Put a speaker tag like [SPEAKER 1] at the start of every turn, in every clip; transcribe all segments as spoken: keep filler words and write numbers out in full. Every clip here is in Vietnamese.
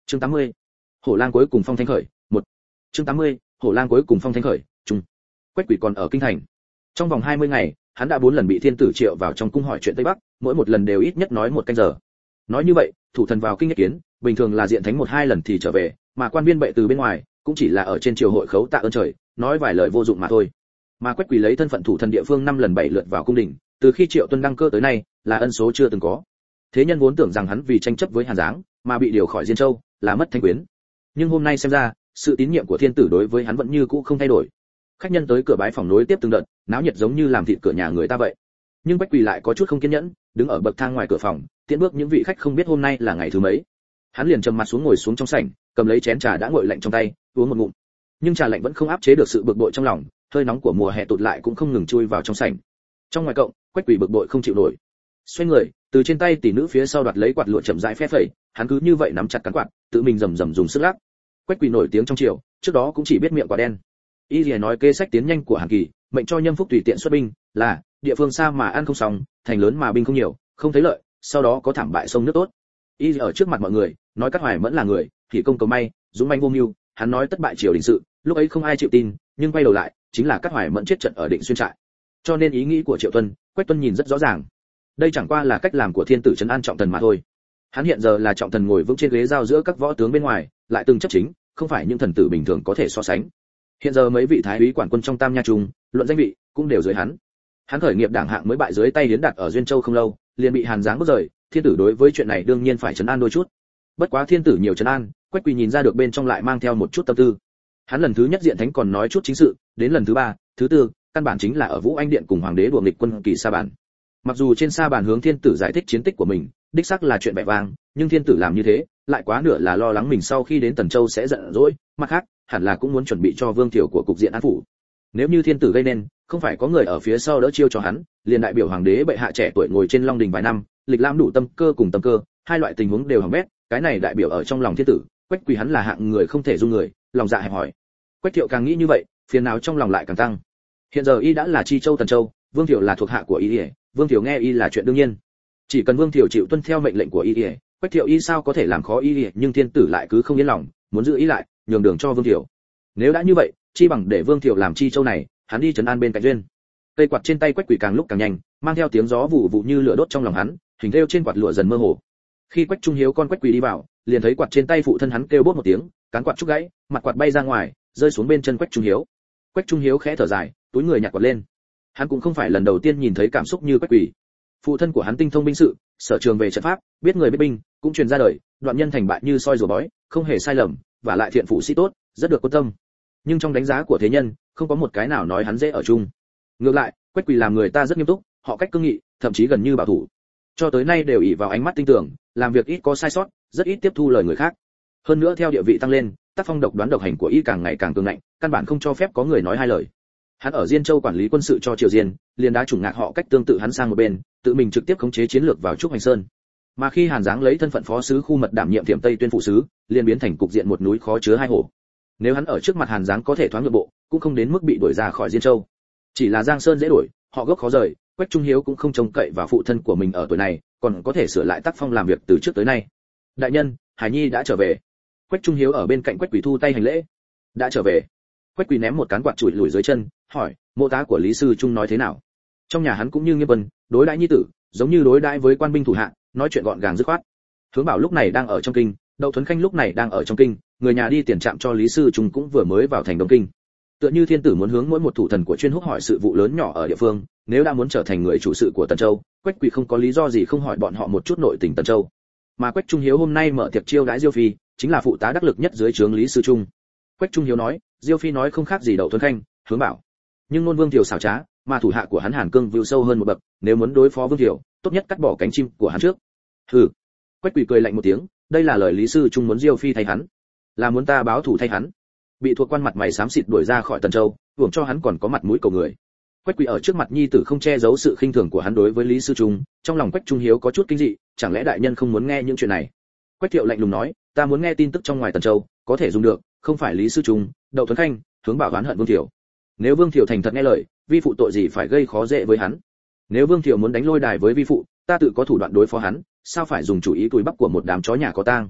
[SPEAKER 1] Chương tám mươi. Hổ lang cuối cùng phong thanh khởi, một. Chương tám mươi. Hổ lang cuối cùng phong thanh khởi, trung. Quách Quỷ còn ở kinh thành. Trong vòng hai mươi ngày, hắn đã bốn lần bị thiên tử triệu vào trong cung hỏi chuyện Tây Bắc, mỗi một lần đều ít nhất nói một canh giờ. Nói như vậy, thủ thần vào kinh ý kiến, bình thường là diện thánh một hai lần thì trở về, mà quan viên bệ từ bên ngoài, cũng chỉ là ở trên triều hội khấu tạ ơn trời, nói vài lời vô dụng mà thôi. Mà Quách Quỷ lấy thân phận thủ thần địa phương năm lần bảy lượt vào cung đình, từ khi Triệu Tuân đăng cơ tới nay, là ân số chưa từng có. Thế nhân vốn tưởng rằng hắn vì tranh chấp với Hàn Giáng, mà bị điều khỏi Diên Châu, là mất thanh quyến. Nhưng hôm nay xem ra, sự tín nhiệm của thiên tử đối với hắn vẫn như cũ không thay đổi. Khách nhân tới cửa bái phòng nối tiếp từng đợt, náo nhiệt giống như làm thịt cửa nhà người ta vậy. Nhưng Quách Quỳ lại có chút không kiên nhẫn, đứng ở bậc thang ngoài cửa phòng, tiễn bước những vị khách không biết hôm nay là ngày thứ mấy. Hắn liền trầm mặt xuống ngồi xuống trong sảnh, cầm lấy chén trà đã nguội lạnh trong tay, uống một ngụm. Nhưng trà lạnh vẫn không áp chế được sự bực bội trong lòng, hơi nóng của mùa hè tụt lại cũng không ngừng chui vào trong sảnh. Trong ngoài cộng, Quách Quỳ bực bội không chịu nổi. Xoay người, từ trên tay tỷ nữ phía sau đoạt lấy quạt lụa chậm rãi phép phẩy, hắn cứ như vậy nắm chặt cán quạt, tự mình rầm rầm dùng sức lắc. Quách Quỳ nổi tiếng trong triều, trước đó cũng chỉ biết miệng quả đen. Y Lìa nói kế sách tiến nhanh của Hàn Kỳ, mệnh cho Nhâm Phúc tùy tiện xuất binh, là địa phương xa mà ăn không xong, thành lớn mà binh không nhiều, không thấy lợi, sau đó có thảm bại sông nước tốt. Y ở trước mặt mọi người, nói Cát Hoài Mẫn là người, thì công cầu may, dũng manh vô mưu, hắn nói tất bại triều đình sự, lúc ấy không ai chịu tin, nhưng quay đầu lại, chính là Cát Hoài Mẫn chết trận ở Định Xuyên trại. Cho nên ý nghĩ của Triệu Tuân, Quách Tuân nhìn rất rõ ràng. Đây chẳng qua là cách làm của thiên tử trấn an trọng thần mà thôi. Hắn hiện giờ là trọng thần ngồi vững trên ghế giao giữa các võ tướng bên ngoài, lại từng chấp chính, không phải những thần tử bình thường có thể so sánh. Hiện giờ mấy vị thái úy quản quân trong Tam Nha Trung, luận danh vị, cũng đều dưới hắn. Hắn khởi nghiệp đảng hạng mới bại dưới tay Hiến Đạt ở Duyên Châu không lâu, liền bị Hàn Giáng bước rời, thiên tử đối với chuyện này đương nhiên phải trấn an đôi chút. Bất quá thiên tử nhiều trấn an, Quách Quỳ nhìn ra được bên trong lại mang theo một chút tâm tư. Hắn lần thứ nhất diện thánh còn nói chút chính sự, đến lần thứ ba, thứ tư, căn bản chính là ở Vũ Anh Điện cùng hoàng đế đùa nghịch quân kỳ sa bàn. Mặc dù trên sa bàn hướng thiên tử giải thích chiến tích của mình, đích xác là chuyện vẻ vang, nhưng thiên tử làm như thế, lại quá nửa là lo lắng mình sau khi đến Tần Châu sẽ giận dỗi, mặt khác, hẳn là cũng muốn chuẩn bị cho Vương Thiểu của cục diện an phủ. Nếu như thiên tử gây nên, không phải có người ở phía sau đỡ chiêu cho hắn, liền đại biểu hoàng đế bệ hạ trẻ tuổi ngồi trên long đình vài năm, lịch lãm đủ tâm cơ cùng tâm cơ, hai loại tình huống đều hỏng bét, cái này đại biểu ở trong lòng thiên tử, Quách Quỳ hắn là hạng người không thể dung người, lòng dạ hẹp hòi. Quách Thiệu càng nghĩ như vậy, phiền não trong lòng lại càng tăng. Hiện giờ y đã là Chi Châu Tần Châu, Vương Thiệu là thuộc hạ của y, Vương Thiệu nghe y là chuyện đương nhiên. Chỉ cần Vương Thiệu chịu tuân theo mệnh lệnh của y, Quách Thiệu y sao có thể làm khó y, nhưng thiên tử lại cứ không yên lòng, muốn giữ y lại, nhường đường cho Vương Thiệu. Nếu đã như vậy, chi bằng để Vương Thiệu làm Chi Châu này, hắn đi trấn an bên cạnh duyên. Cây quạt trên tay Quách Quỳ càng lúc càng nhanh, mang theo tiếng gió vụ vụ như lửa đốt trong lòng hắn, hình thêu trên quạt lụa dần mơ hồ. Khi Quách Trung Hiếu con Quách Quỳ đi vào, liền thấy quạt trên tay phụ thân hắn kêu bốt một tiếng, cán quạt trúc gãy, mặt quạt bay ra ngoài, rơi xuống bên chân Quách Trung Hiếu. Quách Trung Hiếu khẽ thở dài, túi người nhặt quạt lên. Hắn cũng không phải lần đầu tiên nhìn thấy cảm xúc như Quách Quỳ. Phụ thân của hắn tinh thông binh sự, sở trường về trận pháp, biết người biết binh, cũng truyền ra đời, đoạn nhân thành bại như soi rùa bói, không hề sai lầm, và lại thiện phụ sĩ tốt, rất được quan tâm. Nhưng trong đánh giá của thế nhân, không có một cái nào nói hắn dễ ở chung. Ngược lại, Quách Quỳ làm người ta rất nghiêm túc, họ cách cương nghị, thậm chí gần như bảo thủ. Cho tới nay đều ỷ vào ánh mắt tinh tường, làm việc ít có sai sót, rất ít tiếp thu lời người khác. Hơn nữa theo địa vị tăng lên, tác phong độc đoán độc hành của y càng ngày càng cường ngạnh, căn bản không cho phép có người nói hai lời. Hắn ở Diên Châu quản lý quân sự cho Triều Diên, liền đá chủng ngạc họ cách tương tự hắn sang một bên, tự mình trực tiếp khống chế chiến lược vào Trúc Hoành Sơn. Mà khi Hàn Giáng lấy thân phận phó sứ khu mật đảm nhiệm Thiểm Tây Tuyên phụ sứ, liền biến thành cục diện một núi khó chứa hai hổ. Nếu hắn ở trước mặt Hàn Giáng có thể thoáng nhượng bộ, cũng không đến mức bị đuổi ra khỏi Diên Châu. Chỉ là Giang Sơn dễ đổi, họ gốc khó rời, Quách Trung Hiếu cũng không trông cậy vào phụ thân của mình ở tuổi này, còn có thể sửa lại tác phong làm việc từ trước tới nay. Đại nhân, Hải Nhi đã trở về. Quách Trung Hiếu ở bên cạnh Quách Quỳ thu tay hành lễ. Đã trở về. Quách Quỳ ném một cán quạt chùi lùi dưới chân, hỏi, mô tá của Lý sư Trung nói thế nào? Trong nhà hắn cũng như Nghiêm Vân, đối đãi nhi tử, giống như đối đãi với quan binh thủ hạ, nói chuyện gọn gàng dứt khoát. Hướng Bảo lúc này đang ở trong kinh, Đậu Thuấn Khanh lúc này đang ở trong kinh, người nhà đi tiền trạm cho Lý sư Trung cũng vừa mới vào thành Đông Kinh. Tựa như thiên tử muốn hướng mỗi một thủ thần của chuyên húc hỏi sự vụ lớn nhỏ ở địa phương, nếu đã muốn trở thành người chủ sự của Tần Châu, Quách Quỳ không có lý do gì không hỏi bọn họ một chút nội tình Tần Châu. Mà Quách Trung Hiếu hôm nay mở tiệc chiêu đãi Diêu Phi, chính là phụ tá đắc lực nhất dưới trướng Lý sư Trung. Quách Trung Hiếu nói, Diêu Phi nói không khác gì Đậu Thuấn Khanh, Hướng Bảo, nhưng Nôn Vương Thiều xảo trá, mà thủ hạ của hắn Hàn Cương view sâu hơn một bậc, nếu muốn đối phó Vương Thiều, tốt nhất cắt bỏ cánh chim của hắn trước. Hừ. Quách Quỳ cười lạnh một tiếng, đây là lời Lý sư Trung muốn Diêu Phi thay hắn, là muốn ta báo thù thay hắn. Bị thuộc quan mặt mày xám xịt đuổi ra khỏi Tần Châu, hưởng cho hắn còn có mặt mũi cầu người. Quách Quỳ ở trước mặt nhi tử không che giấu sự khinh thường của hắn đối với Lý sư Trung, trong lòng Quách Trung Hiếu có chút kinh dị, chẳng lẽ đại nhân không muốn nghe những chuyện này? Quách Thiệu lạnh lùng nói, ta muốn nghe tin tức trong ngoài Tần Châu, có thể dùng được, không phải Lý sư Trung, Đậu Thuấn Khanh, Hướng Bảo oán hận Vương Thiệu. Nếu Vương Thiệu thành thật nghe lời, vi phụ tội gì phải gây khó dễ với hắn? Nếu Vương Thiệu muốn đánh lôi đài với vi phụ, ta tự có thủ đoạn đối phó hắn, sao phải dùng chủ ý túi bắp của một đám chó nhà có tang?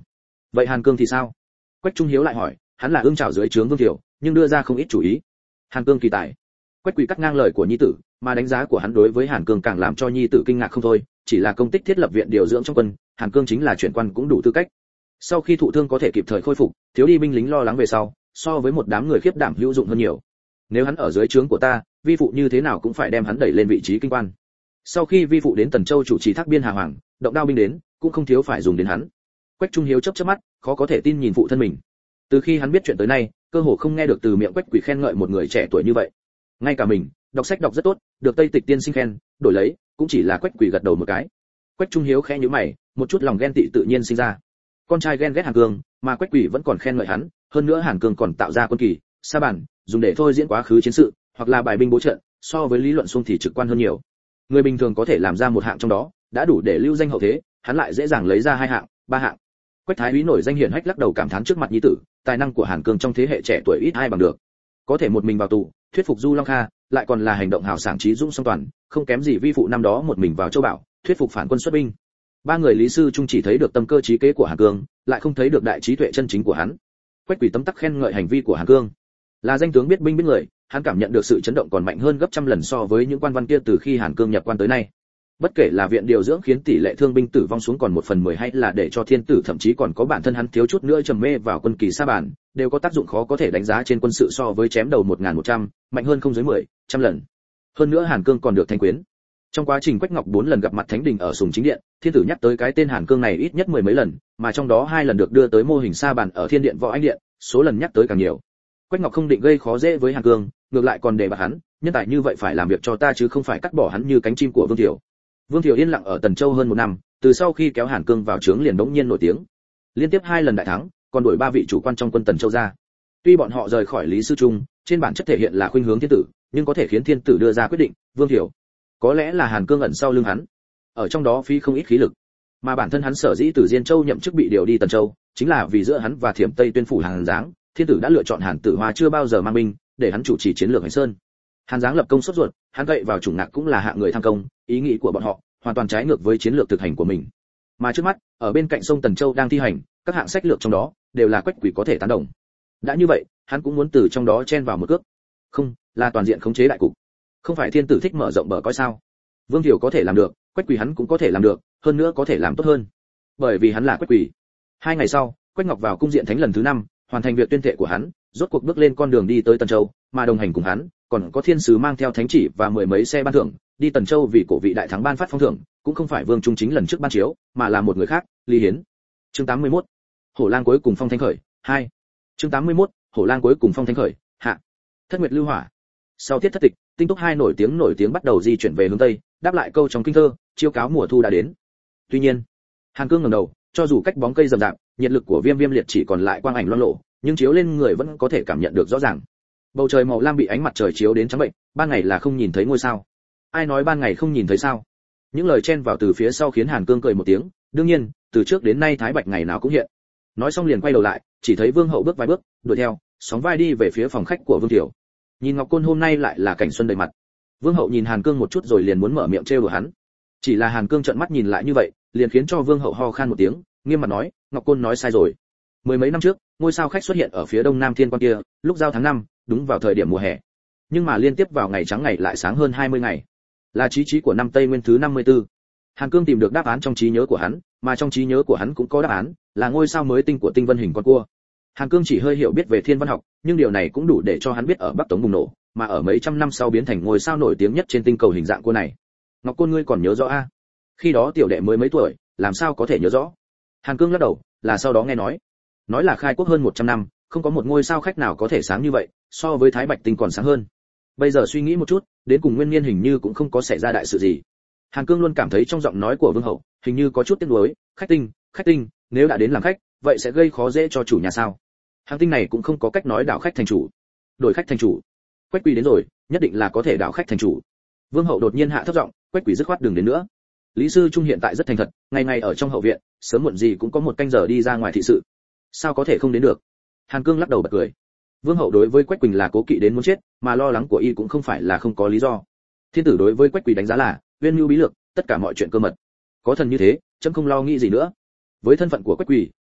[SPEAKER 1] vậy Hàn Cương thì sao? Quách Trung Hiếu lại hỏi, hắn là ương trảo dưới trướng Vương Thiểu, nhưng đưa ra không ít chủ ý. Hàn Cương kỳ tài. Quách Quỳ cắt ngang lời của nhi tử, mà đánh giá của hắn đối với Hàn Cương càng làm cho nhi tử kinh ngạc không thôi, chỉ là công tích thiết lập viện điều dưỡng trong quân, Hàn Cương chính là chuyển quan cũng đủ tư cách. Sau khi thụ thương có thể kịp thời khôi phục, thiếu đi binh lính lo lắng về sau, so với một đám người khiếp đảm hữu dụng hơn nhiều. Nếu hắn ở dưới trướng của ta, vi phụ như thế nào cũng phải đem hắn đẩy lên vị trí kinh quan. Sau khi vi phụ đến Tần Châu chủ trì thác biên Hà Hoàng, động đao binh đến, cũng không thiếu phải dùng đến hắn. Quách Trung Hiếu chớp chớp mắt, khó có thể tin nhìn phụ thân mình. Từ khi hắn biết chuyện tới nay, cơ hồ không nghe được từ miệng Quách Quỳ khen ngợi một người trẻ tuổi như vậy. Ngay cả mình, đọc sách đọc rất tốt, được Tây Tịch tiên sinh khen, đổi lấy cũng chỉ là Quách Quỳ gật đầu một cái. Quách Trung Hiếu khẽ nhíu mày, một chút lòng ghen tị tự nhiên sinh ra. Con trai ghen ghét Hàn Cương, mà Quách Quỳ vẫn còn khen ngợi hắn, hơn nữa Hàn Cương còn tạo ra quân kỳ, sa bàn, dùng để thôi diễn quá khứ chiến sự, hoặc là bài binh bố trận, so với lý luận xung thì trực quan hơn nhiều. Người bình thường có thể làm ra một hạng trong đó, đã đủ để lưu danh hậu thế, hắn lại dễ dàng lấy ra hai hạng, ba hạng. Quách Thái úy nổi danh hiển hách lắc đầu cảm thán trước mặt nhi tử, tài năng của Hàn Cương trong thế hệ trẻ tuổi ít ai bằng được. Có thể một mình vào tù, thuyết phục Du Long Kha, lại còn là hành động hào sảng trí dũng song toàn, không kém gì vi phụ năm đó một mình vào Châu Bảo, thuyết phục phản quân xuất binh. Ba người lý sư trung chỉ thấy được tâm cơ trí kế của Hàn Cương, lại không thấy được đại trí tuệ chân chính của hắn. Quách Quỳ tấm tắc khen ngợi hành vi của Hàn Cương. Là danh tướng biết binh biết người, hắn cảm nhận được sự chấn động còn mạnh hơn gấp trăm lần so với những quan văn kia từ khi Hàn Cương nhập quan tới nay. Bất kể là viện điều dưỡng khiến tỷ lệ thương binh tử vong xuống còn một phần mười hay là để cho thiên tử thậm chí còn có bản thân hắn thiếu chút nữa trầm mê vào quân kỳ sa bàn, đều có tác dụng khó có thể đánh giá trên quân sự so với chém đầu một nghìn một trăm, mạnh hơn không dưới mười, trăm lần. Hơn nữa Hàn Cương còn được thanh quyến. Trong quá trình Quách Ngọc bốn lần gặp mặt Thánh Đình ở Sùng Chính Điện, thiên tử nhắc tới cái tên Hàn Cương này ít nhất mười mấy lần, mà trong đó hai lần được đưa tới mô hình sa bàn ở Thiên Điện Võ Anh Điện, số lần nhắc tới càng nhiều. Quách Ngọc không định gây khó dễ với Hàn Cương, ngược lại còn đề bạt hắn, nhân tài như vậy phải làm việc cho ta chứ không phải cắt bỏ hắn như cánh chim của Vương Thiểu. Vương Thiểu yên lặng ở Tần Châu hơn một năm, từ sau khi kéo Hàn Cương vào trướng liền bỗng nhiên nổi tiếng. Liên tiếp hai lần đại thắng, còn đuổi ba vị chủ quan trong quân Tần Châu ra. Tuy bọn họ rời khỏi Lý Sư Trung, trên bản chất thể hiện là khuynh hướng thiên tử, nhưng có thể khiến thiên tử đưa ra quyết định, Vương Thiểu. Có lẽ là Hàn Cương ẩn sau lưng hắn, ở trong đó phí không ít khí lực. Mà bản thân hắn sở dĩ từ Diên Châu nhậm chức bị điều đi Tần Châu, chính là vì giữa hắn và Thiểm Tây Tuyên phủ Hàn Giáng, thiên tử đã lựa chọn Hàn Tử Hoa chưa bao giờ mang binh, để hắn chủ trì chiến lược Hành Sơn. Hàn Giáng lập công sốt ruột, hắn gậy vào chủng ngạc cũng là hạng người tham công, ý nghĩ của bọn họ hoàn toàn trái ngược với chiến lược thực hành của mình. Mà trước mắt, ở bên cạnh sông Tần Châu đang thi hành, các hạng sách lược trong đó đều là Quách Quỳ có thể tán đồng. Đã như vậy, hắn cũng muốn từ trong đó chen vào một cước. Không, là toàn diện khống chế đại cục. Không phải thiên tử thích mở rộng bờ cõi sao? Vương Thiểu có thể làm được, Quách Quỳ hắn cũng có thể làm được, hơn nữa có thể làm tốt hơn. Bởi vì hắn là Quách Quỳ. Hai ngày sau, Quách Ngọc vào cung diện thánh lần thứ năm, hoàn thành việc tuyên thệ của hắn, rốt cuộc bước lên con đường đi tới Tần Châu, mà đồng hành cùng hắn, còn có thiên sứ mang theo thánh chỉ và mười mấy xe ban thưởng, đi Tần Châu vì cổ vị đại thắng ban phát phong thưởng, cũng không phải Vương Trung Chính lần trước ban chiếu, mà là một người khác, Lý Hiến. Chương tám mươi mốt. Hổ Lang cuối cùng phong thanh khởi, hai. Chương tám mươi mốt. Hổ Lang cuối cùng phong thanh khởi, hạ. Thất Nguyệt lưu hỏa. Sau tiết thất tịch, Tinh Túc hai nổi tiếng nổi tiếng bắt đầu di chuyển về hướng tây, đáp lại câu trong kinh thơ, chiêu cáo mùa thu đã đến. Tuy nhiên, Hàn Cương ngẩng đầu, cho dù cách bóng cây rậm rạp, nhiệt lực của Viêm Viêm liệt chỉ còn lại quang ảnh loang lộ, nhưng chiếu lên người vẫn có thể cảm nhận được rõ ràng. Bầu trời màu lam bị ánh mặt trời chiếu đến trắng bệnh, ban ngày là không nhìn thấy ngôi sao. Ai nói ban ngày không nhìn thấy sao? Những lời chen vào từ phía sau khiến Hàn Cương cười một tiếng, đương nhiên, từ trước đến nay thái bạch ngày nào cũng hiện. Nói xong liền quay đầu lại, chỉ thấy Vương Hậu bước vài bước, đuổi theo, sóng vai đi về phía phòng khách của Vương Tiểu. Nhìn Ngọc Côn hôm nay lại là cảnh xuân đầy mặt. Vương Hậu nhìn Hàn Cương một chút rồi liền muốn mở miệng trêu đùa hắn. Chỉ là Hàn Cương trợn mắt nhìn lại như vậy, liền khiến cho Vương Hậu ho khan một tiếng, nghiêm mặt nói, Ngọc Côn nói sai rồi. Mười mấy năm trước, ngôi sao khách xuất hiện ở phía đông nam thiên quan kia, lúc giao tháng năm, đúng vào thời điểm mùa hè. Nhưng mà liên tiếp vào ngày trắng ngày lại sáng hơn hai mươi ngày. Là chí chí của năm Tây Nguyên thứ năm mươi tư. Hàn Cương tìm được đáp án trong trí nhớ của hắn, mà trong trí nhớ của hắn cũng có đáp án, là ngôi sao mới tinh của tinh vân hình con cua. Hàn Cương chỉ hơi hiểu biết về thiên văn học, nhưng điều này cũng đủ để cho hắn biết ở Bắc Tống bùng nổ, mà ở mấy trăm năm sau biến thành ngôi sao nổi tiếng nhất trên tinh cầu hình dạng cua này. Ngọc Côn ngươi còn nhớ rõ a? À? Khi đó tiểu đệ mới mấy tuổi, làm sao có thể nhớ rõ? Hàn Cương lắc đầu, là sau đó nghe nói, nói là khai quốc hơn một trăm năm, không có một ngôi sao khách nào có thể sáng như vậy, so với Thái Bạch tinh còn sáng hơn. Bây giờ suy nghĩ một chút, đến cùng nguyên niên hình như cũng không có xảy ra đại sự gì. Hàn Cương luôn cảm thấy trong giọng nói của Vương Hậu, hình như có chút tiếc nuối, khách tinh, khách tinh, nếu đã đến làm khách, vậy sẽ gây khó dễ cho chủ nhà sao? Hàng tinh này cũng không có cách nói đảo khách thành chủ. Đổi khách thành chủ. Quách Quỳ đến rồi, nhất định là có thể đảo khách thành chủ. Vương Hậu đột nhiên hạ thấp giọng, Quách Quỳ dứt khoát đừng đến nữa. Lý sư Trung hiện tại rất thành thật, ngày ngày ở trong hậu viện, sớm muộn gì cũng có một canh giờ đi ra ngoài thị sự. Sao có thể không đến được? Hàn Cương lắc đầu bật cười. Vương Hậu đối với Quách Quỳ là cố kỵ đến muốn chết, mà lo lắng của y cũng không phải là không có lý do. Thiên tử đối với Quách Quỳ đánh giá là uyên mưu bí lược, tất cả mọi chuyện cơ mật. Có thần như thế, chấm không lo nghĩ gì nữa. Với thân phận của Quách Quỳ,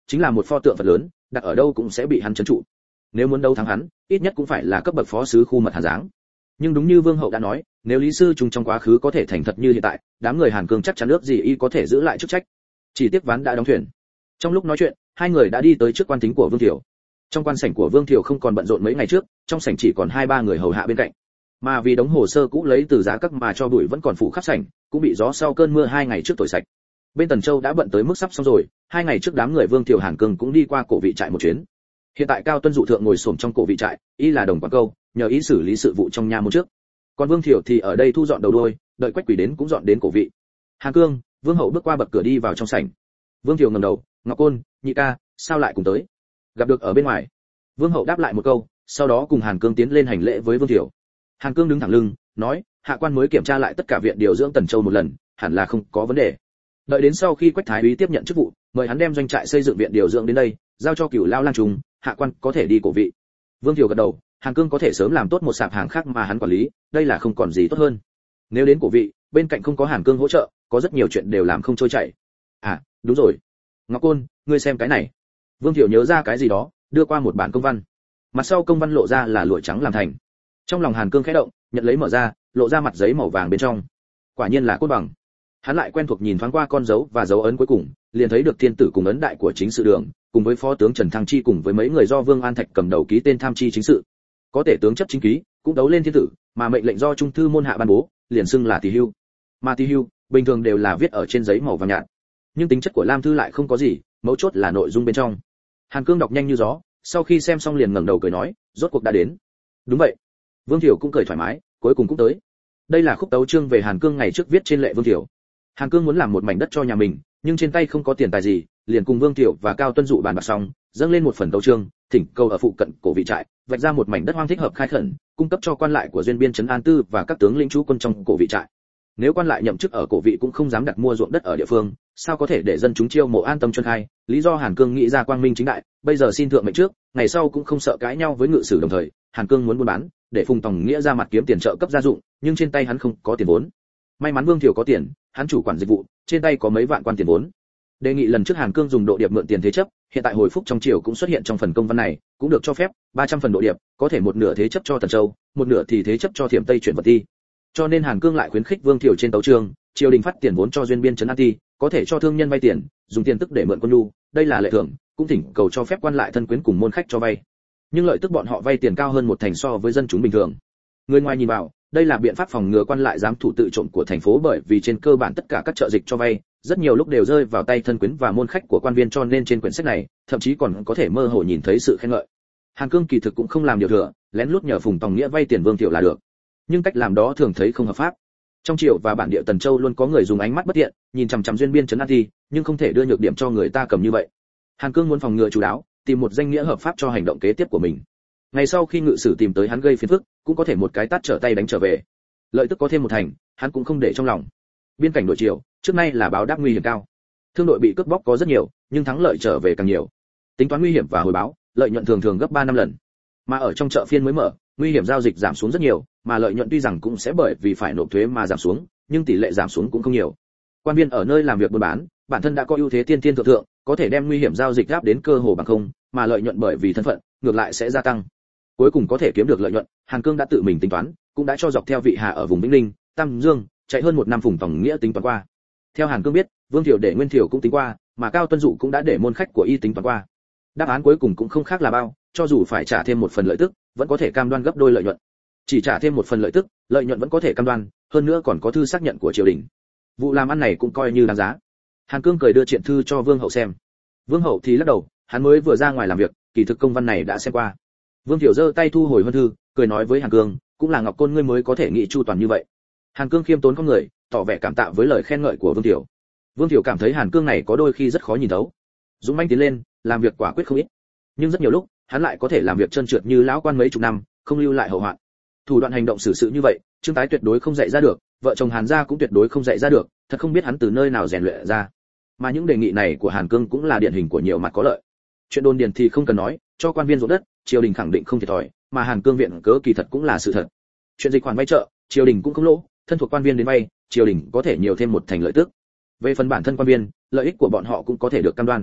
[SPEAKER 1] chính là một pho tượng Phật lớn, đặt ở đâu cũng sẽ bị hắn trấn trụ. Nếu muốn đấu thắng hắn, ít nhất cũng phải là cấp bậc phó sứ khu mật Hàn dáng. Nhưng đúng như Vương hậu đã nói, nếu Lý sư Trung trong quá khứ có thể thành thật như hiện tại, đám người Hàn Cương chắc chắn ước gì y có thể giữ lại chức trách. Chỉ tiếc ván đã đóng thuyền. Trong lúc nói chuyện, hai người đã đi tới trước quan tính của Vương Thiểu. Trong quan sảnh của Vương Thiểu không còn bận rộn mấy ngày trước, trong sảnh chỉ còn hai ba người hầu hạ bên cạnh. Mà vì đống hồ sơ cũ lấy từ giá các mà cho bụi vẫn còn phủ khắp sảnh, cũng bị gió sau cơn mưa hai ngày trước thổi sạch. Bên Tần Châu đã bận tới mức sắp xong rồi, hai ngày trước đám người Vương Thiểu Hàn Cương cũng đi qua cổ vị trại một chuyến. Hiện tại Cao Tuân dụ thượng ngồi xổm trong cổ vị trại, y là đồng quản câu, nhờ ý xử lý sự vụ trong nha môn trước. Còn Vương Thiểu thì ở đây thu dọn đầu đuôi, đợi Quách Quỷ đến cũng dọn đến cổ vị. Hàn Cương, Vương hậu bước qua bậc cửa đi vào trong sảnh. Vương Thiểu ngẩng đầu, Ngọc Côn, nhị ca, sao lại cùng tới? Gặp được ở bên ngoài. Vương hậu đáp lại một câu, sau đó cùng Hàn Cương tiến lên hành lễ với Vương Thiểu. Hàn Cương đứng thẳng lưng, nói, hạ quan mới kiểm tra lại tất cả viện điều dưỡng Tần Châu một lần, hẳn là không có vấn đề. Đợi đến sau khi Quách Thái úy tiếp nhận chức vụ, mời hắn đem doanh trại xây dựng viện điều dưỡng đến đây, giao cho Cửu Lao Lang Trùng, hạ quan có thể đi cổ vị. Vương Thiểu gật đầu, Hàn Cương có thể sớm làm tốt một sạp hàng khác mà hắn quản lý, đây là không còn gì tốt hơn. Nếu đến cổ vị, bên cạnh không có Hàn Cương hỗ trợ, có rất nhiều chuyện đều làm không trôi chảy. À, đúng rồi. Ngọc Côn, ngươi xem cái này. Vương Thiểu nhớ ra cái gì đó, đưa qua một bản công văn. Mặt sau công văn lộ ra là lụa trắng làm thành. Trong lòng Hàn Cương khẽ động, nhận lấy mở ra, lộ ra mặt giấy màu vàng bên trong. Quả nhiên là cốt bằng. Hắn lại quen thuộc nhìn thoáng qua con dấu và dấu ấn cuối cùng, liền thấy được thiên tử cùng ấn đại của chính sự đường, cùng với phó tướng Trần Thăng Chi cùng với mấy người do Vương An Thạch cầm đầu ký tên tham chi chính sự. Có thể tướng chấp chính ký, cũng đấu lên thiên tử, mà mệnh lệnh do trung thư môn hạ ban bố, liền xưng là tỳ hưu. Mà tỳ hưu, bình thường đều là viết ở trên giấy màu vàng nhạt. Nhưng tính chất của Lam thư lại không có gì, mấu chốt là nội dung bên trong. Hàn Cương đọc nhanh như gió, sau khi xem xong liền ngẩng đầu cười nói, rốt cuộc đã đến. Đúng vậy. Vương Thiểu cũng cười thoải mái, cuối cùng cũng tới. Đây là khúc tấu chương về Hàn Cương ngày trước viết trên lệ Vương Thiểu. Hàn Cương muốn làm một mảnh đất cho nhà mình, nhưng trên tay không có tiền tài gì, liền cùng Vương Thiểu và Cao Tuân dụ bàn bạc xong, dâng lên một phần tấu chương, thỉnh cầu ở phụ cận cổ vị trại, vạch ra một mảnh đất hoang thích hợp khai khẩn, cung cấp cho quan lại của duyên biên trấn An Tư và các tướng lĩnh trú quân trong cổ vị trại. Nếu quan lại nhậm chức ở cổ vị cũng không dám đặt mua ruộng đất ở địa phương, sao có thể để dân chúng chiêu mộ an tâm chuân khai? Lý do Hàn Cương nghĩ ra quang minh chính đại, bây giờ xin thượng mệnh trước, ngày sau cũng không sợ cãi nhau với ngự sử đồng thời, Hàn Cương muốn buôn bán, để Phùng Tòng Nghĩa ra mặt kiếm tiền trợ cấp gia dụng, nhưng trên tay hắn không có tiền vốn. May mắn Vương Thiểu có tiền, hắn chủ quản dịch vụ, trên tay có mấy vạn quan tiền vốn. Đề nghị lần trước Hàn Cương dùng độ điệp mượn tiền thế chấp, hiện tại hồi phúc trong triều cũng xuất hiện trong phần công văn này, cũng được cho phép, ba trăm phần độ điệp, có thể một nửa thế chấp cho Tần Châu, một nửa thì thế chấp cho Thiểm Tây chuyển vật ti. Cho nên Hàn Cương lại khuyến khích Vương Thiểu trên tấu chương, triều đình phát tiền vốn cho duyên biên trấn An Ti, có thể cho thương nhân vay tiền, dùng tiền tức để mượn quân nhu, đây là lệ thường, cũng thỉnh cầu cho phép quan lại thân quyến cùng môn khách cho vay. Nhưng lợi tức bọn họ vay tiền cao hơn một thành so với dân chúng bình thường. Người ngoài nhìn vào, đây là biện pháp phòng ngừa quan lại dám thủ tự trộm của thành phố, bởi vì trên cơ bản tất cả các trợ dịch cho vay, rất nhiều lúc đều rơi vào tay thân quyến và môn khách của quan viên, cho nên trên quyển sách này, thậm chí còn có thể mơ hồ nhìn thấy sự khen ngợi. Hàn Cương kỳ thực cũng không làm điều thừa, lén lút nhờ Phùng Tòng Nghĩa vay tiền Vương Thiểu là được. Nhưng cách làm đó thường thấy không hợp pháp. Trong triều và bản địa Tần Châu luôn có người dùng ánh mắt bất thiện, nhìn chằm chằm duyên biên trấn An Ti, nhưng không thể đưa nhược điểm cho người ta cầm như vậy. Hàn Cương muốn phòng ngừa chú đáo, tìm một danh nghĩa hợp pháp cho hành động kế tiếp của mình. Ngày sau khi ngự sử tìm tới hắn gây phiền phức, cũng có thể một cái tát trở tay đánh trở về. Lợi tức có thêm một thành, hắn cũng không để trong lòng. Biên cảnh đội triều, trước nay là báo đáp nguy hiểm cao. Thương đội bị cướp bóc có rất nhiều, nhưng thắng lợi trở về càng nhiều. Tính toán nguy hiểm và hồi báo, lợi nhuận thường thường gấp ba năm lần. Mà ở trong chợ phiên mới mở, nguy hiểm giao dịch giảm xuống rất nhiều, mà lợi nhuận tuy rằng cũng sẽ bởi vì phải nộp thuế mà giảm xuống, nhưng tỷ lệ giảm xuống cũng không nhiều. Quan viên ở nơi làm việc buôn bán, bản thân đã có ưu thế tiên tiên thượng thượng, có thể đem nguy hiểm giao dịch áp đến cơ hồ bằng không, mà lợi nhuận bởi vì thân phận, ngược lại sẽ gia tăng. Cuối cùng có thể kiếm được lợi nhuận, Hàn Cương đã tự mình tính toán, cũng đã cho dọc theo vị hà ở vùng Vĩnh Ninh, Tam Dương, chạy hơn một năm Phùng Tòng Nghĩa tính toán qua. Theo Hàn Cương biết, Vương Thiểu để Nguyên Thiểu cũng tính qua, mà Cao Tuân dụ cũng đã để môn khách của y tính toán qua. Đáp án cuối cùng cũng không khác là bao, cho dù phải trả thêm một phần lợi tức, vẫn có thể cam đoan gấp đôi lợi nhuận. Chỉ trả thêm một phần lợi tức, lợi nhuận vẫn có thể cam đoan, hơn nữa còn có thư xác nhận của triều đình. Vụ làm ăn này cũng coi như đáng giá. Hàn Cương cười đưa triện thư cho Vương hậu xem. Vương hậu thì lắc đầu, hắn mới vừa ra ngoài làm việc, kỳ thực công văn này đã xem qua. Vương Thiểu giơ tay thu hồi huân thư, cười nói với Hàn Cương, cũng là Ngọc Côn ngươi mới có thể nghĩ chu toàn như vậy. Hàn Cương khiêm tốn con người, tỏ vẻ cảm tạ với lời khen ngợi của Vương Thiểu. Vương Thiểu cảm thấy Hàn Cương này có đôi khi rất khó nhìn thấu. Dũng mãnh tiến lên, làm việc quả quyết không ít, nhưng rất nhiều lúc, hắn lại có thể làm việc trơn trượt như lão quan mấy chục năm, không lưu lại hậu hoạn. Thủ đoạn hành động xử sự như vậy, Trương Tái tuyệt đối không dạy ra được, vợ chồng Hàn gia cũng tuyệt đối không dạy ra được, thật không biết hắn từ nơi nào rèn luyện ra. Mà những đề nghị này của Hàn Cương cũng là điển hình của nhiều mặt có lợi. Chuyện đồn điền thì không cần nói, cho quan viên ruộng đất, triều đình khẳng định không thiệt thòi, mà Hàn Cương viện cớ kỳ thật cũng là sự thật. Chuyện dịch khoản vay trợ, triều đình cũng không lỗ, thân thuộc quan viên đến vay, triều đình có thể nhiều thêm một thành lợi tức. Về phần bản thân quan viên, lợi ích của bọn họ cũng có thể được cam đoan.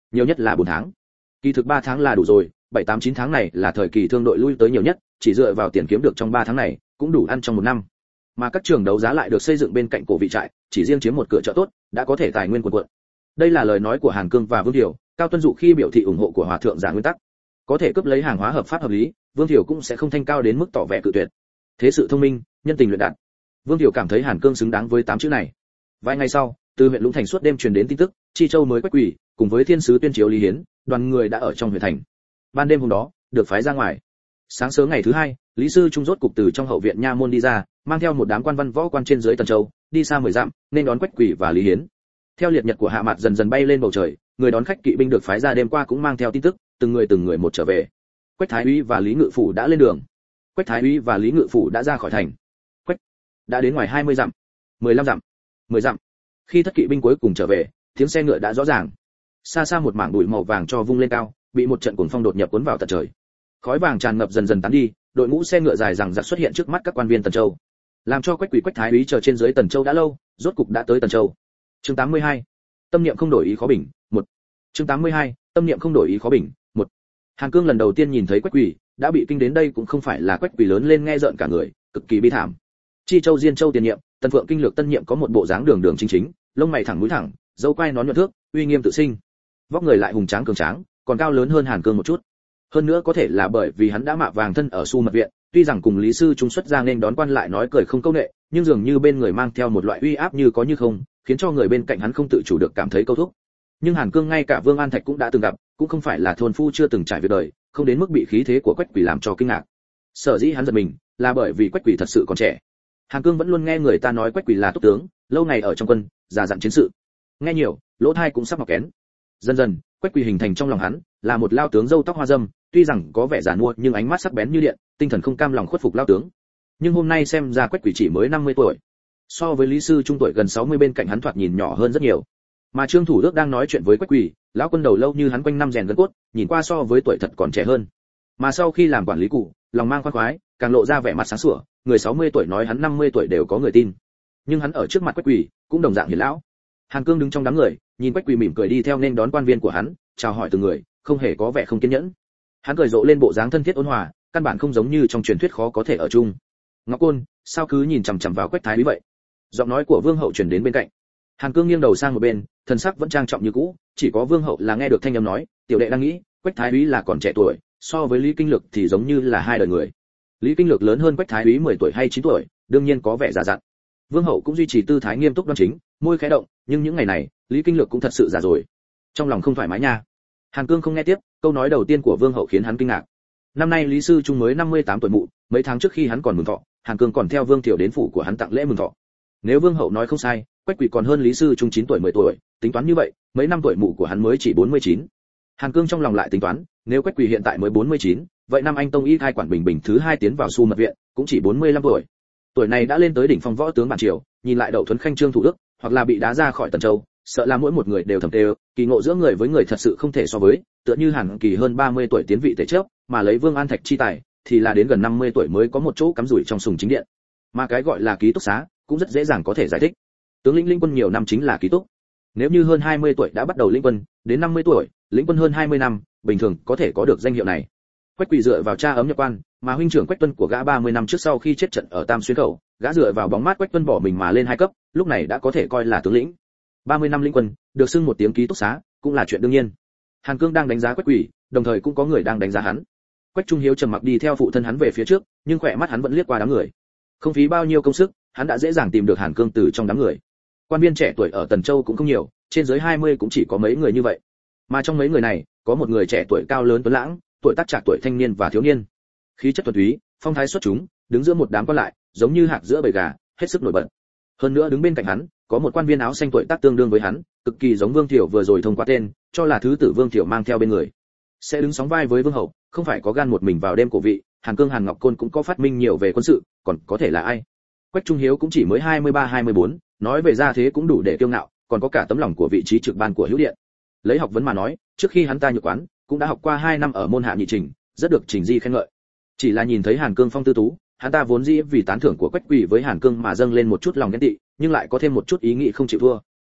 [SPEAKER 1] nhiều nhất là bốn tháng. Kỳ thực ba tháng là đủ rồi, bảy tám chín tháng này là thời kỳ thương đội lui tới nhiều nhất, chỉ dựa vào tiền kiếm được trong ba tháng này, cũng đủ ăn trong một năm. Mà các trường đấu giá lại được xây dựng bên cạnh cổ vị trại, chỉ riêng chiếm một cửa chợ tốt, đã có thể tài nguyên cuồn cuộn. Đây là lời nói của Hàn Cương và Vương Thiểu, Cao Tuân Dụ khi biểu thị ủng hộ của hòa thượng giả nguyên tắc. Có thể cướp lấy hàng hóa hợp pháp hợp lý, Vương Thiểu cũng sẽ không thanh cao đến mức tỏ vẻ cự tuyệt. Thế sự thông minh, nhân tình luyện đạt. Vương Thiểu cảm thấy Hàn Cương xứng đáng với tám chữ này. Vài ngày sau, từ huyện Lũng Thành suốt đêm truyền đến tin tức, Chi Châu mới Quách Quỷ, cùng với thiên sứ tuyên chiếu Lý Hiến, đoàn người đã ở trong huyện thành. Ban đêm hôm đó, được phái ra ngoài. Sáng sớm ngày thứ hai, Lý sư trung rốt cục từ trong hậu viện nha môn đi ra, mang theo một đám quan văn võ quan trên dưới Tần Châu, đi xa mười dặm, nên đón Quách Quỷ và Lý Hiến. Theo liệt nhật của hạ mạt dần dần bay lên bầu trời, người đón khách kỵ binh được phái ra đêm qua cũng mang theo tin tức, từng người từng người một trở về. Quách Thái úy và Lý Ngự phủ đã lên đường. Quách Thái úy và Lý Ngự phủ đã ra khỏi thành. Quách đã đến ngoài hai mươi dặm, mười lăm dặm, mười dặm. Khi thất kỵ binh cuối cùng trở về, tiếng xe ngựa đã rõ ràng. Xa xa một mảng bụi màu vàng cho vung lên cao, bị một trận cuồng phong đột nhập cuốn vào tận trời. Khói vàng tràn ngập dần dần tán đi, đội ngũ xe ngựa dài dằng dặc xuất hiện trước mắt các quan viên Tần Châu. Làm cho Quách Quỷ Quách Thái úy chờ trên dưới Tần Châu đã lâu, rốt cục đã tới Tần Châu. Chương tám mươi hai. Tâm niệm không đổi ý khó bình, một. Chương tám mươi hai. Tâm niệm không đổi ý khó bình, một. Hàn Cương lần đầu tiên nhìn thấy Quách Quỷ, đã bị kinh đến đây cũng không phải là Quách Quỷ lớn lên nghe rợn cả người, cực kỳ bi thảm. Chi Châu Diên Châu tiền nhiệm, Tần Phượng kinh lược tân nhiệm có một bộ dáng đường đường chính chính, lông mày thẳng mũi thẳng, râu quai nón nhuận thước, uy nghiêm tự sinh. Vóc người lại hùng tráng cường tráng, còn cao lớn hơn Hàn Cương một chút. Hơn nữa có thể là bởi vì hắn đã mạ vàng thân ở Su Mật viện, tuy rằng cùng Lý sư trung xuất ra nên đón quan lại nói cười không câu nệ, nhưng dường như bên người mang theo một loại uy áp như có như không, khiến cho người bên cạnh hắn không tự chủ được cảm thấy câu thúc. Nhưng Hàn Cương ngay cả Vương An Thạch cũng đã từng gặp, cũng không phải là thôn phu chưa từng trải việc đời, không đến mức bị khí thế của Quách Quỷ làm cho kinh ngạc. Sở dĩ hắn giật mình, là bởi vì Quách Quỷ thật sự còn trẻ. Hàn Cương vẫn luôn nghe người ta nói Quách Quỷ là túc tướng, lâu ngày ở trong quân, già dặn chiến sự. Nghe nhiều, lỗ tai cũng sắp mọc kén. Dần dần, Quách Quỷ hình thành trong lòng hắn, là một lao tướng râu tóc hoa râm, tuy rằng có vẻ già nua nhưng ánh mắt sắc bén như điện, tinh thần không cam lòng khuất phục lao tướng. Nhưng hôm nay xem ra Quách Quỷ chỉ mới năm mươi tuổi. So với Lý sư trung tuổi gần sáu mươi bên cạnh hắn thoạt nhìn nhỏ hơn rất nhiều. Mà Trương Thủ Đức đang nói chuyện với Quách Quỷ, lão quân đầu lâu như hắn quanh năm rèn gân cốt, nhìn qua so với tuổi thật còn trẻ hơn. Mà sau khi làm quản lý cụ, lòng mang khoan khoái, càng lộ ra vẻ mặt sáng sủa, người sáu mươi tuổi nói hắn năm mươi tuổi đều có người tin. Nhưng hắn ở trước mặt Quách Quỷ, cũng đồng dạng hiền lão. Hàn Cương đứng trong đám người, nhìn Quách Quỷ mỉm cười đi theo nên đón quan viên của hắn, chào hỏi từng người, không hề có vẻ không kiên nhẫn. Hắn cười rộ lên bộ dáng thân thiết ôn hòa, căn bản không giống như trong truyền thuyết khó có thể ở chung. Ngọc Côn, sao cứ nhìn chằm chằm vào Quách Thái úy vậy? Giọng nói của Vương hậu truyền đến bên cạnh. Hàn Cương nghiêng đầu sang một bên, thần sắc vẫn trang trọng như cũ, chỉ có Vương hậu là nghe được thanh âm nói, tiểu đệ đang nghĩ, Quách Thái úy là còn trẻ tuổi, so với Lý Kinh Lược thì giống như là hai đời người. Lý Kinh Lược lớn hơn Quách Thái úy mười tuổi hay chín tuổi, đương nhiên có vẻ già dặn. Vương hậu cũng duy trì tư thái nghiêm túc đoan chính, môi khẽ động, nhưng những ngày này, Lý Kinh Lược cũng thật sự già rồi. Trong lòng không thoải mái nha. Hàn Cương không nghe tiếp, câu nói đầu tiên của Vương hậu khiến hắn kinh ngạc. Năm nay Lý sư trung mới năm mươi tám tuổi mụ, mấy tháng trước khi hắn còn mừng thọ, Hàn Cương còn theo Vương Thiểu đến phủ của hắn tặng lễ mừng thọ. Nếu Vương hậu nói không sai, Quách Quỷ còn hơn Lý sư trung chín tuổi mười tuổi, tính toán như vậy, mấy năm tuổi mụ của hắn mới chỉ bốn mươi chín. Hàn Cương trong lòng lại tính toán, nếu Quách Quỷ hiện tại mới bốn mươi chín, vậy năm anh tông y khai quản bình bình thứ hai tiến vào Su Mật viện, cũng chỉ bốn mươi lăm tuổi. Tuổi này đã lên tới đỉnh phong võ tướng bản triều, nhìn lại Đậu Thuấn Khanh Trương Thủ Đức, hoặc là bị đá ra khỏi Tần Châu, sợ là mỗi một người đều thầm tê, kỳ ngộ giữa người với người thật sự không thể so với, tựa như Hàn Kỳ hơn ba mươi tuổi tiến vị tể trước, mà lấy Vương An Thạch chi tài, thì là đến gần năm mươi tuổi mới có một chỗ cắm rủi trong sùng chính điện. Mà cái gọi là ký túc xá, cũng rất dễ dàng có thể giải thích. Tướng lĩnh lĩnh quân nhiều năm chính là ký túc. Nếu như hơn hai mươi tuổi đã bắt đầu lĩnh quân, đến năm mươi tuổi, lĩnh quân hơn hai mươi năm, bình thường có thể có được danh hiệu này. Quách Quỷ dựa vào cha ấm nhập quan, mà huynh trưởng Quách Tuân của gã ba mươi năm trước sau khi chết trận ở Tam Xuyên Khẩu, gã dựa vào bóng mát Quách Tuân bỏ mình mà lên hai cấp, lúc này đã có thể coi là tướng lĩnh. ba mươi năm lĩnh quân, được xưng một tiếng ký túc xá, cũng là chuyện đương nhiên. Hàn Cương đang đánh giá Quách Quỷ, đồng thời cũng có người đang đánh giá hắn. Quách Trung Hiếu trầm mặc đi theo phụ thân hắn về phía trước, nhưng khỏe mắt hắn vẫn liếc qua đám người. Không phí bao nhiêu công sức, hắn đã dễ dàng tìm được Hàn Cương từ trong đám người. Quan viên trẻ tuổi ở Tần Châu cũng không nhiều, trên dưới hai mươi cũng chỉ có mấy người như vậy. Mà trong mấy người này, có một người trẻ tuổi cao lớn tuấn lãng, tuổi tác trạc tuổi thanh niên và thiếu niên. Khí chất thuần túy, phong thái xuất chúng, đứng giữa một đám quan lại, giống như hạc giữa bầy gà, hết sức nổi bật. Hơn nữa đứng bên cạnh hắn, có một quan viên áo xanh tuổi tác tương đương với hắn, cực kỳ giống Vương Thiểu vừa rồi thông qua tên, cho là thứ tử Vương Thiểu mang theo bên người. Sẽ đứng sóng vai với Vương hậu, không phải có gan một mình vào đêm cổ vị, Hàn Cương Hàn Ngọc Côn cũng có phát minh nhiều về quân sự, còn có thể là ai? Quách Trung Hiếu cũng chỉ mới hai mươi ba hai mươi bốn, nói về gia thế cũng đủ để kiêu ngạo, còn có cả tấm lòng của vị trí trực ban của Hữu Điện. Lấy học vấn mà nói, trước khi hắn ta nhược quán, cũng đã học qua hai năm ở môn hạ nhị trình, rất được Trình Di khen ngợi. Chỉ là nhìn thấy Hàn Cương phong tư tú, hắn ta vốn dĩ vì tán thưởng của Quách Quỷ với Hàn Cương mà dâng lên một chút lòng ghen tị, nhưng lại có thêm một chút ý nghĩ không chịu thua.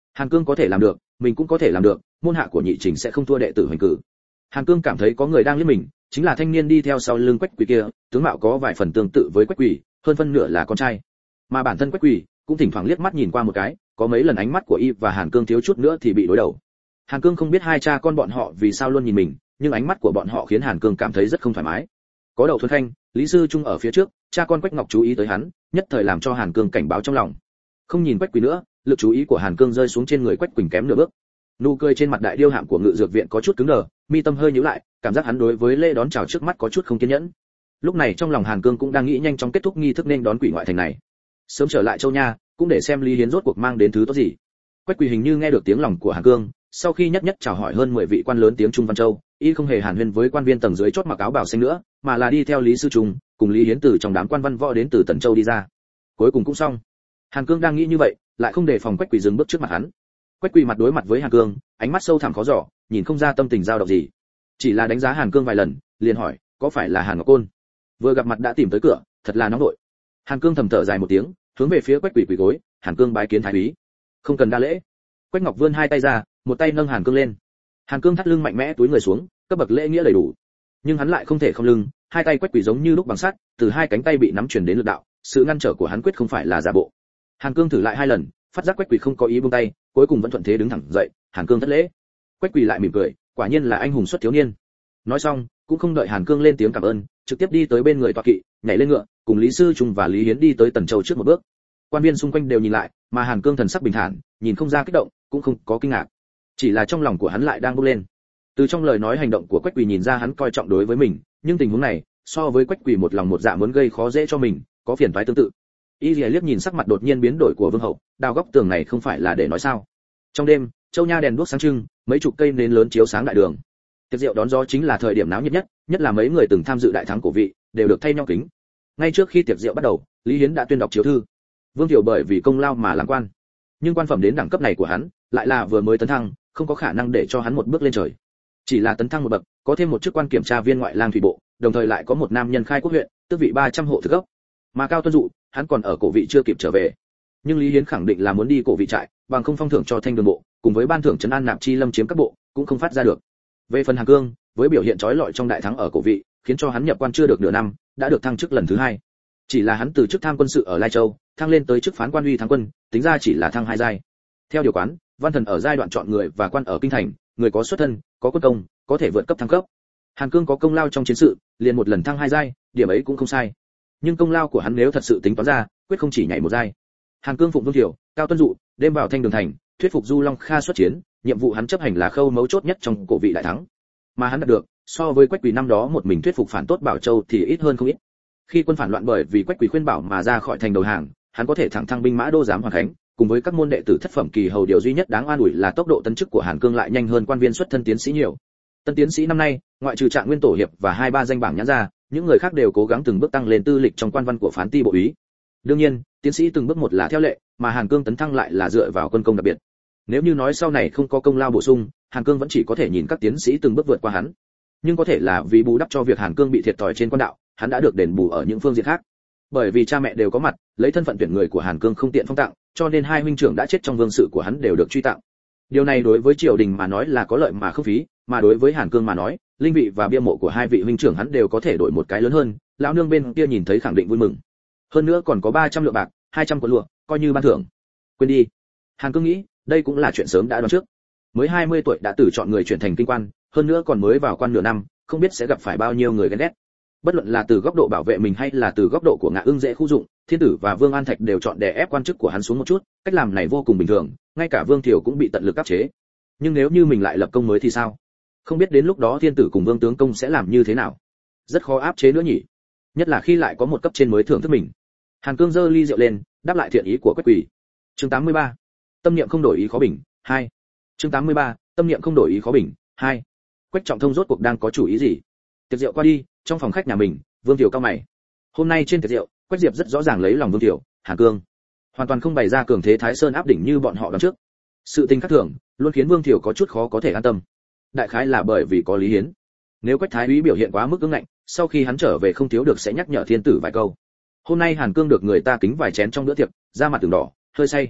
[SPEAKER 1] Hàn Cương có thể làm được, mình cũng có thể làm được, môn hạ của nhị trình sẽ không thua đệ tử hoành cử. Hàn Cương cảm thấy có người đang liếc mình, chính là thanh niên đi theo sau lưng Quách Quỳ kia, tướng mạo có vài phần tương tự với Quách Quỳ, hơn phân nửa là con trai. Mà bản thân Quách Quỳ cũng thỉnh thoảng liếc mắt nhìn qua một cái, có mấy lần ánh mắt của y và Hàn Cương thiếu chút nữa thì bị đối đầu. Hàn Cương không biết hai cha con bọn họ vì sao luôn nhìn mình, nhưng ánh mắt của bọn họ khiến Hàn Cương cảm thấy rất không thoải mái. Có Đậu Thuần Khanh, Lý Sư Trung ở phía trước, cha con Quách Ngọc chú ý tới hắn, nhất thời làm cho Hàn Cương cảnh báo trong lòng. Không nhìn Quách Quỳ nữa, lực chú ý của Hàn Cương rơi xuống trên người Quách Quỳnh kém nửa bước. Nụ cười trên mặt đại điêu hạm của Ngự Dược viện có chút cứng đờ, mi tâm hơi nhíu lại, cảm giác hắn đối với lễ đón chào trước mắt có chút không kiên nhẫn. Lúc này trong lòng Hàn Cương cũng đang nghĩ nhanh chóng kết thúc nghi thức nên đón quỷ ngoại thành này, sớm trở lại Châu Nha, cũng để xem Lý Hiến rốt cuộc mang đến thứ tốt gì. Quách Quỳ hình như nghe được tiếng lòng của Hàn Cương, sau khi nhất nhất chào hỏi hơn mười vị quan lớn tiếng Trung Văn Châu, y không hề hàn huyên với quan viên tầng dưới chót mặc áo bào xanh nữa, mà là đi theo Lý Sư Trung, cùng Lý Hiến từ trong đám quan văn võ đến từ Tần Châu đi ra. Cuối cùng cũng xong. Hàn Cương đang nghĩ như vậy, lại không đề phòng Quách Quỳ dừng bước trước mặt hắn. Quách Quỳ mặt đối mặt với Hàn Cương, ánh mắt sâu thẳm khó dò, nhìn không ra tâm tình dao động gì, chỉ là đánh giá Hàn Cương vài lần, liền hỏi, có phải là Hàn Ngọc Côn? Vừa gặp mặt đã tìm tới cửa, thật là nóng nội. Hàn Cương thầm thở dài một tiếng, hướng về phía Quách Quỳ quỳ gối, Hàn Cương bái kiến thái úy. Không cần đa lễ. Quách Ngọc vươn hai tay ra, một tay nâng Hàn Cương lên. Hàn Cương thắt lưng mạnh mẽ túi người xuống, cấp bậc lễ nghĩa đầy đủ, nhưng hắn lại không thể không lưng, hai tay Quách Quỳ giống như lúc bằng sắt, từ hai cánh tay bị nắm truyền đến lực đạo, sự ngăn trở của hắn quyết không phải là giả bộ. Hàn Cương thử lại hai lần, phát giác Quách Quỳ không có ý buông tay, cuối cùng vẫn thuận thế đứng thẳng dậy. Hàn Cương thất lễ. Quách Quỳ lại mỉm cười, quả nhiên là anh hùng xuất thiếu niên. Nói xong, cũng không đợi Hàn Cương lên tiếng cảm ơn, trực tiếp đi tới bên người tọa kỵ, nhảy lên ngựa, cùng Lý Sư Trung và Lý Hiến đi tới Tần Châu trước một bước. Quan viên xung quanh đều nhìn lại, mà Hàn Cương thần sắc bình thản, nhìn không ra kích động, cũng không có kinh ngạc, chỉ là trong lòng của hắn lại đang bốc lên. Từ trong lời nói hành động của Quách Quỳ nhìn ra hắn coi trọng đối với mình, nhưng tình huống này, so với Quách Quỳ một lòng một dạ muốn gây khó dễ cho mình, có phiền toái tương tự. Y Lìa liếc nhìn sắc mặt đột nhiên biến đổi của Vương hậu, đào góc tường này không phải là để nói sao? Trong đêm, Châu Nha đèn đuốc sáng trưng, mấy chục cây nến lớn chiếu sáng đại đường. Tiệc rượu đón gió chính là thời điểm náo nhiệt nhất, nhất là mấy người từng tham dự đại thắng cổ vị, đều được thay nhau kính. Ngay trước khi tiệc rượu bắt đầu, Lý Hiến đã tuyên đọc chiếu thư. Vương Thiệu bởi vì công lao mà làm quan, nhưng quan phẩm đến đẳng cấp này của hắn, lại là vừa mới tấn thăng, không có khả năng để cho hắn một bước lên trời. Chỉ là tấn thăng một bậc, có thêm một chức quan kiểm tra viên ngoại lang thủy bộ, đồng thời lại có một nam nhân khai quốc huyện, tước vị ba trăm hộ thực gốc. Mà Cao Tuân Dụ, hắn còn ở cổ vị chưa kịp trở về. Nhưng Lý Hiến khẳng định là muốn đi cổ vị trại, bằng không phong thưởng cho Thanh Đường bộ, cùng với ban thưởng trấn an Nạp Chi Lâm chiếm các bộ, cũng không phát ra được. Về phần Hàn Cương, với biểu hiện chói lọi trong đại thắng ở cổ vị, khiến cho hắn nhập quan chưa được nửa năm, đã được thăng chức lần thứ hai. Chỉ là hắn từ chức tham quân sự ở Lai Châu, thăng lên tới chức phán quan uy thắng quân, tính ra chỉ là thăng hai giai. Theo điều quán, văn thần ở giai đoạn chọn người và quan ở kinh thành, người có xuất thân, có quân công, có thể vượt cấp thăng cấp. Hàn Cương có công lao trong chiến sự, liền một lần thăng hai giai, điểm ấy cũng không sai. Nhưng công lao của hắn nếu thật sự tính toán ra, quyết không chỉ nhảy một giai. Hàn Cương phụng Vương Thiệu, Cao Tuân Dụ, đêm vào Thanh Đường thành, thuyết phục Du Long Kha xuất chiến, nhiệm vụ hắn chấp hành là khâu mấu chốt nhất trong cổ vị đại thắng. Mà hắn đạt được, so với Quách Quỳ năm đó một mình thuyết phục phản tốt Bảo Châu thì ít hơn không ít. Khi quân phản loạn bởi vì Quách Quỳ khuyên bảo mà ra khỏi thành đầu hàng, hắn có thể thẳng thăng binh mã đô giám Hoàng Khánh, cùng với các môn đệ tử thất phẩm kỳ hầu, điều duy nhất đáng an ủi là tốc độ tấn chức của Hàn Cương lại nhanh hơn quan viên xuất thân tiến sĩ nhiều. Tân tiến sĩ năm nay, ngoại trừ Trạng Nguyên tổ hiệp và hai ba danh bảng nhãn ra, những người khác đều cố gắng từng bước tăng lên tư lịch trong quan văn của phán ti bộ úy. Đương nhiên, tiến sĩ từng bước một là theo lệ, mà Hàn Cương tấn thăng lại là dựa vào quân công đặc biệt. Nếu như nói sau này không có công lao bổ sung, Hàn Cương vẫn chỉ có thể nhìn các tiến sĩ từng bước vượt qua hắn. Nhưng có thể là vì bù đắp cho việc Hàn Cương bị thiệt thòi trên quan đạo, hắn đã được đền bù ở những phương diện khác. Bởi vì cha mẹ đều có mặt, lấy thân phận tuyển người của Hàn Cương không tiện phong tặng, cho nên hai huynh trưởng đã chết trong vương sự của hắn đều được truy tặng. Điều này đối với triều đình mà nói là có lợi mà không phí, mà đối với Hàn Cương mà nói, linh vị và bia mộ của hai vị huynh trưởng hắn đều có thể đổi một cái lớn hơn, lão nương bên kia nhìn thấy khẳng định vui mừng. Hơn nữa còn có ba trăm lượng bạc, hai trăm quân lụa, coi như ban thưởng. Quên đi. Hàn Cương nghĩ, đây cũng là chuyện sớm đã đoán trước. Mới hai mươi tuổi đã từ chọn người chuyển thành kinh quan, hơn nữa còn mới vào quan nửa năm, không biết sẽ gặp phải bao nhiêu người ghen ghét. Bất luận là từ góc độ bảo vệ mình hay là từ góc độ của Ngạ Ưng dễ khu dụng, Thiên Tử và Vương An Thạch đều chọn đè ép quan chức của hắn xuống một chút, cách làm này vô cùng bình thường, ngay cả Vương Thiệu cũng bị tận lực áp chế. Nhưng nếu như mình lại lập công mới thì sao? Không biết đến lúc đó Thiên Tử cùng Vương tướng công sẽ làm như thế nào? Rất khó áp chế nữa nhỉ. Nhất là khi lại có một cấp trên mới thưởng thức mình. Hàn Cương giơ ly rượu lên, đáp lại thiện ý của Quách Quỳ. Chương tám mươi ba. Tâm niệm không đổi ý khó bình, hai. Chương tám mươi ba. Tâm niệm không đổi ý khó bình, hai. Quách Trọng Thông rốt cuộc đang có chủ ý gì? Tiệc rượu qua đi, trong phòng khách nhà mình, Vương Thiệu cao mày. Hôm nay trên tiệc rượu, Quách Diệp rất rõ ràng lấy lòng Vương Thiệu, Hàn Cương, hoàn toàn không bày ra cường thế Thái Sơn áp đỉnh như bọn họ đoán trước. Sự tình khác thường, luôn khiến Vương Thiệu có chút khó có thể an tâm. Đại khái là bởi vì có Lý Hiến. Nếu Quách Thái úy biểu hiện quá mức cứng ngạnh, sau khi hắn trở về không thiếu được sẽ nhắc nhở Thiên Tử vài câu. Hôm nay Hàn Cương được người ta kính vài chén trong bữa tiệc, da mặt từng đỏ, hơi say.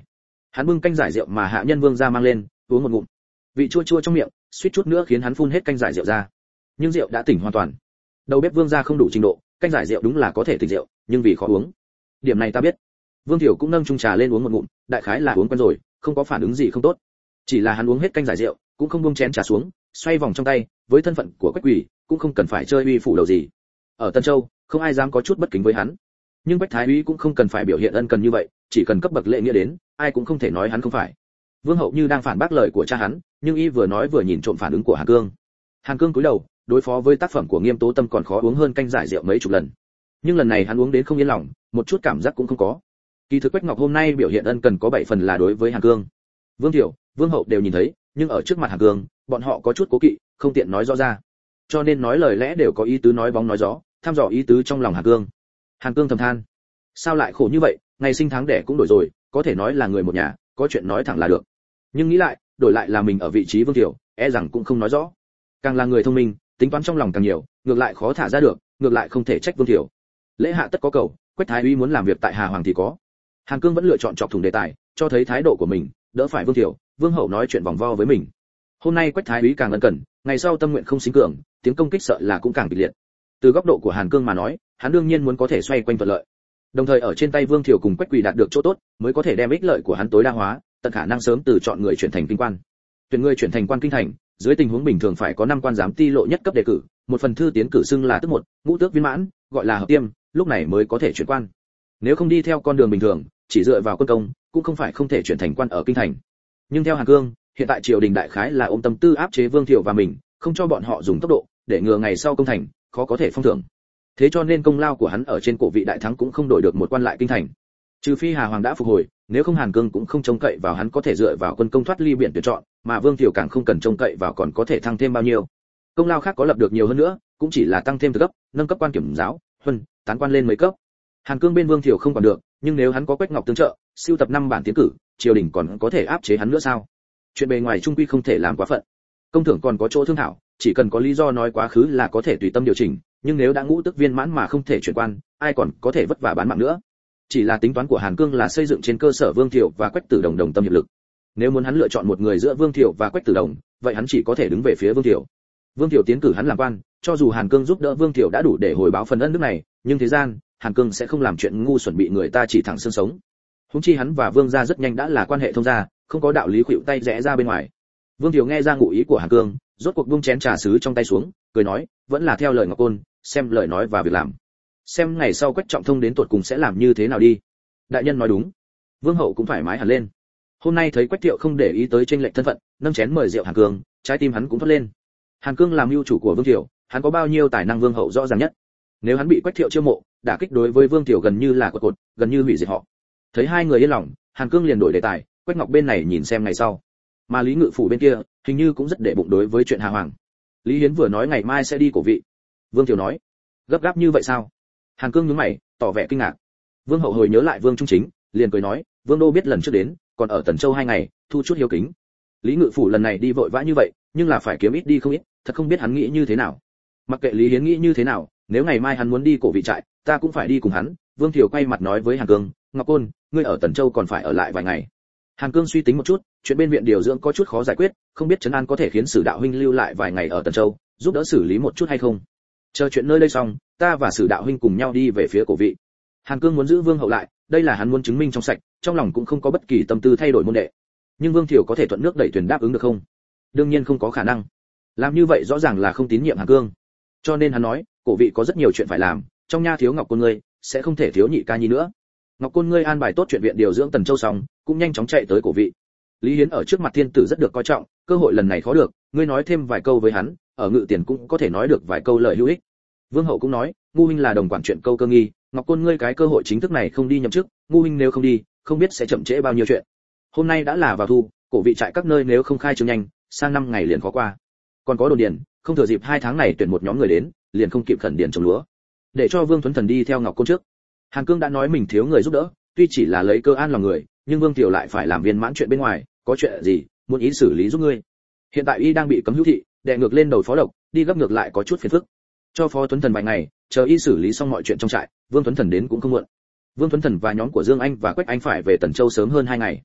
[SPEAKER 1] Hắn bưng canh giải rượu mà hạ nhân Vương gia mang lên, uống một ngụm. Vị chua chua trong miệng, suýt chút nữa khiến hắn phun hết canh giải rượu ra. Nhưng rượu đã tỉnh hoàn toàn. Đầu bếp Vương gia không đủ trình độ, canh giải rượu đúng là có thể tỉnh rượu, nhưng vì khó uống. Điểm này ta biết. Vương Thiểu cũng nâng chung trà lên uống một ngụm, đại khái là uống quen rồi, không có phản ứng gì không tốt. Chỉ là hắn uống hết canh giải rượu, cũng không buông chén trà xuống, xoay vòng trong tay, với thân phận của Quách Quỷ, cũng không cần phải chơi uy phủ đầu gì. Ở Tân Châu, không ai dám có chút bất kính với hắn. Nhưng Quách Thái úy cũng không cần phải biểu hiện ân cần như vậy, chỉ cần cấp bậc lễ nghĩa đến, ai cũng không thể nói hắn không phải. Vương Hậu như đang phản bác lời của cha hắn, nhưng y vừa nói vừa nhìn trộm phản ứng của Hàn Cương. Hàn Cương cúi đầu, đối phó với tác phẩm của Nghiêm Tố Tâm còn khó uống hơn canh giải rượu mấy chục lần. Nhưng lần này hắn uống đến không yên lòng, một chút cảm giác cũng không có. Kỳ thực Quách Ngọc hôm nay biểu hiện ân cần có bảy phần là đối với Hàn Cương. Vương Thiểu, Vương Hậu đều nhìn thấy, nhưng ở trước mặt Hàn Cương, bọn họ có chút cố kỵ, không tiện nói rõ ra. Cho nên nói lời lẽ đều có ý tứ nói bóng nói gió, thăm dò ý tứ trong lòng Hàn Cương. Hàn Cương thầm than, sao lại khổ như vậy, ngày sinh tháng đẻ cũng đổi rồi, có thể nói là người một nhà, có chuyện nói thẳng là được. Nhưng nghĩ lại, đổi lại là mình ở vị trí Vương Thiểu, e rằng cũng không nói rõ. Càng là người thông minh, tính toán trong lòng càng nhiều, ngược lại khó thả ra được, ngược lại không thể trách Vương Thiểu. Lễ hạ tất có cầu, Quách Thái úy muốn làm việc tại Hà Hoàng thì có. Hàn Cương vẫn lựa chọn chọc thủng đề tài, cho thấy thái độ của mình, đỡ phải Vương Thiểu, Vương Hậu nói chuyện vòng vo với mình. Hôm nay Quách Thái úy càng ân cần, ngày sau tâm nguyện không sinh cường, tiếng công kích sợ là cũng càng kịch liệt. Từ góc độ của Hàn Cương mà nói, hắn đương nhiên muốn có thể xoay quanh thuận lợi. Đồng thời ở trên tay Vương Thiểu cùng Quách Quỳ đạt được chỗ tốt, mới có thể đem ích lợi của hắn tối đa hóa, tận khả năng sớm từ chọn người chuyển thành kinh quan. Tuyển người chuyển thành quan kinh thành, dưới tình huống bình thường phải có năm quan giám ti lộ nhất cấp đề cử, một phần thư tiến cử xưng là tức một, ngũ tước viên mãn, gọi là hợp tiêm, lúc này mới có thể chuyển quan. Nếu không đi theo con đường bình thường, chỉ dựa vào quân công, cũng không phải không thể chuyển thành quan ở kinh thành. Nhưng theo Hàn Cương, hiện tại triều đình đại khái là ôm tâm tư áp chế Vương Thiệu và mình, không cho bọn họ dùng tốc độ, để ngừa ngày sau công thành, khó có thể phong thưởng. Thế cho nên công lao của hắn ở trên cổ vị đại thắng cũng không đổi được một quan lại kinh thành. Trừ phi Hà Hoàng đã phục hồi, nếu không Hàn Cương cũng không trông cậy vào hắn có thể dựa vào quân công thoát ly biển tuyển chọn, mà Vương Thiệu càng không cần trông cậy vào còn có thể thăng thêm bao nhiêu. Công lao khác có lập được nhiều hơn nữa, cũng chỉ là tăng thêm từ cấp, nâng cấp quan kiểm giáo, huân, tán quan lên mấy cấp. Hàn Cương bên Vương Thiệu không còn được, nhưng nếu hắn có Quách Ngọc tương trợ, siêu tập năm bản tiến cử, triều đình còn có thể áp chế hắn nữa sao? Chuyện bề ngoài trung quy không thể làm quá phận. Công thưởng còn có chỗ thương thảo, chỉ cần có lý do nói quá khứ là có thể tùy tâm điều chỉnh, nhưng nếu đã ngũ tức viên mãn mà không thể chuyển quan, ai còn có thể vất vả bán mạng nữa. Chỉ là tính toán của Hàn Cương là xây dựng trên cơ sở Vương Thiệu và Quách Tử Đồng đồng tâm hiệp lực. Nếu muốn hắn lựa chọn một người giữa Vương Thiệu và Quách Tử Đồng, vậy hắn chỉ có thể đứng về phía Vương Thiệu. Vương Thiệu tiến cử hắn làm quan, cho dù Hàn Cương giúp đỡ Vương Thiệu đã đủ để hồi báo phần ân đức này, nhưng thế gian, Hàn Cương sẽ không làm chuyện ngu xuẩn bị người ta chỉ thẳng xương sống. Huống chi hắn và Vương gia rất nhanh đã là quan hệ thông gia, không có đạo lý khuỵu tay rẽ ra bên ngoài. Vương Thiệu nghe ra ngụ ý của Hàn Cương, rốt cuộc buông chén trà sứ trong tay xuống, cười nói, vẫn là theo lời Ngọc Côn, xem lời nói và việc làm. Xem ngày sau Quách Trọng Thông đến tuột cùng sẽ làm như thế nào đi. Đại nhân nói đúng. Vương Hậu cũng thoải mái hẳn lên. Hôm nay thấy Quách Thiệu không để ý tới chênh lệch thân phận, nâng chén mời rượu Hàn Cương, trái tim hắn cũng thoát lên. Hàn Cương làm mưu chủ của Vương Thiệu, hắn có bao nhiêu tài năng Vương Hậu rõ ràng nhất. Nếu hắn bị Quách Thiệu chiêu mộ, đả kích đối với Vương Thiệu gần như là cột cột, gần như hủy diệt họ. Thấy hai người yên lòng, Hàn Cương liền đổi đề tài, Quách Ngọc bên này nhìn xem ngày sau. Mà Lý Ngự phủ bên kia, hình như cũng rất để bụng đối với chuyện Hà Hoàng. Lý Hiến vừa nói ngày mai sẽ đi cổ vị. Vương Thiệu nói, gấp gáp như vậy sao? Hàn Cương nhướng mày, tỏ vẻ kinh ngạc. Vương Hậu hồi nhớ lại Vương Trung Chính, liền cười nói, Vương đô biết lần trước đến, còn ở Tần Châu hai ngày, thu chút hiếu kính. Lý Ngự phủ lần này đi vội vã như vậy, nhưng là phải kiếm ít đi không ít, thật không biết hắn nghĩ như thế nào. Mặc kệ Lý Hiến nghĩ như thế nào, nếu ngày mai hắn muốn đi cổ vị trại, ta cũng phải đi cùng hắn. Vương Thiệu quay mặt nói với Hàn Cương, Ngọc Côn, ngươi ở Tần Châu còn phải ở lại vài ngày. Hàn Cương suy tính một chút, chuyện bên viện điều dưỡng có chút khó giải quyết, không biết Trấn An có thể khiến Sử đạo huynh lưu lại vài ngày ở Tần Châu, giúp đỡ xử lý một chút hay không. Chờ chuyện nơi đây xong, ta và Sử đạo huynh cùng nhau đi về phía cổ vị. Hàn Cương muốn giữ Vương Hậu lại, đây là hắn muốn chứng minh trong sạch, trong lòng cũng không có bất kỳ tâm tư thay đổi môn đệ. Nhưng Vương Thiệu có thể thuận nước đẩy thuyền đáp ứng được không? Đương nhiên không có khả năng. Làm như vậy rõ ràng là không tín nhiệm Hàn Cương. Cho nên hắn nói, cổ vị có rất nhiều chuyện phải làm, trong nha thiếu Ngọc Côn ngươi, sẽ không thể thiếu nhị ca nhi nữa. Ngọc Côn ngươi an bài tốt chuyện viện điều dưỡng Tần Châu xong, cũng nhanh chóng chạy tới cổ vị. Lý Hiến ở trước mặt thiên tử rất được coi trọng, cơ hội lần này khó được, ngươi nói thêm vài câu với hắn, ở Ngự Tiền cũng có thể nói được vài câu lời hữu ích. Vương Hậu cũng nói, ngu huynh là đồng quản chuyện câu cơ nghi, Ngọc Côn ngươi cái cơ hội chính thức này không đi nhậm chức, ngu huynh nếu không đi, không biết sẽ chậm trễ bao nhiêu chuyện. Hôm nay đã là vào thu, cổ vị trại các nơi nếu không khai trương nhanh, sang năm ngày liền khó qua. Còn có đồn điền, không thừa dịp hai tháng này tuyển một nhóm người đến, liền không kịp khẩn điền trồng lúa. Để cho Vương Tuấn Thần đi theo Ngọc Côn trước. Hàn Cương đã nói mình thiếu người giúp đỡ, tuy chỉ là lấy cơ an lòng người, nhưng Vương Tiểu lại phải làm viên mãn chuyện bên ngoài, có chuyện gì, muốn ý xử lý giúp ngươi. Hiện tại y đang bị cấm hữu thị, đè ngược lên đầu phó độc, đi gấp ngược lại có chút phiền phức. Cho Phó Tuấn Thần vài ngày, chờ y xử lý xong mọi chuyện trong trại, Vương Tuấn Thần đến cũng không muộn. Vương Tuấn Thần và nhóm của Dương Anh và Quách Anh phải về Tần Châu sớm hơn hai ngày.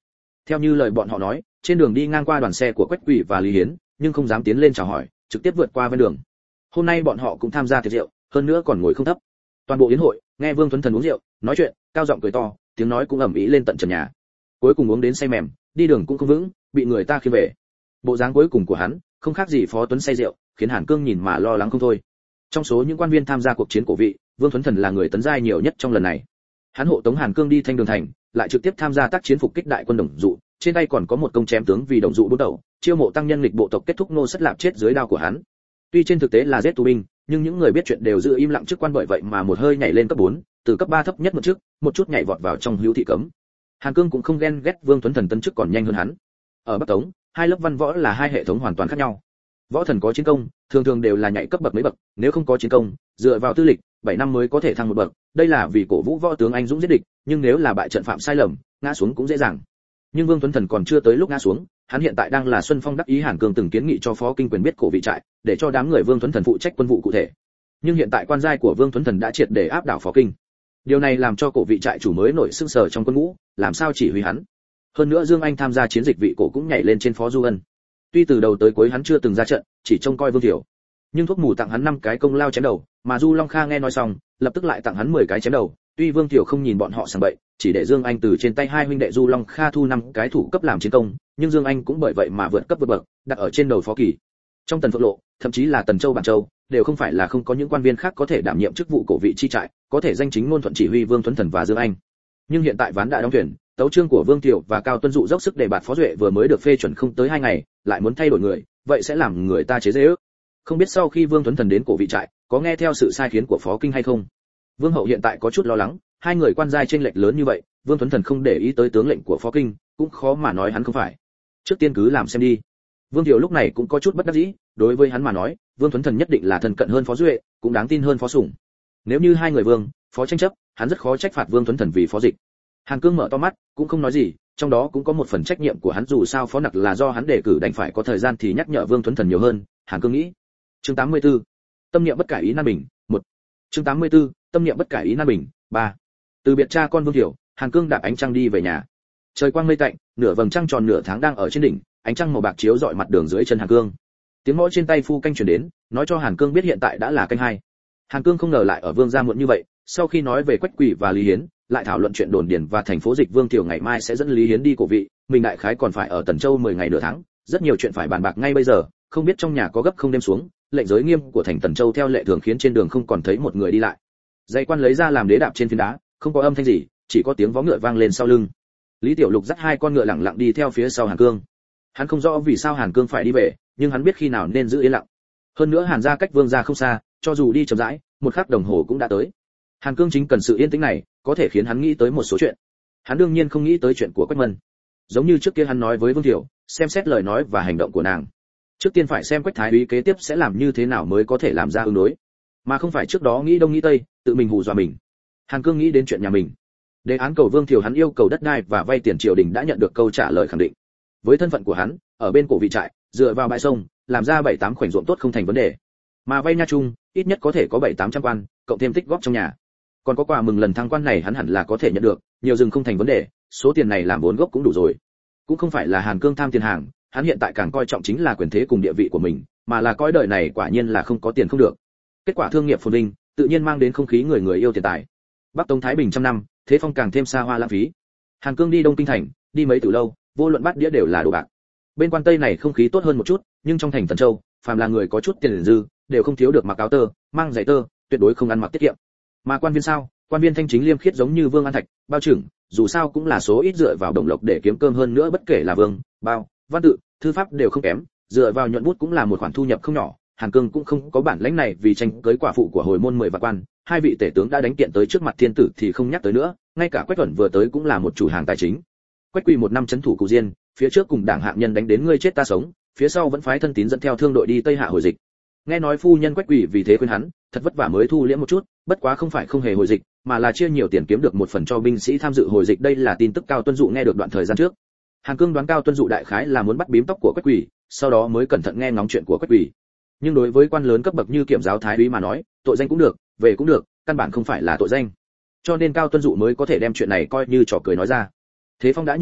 [SPEAKER 1] Theo như lời bọn họ nói, trên đường đi ngang qua đoàn xe của Quách Quỷ và Lý Hiến, nhưng không dám tiến lên chào hỏi, trực tiếp vượt qua ven đường. Hôm nay bọn họ cũng tham gia tiệc rượu, hơn nữa còn ngồi không thấp. Toàn bộ yến hội, nghe Vương Tuấn Thần uống rượu, nói chuyện, cao giọng cười to, tiếng nói cũng ầm ĩ lên tận trần nhà. Cuối cùng uống đến say mềm, đi đường cũng không vững, bị người ta khiêng về. Bộ dáng cuối cùng của hắn, không khác gì Phó Tuấn say rượu, khiến Hàn Cương nhìn mà lo lắng không thôi. Trong số những quan viên tham gia cuộc chiến cổ vị, Vương Tuấn Thần là người tấn giai nhiều nhất trong lần này. Hắn hộ tống Hàn Cương đi Thanh Đường thành, lại trực tiếp tham gia tác chiến phục kích đại quân Đồng Dụ, trên tay còn có một công chém tướng vì Đồng Dụ bốn đầu, chiêu mộ tăng nhân lịch bộ tộc kết thúc nô sất lạp chết dưới đao của hắn. Tuy trên thực tế là giết tù binh, nhưng những người biết chuyện đều giữ im lặng trước quan, bởi vậy mà một hơi nhảy lên cấp bốn, từ cấp ba thấp nhất một trước, một chút nhảy vọt vào trong hữu thị cấm. Hàn Cương cũng không ghen ghét Vương Tuấn Thần tân chức còn nhanh hơn hắn. Ở Bắc Tống, hai lớp văn võ là hai hệ thống hoàn toàn khác nhau. Võ thần có chiến công, thường thường đều là nhảy cấp bậc mấy bậc, nếu không có chiến công, dựa vào tư lịch, bảy năm mới có thể thăng một bậc, đây là vì cổ vũ võ tướng anh dũng giết địch, nhưng nếu là bại trận phạm sai lầm, ngã xuống cũng dễ dàng. Nhưng Vương Tuấn Thần còn chưa tới lúc ngã xuống, hắn hiện tại đang là Xuân Phong đắc ý. Hàn Cương từng kiến nghị cho Phó Kinh Quyền biết cổ vị trại, để cho đám người Vương Tuấn Thần phụ trách quân vụ cụ thể. Nhưng hiện tại quan giai của Vương Tuấn Thần đã triệt để áp đảo Phó Kinh. Điều này làm cho cổ vị trại chủ mới nổi sưng sờ trong quân ngũ, làm sao chỉ huy hắn. Hơn nữa Dương Anh tham gia chiến dịch vị cổ cũng nhảy lên trên Phó Du Ân. Tuy từ đầu tới cuối hắn chưa từng ra trận, chỉ trông coi Vương Thiểu, nhưng thuốc mù tặng hắn năm cái công lao chém đầu, mà Du Long Kha nghe nói xong, lập tức lại tặng hắn mười cái chém đầu. Tuy Vương Thiểu không nhìn bọn họ sảng bậy, chỉ để Dương Anh từ trên tay hai huynh đệ Du Long Kha thu năm cái thủ cấp làm chiến công, nhưng Dương Anh cũng bởi vậy mà vượt cấp vượt bậc, đặt ở trên đầu Phó Kỳ. Trong Tần Phượng Lộ, thậm chí là Tần Châu Bản Châu, đều không phải là không có những quan viên khác có thể đảm nhiệm chức vụ cổ vị chi trại, có thể danh chính ngôn thuận chỉ huy Vương Tuấn Thần và Dương Anh. Nhưng hiện tại ván đã đóng thuyền, tấu chương của Vương Thiệu và Cao Tuân Dụ dốc sức để bạt Phó Duệ vừa mới được phê chuẩn không tới hai ngày, lại muốn thay đổi người, vậy sẽ làm người ta chế giễu. Không biết sau khi Vương Tuấn Thần đến cổ vị trại, có nghe theo sự sai khiến của Phó Kinh hay không. Vương Hậu hiện tại có chút lo lắng, hai người quan giai chênh lệch lớn như vậy, Vương Tuấn Thần không để ý tới tướng lệnh của Phó Kinh, cũng khó mà nói hắn không phải. Trước tiên cứ làm xem đi. Vương Thiệu lúc này cũng có chút bất đắc dĩ, đối với hắn mà nói, Vương Tuấn Thần nhất định là thân cận hơn Phó Duệ, cũng đáng tin hơn Phó Sủng. Nếu như hai người Vương, Phó tranh chấp, hắn rất khó trách phạt Vương Tuấn Thần vì Phó Dịch. Hàn Cương mở to mắt, cũng không nói gì, trong đó cũng có một phần trách nhiệm của hắn, dù sao Phó Nặc là do hắn đề cử, đành phải có thời gian thì nhắc nhở Vương Tuấn Thần nhiều hơn. Hàn Cương nghĩ. Chương tám mươi tư. Tâm niệm bất cải ý nan bình, một. Chương tám mươi tư. Tâm niệm bất cải ý nan bình, ba. Từ biệt cha con Vương Thiểu, Hàn Cương đạp ánh trăng đi về nhà. Trời quang mây tạnh, nửa vầng trăng tròn nửa tháng đang ở trên đỉnh, ánh trăng màu bạc chiếu rọi mặt đường dưới chân Hàn Cương. Tiếng mõ trên tay phu canh truyền đến, nói cho Hàn Cương biết hiện tại đã là canh hai. Hàn Cương không ngờ lại ở Vương gia muộn như vậy, sau khi nói về Quách Quỷ và Lý Hiến, lại thảo luận chuyện đồn điền và thành phố dịch. Vương Thiểu ngày mai sẽ dẫn Lý Hiến đi cổ vị, mình đại khái còn phải ở Tần Châu mười ngày nửa tháng, rất nhiều chuyện phải bàn bạc ngay bây giờ, không biết trong nhà có gấp không đêm xuống. Lệnh giới nghiêm của thành Tần Châu theo lệ thường khiến trên đường không còn thấy một người đi lại. Dây quan lấy ra làm đế đạp trên phiến đá, không có âm thanh gì, chỉ có tiếng vó ngựa vang lên sau lưng. Lý Tiểu Lục dắt hai con ngựa lẳng lặng đi theo phía sau Hàn Cương. Hắn không rõ vì sao Hàn Cương phải đi về, nhưng hắn biết khi nào nên giữ yên lặng. Hơn nữa Hàn gia cách Vương gia không xa, cho dù đi chậm rãi, một khắc đồng hồ cũng đã tới. Hàn Cương chính cần sự yên tĩnh này, có thể khiến hắn nghĩ tới một số chuyện. Hắn đương nhiên không nghĩ tới chuyện của Quách Mân. Giống như trước kia hắn nói với Vương Thiểu, xem xét lời nói và hành động của nàng. Trước tiên phải xem Quách thái úy kế tiếp sẽ làm như thế nào mới có thể làm ra ứng đối, mà không phải trước đó nghĩ đông nghĩ tây, tự mình hù dọa mình. Hàn Cương nghĩ đến chuyện nhà mình. Đề án cầu Vương Thiểu hắn yêu cầu đất đai và vay tiền triều đình đã nhận được câu trả lời khẳng định. Với thân phận của hắn, ở bên cổ vị trại, dựa vào bãi sông, làm ra bảy tám khoảnh ruộng tốt không thành vấn đề. Mà vay nha chung, ít nhất có thể có bảy tám trăm quan, cộng thêm tích góp trong nhà. Còn có quà mừng lần thăng quan này hắn hẳn là có thể nhận được, nhiều rừng không thành vấn đề, số tiền này làm vốn gốc cũng đủ rồi. Cũng không phải là Hàn Cương tham tiền hàng, hắn hiện tại càng coi trọng chính là quyền thế cùng địa vị của mình, mà là coi đời này quả nhiên là không có tiền không được. Kết quả thương nghiệp phồn vinh, tự nhiên mang đến không khí người người yêu tiền tài. Bắc Tống Thái Bình trăm năm, thế phong càng thêm xa hoa lãng phí. Hàn Cương đi Đông Kinh thành, đi mấy từ lâu, vô luận bát đĩa đều là đồ bạc. Bên quan Tây này không khí tốt hơn một chút, nhưng trong thành Tần Châu, phàm là người có chút tiền dư, đều không thiếu được mặc áo tơ, mang giày tơ, tuyệt đối không ăn mặc tiết kiệm. Mà quan viên sao? Quan viên thanh chính liêm khiết giống như Vương An Thạch, Bao Trưởng, dù sao cũng là số ít dựa vào đồng lộc để kiếm cơm, hơn nữa bất kể là Vương, Bao, Văn tự, thư pháp đều không kém, dựa vào nhuận bút cũng là một khoản thu nhập không nhỏ. Hàn Cương cũng không có bản lãnh này, vì tranh cưới quả phụ của hồi môn mười vạn quan, hai vị tể tướng đã đánh kiện tới trước mặt thiên tử thì không nhắc tới nữa, ngay cả Quách Thuận vừa tới cũng là một chủ hàng tài chính. Quách Quỳ một năm chấn thủ Cù Diên, phía trước cùng đảng hạng nhân đánh đến ngươi chết ta sống, phía sau vẫn phái thân tín dẫn theo thương đội đi Tây Hạ hồi dịch. Nghe nói phu nhân Quách Quỳ vì thế khuyên hắn, thật vất vả mới thu liễm một chút, bất quá không phải không hề hồi dịch, mà là chia nhiều tiền kiếm được một phần cho binh sĩ tham dự hồi dịch. Đây là tin tức Cao Tuân Dụ nghe được đoạn thời gian trước. Hàn Cương đoán Cao Tuân Dụ đại khái là muốn bắt bím tóc của Quách Quỳ, sau đó mới cẩn thận nghe ngóng chuyện của Quách Quỳ. Nhưng đối với quan lớn cấp bậc như kiểm giáo thái úy mà nói, tội danh cũng được, về cũng được, căn bản không phải là tội danh. Cho nên Cao Tuân Dụ mới có thể đem chuyện này coi như trò cười nói ra. Thế phong đã như vậy,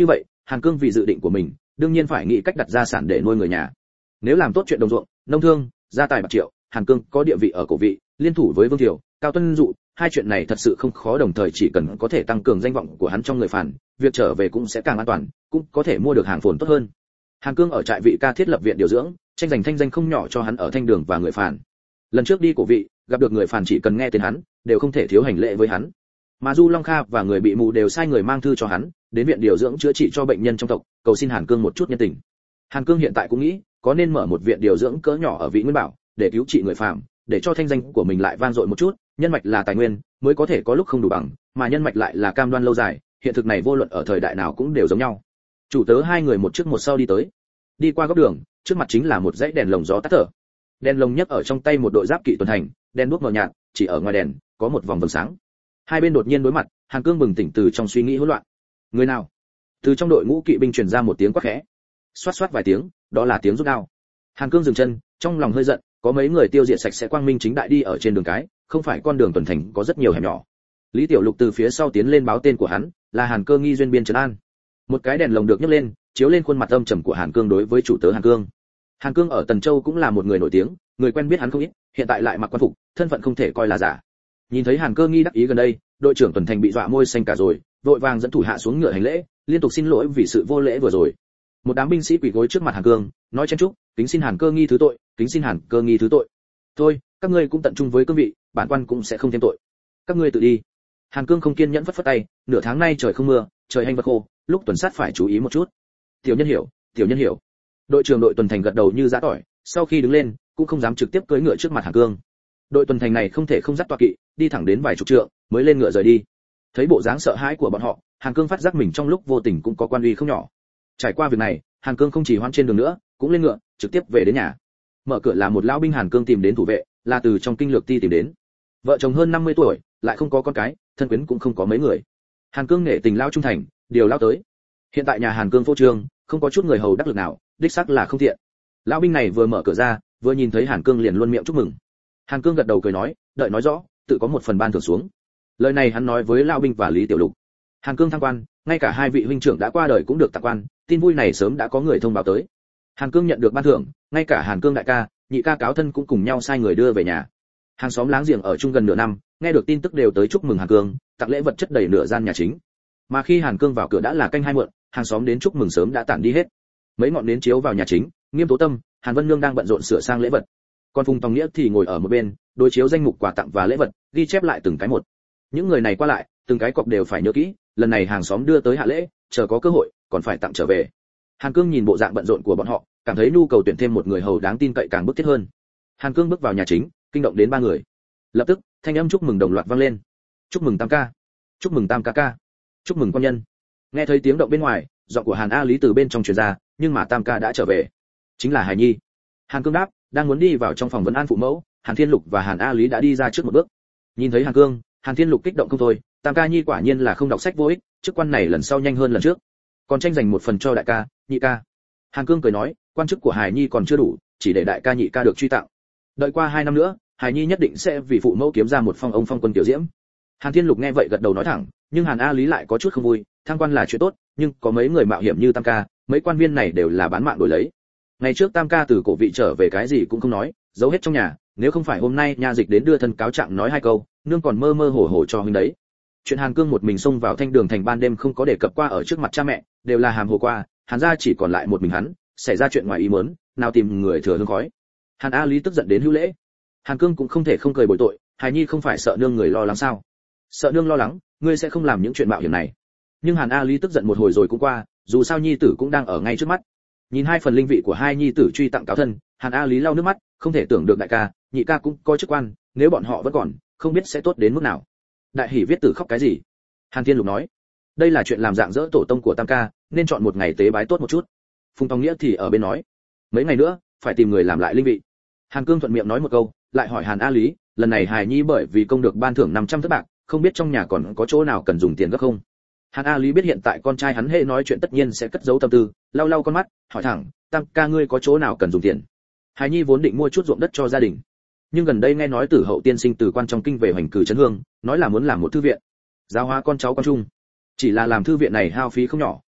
[SPEAKER 1] Hàn Cương vì dự định của mình, đương nhiên phải nghĩ cách đặt gia sản để nuôi người nhà. Nếu làm tốt chuyện đồng ruộng, nông thương, gia tài bạc triệu, Hàn Cương có địa vị ở cổ vị, liên thủ với Vương Thiều, Cao Tuân Dụ, hai chuyện này thật sự không khó, đồng thời chỉ cần có thể tăng cường danh vọng của hắn trong người phản, việc trở về cũng sẽ càng an toàn, cũng có thể mua được hàng phồn tốt hơn. Hàn Cương ở trại vị ca thiết lập viện điều dưỡng, tranh giành thanh danh không nhỏ cho hắn ở thanh đường và người phản. Lần trước đi cổ vị, gặp được người phản chỉ cần nghe tên hắn, đều không thể thiếu hành lễ với hắn. Mà Du Long Kha và người bị mù đều sai người mang thư cho hắn, đến viện điều dưỡng chữa trị cho bệnh nhân trong tộc, cầu xin Hàn Cương một chút nhân tình. Hàn Cương hiện tại cũng nghĩ, có nên mở một viện điều dưỡng cỡ nhỏ ở Vị Nguyên Bảo, để cứu trị người phàm, để cho thanh danh của mình lại vang dội một chút, nhân mạch là tài nguyên, mới có thể có lúc không đủ bằng, mà nhân mạch lại là cam đoan lâu dài, hiện thực này vô luận ở thời đại nào cũng đều giống nhau. Chủ tớ hai người một trước một sau đi tới. Đi qua góc đường, trước mặt chính là một dãy đèn lồng gió tắt thở. Đèn lồng nhấc ở trong tay một đội giáp kỵ tuần thành, đèn đuốc mờ nhạt, chỉ ở ngoài đèn có một vòng vầng sáng. Hai bên đột nhiên đối mặt, Hàn Cương bừng tỉnh từ trong suy nghĩ hỗn loạn. Người nào? Từ trong đội ngũ kỵ binh truyền ra một tiếng quát khẽ. Xoát xoát vài tiếng, đó là tiếng rút đao. Hàn Cương dừng chân, trong lòng hơi giận, có mấy người tiêu diệt sạch sẽ quang minh chính đại đi ở trên đường cái, không phải con đường tuần thành có rất nhiều hẻm nhỏ. Lý Tiểu Lục từ phía sau tiến lên báo tên của hắn, là Hàn Cơ nghi duyên biên trấn an. Một cái đèn lồng được nhấc lên, chiếu lên khuôn mặt âm trầm của Hàn Cương đối với chủ tớ Hàn Cương. Hàn Cương ở Tần Châu cũng là một người nổi tiếng, người quen biết hắn không ít, hiện tại lại mặc quan phục, thân phận không thể coi là giả. Nhìn thấy Hàn Cơ nghi đắc ý gần đây, đội trưởng tuần thành bị dọa môi xanh cả rồi, vội vàng dẫn thủ hạ xuống ngựa hành lễ, liên tục xin lỗi vì sự vô lễ vừa rồi. Một đám binh sĩ quỳ gối trước mặt Hàn Cương, nói chen chúc, kính xin Hàn Cơ nghi thứ tội, kính xin Hàn Cơ nghi thứ tội. Thôi, các ngươi cũng tận trung với cương vị, bản quan cũng sẽ không thêm tội. Các ngươi tự đi. Hàn Cương không kiên nhẫn phất phất tay, nửa tháng nay trời không mưa, trời hanh vật khô, lúc tuần sát phải chú ý một chút. Tiểu nhân hiểu, tiểu nhân hiểu. Đội trưởng đội tuần thành gật đầu như giã tỏi, sau khi đứng lên, cũng không dám trực tiếp cưỡi ngựa trước mặt Hàn Cương. Đội tuần thành này không thể không dắt toa kỵ, đi thẳng đến vài chục trượng, mới lên ngựa rời đi. Thấy bộ dáng sợ hãi của bọn họ, Hàn Cương phát giác mình trong lúc vô tình cũng có quan uy không nhỏ. Trải qua việc này, Hàn Cương không chỉ hoãn trên đường nữa, cũng lên ngựa, trực tiếp về đến nhà. Mở cửa là một lão binh Hàn Cương tìm đến thủ vệ, là từ trong kinh lược ti tìm đến. Vợ chồng hơn năm mươi tuổi, lại không có con cái, thân quyến cũng không có mấy người. Hàn Cương nể tình lão trung thành, điều lão tới. Hiện tại nhà Hàn Cương phô trương, không có chút người hầu đắc lực nào, đích xác là không thiện. Lão binh này vừa mở cửa ra, vừa nhìn thấy Hàn Cương liền luôn miệng chúc mừng. Hàn Cương gật đầu cười nói, đợi nói rõ, tự có một phần ban thưởng xuống. Lời này hắn nói với lão binh và Lý Tiểu Lục. Hàn Cương thăng quan, ngay cả hai vị huynh trưởng đã qua đời cũng được tặng quan, tin vui này sớm đã có người thông báo tới. Hàn Cương nhận được ban thưởng, ngay cả Hàn Cương đại ca, nhị ca cáo thân cũng cùng nhau sai người đưa về nhà. Hàng xóm láng giềng ở chung gần nửa năm, nghe được tin tức đều tới chúc mừng Hàn Cương, tặng lễ vật chất đầy nửa gian nhà chính. Mà khi Hàn Cương vào cửa đã là canh hai muộn, hàng xóm đến chúc mừng sớm đã tản đi hết. Mấy ngọn nến chiếu vào nhà chính, Nghiêm Tố Tâm, Hàn Vân Nương đang bận rộn sửa sang lễ vật. Còn Phùng Tòng Nghĩa thì ngồi ở một bên, đối chiếu danh mục quà tặng và lễ vật, ghi chép lại từng cái một. Những người này qua lại, từng cái cọc đều phải nhớ kỹ, lần này hàng xóm đưa tới hạ lễ, chờ có cơ hội, còn phải tặng trở về. Hàn Cương nhìn bộ dạng bận rộn của bọn họ, cảm thấy nhu cầu tuyển thêm một người hầu đáng tin cậy càng bức thiết hơn. Hàn Cương bước vào nhà chính, kinh động đến ba người. Lập tức, thanh âm chúc mừng đồng loạt vang lên. Chúc mừng Tam ca, chúc mừng Tam ca ca, chúc mừng quan nhân. Nghe thấy tiếng động bên ngoài, giọng của Hàn A Lý từ bên trong truyền ra, nhưng mà Tam ca đã trở về. Chính là Hải Nhi. Hàn Cương đáp, đang muốn đi vào trong phòng vấn an phụ mẫu, Hàn Thiên Lục và Hàn A Lý đã đi ra trước một bước. Nhìn thấy Hàn Cương, Hàn Thiên Lục kích động không thôi, Tam ca Nhi quả nhiên là không đọc sách vô ích, chức quan này lần sau nhanh hơn lần trước. Còn tranh giành một phần cho đại ca, nhị ca. Hàn Cương cười nói, quan chức của Hải Nhi còn chưa đủ, chỉ để đại ca nhị ca được truy tặng. Đợi qua hai năm nữa, Hải Nhi nhất định sẽ vì phụ mẫu kiếm ra một phong ông phong quân tiểu diễm. Hàn Thiên Lục nghe vậy gật đầu nói thẳng, nhưng Hàn A Lý lại có chút không vui, thăng quan là chuyện tốt, nhưng có mấy người mạo hiểm như Tam ca, mấy quan viên này đều là bán mạng đổi lấy. Ngày trước Tam ca từ cổ vị trở về cái gì cũng không nói, giấu hết trong nhà, nếu không phải hôm nay nha dịch đến đưa thân cáo trạng nói hai câu, nương còn mơ mơ hồ hồ cho huynh đấy. Chuyện Hàn Cương một mình xông vào thanh đường thành ban đêm không có đề cập qua ở trước mặt cha mẹ, đều là hàm hồ qua, Hàn gia chỉ còn lại một mình hắn, xảy ra chuyện ngoài ý muốn, nào tìm người thừa hương khói. Hàn A Lý tức giận đến hữu lễ. Hàn Cương cũng không thể không cười bồi tội, Hải Nhi không phải sợ nương người lo lắng sao? Sợ nương lo lắng, ngươi sẽ không làm những chuyện mạo hiểm này. Nhưng Hàn A Lý tức giận một hồi rồi cũng qua, dù sao nhi tử cũng đang ở ngay trước mắt. Nhìn hai phần linh vị của hai nhi tử truy tặng cáo thân, Hàn A Lý lau nước mắt, không thể tưởng được đại ca, nhị ca cũng có chức quan, nếu bọn họ vẫn còn, không biết sẽ tốt đến mức nào. Đại hỉ viết tử khóc cái gì? Hàn Thiên Lục nói, đây là chuyện làm dạng dỡ tổ tông của Tam ca, nên chọn một ngày tế bái tốt một chút. Phùng Tòng Nghĩa thì ở bên nói, mấy ngày nữa phải tìm người làm lại linh vị. Hàn Cương thuận miệng nói một câu, lại hỏi Hàn A Lý, lần này Hải Nhi bởi vì công được ban thưởng năm trăm thất bạc, không biết trong nhà còn có chỗ nào cần dùng tiền gấp không? Hàn A Lý biết hiện tại con trai hắn hệ nói chuyện tất nhiên sẽ cất giấu tâm tư, lau lau con mắt, hỏi thẳng, Tam ca ngươi có chỗ nào cần dùng tiền? Hải Nhi vốn định mua chút ruộng đất cho gia đình, nhưng gần đây nghe nói Tử Hậu tiên sinh từ quan trong kinh về hoành cử trấn hương, nói là muốn làm một thư viện, giáo hóa con cháu con chung. Chỉ là làm thư viện này hao phí không nhỏ,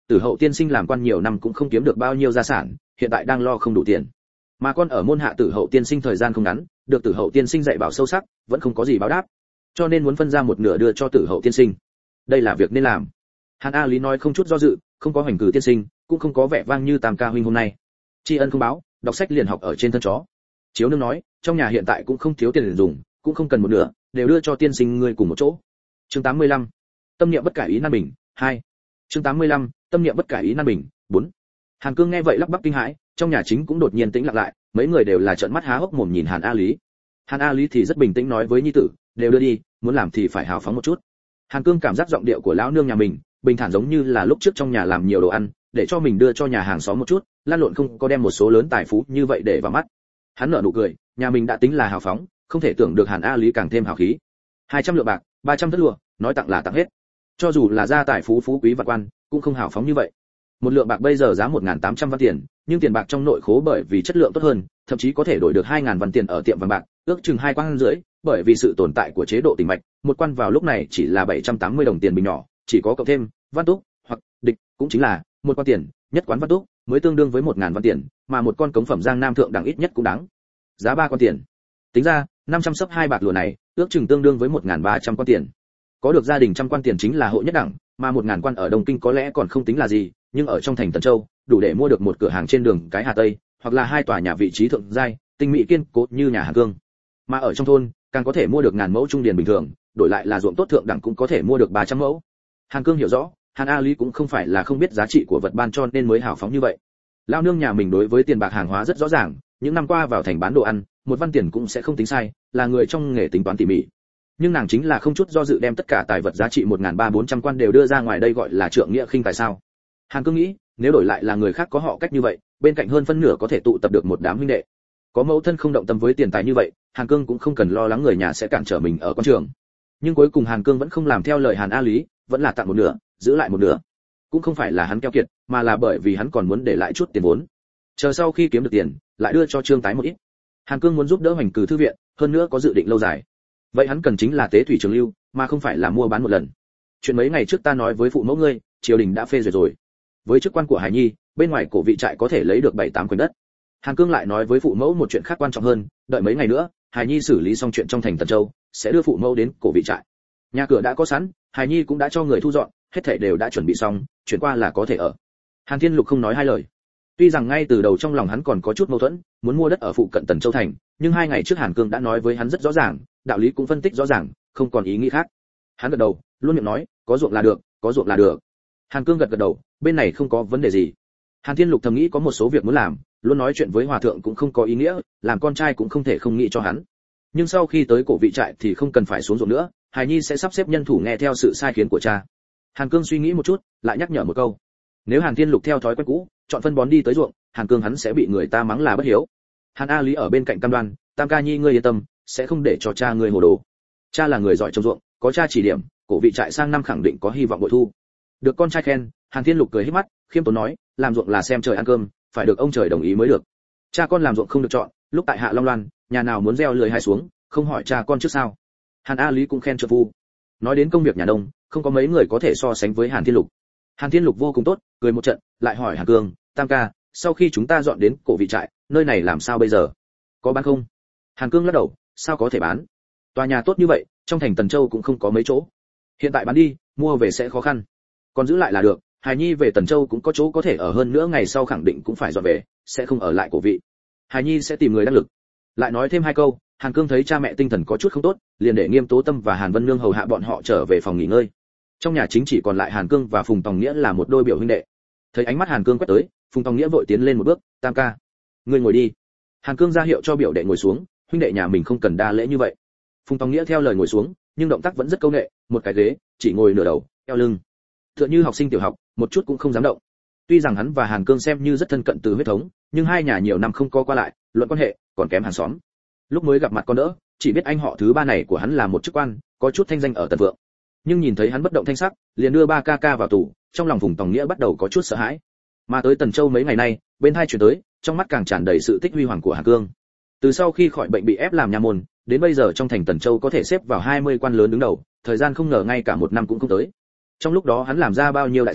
[SPEAKER 1] Tử Hậu tiên sinh làm quan nhiều năm cũng không kiếm được bao nhiêu gia sản, hiện tại đang lo không đủ tiền. Mà con ở môn hạ Tử Hậu tiên sinh thời gian không ngắn, được Tử Hậu tiên sinh dạy bảo sâu sắc, vẫn không có gì báo đáp, cho nên muốn phân ra một nửa đưa cho Tử Hậu tiên sinh. Đây là việc nên làm. Hàn A Lý nói không chút do dự, không có hoành cử tiên sinh, cũng không có vẻ vang như Tam ca huynh hôm nay. Tri ân không báo, đọc sách liền học ở trên thân chó. Chiếu nương nói, trong nhà hiện tại cũng không thiếu tiền để dùng, cũng không cần một nửa, đều đưa cho tiên sinh ngươi cùng một chỗ. Chương tám mươi lăm. Tâm niệm bất cải ý nan bình, hai. Chương tám mươi lăm. Tâm niệm bất cải ý nan bình, bốn. Hàn Cương nghe vậy lắp bắp kinh hãi, trong nhà chính cũng đột nhiên tĩnh lặng lại, mấy người đều là trợn mắt há hốc mồm nhìn Hàn A Lý. Hàn A Lý thì rất bình tĩnh nói với nhi tử, đều đưa đi, muốn làm thì phải hào phóng một chút. Hàn Cương cảm giác giọng điệu của lão nương nhà mình, bình thản giống như là lúc trước trong nhà làm nhiều đồ ăn, để cho mình đưa cho nhà hàng xóm một chút, lan lộn không có đem một số lớn tài phú như vậy để vào mắt. Hắn nở nụ cười, nhà mình đã tính là hào phóng, không thể tưởng được Hàn A Lý càng thêm hào khí. hai trăm lượng bạc, ba trăm thất lụa, nói tặng là tặng hết. Cho dù là gia tài phú phú quý vạn quan, cũng không hào phóng như vậy. Một lượng bạc bây giờ giá một nghìn tám trăm văn tiền, nhưng tiền bạc trong nội khố bởi vì chất lượng tốt hơn, thậm chí có thể đổi được hai nghìn văn tiền ở tiệm vàng bạc, ước chừng hai quan rưỡi, bởi vì sự tồn tại của chế độ tỉnh mạch, một quan vào lúc này chỉ là bảy trăm tám mươi đồng tiền bình nhỏ, chỉ có cộng thêm văn túc hoặc địch, cũng chính là một quan tiền, nhất quán văn túc mới tương đương với một nghìn văn tiền, mà một con cống phẩm Giang Nam thượng đẳng ít nhất cũng đáng giá ba quan tiền. Tính ra, năm trăm sấp hai bạc lụa này, ước chừng tương đương với một nghìn ba trăm quan tiền. Có được gia đình trăm quan tiền chính là hộ nhất đẳng, mà một nghìn quan ở Đông Kinh có lẽ còn không tính là gì, nhưng ở trong thành Tần Châu, đủ để mua được một cửa hàng trên đường cái Hà Tây, hoặc là hai tòa nhà vị trí thượng giai, tinh mỹ kiên cố như nhà Hàn Cương. Mà ở trong thôn, càng có thể mua được ngàn mẫu trung điền bình thường, đổi lại là ruộng tốt thượng đẳng cũng có thể mua được ba trăm mẫu. Hàn Cương hiểu rõ, Hàn A Lý cũng không phải là không biết giá trị của vật ban cho nên mới hào phóng như vậy. Lão nương nhà mình đối với tiền bạc hàng hóa rất rõ ràng, những năm qua vào thành bán đồ ăn, một văn tiền cũng sẽ không tính sai, là người trong nghề tính toán tỉ mỉ. Nhưng nàng chính là không chút do dự đem tất cả tài vật giá trị một nghìn ba bốn trăm quan đều đưa ra ngoài, đây gọi là trượng nghĩa khinh tài sao? Hàn Cương nghĩ, nếu đổi lại là người khác có họ cách như vậy, bên cạnh hơn phân nửa có thể tụ tập được một đám huynh đệ. Có mẫu thân không động tâm với tiền tài như vậy, Hàn Cương cũng không cần lo lắng người nhà sẽ cản trở mình ở con trường. Nhưng cuối cùng Hàn Cương vẫn không làm theo lời Hàn A Lý, vẫn là tặng một nửa, giữ lại một nửa. Cũng không phải là hắn keo kiệt, mà là bởi vì hắn còn muốn để lại chút tiền vốn. Chờ sau khi kiếm được tiền, lại đưa cho Trương Tái một ít. Hàn Cương muốn giúp đỡ Hoành Cử thư viện, hơn nữa có dự định lâu dài. Vậy hắn cần chính là tế thủy trường lưu, mà không phải là mua bán một lần. Chuyện mấy ngày trước ta nói với phụ mẫu ngươi, triều đình đã phê duyệt rồi. Với chức quan của Hải Nhi, bên ngoài cổ vị trại có thể lấy được bảy tám khoảnh đất. Hàn Cương lại nói với phụ mẫu một chuyện khác quan trọng hơn, đợi mấy ngày nữa, Hải Nhi xử lý xong chuyện trong thành Tần Châu, sẽ đưa phụ mẫu đến cổ vị trại. Nhà cửa đã có sẵn, Hải Nhi cũng đã cho người thu dọn, hết thảy đều đã chuẩn bị xong, chuyển qua là có thể ở. Hàn Thiên Lục không nói hai lời. Tuy rằng ngay từ đầu trong lòng hắn còn có chút mâu thuẫn, muốn mua đất ở phụ cận Tần Châu thành, nhưng hai ngày trước Hàn Cương đã nói với hắn rất rõ ràng, đạo lý cũng phân tích rõ ràng, không còn ý nghĩ khác. Hắn gật đầu, luôn miệng nói, có ruộng là được, có ruộng là được. Hàn Cương gật gật đầu, bên này không có vấn đề gì. Hàn Thiên Lục thầm nghĩ có một số việc muốn làm, luôn nói chuyện với hòa thượng cũng không có ý nghĩa, làm con trai cũng không thể không nghĩ cho hắn. Nhưng sau khi tới cổ vị trại thì không cần phải xuống ruộng nữa, Hải Nhi sẽ sắp xếp nhân thủ nghe theo sự sai khiến của cha. Hàn Cương suy nghĩ một chút, lại nhắc nhở một câu. Nếu Hàn Thiên Lục theo thói quen cũ, chọn phân bón đi tới ruộng, Hàn Cương hắn sẽ bị người ta mắng là bất hiếu. Hàn A Lý ở bên cạnh cam đoan, Tam ca Nhi ngươi yên tâm, sẽ không để cho cha ngươi hồ đồ. Cha là người giỏi trồng ruộng, có cha chỉ điểm, cổ vị trại sang năm khẳng định có hy vọng bội thu. Được con trai khen, Hàn Thiên Lục cười híp mắt, khiêm tốn nói, làm ruộng là xem trời ăn cơm, phải được ông trời đồng ý mới được. Cha con làm ruộng không được chọn, lúc tại Hạ Long Loan, nhà nào muốn gieo lười hay xuống, không hỏi cha con trước sao? Hàn A Lý cũng khen trợ phu. Nói đến công việc nhà nông, không có mấy người có thể so sánh với Hàn Thiên Lục. Hàn Thiên Lục vô cùng tốt, cười một trận, lại hỏi Hàn Cương, Tam ca, sau khi chúng ta dọn đến cổ vị trại, nơi này làm sao bây giờ? Có bán không? Hàn Cương lắc đầu, sao có thể bán? Tòa nhà tốt như vậy, trong thành Tần Châu cũng không có mấy chỗ. Hiện tại bán đi, mua về sẽ khó khăn. Còn giữ lại là được, Hải Nhi về Tần Châu cũng có chỗ có thể ở, hơn nữa ngày sau khẳng định cũng phải dọn về, sẽ không ở lại cổ vị. Hải Nhi sẽ tìm người đắc lực. Lại nói thêm hai câu, Hàn Cương thấy cha mẹ tinh thần có chút không tốt, liền để Nghiêm Tố Tâm và Hàn Vân Nương hầu hạ bọn họ trở về phòng nghỉ ngơi. Trong nhà chính chỉ còn lại Hàn Cương và Phùng Tòng Nghĩa là một đôi biểu huynh đệ. Thấy ánh mắt Hàn Cương quét tới, Phùng Tòng Nghĩa vội tiến lên một bước, Tam ca, ngươi ngồi đi. Hàn Cương ra hiệu cho biểu đệ ngồi xuống, huynh đệ nhà mình không cần đa lễ như vậy. Phùng Tòng Nghĩa theo lời ngồi xuống, nhưng động tác vẫn rất câu nệ, một cái ghế, chỉ ngồi nửa đầu, eo lưng, tựa như học sinh tiểu học, một chút cũng không dám động. Tuy rằng hắn và Hàn Cương xem như rất thân cận từ huyết thống, nhưng hai nhà nhiều năm không có qua lại, luận quan hệ còn kém hàng xóm. Lúc mới gặp mặt con đỡ, chỉ biết anh họ thứ ba này của hắn là một chức quan, có chút thanh danh ở Tần Vượng. Nhưng nhìn thấy hắn bất động thanh sắc, liền đưa ba ca ca vào tù, trong lòng Phùng Tòng Nghĩa bắt đầu có chút sợ hãi. Mà tới Tần Châu mấy ngày nay, bên hai chuyển tới, trong mắt càng tràn đầy sự tích huy hoàng của Hàn Cương. Từ sau khi khỏi bệnh bị ép làm nha môn, đến bây giờ trong thành Tần Châu có thể xếp vào hai mươi quan lớn đứng đầu, thời gian không ngờ ngay cả một năm cũng không tới. Trong lúc đó hắn làm ra bao nhiêu đại sự,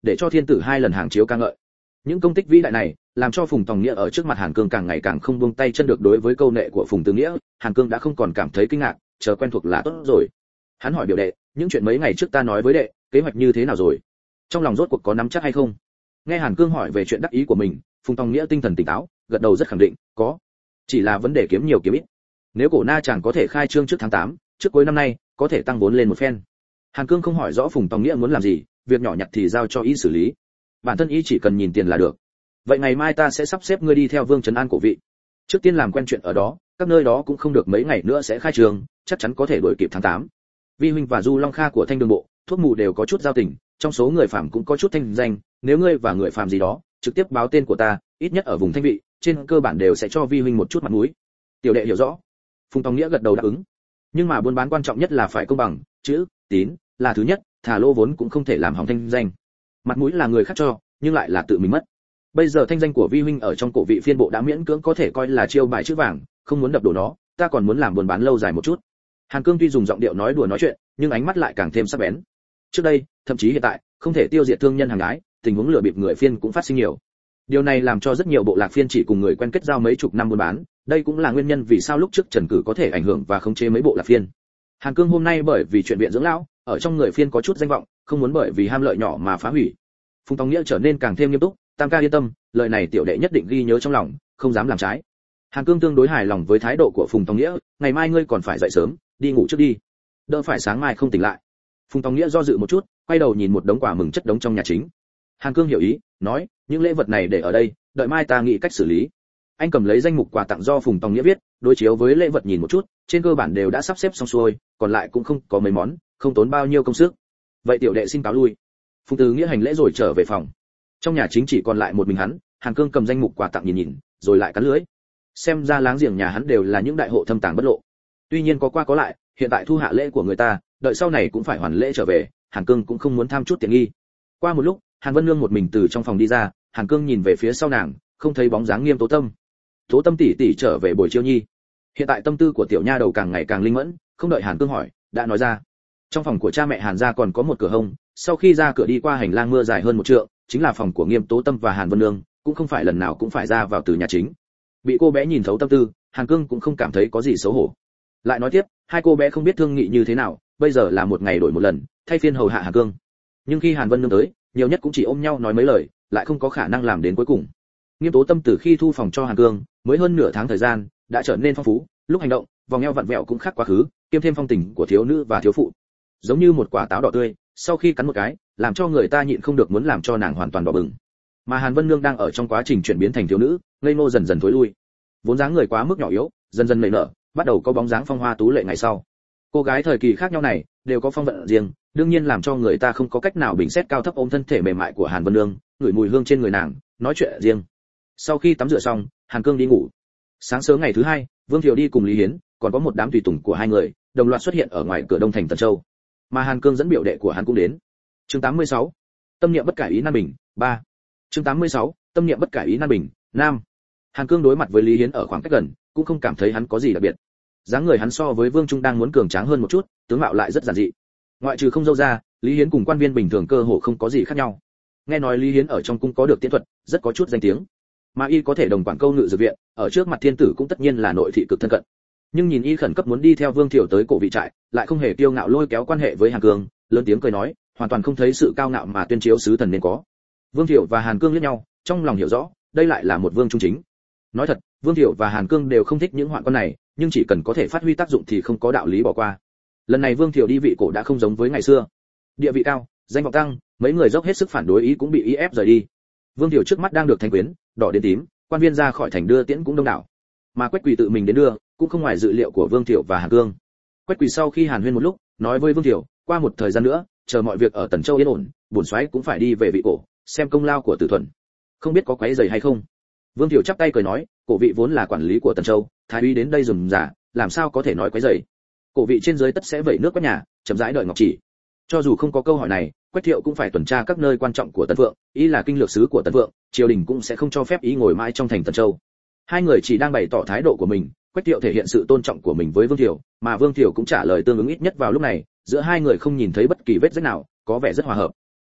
[SPEAKER 1] để cho thiên tử hai lần hàng chiếu ca ngợi. Những công tích vĩ đại này làm cho Phùng Tòng Nghĩa ở trước mặt Hàn Cương càng ngày càng không buông tay chân được. Đối với câu nệ của Phùng Tư Nghĩa, Hàn Cương đã không còn cảm thấy kinh ngạc, chờ quen thuộc là tốt rồi. Hắn hỏi biểu đệ, những chuyện mấy ngày trước ta nói với đệ, kế hoạch như thế nào rồi? Trong lòng rốt cuộc có nắm chắc hay không? Nghe Hàn Cương hỏi về chuyện đắc ý của mình, Phùng Tòng Nghĩa tinh thần tỉnh táo, gật đầu rất khẳng định, có. Chỉ là vấn đề kiếm nhiều kiếm ít. Nếu cổ na chàng có thể khai trương trước tháng tám, trước cuối năm nay, có thể tăng vốn lên một phen. Hàn Cương không hỏi rõ Phùng Tòng Nghĩa muốn làm gì, việc nhỏ nhặt thì giao cho y xử lý. Bản thân y chỉ cần nhìn tiền là được. Vậy ngày mai ta sẽ sắp xếp ngươi đi theo Vương Trấn An cổ vị. Trước tiên làm quen chuyện ở đó, các nơi đó cũng không được mấy ngày nữa sẽ khai trường, chắc chắn có thể đuổi kịp tháng tám. Vi huynh và Du Long Kha của Thanh Đường Bộ, thuốc mù đều có chút giao tình, trong số người phàm cũng có chút thanh danh, nếu ngươi và người phàm gì đó, trực tiếp báo tên của ta, ít nhất ở vùng Thanh Vị, trên cơ bản đều sẽ cho Vi huynh một chút mặt mũi. Tiểu đệ hiểu rõ. Phùng Tòng Nghĩa gật đầu đáp ứng. Nhưng mà buôn bán quan trọng nhất là phải công bằng, chữ, tín là thứ nhất, thả lô vốn cũng không thể làm hỏng thanh danh. Mặt mũi là người khác cho, nhưng lại là tự mình mất. Bây giờ thanh danh của Vi huynh ở trong cổ vị phiên bộ đã miễn cưỡng có thể coi là chiêu bài chữ vàng, không muốn đập đổ nó, ta còn muốn làm buôn bán lâu dài một chút. Hàn Cương tuy dùng giọng điệu nói đùa nói chuyện, nhưng ánh mắt lại càng thêm sắc bén. Trước đây, thậm chí hiện tại, không thể tiêu diệt thương nhân hàng gái, tình huống lừa bịp người phiên cũng phát sinh nhiều. Điều này làm cho rất nhiều bộ lạc phiên chỉ cùng người quen kết giao mấy chục năm buôn bán, đây cũng là nguyên nhân vì sao lúc trước Trần Cử có thể ảnh hưởng và khống chế mấy bộ lạc phiên. Hàn Cương hôm nay bởi vì chuyện viện dưỡng lão, ở trong người phiên có chút danh vọng, không muốn bởi vì ham lợi nhỏ mà phá hủy. Phùng Tòng Nghĩa trở nên càng thêm nghiêm túc, Tam ca yên tâm, lời này tiểu đệ nhất định ghi nhớ trong lòng, không dám làm trái. Hàn Cương tương đối hài lòng với thái độ của Phùng Tòng Nghĩa, ngày mai ngươi còn phải dậy sớm, đi ngủ trước đi, đỡ phải sáng mai không tỉnh lại. Phùng Tòng Nghĩa do dự một chút, quay đầu nhìn một đống quà mừng chất đống trong nhà chính. Hàn Cương hiểu ý, nói, những lễ vật này để ở đây, đợi mai ta nghĩ cách xử lý. Anh cầm lấy danh mục quà tặng do Phùng Tòng Nghĩa viết, đối chiếu với lễ vật nhìn một chút, trên cơ bản đều đã sắp xếp xong xuôi, còn lại cũng không có mấy món, không tốn bao nhiêu công sức. Vậy tiểu đệ xin cáo lui. Phùng Từ Nghĩa hành lễ rồi trở về phòng. Trong nhà chính chỉ còn lại một mình hắn, Hàn Cương cầm danh mục quà tặng nhìn nhìn, rồi lại cắn lưỡi. Xem ra láng giềng nhà hắn đều là những đại hộ thâm tàng bất lộ. Tuy nhiên có qua có lại, hiện tại thu hạ lễ của người ta, đợi sau này cũng phải hoàn lễ trở về, Hàn Cương cũng không muốn tham chút tiện nghi. Qua một lúc, Hàn Vân Nương một mình từ trong phòng đi ra, Hàn Cương nhìn về phía sau nàng, không thấy bóng dáng Nghiêm Tố Tâm. Tố Tâm tỷ tỷ trở về buổi chiêu nhi. Hiện tại tâm tư của tiểu nha đầu càng ngày càng linh mẫn, không đợi Hàn Cương hỏi, đã nói ra. Trong phòng của cha mẹ Hàn gia còn có một cửa hông, sau khi ra cửa đi qua hành lang mưa dài hơn một trượng, chính là phòng của Nghiêm Tố Tâm và Hàn Vân Nương, cũng không phải lần nào cũng phải ra vào từ nhà chính. Bị cô bé nhìn thấu tâm tư, Hàn Cương cũng không cảm thấy có gì xấu hổ. Lại nói tiếp, hai cô bé không biết thương nghị như thế nào, bây giờ là một ngày đổi một lần, thay phiên hầu hạ Hàn Cương. Nhưng khi Hàn Vân Nương tới, nhiều nhất cũng chỉ ôm nhau nói mấy lời, lại không có khả năng làm đến cuối cùng. Nghiêm Tố Tâm từ khi thu phòng cho Hàn Cương, mới hơn nửa tháng thời gian, đã trở nên phong phú, lúc hành động, vòng eo vặn vẹo cũng khác quá khứ, kiêm thêm phong tình của thiếu nữ và thiếu phụ. Giống như một quả táo đỏ tươi, sau khi cắn một cái, làm cho người ta nhịn không được muốn làm cho nàng hoàn toàn đỏ bừng. Mà Hàn Vân Nương đang ở trong quá trình chuyển biến thành thiếu nữ, ngây ngô dần dần thối lui. Vốn dáng người quá mức nhỏ yếu, dần dần nảy nở, bắt đầu có bóng dáng phong hoa tú lệ ngày sau. Cô gái thời kỳ khác nhau này, đều có phong vận riêng, đương nhiên làm cho người ta không có cách nào bình xét cao thấp ôm thân thể mềm mại của Hàn Vân Nương, ngửi mùi hương trên người nàng, nói chuyện riêng. Sau khi tắm rửa xong, Hàn Cương đi ngủ. Sáng sớm ngày thứ hai, Vương Thiều đi cùng Lý Hiến, còn có một đám tùy tùng của hai người, đồng loạt xuất hiện ở ngoài cửa đông thành Tần Châu. Mà Hàn Cương dẫn biểu đệ của hắn cũng đến. Chương tám mươi sáu. Tâm niệm bất cải ý nan bình, ba. Chương tám mươi sáu. Tâm niệm bất cải ý nan bình, nam. Hàn Cương đối mặt với Lý Hiến ở khoảng cách gần, cũng không cảm thấy hắn có gì đặc biệt. Dáng người hắn so với Vương Trung đang muốn cường tráng hơn một chút, tướng mạo lại rất giản dị. Ngoại trừ không râu ra, Lý Hiến cùng quan viên bình thường cơ hồ không có gì khác nhau. Nghe nói Lý Hiến ở trong cung có được tiến thuật, rất có chút danh tiếng. Mà y có thể đồng quản câu ngự dược viện, ở trước mặt thiên tử cũng tất nhiên là nội thị cực thân cận. Nhưng nhìn y khẩn cấp muốn đi theo Vương Thiểu tới cổ vị trại, lại không hề kiêu ngạo lôi kéo quan hệ với Hàn Cương, lớn tiếng cười nói, hoàn toàn không thấy sự cao ngạo mà tuyên chiếu sứ thần nên có. Vương Thiểu và Hàn Cương liếc nhau, trong lòng hiểu rõ, đây lại là một vương trung chính. Nói thật, Vương Thiểu và Hàn Cương đều không thích những hoạn quan này, nhưng chỉ cần có thể phát huy tác dụng thì không có đạo lý bỏ qua. Lần này Vương Thiểu đi vị cổ đã không giống với ngày xưa. Địa vị cao, danh vọng tăng, mấy người dốc hết sức phản đối ý cũng bị ý ép rời đi. Vương Thiểu trước mắt đang được thanh quyến, đỏ đến tím, quan viên ra khỏi thành đưa tiễn cũng đông đảo. Mà Quách Quỳ tự mình đến đưa, cũng không ngoài dự liệu của Vương Thiểu và Hàn Cương. Quách Quỳ sau khi Hàn Huyên một lúc, nói với Vương Thiểu, qua một thời gian nữa, chờ mọi việc ở Tần Châu yên ổn, bổn soái cũng phải đi về vị cổ, xem công lao của Tử Thuần. Không biết có quấy rầy hay không? Vương Thiểu chắp tay cười nói, cổ vị vốn là quản lý của Tần Châu, thái úy đến đây dùng giả, làm sao có thể nói quấy rầy? Cổ vị trên dưới tất sẽ vẩy nước quét nhà, chậm rãi đợi ngọc chỉ. Cho dù không có câu hỏi này, Quách Thiệu cũng phải tuần tra các nơi quan trọng của Tần Vượng, ý là kinh lược sứ của Tần Vượng, triều đình cũng sẽ không cho phép ý ngồi mãi trong thành Tần Châu. Hai người chỉ đang bày tỏ thái độ của mình, Quách Thiệu thể hiện sự tôn trọng của mình với Vương Thiệu, mà Vương Thiệu cũng trả lời tương ứng ít nhất vào lúc này, giữa hai người không nhìn thấy bất kỳ vết rách nào, có vẻ rất hòa hợp.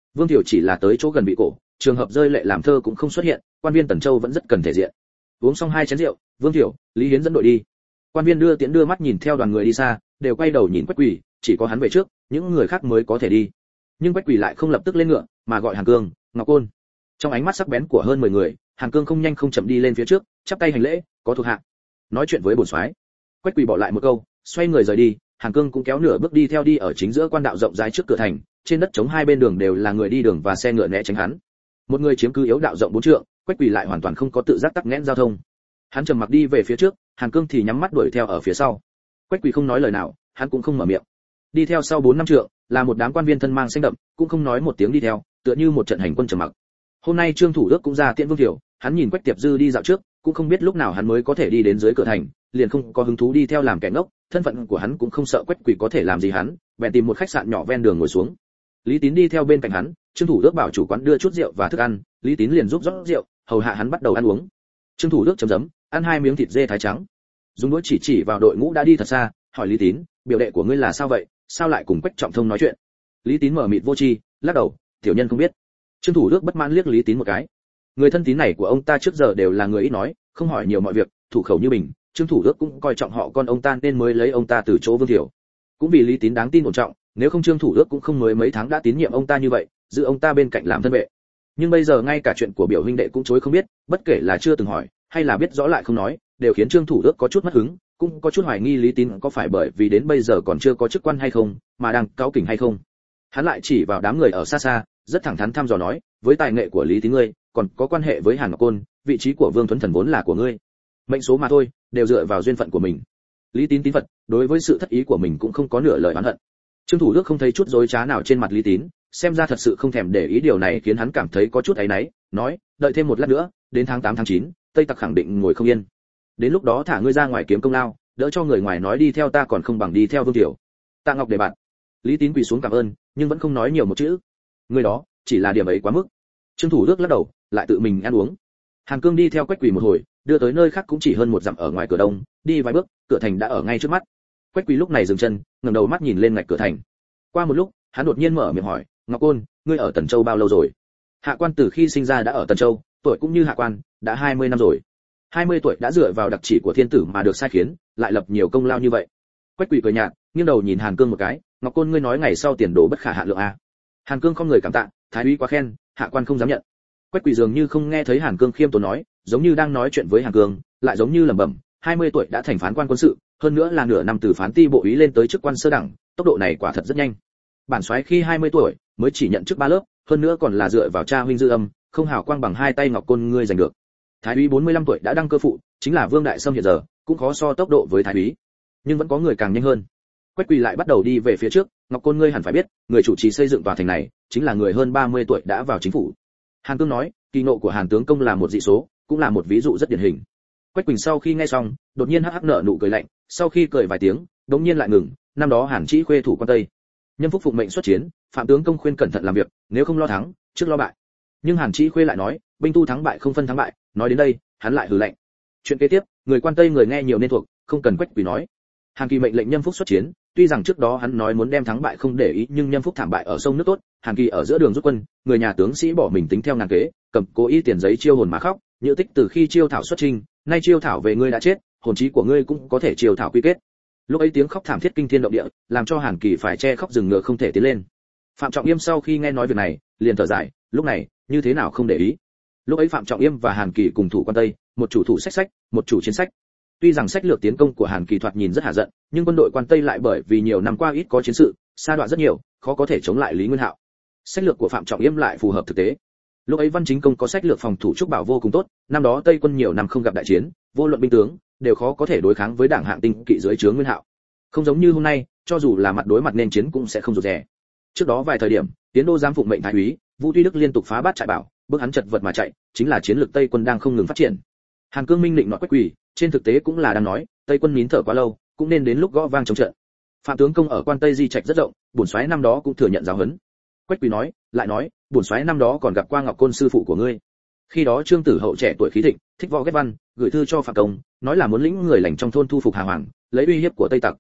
[SPEAKER 1] Vương Thiểu chỉ là tới chỗ gần bị cổ, trường hợp rơi lệ làm thơ cũng không xuất hiện, quan viên Tần Châu vẫn rất cần thể diện. Uống xong hai chén rượu, Vương Thiểu, Lý Hiến dẫn đội đi. Quan viên đưa tiễn đưa mắt nhìn theo đoàn người đi xa, đều quay đầu nhìn Quách Quỳ, chỉ có hắn về trước, những người khác mới có thể đi. Nhưng Quách Quỳ lại không lập tức lên ngựa, mà gọi Hàn Cương, Ngọc Côn. Trong ánh mắt sắc bén của hơn mười người, Hàn Cương không nhanh không chậm đi lên phía trước, chắp tay hành lễ, có thuộc hạ. Nói chuyện với bổn soái. Quách Quỳ bỏ lại một câu, xoay người rời đi, Hàn Cương cũng kéo nửa bước đi theo đi ở chính giữa quan đạo rộng rãi trước cửa thành, trên đất trống hai bên đường đều là người đi đường và xe ngựa né tránh hắn. Một người chiếm cứ yếu đạo rộng bốn trượng, Quách Quỳ lại hoàn toàn không có tự giác tắc nghẽn giao thông. Hắn trầm mặc đi về phía trước, Hàn Cương thì nhắm mắt đuổi theo ở phía sau. Quách Quỳ không nói lời nào, hắn cũng không mở miệng. Đi theo sau bốn năm trượng, là một đám quan viên thân mang xanh đậm, cũng không nói một tiếng đi theo, tựa như một trận hành quân trầm mặc. Hôm nay Trương Thủ Đức cũng ra tiễn Vương Thiểu, hắn nhìn Quách Tiệp Dư đi dạo trước, cũng không biết lúc nào hắn mới có thể đi đến dưới cửa thành, liền không có hứng thú đi theo làm kẻ ngốc, thân phận của hắn cũng không sợ Quách Quỳ có thể làm gì hắn, bèn tìm một khách sạn nhỏ ven đường ngồi xuống. Lý Tín đi theo bên cạnh hắn, Trương Thủ Đức bảo chủ quán đưa chút rượu và thức ăn, Lý Tín liền giúp rót rượu, hầu hạ hắn bắt đầu ăn uống. Trương Thủ Đức chấm dấm, ăn hai miếng thịt dê thái trắng. Dùng đũa chỉ chỉ vào đội ngũ đã đi thật xa, hỏi Lý Tín, biểu đệ của ngươi là sao vậy, sao lại cùng Quách Trọng Thông nói chuyện? Lý Tín mở mịt vô tri, lắc đầu, tiểu nhân không biết. Trương Thủ Đức bất mãn liếc Lý Tín một cái. Người thân tín này của ông ta trước giờ đều là người ít nói, không hỏi nhiều mọi việc, thủ khẩu như mình, Trương Thủ Đức cũng coi trọng họ con ông ta nên mới lấy ông ta từ chỗ Vương Thiểu. Cũng vì Lý Tín đáng tin ổn trọng, nếu không Trương Thủ Đức cũng không mới mấy tháng đã tín nhiệm ông ta như vậy, giữ ông ta bên cạnh làm thân vệ. Nhưng bây giờ ngay cả chuyện của biểu huynh đệ cũng chối không biết, bất kể là chưa từng hỏi, hay là biết rõ lại không nói, đều khiến Trương Thủ Đức có chút mất hứng, cũng có chút hoài nghi Lý Tín có phải bởi vì đến bây giờ còn chưa có chức quan hay không, mà đang cáu kỉnh hay không. Hắn lại chỉ vào đám người ở xa xa, rất thẳng thắn thăm dò nói, với tài nghệ của Lý Tín ngươi, còn có quan hệ với Hàn Ngọc Côn, vị trí của Vương Tuấn Thần vốn là của ngươi. Mệnh số mà thôi, đều dựa vào duyên phận của mình. Lý Tín tín Phật, đối với sự thất ý của mình cũng không có nửa lời oán hận. Trương Thủ Đức không thấy chút dối trá nào trên mặt Lý Tín, xem ra thật sự không thèm để ý điều này khiến hắn cảm thấy có chút áy náy, nói, đợi thêm một lát nữa, đến tháng tám tháng chín, Tây Tặc khẳng định ngồi không yên. Đến lúc đó thả ngươi ra ngoài kiếm công lao, đỡ cho người ngoài nói đi theo ta còn không bằng đi theo Vương Tiểu. Tạ Ngọc để bạn. Lý Tín quỳ xuống cảm ơn, nhưng vẫn không nói nhiều một chữ. Người đó, chỉ là điểm ấy quá mức. Trương Thủ Đức lắc đầu, lại tự mình ăn uống. Hàn Cương đi theo Quách Quỳ một hồi, đưa tới nơi khác cũng chỉ hơn một dặm ở ngoài cửa đông, đi vài bước, cửa thành đã ở ngay trước mắt. Quách Quỳ lúc này dừng chân, ngẩng đầu mắt nhìn lên ngạch cửa thành. Qua một lúc, hắn đột nhiên mở miệng hỏi, Ngọc Côn, ngươi ở Tần Châu bao lâu rồi? Hạ Quan từ khi sinh ra đã ở Tần Châu, tuổi cũng như Hạ Quan, đã hai mươi năm rồi. hai mươi tuổi đã dựa vào đặc chỉ của thiên tử mà được sai khiến, lại lập nhiều công lao như vậy. Quách Quỳ cười nhạt, nghiêng đầu nhìn Hàn Cương một cái, Ngọc Côn ngươi nói ngày sau tiền đồ bất khả hạn lượng a. Hàn Cương không người cảm tạ, thái úy quá khen, Hạ Quan không dám nhận. Quách Quỳ dường như không nghe thấy Hàn Cương khiêm tốn nói, giống như đang nói chuyện với Hàn Cương, lại giống như lẩm bẩm, hai mươi tuổi đã thành phán quan quân sự, hơn nữa là nửa năm từ phán ti bộ úy lên tới chức quan sơ đẳng, tốc độ này quả thật rất nhanh. Bản soái khi hai mươi tuổi mới chỉ nhận chức ba lớp, hơn nữa còn là dựa vào cha huynh dư âm, không hào quang bằng hai tay Ngọc Côn ngươi giành được. Thái úy bốn mươi lăm tuổi đã đăng cơ phụ, chính là Vương Đại Sâm hiện giờ, cũng khó so tốc độ với thái úy, nhưng vẫn có người càng nhanh hơn. Quách Quỳ lại bắt đầu đi về phía trước, Ngọc Côn ngươi hẳn phải biết, người chủ trì xây dựng tòa thành này, chính là người hơn ba mươi tuổi đã vào chính phủ. Hàn Cương nói, kỳ nộ của Hàn tướng công là một dị số, cũng là một ví dụ rất điển hình. Quách Quỳnh sau khi nghe xong, đột nhiên hắc hắc nở nụ cười lạnh, sau khi cười vài tiếng, đột nhiên lại ngừng, năm đó Hàn Chí khuê thủ quan Tây, Nhâm Phúc phụng mệnh xuất chiến, Phạm tướng công khuyên cẩn thận làm việc, nếu không lo thắng, trước lo bại. Nhưng Hàn Chí khuê lại nói, binh tu thắng bại không phân thắng bại, nói đến đây, hắn lại hừ lạnh. Chuyện kế tiếp, người quan Tây người nghe nhiều nên thuộc, không cần Quách Quỳ nói. Hàn Kỳ mệnh lệnh Nhâm Phúc xuất chiến, tuy rằng trước đó hắn nói muốn đem thắng bại không để ý, nhưng Nhâm Phúc thảm bại ở sông nước tốt, Hàn Kỳ ở giữa đường rút quân, người nhà tướng sĩ bỏ mình tính theo ngàn kế, cầm cố ý tiền giấy chiêu hồn mà khóc, Nhữ Tích từ khi chiêu thảo xuất trình, nay chiêu thảo về ngươi đã chết, hồn chí của ngươi cũng có thể chiêu thảo quy kết. Lúc ấy tiếng khóc thảm thiết kinh thiên động địa, làm cho Hàn Kỳ phải che khóc dừng ngựa không thể tiến lên. Phạm Trọng Yêm sau khi nghe nói việc này, liền thở dài, lúc này, như thế nào không để ý. Lúc ấy Phạm Trọng Yêm và Hàn Kỳ cùng thủ quan Tây, một chủ thủ sách sách, một chủ chiến sách. Tuy rằng sách lược tiến công của Hàn Kỳ thoạt nhìn rất hạ giận, nhưng quân đội quan Tây lại bởi vì nhiều năm qua ít có chiến sự, sa đọa rất nhiều, khó có thể chống lại Lý Nguyên Hạo. Sách lược của Phạm Trọng Yêm lại phù hợp thực tế. Lúc ấy Văn Chính Công có sách lược phòng thủ trúc bảo vô cùng tốt, năm đó Tây quân nhiều năm không gặp đại chiến, vô luận binh tướng đều khó có thể đối kháng với đảng hạng tinh kỵ dưới trướng Nguyên Hạo. Không giống như hôm nay, cho dù là mặt đối mặt nên chiến cũng sẽ không rụt rè. Trước đó vài thời điểm, Tiến đô giám phụng mệnh thái úy, Vũ Tuy Đức liên tục phá bát trại bảo, bước hắn chật vật mà chạy, chính là chiến lược Tây quân đang không ngừng phát triển. Hàn Cương minh định nói Quách Quỳ, trên thực tế cũng là đang nói, Tây quân nín thở quá lâu, cũng nên đến lúc gõ vang chống trận. Phạm tướng công ở quan Tây di trạch rất rộng, bổn soái năm đó cũng thừa nhận giáo huấn. Quách Quỳ nói, lại nói, bổn soái năm đó còn gặp qua Ngọc Côn sư phụ của ngươi. Khi đó Trương Tử Hậu trẻ tuổi khí thịnh, thích võ ghét văn, gửi thư cho Phạm Công, nói là muốn lĩnh người lành trong thôn thu phục Hà Hoàng, lấy uy hiếp của Tây Tặc.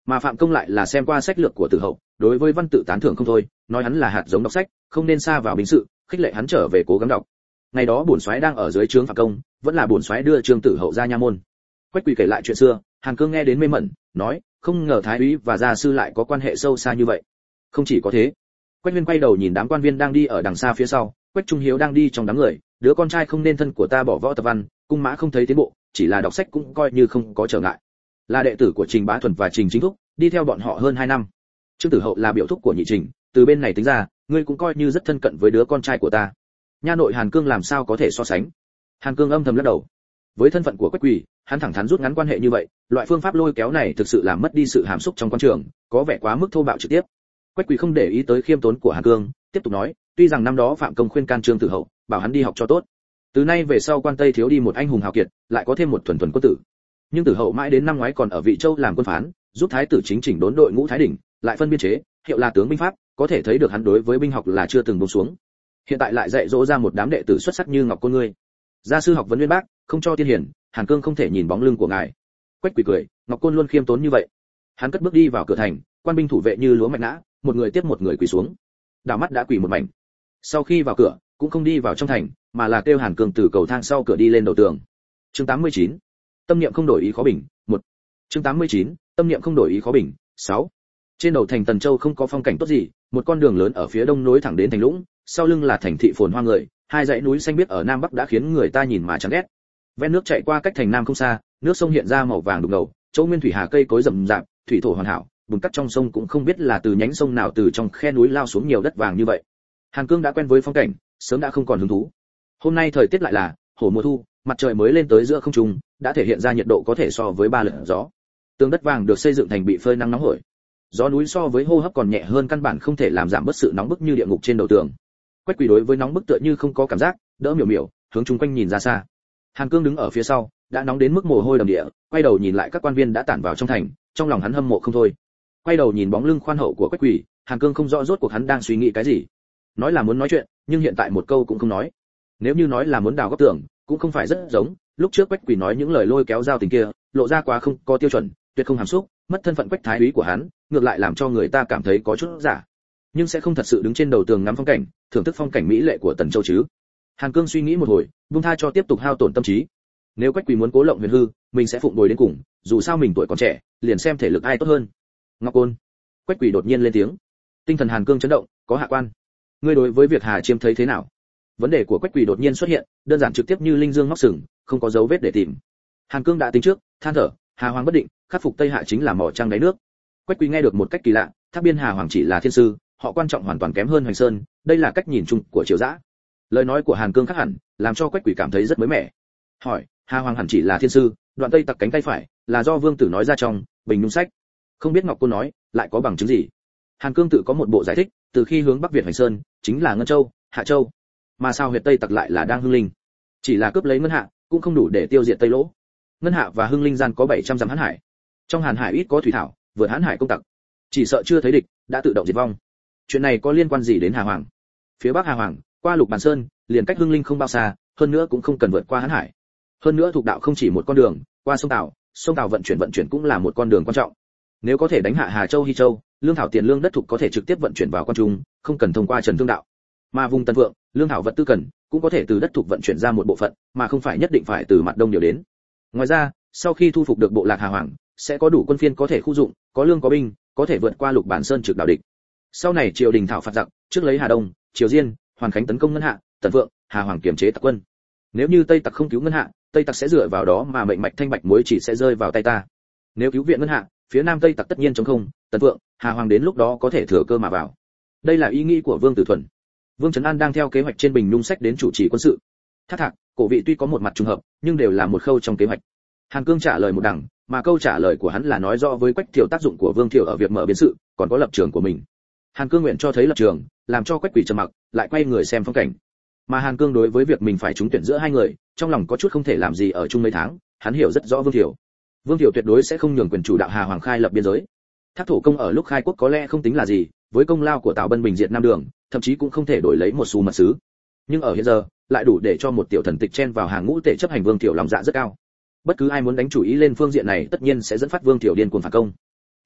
[SPEAKER 1] Mà Phạm Công lại là xem qua sách lược của Tử Hậu, đối với văn tự tán thưởng không thôi, nói hắn là hạt giống đọc sách, không nên xa vào binh sự, khích lệ hắn trở về cố gắng đọc. Ngày đó bổn soái đang ở dưới trướng Phạm Công, vẫn là bổn soái đưa Trương Tử Hậu ra nha môn. Quách Quỳ kể lại chuyện xưa, Hàn Cương nghe đến mê mẩn, nói, không ngờ thái úy và gia sư lại có quan hệ sâu xa như vậy. Không chỉ có thế. Quách Huyên quay đầu nhìn đám quan viên đang đi ở đằng xa phía sau, Quách Trung Hiếu đang đi trong đám người, đứa con trai không nên thân của ta bỏ võ tập văn, cung mã không thấy tiến bộ, chỉ là đọc sách cũng coi như không có trở ngại. Là đệ tử của Trình Bá Thuần và Trình Chính Thúc, đi theo bọn họ hơn hai năm. Trương Tử Hậu là biểu thúc của nhị Trình, từ bên này tính ra, ngươi cũng coi như rất thân cận với đứa con trai của ta. Nha nội Hàn Cương làm sao có thể so sánh? Hàn Cương âm thầm lắc đầu. Với thân phận của Quách Quỳ, hắn thẳng thắn rút ngắn quan hệ như vậy, loại phương pháp lôi kéo này thực sự làm mất đi sự hàm xúc trong quan trường, có vẻ quá mức thô bạo trực tiếp. Quách Quỳ không để ý tới khiêm tốn của Hàn Cương, tiếp tục nói, tuy rằng năm đó Phạm Công khuyên can Trương Tử Hậu, bảo hắn đi học cho tốt. Từ nay về sau quan Tây thiếu đi một anh hùng hào kiệt, lại có thêm một thuần thuần quân tử. Nhưng Tử Hậu mãi đến năm ngoái còn ở Vị Châu làm quân phán, giúp thái tử chính chỉnh đốn đội ngũ Thái Đỉnh, lại phân biên chế, hiệu là tướng binh pháp, có thể thấy được hắn đối với binh học là chưa từng buông xuống. Hiện tại lại dạy dỗ ra một đám đệ tử xuất sắc như Ngọc Côn ngươi. Gia sư học vấn uyên bác, không cho tiên hiển, Hàn Cương không thể nhìn bóng lưng của ngài. Quách Quỳ cười, Ngọc Côn luôn khiêm tốn như vậy. Hắn cất bước đi vào cửa thành, quan binh thủ vệ như lúa mạch nã, một người tiếp một người quỳ xuống. Đảo mắt đã quỳ một mảnh. Sau khi vào cửa, cũng không đi vào trong thành, mà là kêu Hàn Cương từ cầu thang sau cửa đi lên đầu tường. Chương tám mươi chín. Tâm niệm không đổi ý khó bình, một. Chương tám mươi chín. Tâm niệm không đổi ý khó bình, sáu. Trên đầu thành Tần Châu không có phong cảnh tốt gì, một con đường lớn ở phía đông nối thẳng đến thành Lũng, sau lưng là thành thị phồn hoa người, hai dãy núi xanh biếc ở nam bắc đã khiến người ta nhìn mà chán ghét. Ven nước chạy qua cách thành nam không xa, nước sông hiện ra màu vàng đục ngầu, chỗ nguyên thủy hà cây cối rậm rạp, thủy thổ hoàn hảo, bùn cắt trong sông cũng không biết là từ nhánh sông nào từ trong khe núi lao xuống nhiều đất vàng như vậy. Hàn Cương đã quen với phong cảnh, sớm đã không còn hứng thú. Hôm nay thời tiết lại là hổ mùa thu, mặt trời mới lên tới giữa không trung, đã thể hiện ra nhiệt độ có thể so với ba lần gió. Tường đất vàng được xây dựng thành bị phơi nắng nóng hổi. Gió núi so với hô hấp còn nhẹ hơn, căn bản không thể làm giảm bớt sự nóng bức như địa ngục trên đầu tường. Quách Quỳ đối với nóng bức tựa như không có cảm giác, đỡ miểu miểu, hướng chung quanh nhìn ra xa. Hàn Cương đứng ở phía sau, đã nóng đến mức mồ hôi đầm địa, quay đầu nhìn lại các quan viên đã tản vào trong thành, trong lòng hắn hâm mộ không thôi. Quay đầu nhìn bóng lưng khoan hậu của Quách Quỳ, Hàn Cương không rõ rốt cuộc hắn đang suy nghĩ cái gì. Nói là muốn nói chuyện, nhưng hiện tại một câu cũng không nói. Nếu như nói là muốn đào góc tường, cũng không phải rất giống, lúc trước Quách Quỳ nói những lời lôi kéo giao tình kia, lộ ra quá không có tiêu chuẩn, tuyệt không hàm xúc, mất thân phận Quách thái úy của hắn, ngược lại làm cho người ta cảm thấy có chút giả. Nhưng sẽ không thật sự đứng trên đầu tường ngắm phong cảnh, thưởng thức phong cảnh mỹ lệ của Tần Châu chứ. Hàn Cương suy nghĩ một hồi, buông tha cho tiếp tục hao tổn tâm trí. Nếu Quách Quỳ muốn cố lộng huyền hư, mình sẽ phụng bồi đến cùng, dù sao mình tuổi còn trẻ, liền xem thể lực ai tốt hơn. Ngọc Côn. Quách Quỳ đột nhiên lên tiếng. Tinh thần Hàn Cương chấn động, có hạ quan. Ngươi đối với việc Hà Chiêm thấy thế nào? Vấn đề của Quách Quỳ đột nhiên xuất hiện, đơn giản trực tiếp như linh dương móc sừng, không có dấu vết để tìm. Hàn Cương đã tính trước, than thở, Hà Hoàng bất định, khắc phục Tây Hạ chính là mỏ trăng đáy nước. Quách Quỳ nghe được một cách kỳ lạ, Thác Biên Hà Hoàng chỉ là thiên sư, họ quan trọng hoàn toàn kém hơn Hoành Sơn, đây là cách nhìn chung của Triều Dã. Lời nói của Hàn Cương khác hẳn, làm cho Quách Quỳ cảm thấy rất mới mẻ. Hỏi, Hà Hoàng hẳn chỉ là thiên sư, đoạn Tây tặc cánh tay phải, là do Vương Tử nói ra trong Bình Nhung sách. Không biết Ngọc Côn nói, lại có bằng chứng gì? Hàn Cương tự có một bộ giải thích, từ khi hướng Bắc Việt Hoành Sơn, chính là Ngân Châu, Hạ Châu. Mà sao huyệt Tây tặc lại là đang Hưng Linh? Chỉ là cướp lấy Ngân Hạ, cũng không đủ để tiêu diệt Tây Lỗ. Ngân Hạ và Hưng Linh gian có bảy trăm dặm Hán Hải. Trong Hàn Hải ít có thủy thảo, vượt Hán Hải công tặc, chỉ sợ chưa thấy địch, đã tự động diệt vong. Chuyện này có liên quan gì đến Hà Hoàng? Phía Bắc Hà Hoàng, qua Lục Bàn Sơn, liền cách Hưng Linh không bao xa, hơn nữa cũng không cần vượt qua Hán Hải. Hơn nữa thuộc đạo không chỉ một con đường, qua sông Tào, sông Tào vận chuyển vận chuyển cũng là một con đường quan trọng. Nếu có thể đánh hạ Hà Châu Hy Châu, lương thảo tiền lương đất thục có thể trực tiếp vận chuyển vào quan trung, không cần thông qua Trần Thương đạo. Mà vùng Tân Vượng, lương thảo vật tư cần, cũng có thể từ đất thục vận chuyển ra một bộ phận, mà không phải nhất định phải từ mặt đông điều đến. Ngoài ra, sau khi thu phục được bộ lạc Hà Hoàng, sẽ có đủ quân phiên có thể khu dụng, có lương có binh, có thể vượt qua Lục Bản Sơn trực đảo địch. Sau này triều đình thảo phạt giặc, trước lấy Hà Đông, Triều Diên, Hoàn Khánh tấn công Ngân Hạ, Tần Vượng, Hà Hoàng kiểm chế tặc quân. Nếu như Tây tặc không cứu Ngân Hạ, Tây tặc sẽ dựa vào đó mà mệnh mạch thanh bạch muối chỉ sẽ rơi vào tay ta. Nếu cứu viện Ngân Hạ, phía Nam Tây tặc tất nhiên chống không, Tần Vượng, Hà Hoàng đến lúc đó có thể thừa cơ mà vào. Đây là ý nghĩ của Vương Tử Thuần. Vương Trấn An đang theo kế hoạch trên Bình Nhung sách đến chủ trì quân sự. Thác Thạc, Cổ Vị tuy có một mặt trùng hợp, nhưng đều là một khâu trong kế hoạch. Hàn Cương trả lời một đằng, mà câu trả lời của hắn là nói rõ với Quách Thiệu tác dụng của Vương Thiệu ở việc mở biến sự, còn có lập trường của mình. Hàn Cương nguyện cho thấy lập trường, làm cho Quách Quỳ trầm mặc, lại quay người xem phong cảnh. Mà Hàn Cương đối với việc mình phải trúng tuyển giữa hai người, trong lòng có chút không thể làm gì ở chung mấy tháng, hắn hiểu rất rõ Vương Thiệu. Vương Thiệu tuyệt đối sẽ không nhường quyền chủ đạo Hà Hoàng khai lập biên giới. Thác Thổ công ở lúc khai quốc có lẽ không tính là gì, với công lao của Tào Bân bình diệt Nam Đường, thậm chí cũng không thể đổi lấy một xu mật sứ. Nhưng ở hiện giờ, lại đủ để cho một tiểu thần tịch chen vào hàng ngũ tể chấp hành Vương Thiệu lòng dạ rất cao. Bất cứ ai muốn đánh chủ ý lên phương diện này tất nhiên sẽ dẫn phát Vương Thiệu điên cuồng phản công.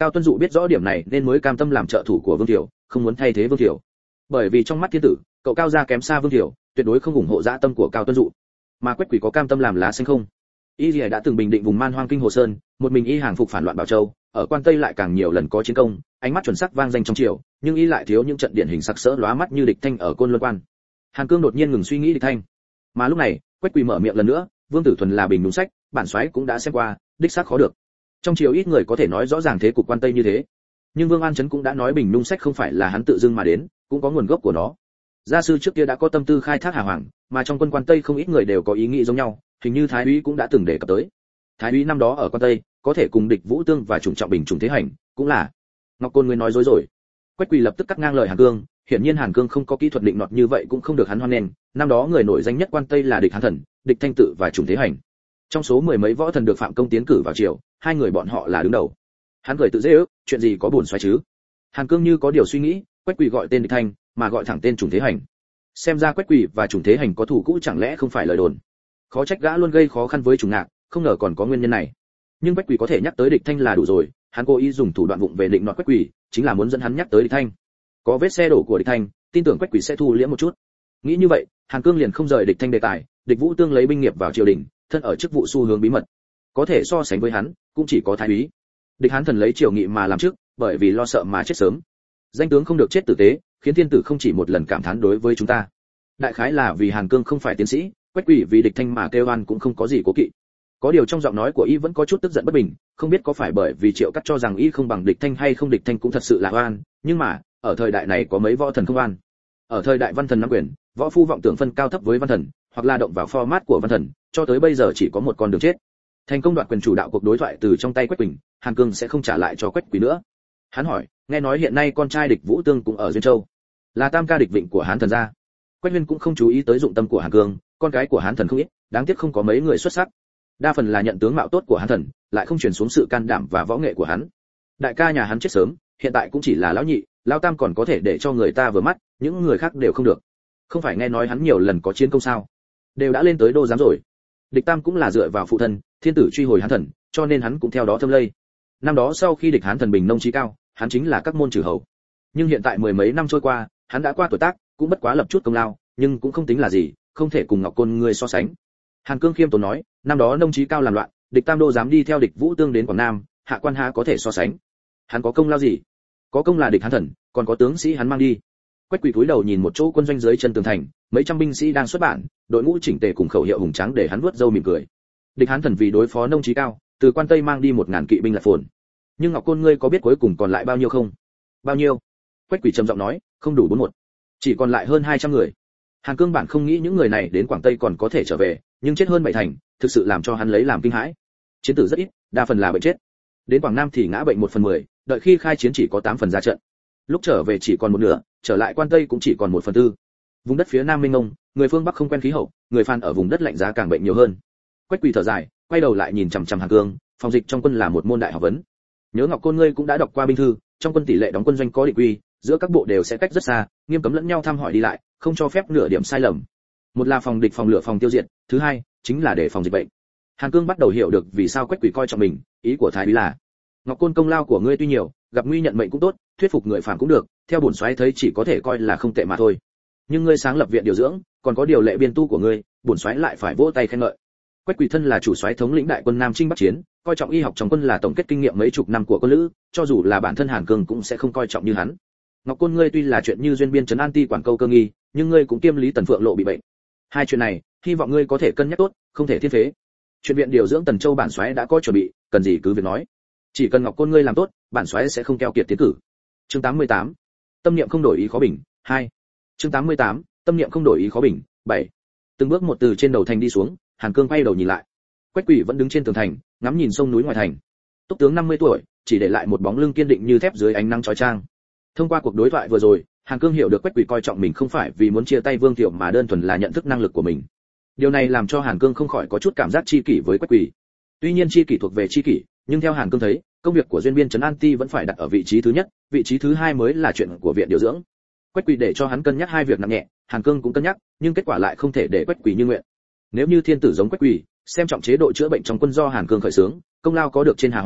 [SPEAKER 1] Cao Tuân Dụ biết rõ điểm này nên mới cam tâm làm trợ thủ của Vương Thiểu, không muốn thay thế Vương Thiểu. Bởi vì trong mắt thiên tử, cậu Cao gia kém xa Vương Thiểu, tuyệt đối không ủng hộ dã tâm của Cao Tuân Dụ. Mà Quách Quỷ có cam tâm làm lá xanh không? Y Lìa đã từng bình định vùng Man Hoang Kinh Hồ Sơn, một mình y hàng phục phản loạn Bảo Châu, ở Quan Tây lại càng nhiều lần có chiến công, ánh mắt chuẩn xác vang danh trong triều, nhưng y lại thiếu những trận điển hình sắc sỡ lóa mắt như Địch Thanh ở Côn Luân Quan. Hàn Cương đột nhiên ngừng suy nghĩ Địch Thanh. Mà lúc này, Quách Quỷ mở miệng lần nữa, Vương Tử Thuần là bình đúng sách, bản soái cũng đã xem qua, đích xác khó được. Trong triều ít người có thể nói rõ ràng thế cục Quan Tây như thế. Nhưng Vương An Chấn cũng đã nói bình nung sách không phải là hắn tự dưng mà đến, cũng có nguồn gốc của nó. Gia sư trước kia đã có tâm tư khai thác Hà Hoàng, mà trong quân Quan Tây không ít người đều có ý nghĩ giống nhau, hình như Thái úy cũng đã từng đề cập tới. Thái úy năm đó ở Quan Tây, có thể cùng địch Vũ Tương và Trùng Trọng Bình trùng thế hành, cũng là. Ngọc Côn ngươi nói dối rồi. Quách Quỳ lập tức cắt ngang lời Hàn Cương, hiển nhiên Hàn Cương không có kỹ thuật định nọt như vậy cũng không được hắn hoan nghênh, năm đó người nổi danh nhất Quan Tây là địch Hán Thần, địch Thanh Tự và Trùng Thế Hành. Trong số mười mấy võ thần được Phạm Công tiến cử vào triều, hai người bọn họ là đứng đầu. Hắn cười tự dễ ước, chuyện gì có buồn xoáy chứ? Hàn Cương như có điều suy nghĩ, Quách Quỳ gọi tên địch Thanh, mà gọi thẳng tên Trùng Thế Hành. Xem ra Quách Quỳ và Trùng Thế Hành có thủ cũ chẳng lẽ không phải lời đồn. Khó trách gã luôn gây khó khăn với Trùng Ngạc, không ngờ còn có nguyên nhân này. Nhưng Quách Quỳ có thể nhắc tới địch Thanh là đủ rồi, hắn cố ý dùng thủ đoạn vụng về định nọt Quách Quỳ, chính là muốn dẫn hắn nhắc tới địch Thanh. Có vết xe đổ của địch Thanh, tin tưởng Quách Quỳ sẽ thu liễm một chút. Nghĩ như vậy, Hàn Cương liền không rời địch Thanh đề tài, địch Vũ Tương lấy binh nghiệp vào triều đình, thân ở chức vụ xu hướng bí mật, có thể so sánh với hắn, cũng chỉ có Thái úy. Địch Hán Thần lấy triều nghị mà làm trước, bởi vì lo sợ mà chết sớm. Danh tướng không được chết tử tế, khiến thiên tử không chỉ một lần cảm thán đối với chúng ta. Đại khái là vì Hàn Cương không phải tiến sĩ, Quách Quỳ vì địch Thanh mà kêu oan cũng không có gì cố kỵ. Có điều trong giọng nói của y vẫn có chút tức giận bất bình, không biết có phải bởi vì Triệu Cắt cho rằng y không bằng địch Thanh hay không, địch Thanh cũng thật sự là oan, nhưng mà ở thời đại này có mấy võ thần không oan. Ở thời đại văn thần nắm quyền, võ phu vọng tưởng phân cao thấp với văn thần, hoặc là động vào format của văn thần, cho tới bây giờ chỉ có một con đường chết. Thành công đoạt quyền chủ đạo cuộc đối thoại từ trong tay Quách Quỳnh, Hàn Cương sẽ không trả lại cho Quách Quỳ nữa. Hắn hỏi, nghe nói hiện nay con trai địch Vũ Tương cũng ở Duyên Châu, là tam ca địch Vịnh của Hán Thần gia. Quách Huyên cũng không chú ý tới dụng tâm của Hàn Cương, con cái của Hán Thần không ít, đáng tiếc không có mấy người xuất sắc. Đa phần là nhận tướng mạo tốt của Hán Thần, lại không truyền xuống sự can đảm và võ nghệ của hắn. Đại ca nhà hắn chết sớm, hiện tại cũng chỉ là lão nhị, lão tam còn có thể để cho người ta vừa mắt, những người khác đều không được. Không phải nghe nói hắn nhiều lần có chiến công sao? Đều đã lên tới đô giám rồi. Địch Tam cũng là dựa vào phụ thân, thiên tử truy hồi Hán Thần, cho nên hắn cũng theo đó thâm lây. Năm đó sau khi địch Hán Thần bình nông trí cao, hắn chính là các môn trừ hầu. Nhưng hiện tại mười mấy năm trôi qua, hắn đã qua tuổi tác, cũng bất quá lập chút công lao, nhưng cũng không tính là gì, không thể cùng Ngọc Côn ngươi so sánh. Hàn Cương khiêm tốn nói, năm đó nông trí cao làm loạn, địch Tam đô dám đi theo địch Vũ Tương đến Quảng Nam, hạ quan há có thể so sánh. Hắn có công lao gì? Có công là địch Hán Thần, còn có tướng sĩ hắn mang đi. Quách Quỳ cúi đầu nhìn một chỗ quân doanh dưới chân tường thành, mấy trăm binh sĩ đang xuất bản, đội ngũ chỉnh tề cùng khẩu hiệu hùng tráng để hắn vuốt râu mỉm cười. Địch Hán Thần vì đối phó nông trí cao, từ Quan Tây mang đi một ngàn kỵ binh Lạc Phồn. Nhưng Ngọc Côn ngươi có biết cuối cùng còn lại bao nhiêu không? Bao nhiêu? Quách Quỳ trầm giọng nói, không đủ bốn một, chỉ còn lại hơn hai trăm người. Hàn Cương bản không nghĩ những người này đến Quảng Tây còn có thể trở về, nhưng chết hơn bảy thành, thực sự làm cho hắn lấy làm kinh hãi. Chiến tử rất ít, đa phần là bệnh chết. Đến Quảng Nam thì ngã bệnh một phần mười, đợi khi khai chiến chỉ có tám phần ra trận. Lúc trở về chỉ còn một nửa, trở lại Quan Tây cũng chỉ còn một phần tư. Vùng đất phía Nam mênh mông, người phương Bắc không quen khí hậu, người Phan ở vùng đất lạnh giá càng bệnh nhiều hơn. Quách Quỳ thở dài, quay đầu lại nhìn chằm chằm Hàn Cương, phòng dịch trong quân là một môn đại học vấn. Nhớ Ngọc Côn ngươi cũng đã đọc qua binh thư, trong quân tỷ lệ đóng quân doanh có định quy, giữa các bộ đều sẽ cách rất xa, nghiêm cấm lẫn nhau thăm hỏi đi lại, không cho phép nửa điểm sai lầm. Một là phòng địch phòng lửa phòng tiêu diệt, thứ hai chính là để phòng dịch bệnh. Hàn Cương bắt đầu hiểu được vì sao Quách Quỳ coi trọng mình, ý của thái úy là Ngọc Côn công lao của ngươi tuy nhiều, gặp nguy nhận mệnh cũng tốt, thuyết phục người phàm cũng được, theo bổn soái thấy chỉ có thể coi là không tệ mà thôi. Nhưng ngươi sáng lập viện điều dưỡng, còn có điều lệ biên tu của ngươi, bổn soái lại phải vỗ tay khen ngợi. Quách Quỳ thân là chủ soái thống lĩnh đại quân Nam Chinh Bắc Chiến, coi trọng y học trong quân là tổng kết kinh nghiệm mấy chục năm của quân lữ, cho dù là bản thân Hàn Cương cũng sẽ không coi trọng như hắn. Ngọc Côn ngươi tuy là chuyện như duyên biên trấn an ti quản câu cơ nghi, nhưng ngươi cũng kiêm lý Tần Phượng lộ bị bệnh. Hai chuyện này, hy vọng ngươi có thể cân nhắc tốt, không thể thiên phế. Chuyện viện điều dưỡng Tần Châu bản soái đã có chuẩn bị, cần gì cứ việc nói. Chỉ cần Ngọc Côn ngươi làm tốt, bản soái sẽ không keo kiệt tiến cử. Chương tám mươi tám, tâm niệm không đổi ý khó bình, hai. Chương tám mươi tám, tâm niệm không đổi ý khó bình, bảy. Từng bước một từ trên đầu thành đi xuống, Hàn Cương quay đầu nhìn lại. Quách Quỳ vẫn đứng trên tường thành, ngắm nhìn sông núi ngoài thành. Túc tướng năm mươi tuổi, chỉ để lại một bóng lưng kiên định như thép dưới ánh nắng chói chang. Thông qua cuộc đối thoại vừa rồi, Hàn Cương hiểu được Quách Quỳ coi trọng mình không phải vì muốn chia tay Vương Thiệu mà đơn thuần là nhận thức năng lực của mình. Điều này làm cho Hàn Cương không khỏi có chút cảm giác chi kỷ với Quách Quỳ. Tuy nhiên chi kỷ thuộc về chi kỷ, nhưng theo Hàn Cương thấy, công việc của duyên biên trấn an ti vẫn phải đặt ở vị trí thứ nhất, vị trí thứ hai mới là chuyện của viện điều dưỡng. Quách Quỳ để cho hắn cân nhắc hai việc nặng nhẹ, Hàn Cương cũng cân nhắc, nhưng kết quả lại không thể để Quách Quỳ như nguyện. Nếu như thiên tử giống Quách Quỳ, xem trọng chế độ chữa bệnh trong quân do Hàn Cương khởi xướng, công lao có được trên Hà Hoàng,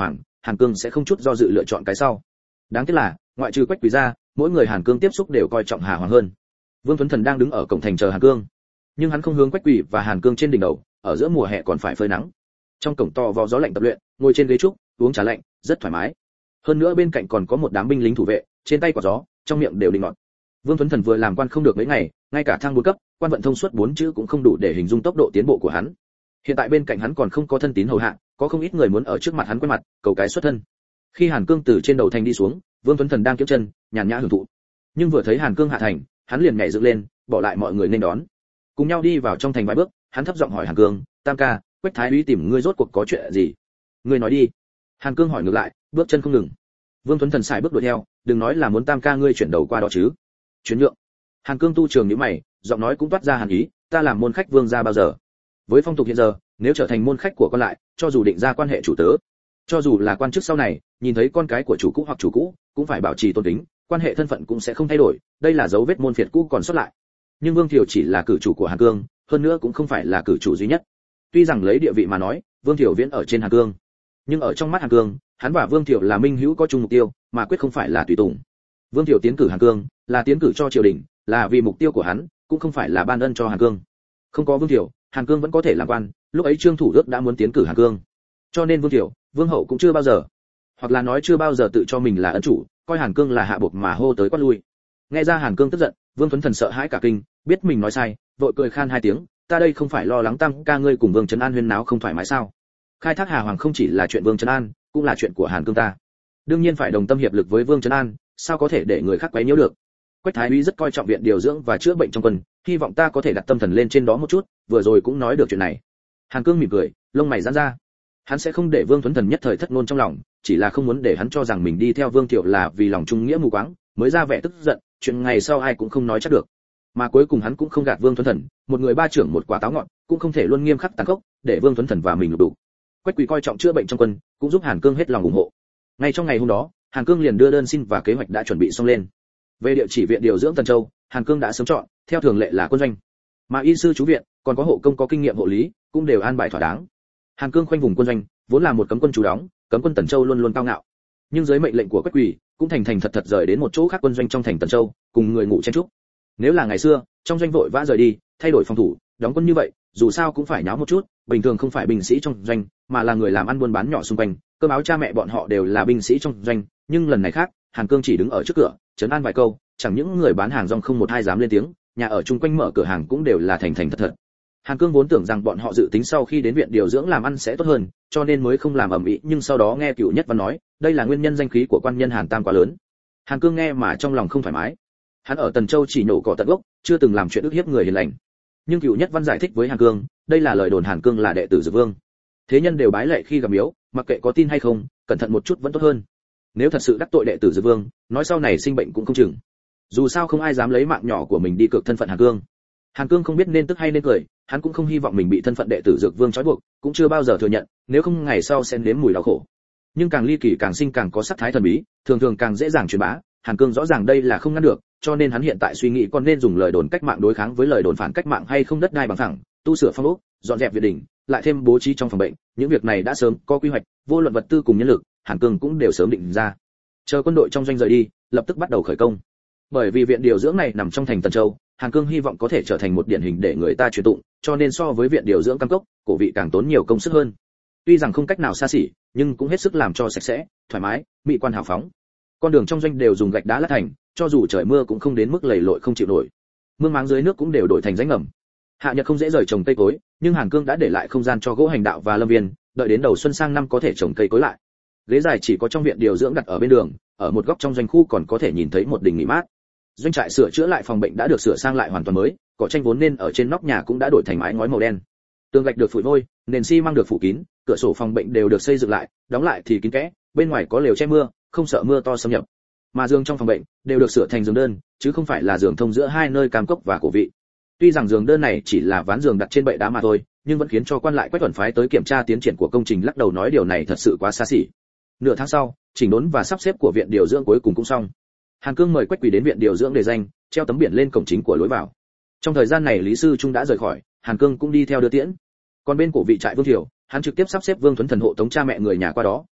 [SPEAKER 1] Hàn Cương sẽ không chút do dự lựa chọn cái sau. Đáng tiếc là, ngoại trừ Quách Quý ra, mỗi người Hàn Cương tiếp xúc đều coi trọng Hà Hoàng hơn. Vương Tuấn Thần đang đứng ở cổng thành chờ Hàn Cương, nhưng hắn không hướng Quách Quý và Hàn Cương trên đỉnh đầu, ở giữa mùa hè còn phải phơi nắng. Trong cổng to vò gió lạnh tập luyện, ngồi trên ghế trúc, uống trà lạnh, rất thoải mái. Hơn nữa bên cạnh còn có một đám binh lính thủ vệ, trên tay quạt gió, trong miệng đều định ngọt. Vương Tuấn Thần vừa làm quan không được mấy ngày, ngay cả thăng bốn cấp, quan vận thông suốt bốn chữ cũng không đủ để hình dung tốc độ tiến bộ của hắn. Hiện tại bên cạnh hắn còn không có thân tín hầu hạ, có không ít người muốn ở trước mặt hắn quen mặt, cầu cái xuất thân. Khi Hàn Cương từ trên đầu thành đi xuống, Vương Tuấn Thần đang kiếm chân, nhàn nhã hưởng thụ. Nhưng vừa thấy Hàn Cương hạ thành, hắn liền nhảy dựng lên, bỏ lại mọi người nên đón. Cùng nhau đi vào trong thành vài bước, hắn thấp giọng hỏi Hàn Cương, "Tam ca, Quách Thái úy tìm ngươi rốt cuộc có chuyện gì? Ngươi nói đi." Hàn Cương hỏi ngược lại, bước chân không ngừng. Vương Tuấn Thần xài bước đuổi theo, "Đừng nói là muốn Tam ca ngươi chuyển đầu qua đó chứ?" "Chuyển nhượng." Hàn Cương tu trường nhíu mày, giọng nói cũng toát ra hàn ý, "Ta làm môn khách Vương gia bao giờ? Với phong tục hiện giờ, nếu trở thành môn khách của con lại, cho dù định ra quan hệ chủ tớ, cho dù là quan chức sau này, nhìn thấy con cái của chủ cũ hoặc chủ cũ, cũng phải bảo trì tôn kính, quan hệ thân phận cũng sẽ không thay đổi, đây là dấu vết môn phiệt cũ còn sót lại." Nhưng Vương Thiểu chỉ là cử chủ của Hàn Cương, hơn nữa cũng không phải là cử chủ duy nhất. Tuy rằng lấy địa vị mà nói, Vương Thiểu viễn ở trên Hàn Cương, nhưng ở trong mắt Hàn Cương, hắn và Vương Thiểu là minh hữu có chung mục tiêu, mà quyết không phải là tùy tùng. Vương Thiểu tiến cử Hàn Cương, là tiến cử cho triều đình, là vì mục tiêu của hắn, cũng không phải là ban ân cho Hàn Cương. Không có Vương Thiểu, Hàn Cương vẫn có thể làm quan, lúc ấy Trương Thủ Đức đã muốn tiến cử Hàn Cương. Cho nên Vương Thiểu, Vương hậu cũng chưa bao giờ, hoặc là nói chưa bao giờ tự cho mình là ân chủ, coi Hàn Cương là hạ buộc mà hô tới quát lui. Nghe ra Hàn Cương tức giận, Vương Tuấn Thần sợ hãi cả kinh, biết mình nói sai, vội cười khan hai tiếng, "Ta đây không phải lo lắng Tam ca ngươi cùng Vương Trấn An huyên náo không thoải mái sao? Khai thác Hà Hoàng không chỉ là chuyện Vương Trấn An, cũng là chuyện của Hàn Cương ta. Đương nhiên phải đồng tâm hiệp lực với Vương Trấn An, sao có thể để người khác quấy nhiễu được. Quách Thái úy rất coi trọng viện điều dưỡng và chữa bệnh trong quân, hy vọng ta có thể đặt tâm thần lên trên đó một chút, vừa rồi cũng nói được chuyện này." Hàn Cương mỉm cười, lông mày giãn ra. Hắn sẽ không để Vương Tuấn Thần nhất thời thất ngôn trong lòng, chỉ là không muốn để hắn cho rằng mình đi theo Vương Thiệu là vì lòng trung nghĩa mù quáng, mới ra vẻ tức giận, chuyện ngày sau ai cũng không nói chắc được. Mà cuối cùng hắn cũng không gạt Vương Tuấn Thần, một người ba trưởng một quả táo ngọn, cũng không thể luôn nghiêm khắc tàn khốc, để Vương Tuấn Thần và mình lục đủ. Quách Quỳ coi trọng chữa bệnh trong quân, cũng giúp Hàn Cương hết lòng ủng hộ. Ngay trong ngày hôm đó, Hàn Cương liền đưa đơn xin và kế hoạch đã chuẩn bị xong lên. Về địa chỉ viện điều dưỡng Tần Châu, Hàn Cương đã sớm chọn, theo thường lệ là quân doanh. Mà y sư chú viện, còn có hộ công có kinh nghiệm hộ lý, cũng đều an bài thỏa đáng. Hàn Cương khoanh vùng quân doanh, vốn là một cấm quân trú đóng, cấm quân Tần Châu luôn luôn cao ngạo. Nhưng dưới mệnh lệnh của Quách Quỳ, cũng thành thành thật thật rời đến một chỗ khác quân doanh trong thành Tần Châu, cùng người ngủ chen chúc. Nếu là ngày xưa, trong doanh vội vã rời đi, thay đổi phòng thủ, đóng quân như vậy, dù sao cũng phải nháo một chút, bình thường không phải binh sĩ trong doanh, mà là người làm ăn buôn bán nhỏ xung quanh, cơm áo cha mẹ bọn họ đều là binh sĩ trong doanh, nhưng lần này khác, Hàn Cương chỉ đứng ở trước cửa, trấn an vài câu, chẳng những người bán hàng rong không một ai dám lên tiếng, nhà ở chung quanh mở cửa hàng cũng đều là thành thành thật thật. Hàn Cương vốn tưởng rằng bọn họ dự tính sau khi đến viện điều dưỡng làm ăn sẽ tốt hơn, cho nên mới không làm ầm ĩ, nhưng sau đó nghe Cửu Nhất Văn nói, đây là nguyên nhân danh khí của quan nhân Hàn Tam quá lớn. Hàn Cương nghe mà trong lòng không thoải mái. Hắn ở Tần Châu chỉ nhổ cỏ tận gốc, chưa từng làm chuyện ức hiếp người hiền lành. Nhưng Cửu Nhất Văn giải thích với Hàn Cương, đây là lời đồn Hàn Cương là đệ tử Dược Vương. Thế nhân đều bái lệ khi gặp miếu, mặc kệ có tin hay không, cẩn thận một chút vẫn tốt hơn. Nếu thật sự đắc tội đệ tử Dược Vương, nói sau này sinh bệnh cũng không chừng. Dù sao không ai dám lấy mạng nhỏ của mình đi cược thân phận Hàn Cương. Hàn Cương không biết nên tức hay nên cười, hắn cũng không hy vọng mình bị thân phận đệ tử Dược Vương trói buộc, cũng chưa bao giờ thừa nhận, nếu không ngày sau sẽ nếm mùi đau khổ. Nhưng càng ly kỳ càng sinh càng có sắc thái thần bí, thường thường càng dễ dàng truyền bá, Hàn Cương rõ ràng đây là không ngăn được, cho nên hắn hiện tại suy nghĩ còn nên dùng lời đồn cách mạng đối kháng với lời đồn phản cách mạng hay không đất đai bằng phẳng, tu sửa phong ốc, dọn dẹp viện đình, lại thêm bố trí trong phòng bệnh, những việc này đã sớm có quy hoạch, vô luận vật tư cùng nhân lực, Hàn Cương cũng đều sớm định ra. Chờ quân đội trong doanh rời đi, lập tức bắt đầu khởi công. Bởi vì viện điều dưỡng này nằm trong thành Tần Châu, Hàn Cương hy vọng có thể trở thành một điển hình để người ta truyền tụng, cho nên so với viện điều dưỡng Cam Cốc, cổ vị càng tốn nhiều công sức hơn. Tuy rằng không cách nào xa xỉ, nhưng cũng hết sức làm cho sạch sẽ, thoải mái, mỹ quan hào phóng. Con đường trong doanh đều dùng gạch đá lát thành, cho dù trời mưa cũng không đến mức lầy lội không chịu nổi. Mương máng dưới nước cũng đều đổi thành rãnh ngầm. Hạ nhật không dễ rời trồng cây cối, nhưng Hàn Cương đã để lại không gian cho gỗ hành đạo và lâm viên, đợi đến đầu xuân sang năm có thể trồng cây cối lại. Ghế dài chỉ có trong viện điều dưỡng đặt ở bên đường, ở một góc trong doanh khu còn có thể nhìn thấy một đình nghỉ mát. Doanh trại sửa chữa lại phòng bệnh đã được sửa sang lại hoàn toàn mới, cỏ tranh vốn nên ở trên nóc nhà cũng đã đổi thành mái ngói màu đen. Tường gạch được phủi vôi, nền xi măng được phủ kín, cửa sổ phòng bệnh đều được xây dựng lại, đóng lại thì kín kẽ, bên ngoài có lều che mưa, không sợ mưa to xâm nhập. Mà giường trong phòng bệnh đều được sửa thành giường đơn, chứ không phải là giường thông giữa hai nơi Cam Cốc và Cổ Vị. Tuy rằng giường đơn này chỉ là ván giường đặt trên bệ đá mà thôi, nhưng vẫn khiến cho quan lại Quách Tuần phái tới kiểm tra tiến triển của công trình lắc đầu nói điều này thật sự quá xa xỉ. Nửa tháng sau, chỉnh đốn và sắp xếp của viện điều dưỡng cuối cùng cũng xong. Hàn Cương mời Quách Quỳ đến viện điều dưỡng để danh, treo tấm biển lên cổng chính của lối vào. Trong thời gian này Lý Sư Trung đã rời khỏi, Hàn Cương cũng đi theo đưa tiễn. Còn bên Cổ Vị trại Vương Thiểu, hắn trực tiếp sắp xếp Vương Tuấn Thần hộ tống cha mẹ người nhà qua đó,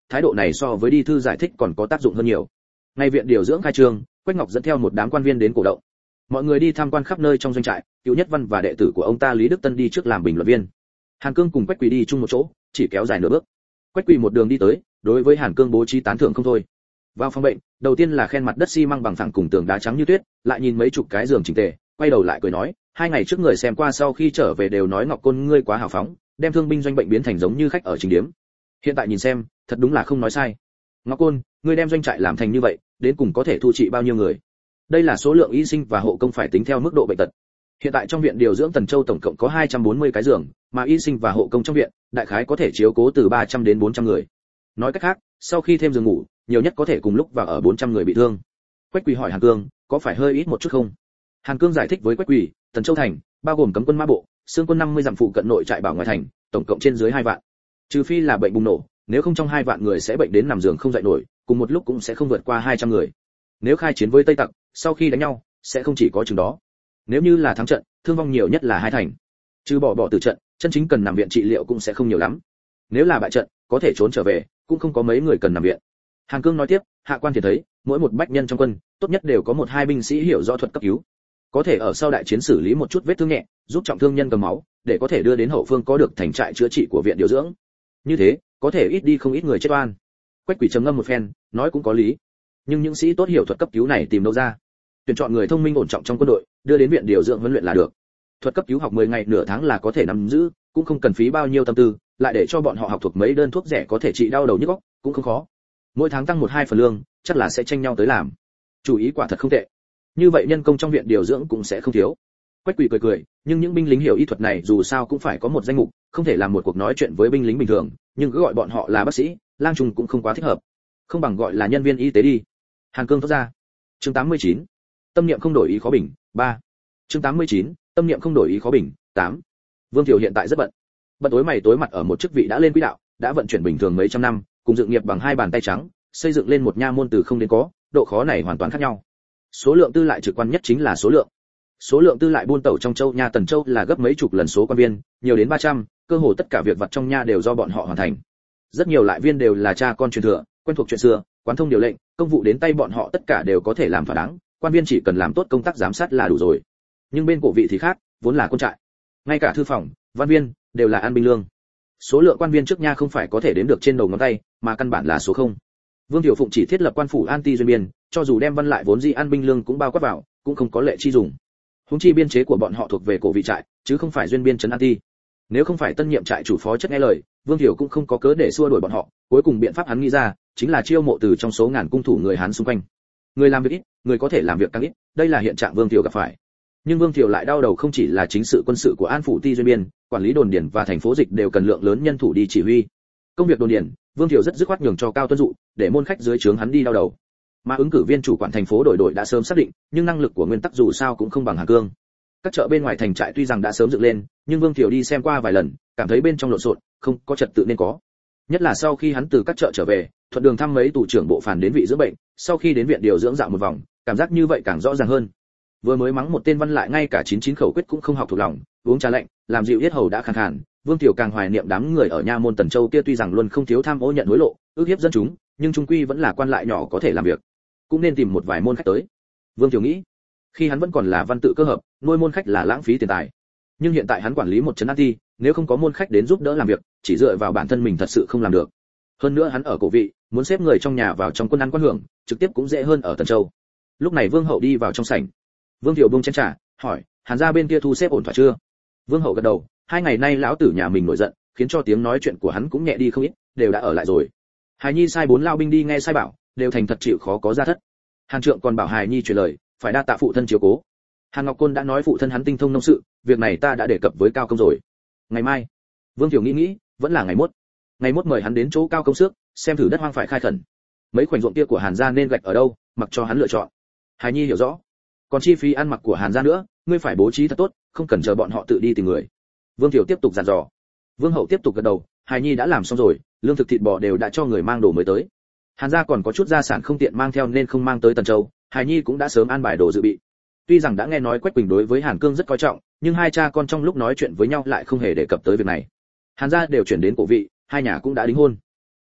[SPEAKER 1] thái độ này so với đi thư giải thích còn có tác dụng hơn nhiều. Ngay viện điều dưỡng khai trương, Quách Ngọc dẫn theo một đám quan viên đến cổ động. Mọi người đi tham quan khắp nơi trong doanh trại, Cựu Nhất Văn và đệ tử của ông ta Lý Đức Tân đi trước làm bình luận viên. Hàn Cương cùng Quách Quỳ đi chung một chỗ, chỉ kéo dài nửa bước. Quách Quỳ một đường đi tới, đối với Hàn Cương bố trí tán thưởng không thôi. Vào phòng bệnh, đầu tiên là khen mặt đất xi măng bằng phẳng cùng tường đá trắng như tuyết, lại nhìn mấy chục cái giường chỉnh tề, quay đầu lại cười nói, hai ngày trước người xem qua sau khi trở về đều nói Ngọc Côn ngươi quá hào phóng, đem thương binh doanh bệnh biến thành giống như khách ở trình điếm. Hiện tại nhìn xem, thật đúng là không nói sai. Ngọc Côn, ngươi đem doanh trại làm thành như vậy, đến cùng có thể thu trị bao nhiêu người? Đây là số lượng y sinh và hộ công phải tính theo mức độ bệnh tật. Hiện tại trong viện điều dưỡng Tần Châu tổng cộng có hai trăm bốn mươi cái giường, mà y sinh và hộ công trong viện, đại khái có thể chiếu cố từ ba trăm đến bốn trăm người. Nói cách khác, sau khi thêm giường ngủ, nhiều nhất có thể cùng lúc vào ở bốn trăm người bị thương. Quách Quỳ hỏi Hàn Cương, có phải hơi ít một chút không? Hàn Cương giải thích với Quách Quỳ, Tần Châu thành, bao gồm cấm quân mã bộ, xương quân năm mươi dặm phụ cận nội trại bảo ngoài thành, tổng cộng trên dưới hai vạn. Trừ phi là bệnh bùng nổ, nếu không trong hai vạn người sẽ bệnh đến nằm giường không dậy nổi, cùng một lúc cũng sẽ không vượt qua hai trăm người. Nếu khai chiến với Tây Tặc, sau khi đánh nhau, sẽ không chỉ có chừng đó. Nếu như là thắng trận, thương vong nhiều nhất là hai thành. Trừ bỏ bỏ tử trận, chân chính cần nằm viện trị liệu cũng sẽ không nhiều lắm. Nếu là bại trận, có thể trốn trở về, cũng không có mấy người cần nằm viện. Hàn Cương nói tiếp, hạ quan thì thấy, mỗi một bách nhân trong quân, tốt nhất đều có một hai binh sĩ hiểu rõ thuật cấp cứu, có thể ở sau đại chiến xử lý một chút vết thương nhẹ, giúp trọng thương nhân cầm máu, để có thể đưa đến hậu phương có được thành trại chữa trị của viện điều dưỡng. Như thế, có thể ít đi không ít người chết oan. Quách Quỳ trầm ngâm một phen, nói cũng có lý. Nhưng những sĩ tốt hiểu thuật cấp cứu này tìm đâu ra? Tuyển chọn người thông minh ổn trọng trong quân đội, đưa đến viện điều dưỡng huấn luyện là được. Thuật cấp cứu học mười ngày nửa tháng là có thể nắm giữ, cũng không cần phí bao nhiêu tâm tư, lại để cho bọn họ học thuộc mấy đơn thuốc rẻ có thể trị đau đầu nhức óc, cũng không khó. Mỗi tháng tăng một hai phần lương, chắc là sẽ tranh nhau tới làm. Chủ ý quả thật không tệ. Như vậy nhân công trong viện điều dưỡng cũng sẽ không thiếu. Quách Quỳ cười cười, nhưng những binh lính hiểu y thuật này dù sao cũng phải có một danh mục, không thể làm một cuộc nói chuyện với binh lính bình thường, nhưng cứ gọi bọn họ là bác sĩ, lang trùng cũng không quá thích hợp. Không bằng gọi là nhân viên y tế đi. Hàn Cương thốt ra. Chương tám mươi chín. Tâm niệm không đổi ý khó bình, ba. Chương tám mươi chín. Tâm niệm không đổi ý khó bình, tám. Vương Thiều hiện tại rất bận. Bận tối mày tối mặt ở một chức vị đã lên quỹ đạo, đã vận chuyển bình thường mấy trăm năm, cùng dựng nghiệp bằng hai bàn tay trắng, xây dựng lên một nha môn từ không đến có, độ khó này hoàn toàn khác nhau. Số lượng tư lại trực quan nhất chính là số lượng. Số lượng tư lại buôn tẩu trong châu nha Tần Châu là gấp mấy chục lần số quan viên, nhiều đến ba trăm, cơ hồ tất cả việc vặt trong nha đều do bọn họ hoàn thành. Rất nhiều lại viên đều là cha con truyền thừa, quen thuộc chuyện xưa, quán thông điều lệnh, công vụ đến tay bọn họ tất cả đều có thể làm thỏa đáng, quan viên chỉ cần làm tốt công tác giám sát là đủ rồi. Nhưng bên cổ vị thì khác, vốn là quân trại, ngay cả thư phòng, văn viên đều là ăn binh lương. Số lượng quan viên trước nha không phải có thể đếm được trên đầu ngón tay, mà căn bản là số không. Vương Tiểu Phụng chỉ thiết lập quan phủ an ti duyên biên, cho dù đem văn lại vốn di an binh lương cũng bao quát vào, cũng không có lệ chi dùng. Huống chi biên chế của bọn họ thuộc về cổ vị trại, chứ không phải duyên biên trấn an ti. Nếu không phải tân nhiệm trại chủ phó chất nghe lời, Vương Tiểu cũng không có cớ để xua đuổi bọn họ, cuối cùng biện pháp hắn nghĩ ra, chính là chiêu mộ từ trong số ngàn cung thủ người Hán xung quanh. Người làm việc ít, người có thể làm việc càng ít, đây là hiện trạng Vương Tiểu gặp phải. Nhưng Vương Tiểu lại đau đầu không chỉ là chính sự quân sự của An phủ ti duyên biên, quản lý đồn điền và thành phố dịch đều cần lượng lớn nhân thủ đi chỉ huy. Công việc đồn điền, Vương Tiểu rất dứt khoát nhường cho Cao Tuân Dụ, để môn khách dưới trướng hắn đi đau đầu. Mà ứng cử viên chủ quản thành phố đổi đổi đã sớm xác định, nhưng năng lực của nguyên tắc dù sao cũng không bằng Hà Cương. Các chợ bên ngoài thành trại tuy rằng đã sớm dựng lên, nhưng Vương Tiểu đi xem qua vài lần, cảm thấy bên trong lộn xộn, không có trật tự nên có. Nhất là sau khi hắn từ các chợ trở về, thuận đường thăm mấy tù trưởng bộ phàn đến vị dưỡng bệnh, sau khi đến viện điều dưỡng dạo một vòng, cảm giác như vậy càng rõ ràng hơn. Vừa mới mắng một tên văn lại ngay cả chín chín khẩu quyết cũng không học thuộc lòng, uống trà lạnh, làm dịu yết hầu đã khàn khàn, Vương Tiểu càng hoài niệm đám người ở nha môn Tần Châu kia tuy rằng luôn không thiếu tham ô nhận hối lộ, ức hiếp dân chúng, nhưng trung quy vẫn là quan lại nhỏ có thể làm việc, cũng nên tìm một vài môn khách tới. Vương Tiểu nghĩ, khi hắn vẫn còn là văn tự cơ hợp, nuôi môn khách là lãng phí tiền tài. Nhưng hiện tại hắn quản lý một trấn an ti, nếu không có môn khách đến giúp đỡ làm việc, chỉ dựa vào bản thân mình thật sự không làm được. Hơn nữa hắn ở cổ vị, muốn xếp người trong nhà vào trong quân ăn quan hưởng, trực tiếp cũng dễ hơn ở Tần Châu. Lúc này Vương Hậu đi vào trong sảnh. Vương Tiểu buông chén trà, hỏi, Hàn gia bên kia thu xếp ổn thỏa chưa? Vương Hậu gật đầu, hai ngày nay lão tử nhà mình nổi giận, khiến cho tiếng nói chuyện của hắn cũng nhẹ đi không ít, đều đã ở lại rồi. Hài Nhi sai bốn lao binh đi nghe sai bảo, đều thành thật chịu khó có ra thất. Hàn Trượng còn bảo Hài Nhi truyền lời, phải đa tạ phụ thân chiếu cố. Hàn Ngọc Côn đã nói phụ thân hắn tinh thông nông sự, việc này ta đã đề cập với Cao công rồi. Ngày mai, Vương Tiểu nghĩ nghĩ, vẫn là ngày mốt. Ngày mốt mời hắn đến chỗ Cao công xước, xem thử đất hoang phải khai khẩn. Mấy khoảnh ruộng kia của Hàn gia nên gạch ở đâu, mặc cho hắn lựa chọn. Hài Nhi hiểu rõ. Còn chi phí ăn mặc của Hàn gia nữa, ngươi phải bố trí thật tốt, không cần chờ bọn họ tự đi tìm người. Vương Tiểu tiếp tục dặn dò. Vương Hậu tiếp tục gật đầu, Hài Nhi đã làm xong rồi, lương thực thịt bò đều đã cho người mang đồ mới tới. Hàn gia còn có chút gia sản không tiện mang theo nên không mang tới Tần Châu, Hài Nhi cũng đã sớm an bài đồ dự bị. Tuy rằng đã nghe nói Quách Quỳnh đối với Hàn Cương rất coi trọng, nhưng hai cha con trong lúc nói chuyện với nhau lại không hề đề cập tới việc này. Hàn gia đều chuyển đến cổ vị, hai nhà cũng đã đính hôn.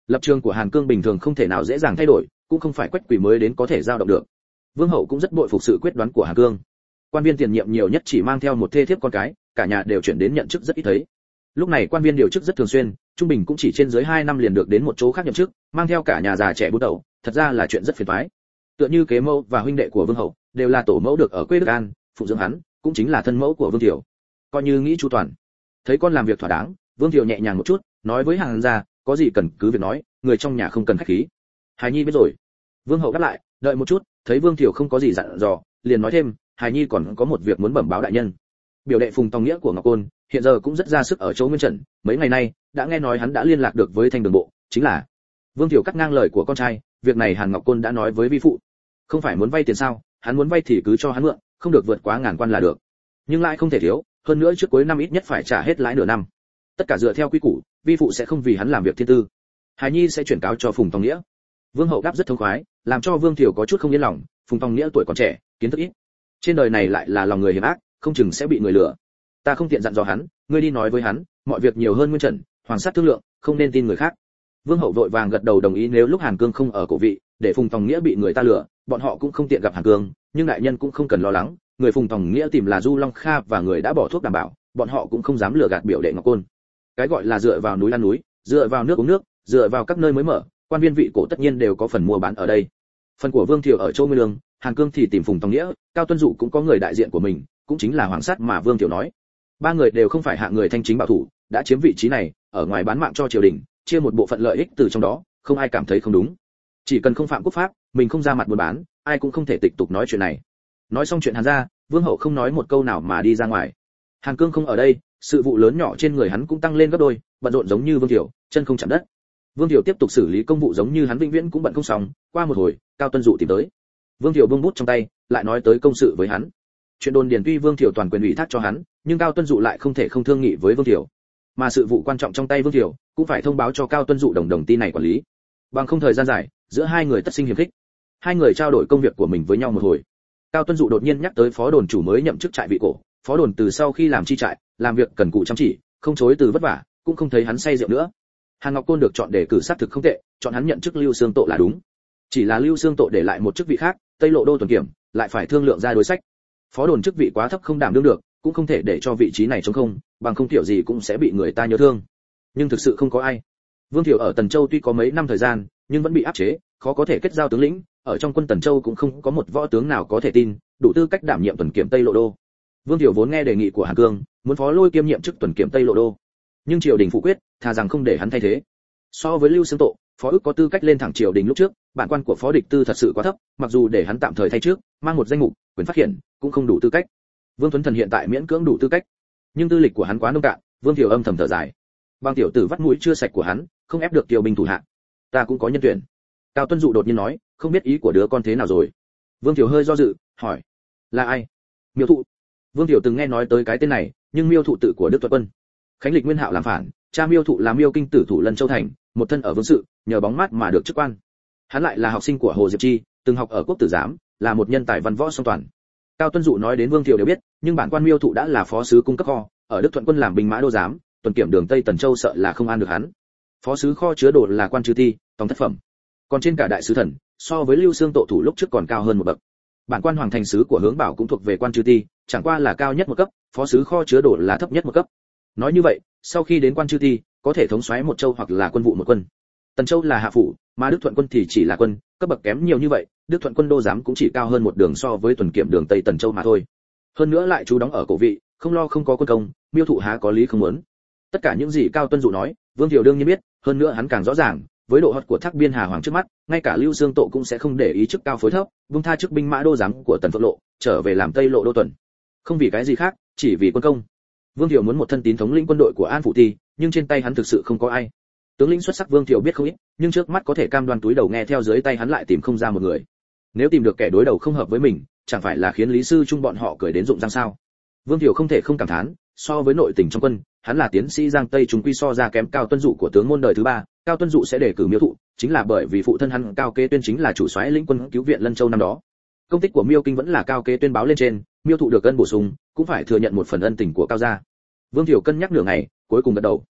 [SPEAKER 1] Lập trường của Hàn Cương bình thường không thể nào dễ dàng thay đổi, cũng không phải Quách Quỷ mới đến có thể dao động được. Vương hậu cũng rất bội phục sự quyết đoán của Hàn Cương. Quan viên tiền nhiệm nhiều nhất chỉ mang theo một thê thiếp con cái, cả nhà đều chuyển đến nhận chức rất ít thấy. Lúc này quan viên điều chức rất thường xuyên, trung bình cũng chỉ trên dưới hai năm liền được đến một chỗ khác nhậm chức, mang theo cả nhà già trẻ bút đầu, thật ra là chuyện rất phiền toái. Tựa như kế mẫu và huynh đệ của Vương hậu đều là tổ mẫu được ở quê Đức An, phụ dưỡng hắn, cũng chính là thân mẫu của Vương Thiệu. Coi như nghĩ chu toàn. Thấy con làm việc thỏa đáng, Vương Thiệu nhẹ nhàng một chút, nói với Hàn gia, có gì cần cứ việc nói, người trong nhà không cần khách khí. Hài nhi biết rồi. Vương hậu đáp lại, đợi một chút, thấy Vương Thiệu không có gì dặn dò, liền nói thêm, Hài nhi còn có một việc muốn bẩm báo đại nhân. Biểu đệ Phùng Tòng Nghĩa của Ngọc Côn, hiện giờ cũng rất ra sức ở chỗ Nguyên Trần, mấy ngày nay đã nghe nói hắn đã liên lạc được với Thanh Đường Bộ, chính là Vương Thiệu cắt ngang lời của con trai, việc này Hàn Ngọc Côn đã nói với vi phụ. Không phải muốn vay tiền sao, hắn muốn vay thì cứ cho hắn mượn, không được vượt quá ngàn quan là được. Nhưng lãi không thể thiếu, hơn nữa trước cuối năm ít nhất phải trả hết lãi nửa năm. Tất cả dựa theo quy củ, vi phụ sẽ không vì hắn làm việc thiên tư. Hài nhi sẽ chuyển cáo cho Phùng Tòng Nghĩa. Vương hậu đáp rất thông khoái, làm cho Vương Thiệu có chút không yên lòng, Phùng Tòng Nghĩa tuổi còn trẻ, kiến thức ít. Trên đời này lại là lòng người hiểm ác, không chừng sẽ bị người lừa. Ta không tiện dặn dò hắn, ngươi đi nói với hắn, mọi việc nhiều hơn Nguyên Trần, hoàng sát thương lượng, không nên tin người khác. Vương hậu vội vàng gật đầu đồng ý, nếu lúc Hàn Cương không ở cổ vị, để Phùng Tòng Nghĩa bị người ta lừa, bọn họ cũng không tiện gặp Hàn Cương, nhưng đại nhân cũng không cần lo lắng, người Phùng Tòng Nghĩa tìm là Du Long Kha và người đã bỏ thuốc đảm bảo, bọn họ cũng không dám lừa gạt biểu đệ Ngọc Côn. Cái gọi là dựa vào núi ăn núi, dựa vào nước uống nước, dựa vào các nơi mới mở, quan viên vị cổ tất nhiên đều có phần mua bán ở đây. Phần của Vương Thiệu ở Châu Nguyên Lương, Hàn Cương thì tìm Phùng Tòng Nghĩa, Cao Tuân Dụ cũng có người đại diện của mình, cũng chính là hoàng sát mà Vương Thiệu nói. Ba người đều không phải hạng người thanh chính bảo thủ, đã chiếm vị trí này, ở ngoài bán mạng cho triều đình, chia một bộ phận lợi ích từ trong đó, không ai cảm thấy không đúng. Chỉ cần không phạm quốc pháp, mình không ra mặt buôn bán, ai cũng không thể tịch tục nói chuyện này. Nói xong chuyện Hàn gia, Vương hậu không nói một câu nào mà đi ra ngoài. Hàn Cương không ở đây, sự vụ lớn nhỏ trên người hắn cũng tăng lên gấp đôi, bận rộn giống như Vương Thiệu, chân không chạm đất. Vương Thiệu tiếp tục xử lý công vụ giống như hắn vĩnh viễn cũng bận không xong. Qua một hồi, Cao Tuân Dụ tìm tới. Vương Thiệu buông bút trong tay, lại nói tới công sự với hắn. Chuyện đồn điền tuy Vương Thiệu toàn quyền ủy thác cho hắn, nhưng Cao Tuân Dụ lại không thể không thương nghị với Vương Thiệu. Mà sự vụ quan trọng trong tay Vương Thiệu, cũng phải thông báo cho Cao Tuân Dụ đồng đồng tin này quản lý. Bằng không thời gian dài, giữa hai người tất sinh hiềm khích. Hai người trao đổi công việc của mình với nhau một hồi. Cao Tuân Dụ đột nhiên nhắc tới phó đồn chủ mới nhậm chức trại vị cổ, phó đồn từ sau khi làm chi trại, làm việc cần cù chăm chỉ, không chối từ vất vả, cũng không thấy hắn say rượu nữa. Hàn Ngọc Côn được chọn để cử sát thực không tệ, chọn hắn nhận chức Lưu Xương Tộ là đúng. Chỉ là Lưu Xương Tộ để lại một chức vị khác, Tây Lộ Đô tuần kiểm, lại phải thương lượng ra đối sách. Phó đồn chức vị quá thấp không đảm đương được, cũng không thể để cho vị trí này trống không, bằng không kiểu gì cũng sẽ bị người ta nhớ thương. Nhưng thực sự không có ai. Vương Thiệu ở Tần Châu tuy có mấy năm thời gian, nhưng vẫn bị áp chế, khó có thể kết giao tướng lĩnh, ở trong quân Tần Châu cũng không có một võ tướng nào có thể tin, đủ tư cách đảm nhiệm tuần kiểm Tây Lộ Đô. Vương Thiệu vốn nghe đề nghị của Hàn Cương, muốn phó lôi kiêm nhiệm chức tuần kiểm Tây Lộ Đô, nhưng triều đình phủ quyết, thà rằng không để hắn thay thế. So với Lưu Xương Tộ, phó ức có tư cách lên thẳng triều đình lúc trước, bản quan của phó địch tư thật sự quá thấp, mặc dù để hắn tạm thời thay trước, mang một danh mục, quyền phát hiện, cũng không đủ tư cách. Vương Tuấn Thần hiện tại miễn cưỡng đủ tư cách, nhưng tư lịch của hắn quá nông cạn, Vương Thiệu âm thầm thở dài. Bang tiểu tử vắt mũi chưa sạch của hắn, không ép được tiểu binh thủ hạ. Ta cũng có nhân tuyển. Cao Tuân Dụ đột nhiên nói, không biết ý của đứa con thế nào rồi. Vương Thiệu hơi do dự, hỏi, là ai? Miêu Thụ. Vương Thiệu từng nghe nói tới cái tên này, nhưng Miêu Thụ tự của Đức Tuật Quân. Khánh Lịch Nguyên Hạo làm phản, cha Miêu Thụ là Miêu kinh tử thủ Lân Châu thành, một thân ở vương sự, nhờ bóng mát mà được chức quan. Hắn lại là học sinh của Hồ Diệp Chi, từng học ở Quốc Tử Giám, là một nhân tài văn võ song toàn. Cao Tuân Dụ nói đến Vương Thiệu đều biết, nhưng bản quan Miêu Thụ đã là phó sứ cung cấp kho, ở Đức Thuận Quân làm binh mã đô giám, tuần kiểm đường Tây Tần Châu sợ là không an được hắn. Phó sứ kho chứa đồ là quan trừ ti, tòng thất phẩm. Còn trên cả đại sứ thần, so với Lưu Xương Tộ thủ lúc trước còn cao hơn một bậc. Bản quan hoàng thành sứ của Hướng Bảo cũng thuộc về quan trừ ti, chẳng qua là cao nhất một cấp, phó sứ kho chứa đồ là thấp nhất một cấp. Nói như vậy, sau khi đến quan trừ ti, có thể thống soái một châu hoặc là quân vụ một quân. Tần Châu là hạ phủ, mà Đức Thuận Quân thì chỉ là quân, cấp bậc kém nhiều như vậy, Đức Thuận Quân đô giám cũng chỉ cao hơn một đường so với tuần kiểm đường Tây Tần Châu mà thôi. Hơn nữa lại chú đóng ở cổ vị, không lo không có quân công, Miêu Thụ há có lý không muốn. Tất cả những gì Cao Tuân Dụ nói, Vương Thiệu đương nhiên biết, hơn nữa hắn càng rõ ràng, với độ hot của Thác Biên Hà Hoàng trước mắt, ngay cả Lưu Xương Tộ cũng sẽ không để ý chức cao phối thấp, buông tha chức binh mã đô giám của Tần Phượng Lộ, trở về làm Tây Lộ đô tuần. Không vì cái gì khác, chỉ vì quân công. Vương Thiệu muốn một thân tín thống lĩnh quân đội của An Phụ Ti, nhưng trên tay hắn thực sự không có ai. Tướng lĩnh xuất sắc Vương Thiệu biết không ít, nhưng trước mắt có thể cam đoan túi đầu nghe theo dưới tay hắn lại tìm không ra một người. Nếu tìm được kẻ đối đầu không hợp với mình, chẳng phải là khiến Lý Sư Trung bọn họ cười đến rụng răng sao? Vương Thiệu không thể không cảm thán, so với nội tình trong quân, hắn là tiến sĩ Giang Tây chúng quy so ra kém Cao Tuân Dụ của tướng môn đời thứ ba. Cao Tuân Dụ sẽ đề cử Miêu Thụ, chính là bởi vì phụ thân hắn Cao Kế Tuyên chính là chủ soái lĩnh quân cứu viện Lân Châu năm đó. Công tích của Miêu Kinh vẫn là Cao Kế Tuyên báo lên trên, Miêu Thụ được ân bổ sung, cũng phải thừa nhận một phần ân tình của Cao gia. Vương Thiệu cân nhắc nửa ngày, cuối cùng gật đầu.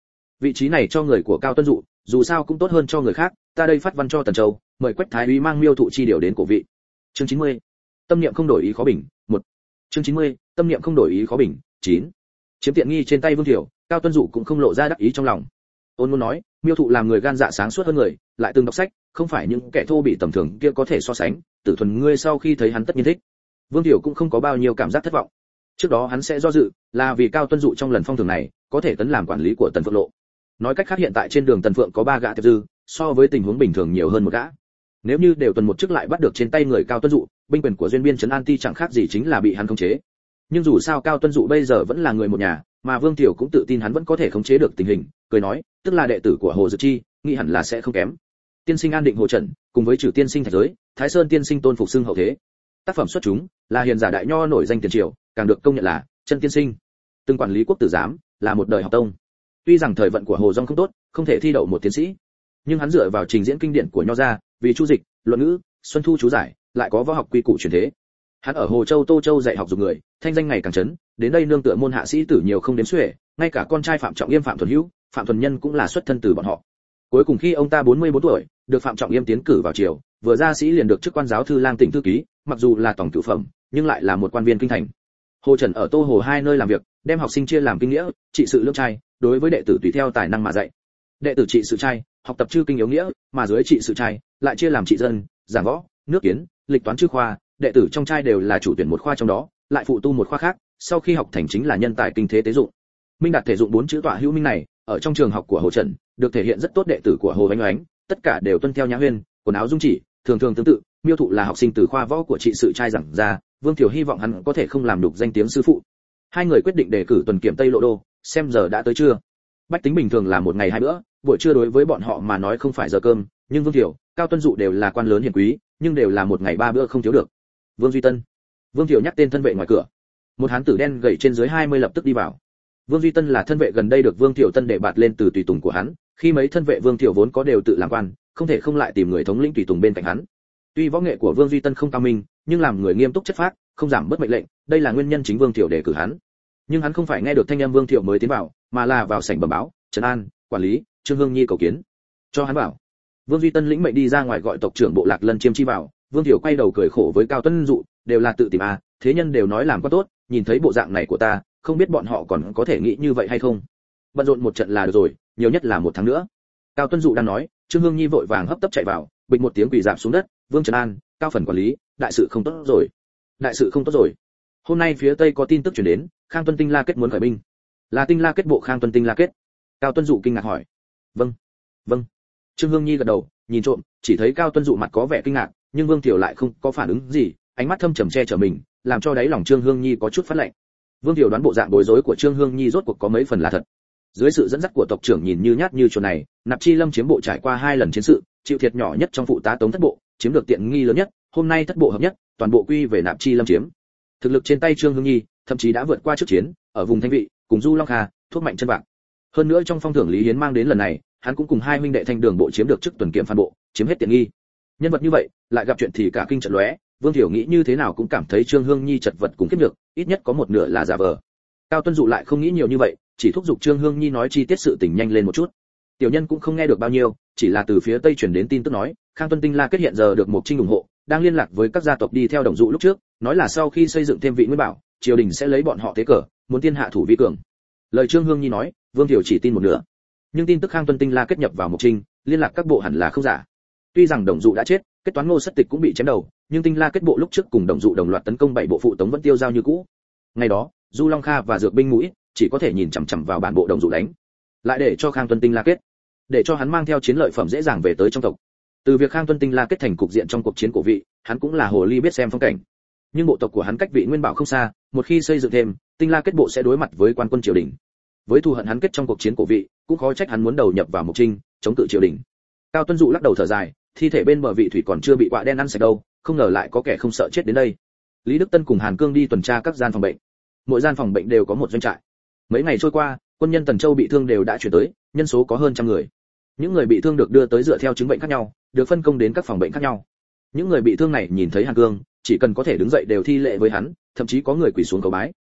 [SPEAKER 1] Vị trí này cho người của Cao Tuân Dụ, dù sao cũng tốt hơn cho người khác, ta đây phát văn cho Tần Châu, mời Quách thái úy mang Miêu Thụ chi điều đến cổ vị. Chương chín mươi. Tâm niệm không đổi ý khó bình, một. Chương chín mươi. Tâm niệm không đổi ý khó bình, chín. Chiếm tiện nghi trên tay Vương Thiểu, Cao Tuân Dụ cũng không lộ ra đắc ý trong lòng. Ôn muốn nói, Miêu Thụ làm người gan dạ sáng suốt hơn người, lại từng đọc sách, không phải những kẻ thô bị tầm thường kia có thể so sánh, Tử Thuần ngươi sau khi thấy hắn tất nhiên thích. Vương Thiểu cũng không có bao nhiêu cảm giác thất vọng. Trước đó hắn sẽ do dự, là vì Cao Tuân Dụ trong lần phong thường này, có thể tấn làm quản lý của Tần Phượng Lộ. Nói cách khác hiện tại trên đường Tần Phượng có ba gã tiệp dư, so với tình huống bình thường nhiều hơn một gã. Nếu như đều tuần một chức lại bắt được trên tay người Cao Tuân Dụ, binh quyền của duyên biên trấn An Ti chẳng khác gì chính là bị hắn khống chế. Nhưng dù sao Cao Tuân Dụ bây giờ vẫn là người một nhà, mà Vương Tiểu cũng tự tin hắn vẫn có thể khống chế được tình hình, cười nói, tức là đệ tử của Hồ Dực Chi, nghĩ hẳn là sẽ không kém. Tiên sinh An Định Hồ Trần, cùng với Trừ tiên sinh Thạch Giới, Thái Sơn tiên sinh Tôn Phục xưng hậu thế. Tác phẩm xuất chúng, là hiền giả đại nho nổi danh tiền triều, càng được công nhận là chân tiên sinh. Từng quản lý quốc tử giám, là một đời học tông. Tuy rằng thời vận của Hồ Dung không tốt, không thể thi đậu một tiến sĩ, nhưng hắn dựa vào trình diễn kinh điển của nho gia, vì chu dịch, luận ngữ, xuân thu chú giải, lại có võ học quy củ truyền thế. Hắn ở Hồ Châu Tô Châu dạy học dục người, thanh danh ngày càng chấn, đến đây nương tựa môn hạ sĩ tử nhiều không đếm xuể, ngay cả con trai Phạm Trọng Yêm Phạm Thuần Hữu, Phạm Thuần Nhân cũng là xuất thân từ bọn họ. Cuối cùng khi ông ta bốn mươi bốn tuổi, được Phạm Trọng Yêm tiến cử vào triều, vừa ra sĩ liền được chức quan giáo thư lang tỉnh thư ký, mặc dù là tổng cửu phẩm, nhưng lại là một quan viên kinh thành. Hồ Trần ở Tô Hồ hai nơi làm việc, đem học sinh chia làm kinh nghĩa, trị sự lương trai, đối với đệ tử tùy theo tài năng mà dạy. Đệ tử trị sự trai, học tập chư kinh yếu nghĩa, mà dưới trị sự trai, lại chia làm trị dân, giảng võ, nước kiến, lịch toán chư khoa, đệ tử trong trai đều là chủ tuyển một khoa trong đó, lại phụ tu một khoa khác, sau khi học thành chính là nhân tài kinh thế tế dụng. Minh đạt thể dụng bốn chữ tọa hữu minh này, ở trong trường học của Hồ Trần, được thể hiện rất tốt. Đệ tử của Hồ Vánh Oánh, tất cả đều tuân theo nhã huyên, quần áo dung chỉ, thường thường tương tự. Miêu Thụ là học sinh từ khoa võ của trị sự trai giảng ra, Vương Thiểu hy vọng hắn có thể không làm nhục danh tiếng sư phụ. Hai người quyết định đề cử tuần kiểm Tây Lộ Đô, xem giờ đã tới trưa. Bách tính bình thường là một ngày hai bữa, buổi trưa đối với bọn họ mà nói không phải giờ cơm, nhưng Vương Thiểu, Cao Tuân Dụ đều là quan lớn hiển quý, nhưng đều là một ngày ba bữa không thiếu được. Vương Duy Tân. Vương Thiểu nhắc tên thân vệ ngoài cửa. Một hán tử đen gầy trên dưới hai mươi lập tức đi vào. Vương Duy Tân là thân vệ gần đây được Vương Thiểu Tân để bạt lên từ tùy tùng của hắn, khi mấy thân vệ Vương Thiểu vốn có đều tự làm quan, không thể không lại tìm người thống lĩnh tùy tùng bên cạnh hắn. Tuy võ nghệ của Vương Duy Tân không cao minh, nhưng làm người nghiêm túc chất phác, không giảm bớt mệnh lệnh, đây là nguyên nhân chính Vương Thiểu đề cử hắn. Nhưng hắn không phải nghe được thanh âm Vương Thiểu mới tiến vào, mà là vào sảnh bẩm báo, Trấn An, quản lý, Trương Hương Nhi cầu kiến. Cho hắn vào. Vương Duy Tân lĩnh mệnh đi ra ngoài gọi tộc trưởng bộ Lạc Lân Chiêm Chi vào, Vương Thiểu quay đầu cười khổ với Cao Tuân Dụ, đều là tự tìm à, thế nhân đều nói làm quá tốt, nhìn thấy bộ dạng này của ta, không biết bọn họ còn có thể nghĩ như vậy hay không. Bận rộn một trận là được rồi, nhiều nhất là một tháng nữa. Cao Tuân Dụ đang nói, Trương Hương Nhi vội vàng hấp tấp chạy vào, bịch một tiếng quỳ rạp xuống đất, Vương Trấn An, Cao phần quản lý, đại sự không tốt rồi. Đại sự không tốt rồi. Hôm nay phía Tây có tin tức truyền đến, Khang Tuân Tinh La Kết muốn khởi binh. Là Tinh La Kết bộ Khang Tuân Tinh La Kết. Cao Tuân Dụ kinh ngạc hỏi. Vâng, vâng. Trương Hương Nhi gật đầu, nhìn trộm, chỉ thấy Cao Tuân Dụ mặt có vẻ kinh ngạc, nhưng Vương Thiểu lại không có phản ứng gì, ánh mắt thâm trầm che chở mình, làm cho đáy lòng Trương Hương Nhi có chút phát lạnh. Vương Thiểu đoán bộ dạng bối rối của Trương Hương Nhi rốt cuộc có mấy phần là thật. Dưới sự dẫn dắt của tộc trưởng nhìn như nhát như chuột này, Nạp Chi Lâm chiếm bộ trải qua hai lần chiến sự, chịu thiệt nhỏ nhất trong phụ tá Tống thất bộ, chiếm được tiện nghi lớn nhất, hôm nay thất bộ hợp nhất, toàn bộ quy về Nạp Chi Lâm chiếm. Thực lực trên tay Trương Hương Nhi, thậm chí đã vượt qua trước chiến, ở vùng Thanh Vị, cùng Du Long Kha, thuốc mạnh chân bạc. Hơn nữa trong phong thưởng Lý Hiến mang đến lần này, hắn cũng cùng hai huynh đệ Thanh Đường bộ chiếm được chức tuần kiểm phản bộ, chiếm hết tiện nghi. Nhân vật như vậy, lại gặp chuyện thì cả kinh trận lóe, Vương Thiểu nghĩ như thế nào cũng cảm thấy Trương Hương Nhi chật vật cùng kiếp được, ít nhất có một nửa là giả vờ. Cao Tuân Dụ lại không nghĩ nhiều như vậy, chỉ thúc giục Trương Hương Nhi nói chi tiết sự tình nhanh lên một chút. Tiểu nhân cũng không nghe được bao nhiêu, chỉ là từ phía Tây truyền đến tin tức nói, Khang Tuân Tinh La Kết hiện giờ được một trinh ủng hộ, đang liên lạc với các gia tộc đi theo Đồng Dụ lúc trước, nói là sau khi xây dựng thêm vị Nguyên Bảo, triều đình sẽ lấy bọn họ thế cờ, muốn tiên hạ thủ vi cường. Lời Trương Hương Nhi nói, Vương Thiểu chỉ tin một nửa. Nhưng tin tức Khang Tuân Tinh La Kết nhập vào một trinh, liên lạc các bộ hẳn là không giả. Tuy rằng Đồng Dụ đã chết, kết toán Ngô Sất Tịch cũng bị chém đầu, nhưng Tinh La Kết bộ lúc trước cùng Đồng Dụ đồng loạt tấn công bảy bộ phụ Tống vẫn tiêu giao như cũ. Ngày đó, Du Long Kha và Dược binh mũi chỉ có thể nhìn chằm chằm vào bản bộ Đồng Dụ đánh, lại để cho Khang Tuân Tinh La Kết, để cho hắn mang theo chiến lợi phẩm dễ dàng về tới trong tộc. Từ việc Khang Tuân Tinh La Kết thành cục diện trong cuộc chiến cổ vị, hắn cũng là hồ ly biết xem phong cảnh. Nhưng bộ tộc của hắn cách vị Nguyên Bảo không xa, một khi xây dựng thêm, Tinh La Kết bộ sẽ đối mặt với quan quân triều đình. Với thù hận hắn kết trong cuộc chiến cổ vị, cũng khó trách hắn muốn đầu nhập vào Mộc Trinh, chống cự triều đình. Cao Tuân Dụ lắc đầu thở dài, thi thể bên bờ vị thủy còn chưa bị quạ đen ăn sạch đâu, không ngờ lại có kẻ không sợ chết đến đây. Lý Đức Tân cùng Hàn Cương đi tuần tra các gian phòng bệnh. Mỗi gian phòng bệnh đều có một doanh trại. Mấy ngày trôi qua, quân nhân Tần Châu bị thương đều đã chuyển tới, nhân số có hơn trăm người. Những người bị thương được đưa tới dựa theo chứng bệnh khác nhau, được phân công đến các phòng bệnh khác nhau. Những người bị thương này nhìn thấy Hàn Cương, chỉ cần có thể đứng dậy đều thi lễ với hắn, thậm chí có người quỳ xuống cầu bái.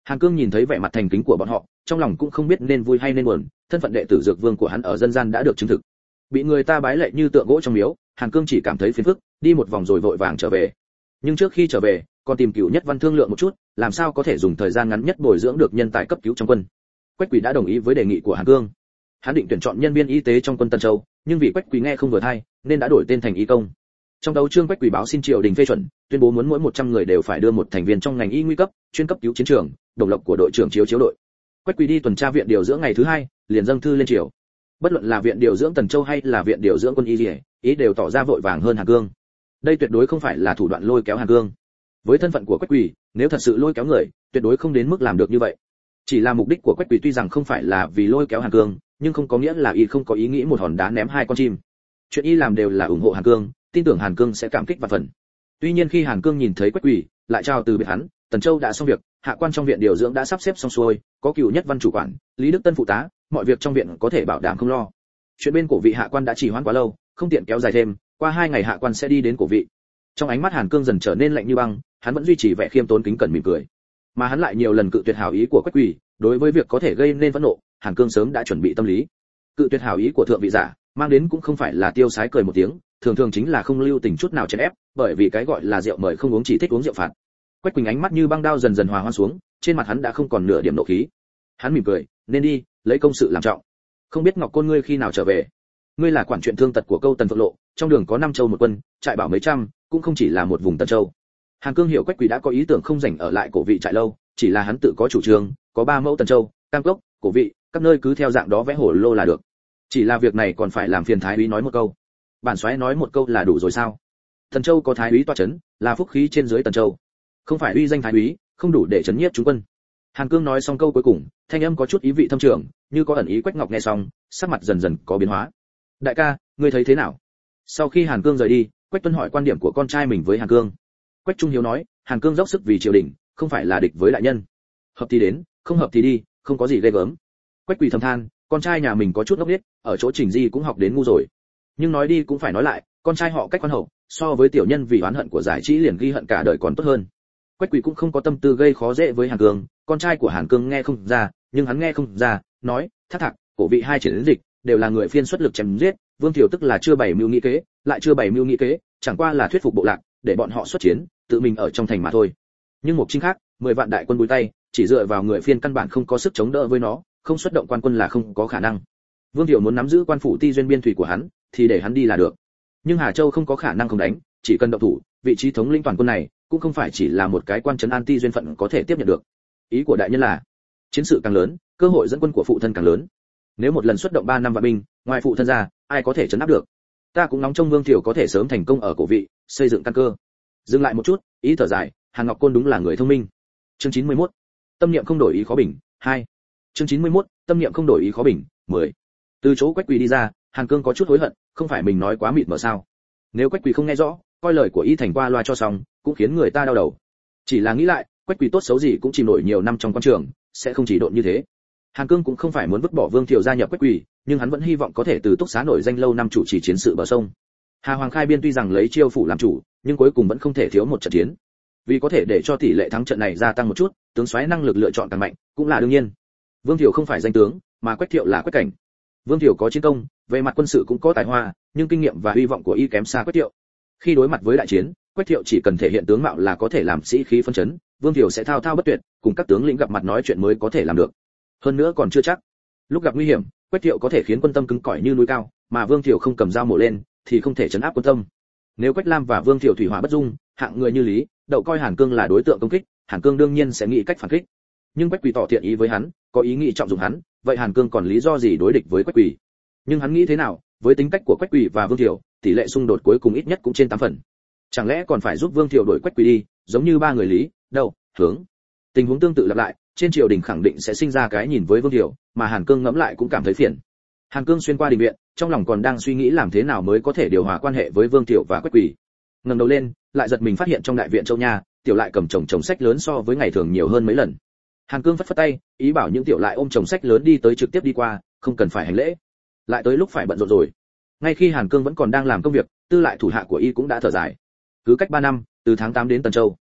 [SPEAKER 1] Hàn Cương nhìn thấy vẻ mặt thành kính của bọn họ, trong lòng cũng không biết nên vui hay nên buồn, thân phận đệ tử dược vương của hắn ở dân gian đã được chứng thực. Bị người ta bái lệ như tượng gỗ trong miếu, Hàn Cương chỉ cảm thấy phiền phức, đi một vòng rồi vội vàng trở về. Nhưng trước khi trở về, còn tìm Cửu Nhất Văn thương lượng một chút, làm sao có thể dùng thời gian ngắn nhất bồi dưỡng được nhân tài cấp cứu trong quân. Quách Quỳ đã đồng ý với đề nghị của Hàn Cương. Hắn định tuyển chọn nhân viên y tế trong quân Tân Châu, nhưng vì Quách Quỳ nghe không vừa tai, nên đã đổi tên thành Y Công. Trong đấu chương Quách Quỳ báo xin triều đình phê chuẩn, tuyên bố muốn mỗi một trăm người đều phải đưa một thành viên trong ngành y nguy cấp, chuyên cấp cứu chiến trường, đồng lộc của đội trưởng chiếu chiếu đội. Quách Quỳ đi tuần tra viện điều dưỡng ngày thứ hai, liền dâng thư lên triều. Bất luận là viện điều dưỡng Tần Châu hay là viện điều dưỡng quân y, ý đều tỏ ra vội vàng hơn Hàn Cương. Đây tuyệt đối không phải là thủ đoạn lôi kéo Hàn Cương. Với thân phận của Quách Quỳ, nếu thật sự lôi kéo người, tuyệt đối không đến mức làm được như vậy. Chỉ là mục đích của Quách Quỳ tuy rằng không phải là vì lôi kéo Hàn Cương, nhưng không có nghĩa là y không có ý nghĩ một hòn đá ném hai con chim. Chuyện y làm đều là ủng hộ Hàn Cương, tin tưởng Hàn Cương sẽ cảm kích vạn phần. Tuy nhiên khi Hàn Cương nhìn thấy Quách Quỳ, lại chào từ biệt hắn, Tần Châu đã xong việc, hạ quan trong viện điều dưỡng đã sắp xếp xong xuôi, có Cửu Nhất Văn chủ quản, Lý Đức Tân phụ tá, mọi việc trong viện có thể bảo đảm không lo. Chuyện bên cổ vị hạ quan đã trì hoãn quá lâu, không tiện kéo dài thêm, qua hai ngày hạ quan sẽ đi đến cổ vị. Trong ánh mắt Hàn Cương dần trở nên lạnh như băng, hắn vẫn duy trì vẻ khiêm tốn kính cẩn mỉm cười, mà hắn lại nhiều lần cự tuyệt hảo ý của Quách Quỳ. Đối với việc có thể gây nên phẫn nộ, Hàn Cương sớm đã chuẩn bị tâm lý. Cự tuyệt hảo ý của thượng vị giả, mang đến cũng không phải là tiêu sái cười một tiếng, thường thường chính là không lưu tình chút nào chèn ép, bởi vì cái gọi là rượu mời không uống chỉ thích uống rượu phạt. Quách Quỳnh ánh mắt như băng đao dần dần hòa hoãn xuống, trên mặt hắn đã không còn nửa điểm nộ khí. Hắn mỉm cười, nên đi, lấy công sự làm trọng. Không biết Ngọc Côn ngươi khi nào trở về? Ngươi là quản chuyện thương tật của Câu Tần Phượng Lộ, trong đường có năm châu một quân, trại bảo mấy trăm, cũng không chỉ là một vùng Tân Châu. Hàn Cương hiểu Quách Quỳ đã có ý tưởng không rảnh ở lại cổ vị trại lâu, chỉ là hắn tự có chủ trương, có ba mẫu Tân Châu, Cam Cốc, cổ vị, các nơi cứ theo dạng đó vẽ hổ lô là được. Chỉ là việc này còn phải làm phiền thái úy nói một câu. Bản soái nói một câu là đủ rồi sao? Tần Châu có thái úy tọa chấn, là phúc khí trên dưới Tần Châu. Không phải uy danh thái úy, không đủ để chấn nhiếp chúng quân. Hàn Cương nói xong câu cuối cùng, thanh âm có chút ý vị thâm trường, như có ẩn ý. Quách Ngọc nghe xong, sắc mặt dần dần có biến hóa. Đại ca, ngươi thấy thế nào? Sau khi Hàn Cương rời đi, Quách Tuân hỏi quan điểm của con trai mình với Hàn Cương. Quách Trung Hiếu nói, Hàn Cương dốc sức vì triều đình, không phải là địch với đại nhân. Hợp thì đến, không hợp thì đi, không có gì ghê gớm. Quách Quỳ thầm than, con trai nhà mình có chút ngốc nghếch, ở chỗ Trình Di cũng học đến ngu rồi. Nhưng nói đi cũng phải nói lại, con trai họ Cách khoan hậu, so với tiểu nhân vì oán hận của giải trí liền ghi hận cả đời còn tốt hơn. Quách Quỳ cũng không có tâm tư gây khó dễ với Hàn Cương, con trai của Hàn Cương nghe không ra, nhưng hắn nghe không ra, nói, thác thạc, cổ vị hai triển đến dịch, đều là người phiên xuất lực chém giết, Vương Thiểu tức là chưa bày mưu nghị kế, lại chưa bày mưu nghị kế, chẳng qua là thuyết phục bộ lạc, để bọn họ xuất chiến, tự mình ở trong thành mà thôi. Nhưng một chinh khác, mười vạn đại quân bùi tay, chỉ dựa vào người phiên căn bản không có sức chống đỡ với nó, không xuất động quan quân là không có khả năng. Vương Thiểu muốn nắm giữ quan phủ ti duyên biên thủy của hắn, thì để hắn đi là được. Nhưng Hà Châu không có khả năng không đánh, chỉ cần động thủ, vị trí thống lĩnh toàn quân này cũng không phải chỉ là một cái quan trấn an ti duyên phận có thể tiếp nhận được. Ý của đại nhân là, chiến sự càng lớn, cơ hội dẫn quân của phụ thân càng lớn. Nếu một lần xuất động ba năm vạn binh, ngoài phụ thân ra, ai có thể trấn áp được? Ta cũng nóng trông Vương Thiểu có thể sớm thành công ở cổ vị, xây dựng căn cơ. Dừng lại một chút, ý thở dài, Hàn Ngọc Côn đúng là người thông minh. Chương chín mươi mốt. Tâm niệm không đổi ý khó bình, hai. Chương chín mươi mốt. Tâm niệm không đổi ý khó bình, mười. Từ chỗ Quách Quỳ đi ra, Hàn Cương có chút hối hận, không phải mình nói quá mịt mờ sao? Nếu Quách Quỳ không nghe rõ, coi lời của y thành qua loa cho xong, cũng khiến người ta đau đầu. Chỉ là nghĩ lại, Quách Quỳ tốt xấu gì cũng chìm nổi nhiều năm trong quan trường, sẽ không chỉ độn như thế. Hàn Cương cũng không phải muốn vứt bỏ Vương Thiệu gia nhập Quách Quỳ, nhưng hắn vẫn hy vọng có thể từ túc xá nổi danh lâu năm chủ trì chiến sự bờ sông. Hà Hoàng khai biên tuy rằng lấy Chiêu phủ làm chủ, nhưng cuối cùng vẫn không thể thiếu một trận chiến. Vì có thể để cho tỷ lệ thắng trận này gia tăng một chút, tướng soái năng lực lựa chọn càng mạnh, cũng là đương nhiên. Vương Thiệu không phải danh tướng, mà Quách Thiệu là Quách Cảnh. Vương Thiệu có chiến công, về mặt quân sự cũng có tài hoa, nhưng kinh nghiệm và hy vọng của y kém xa Quách Thiệu. Khi đối mặt với đại chiến, Quách Thiệu chỉ cần thể hiện tướng mạo là có thể làm sĩ khí phấn chấn, Vương Thiệu sẽ thao thao bất tuyệt, cùng các tướng lĩnh gặp mặt nói chuyện mới có thể làm được. Hơn nữa còn chưa chắc. Lúc gặp nguy hiểm, Quách Thiệu có thể khiến quân tâm cứng cỏi như núi cao, mà Vương Thiệu không cầm dao mổ lên, thì không thể chấn áp quân tâm. Nếu Quách Lam và Vương Thiệu thủy hỏa bất dung, hạng người như Lý, Đậu coi Hàn Cương là đối tượng công kích, Hàn Cương đương nhiên sẽ nghĩ cách phản kích. Nhưng Quách Quỳ tỏ thiện ý với hắn, có ý nghĩ trọng dụng hắn, vậy Hàn Cương còn lý do gì đối địch với Quách Quỳ? Nhưng hắn nghĩ thế nào, với tính cách của Quách Quỳ và Vương Thiệu, tỷ lệ xung đột cuối cùng ít nhất cũng trên tám phần. Chẳng lẽ còn phải giúp Vương Thiệu đuổi Quách Quỳ đi, giống như ba người Lý, Đậu, Hướng? Tình huống tương tự lặp lại, trên triều đình khẳng định sẽ sinh ra cái nhìn với Vương Thiệu, mà Hàn Cương ngẫm lại cũng cảm thấy phiền. Hàn Cương xuyên qua đình viện, trong lòng còn đang suy nghĩ làm thế nào mới có thể điều hòa quan hệ với Vương Thiệu và Quách Quỳ. Ngẩng đầu lên, lại giật mình phát hiện trong đại viện Châu Nha, tiểu lại cầm chồng chồng sách lớn so với ngày thường nhiều hơn mấy lần. Hàn Cương phất phất tay, ý bảo những tiểu lại ôm chồng sách lớn đi tới trực tiếp đi qua, không cần phải hành lễ. Lại tới lúc phải bận rộn rồi. Ngay khi Hàn Cương vẫn còn đang làm công việc, tư lại thủ hạ của y cũng đã thở dài. Cứ cách ba năm, từ tháng tám đến Tần Châu.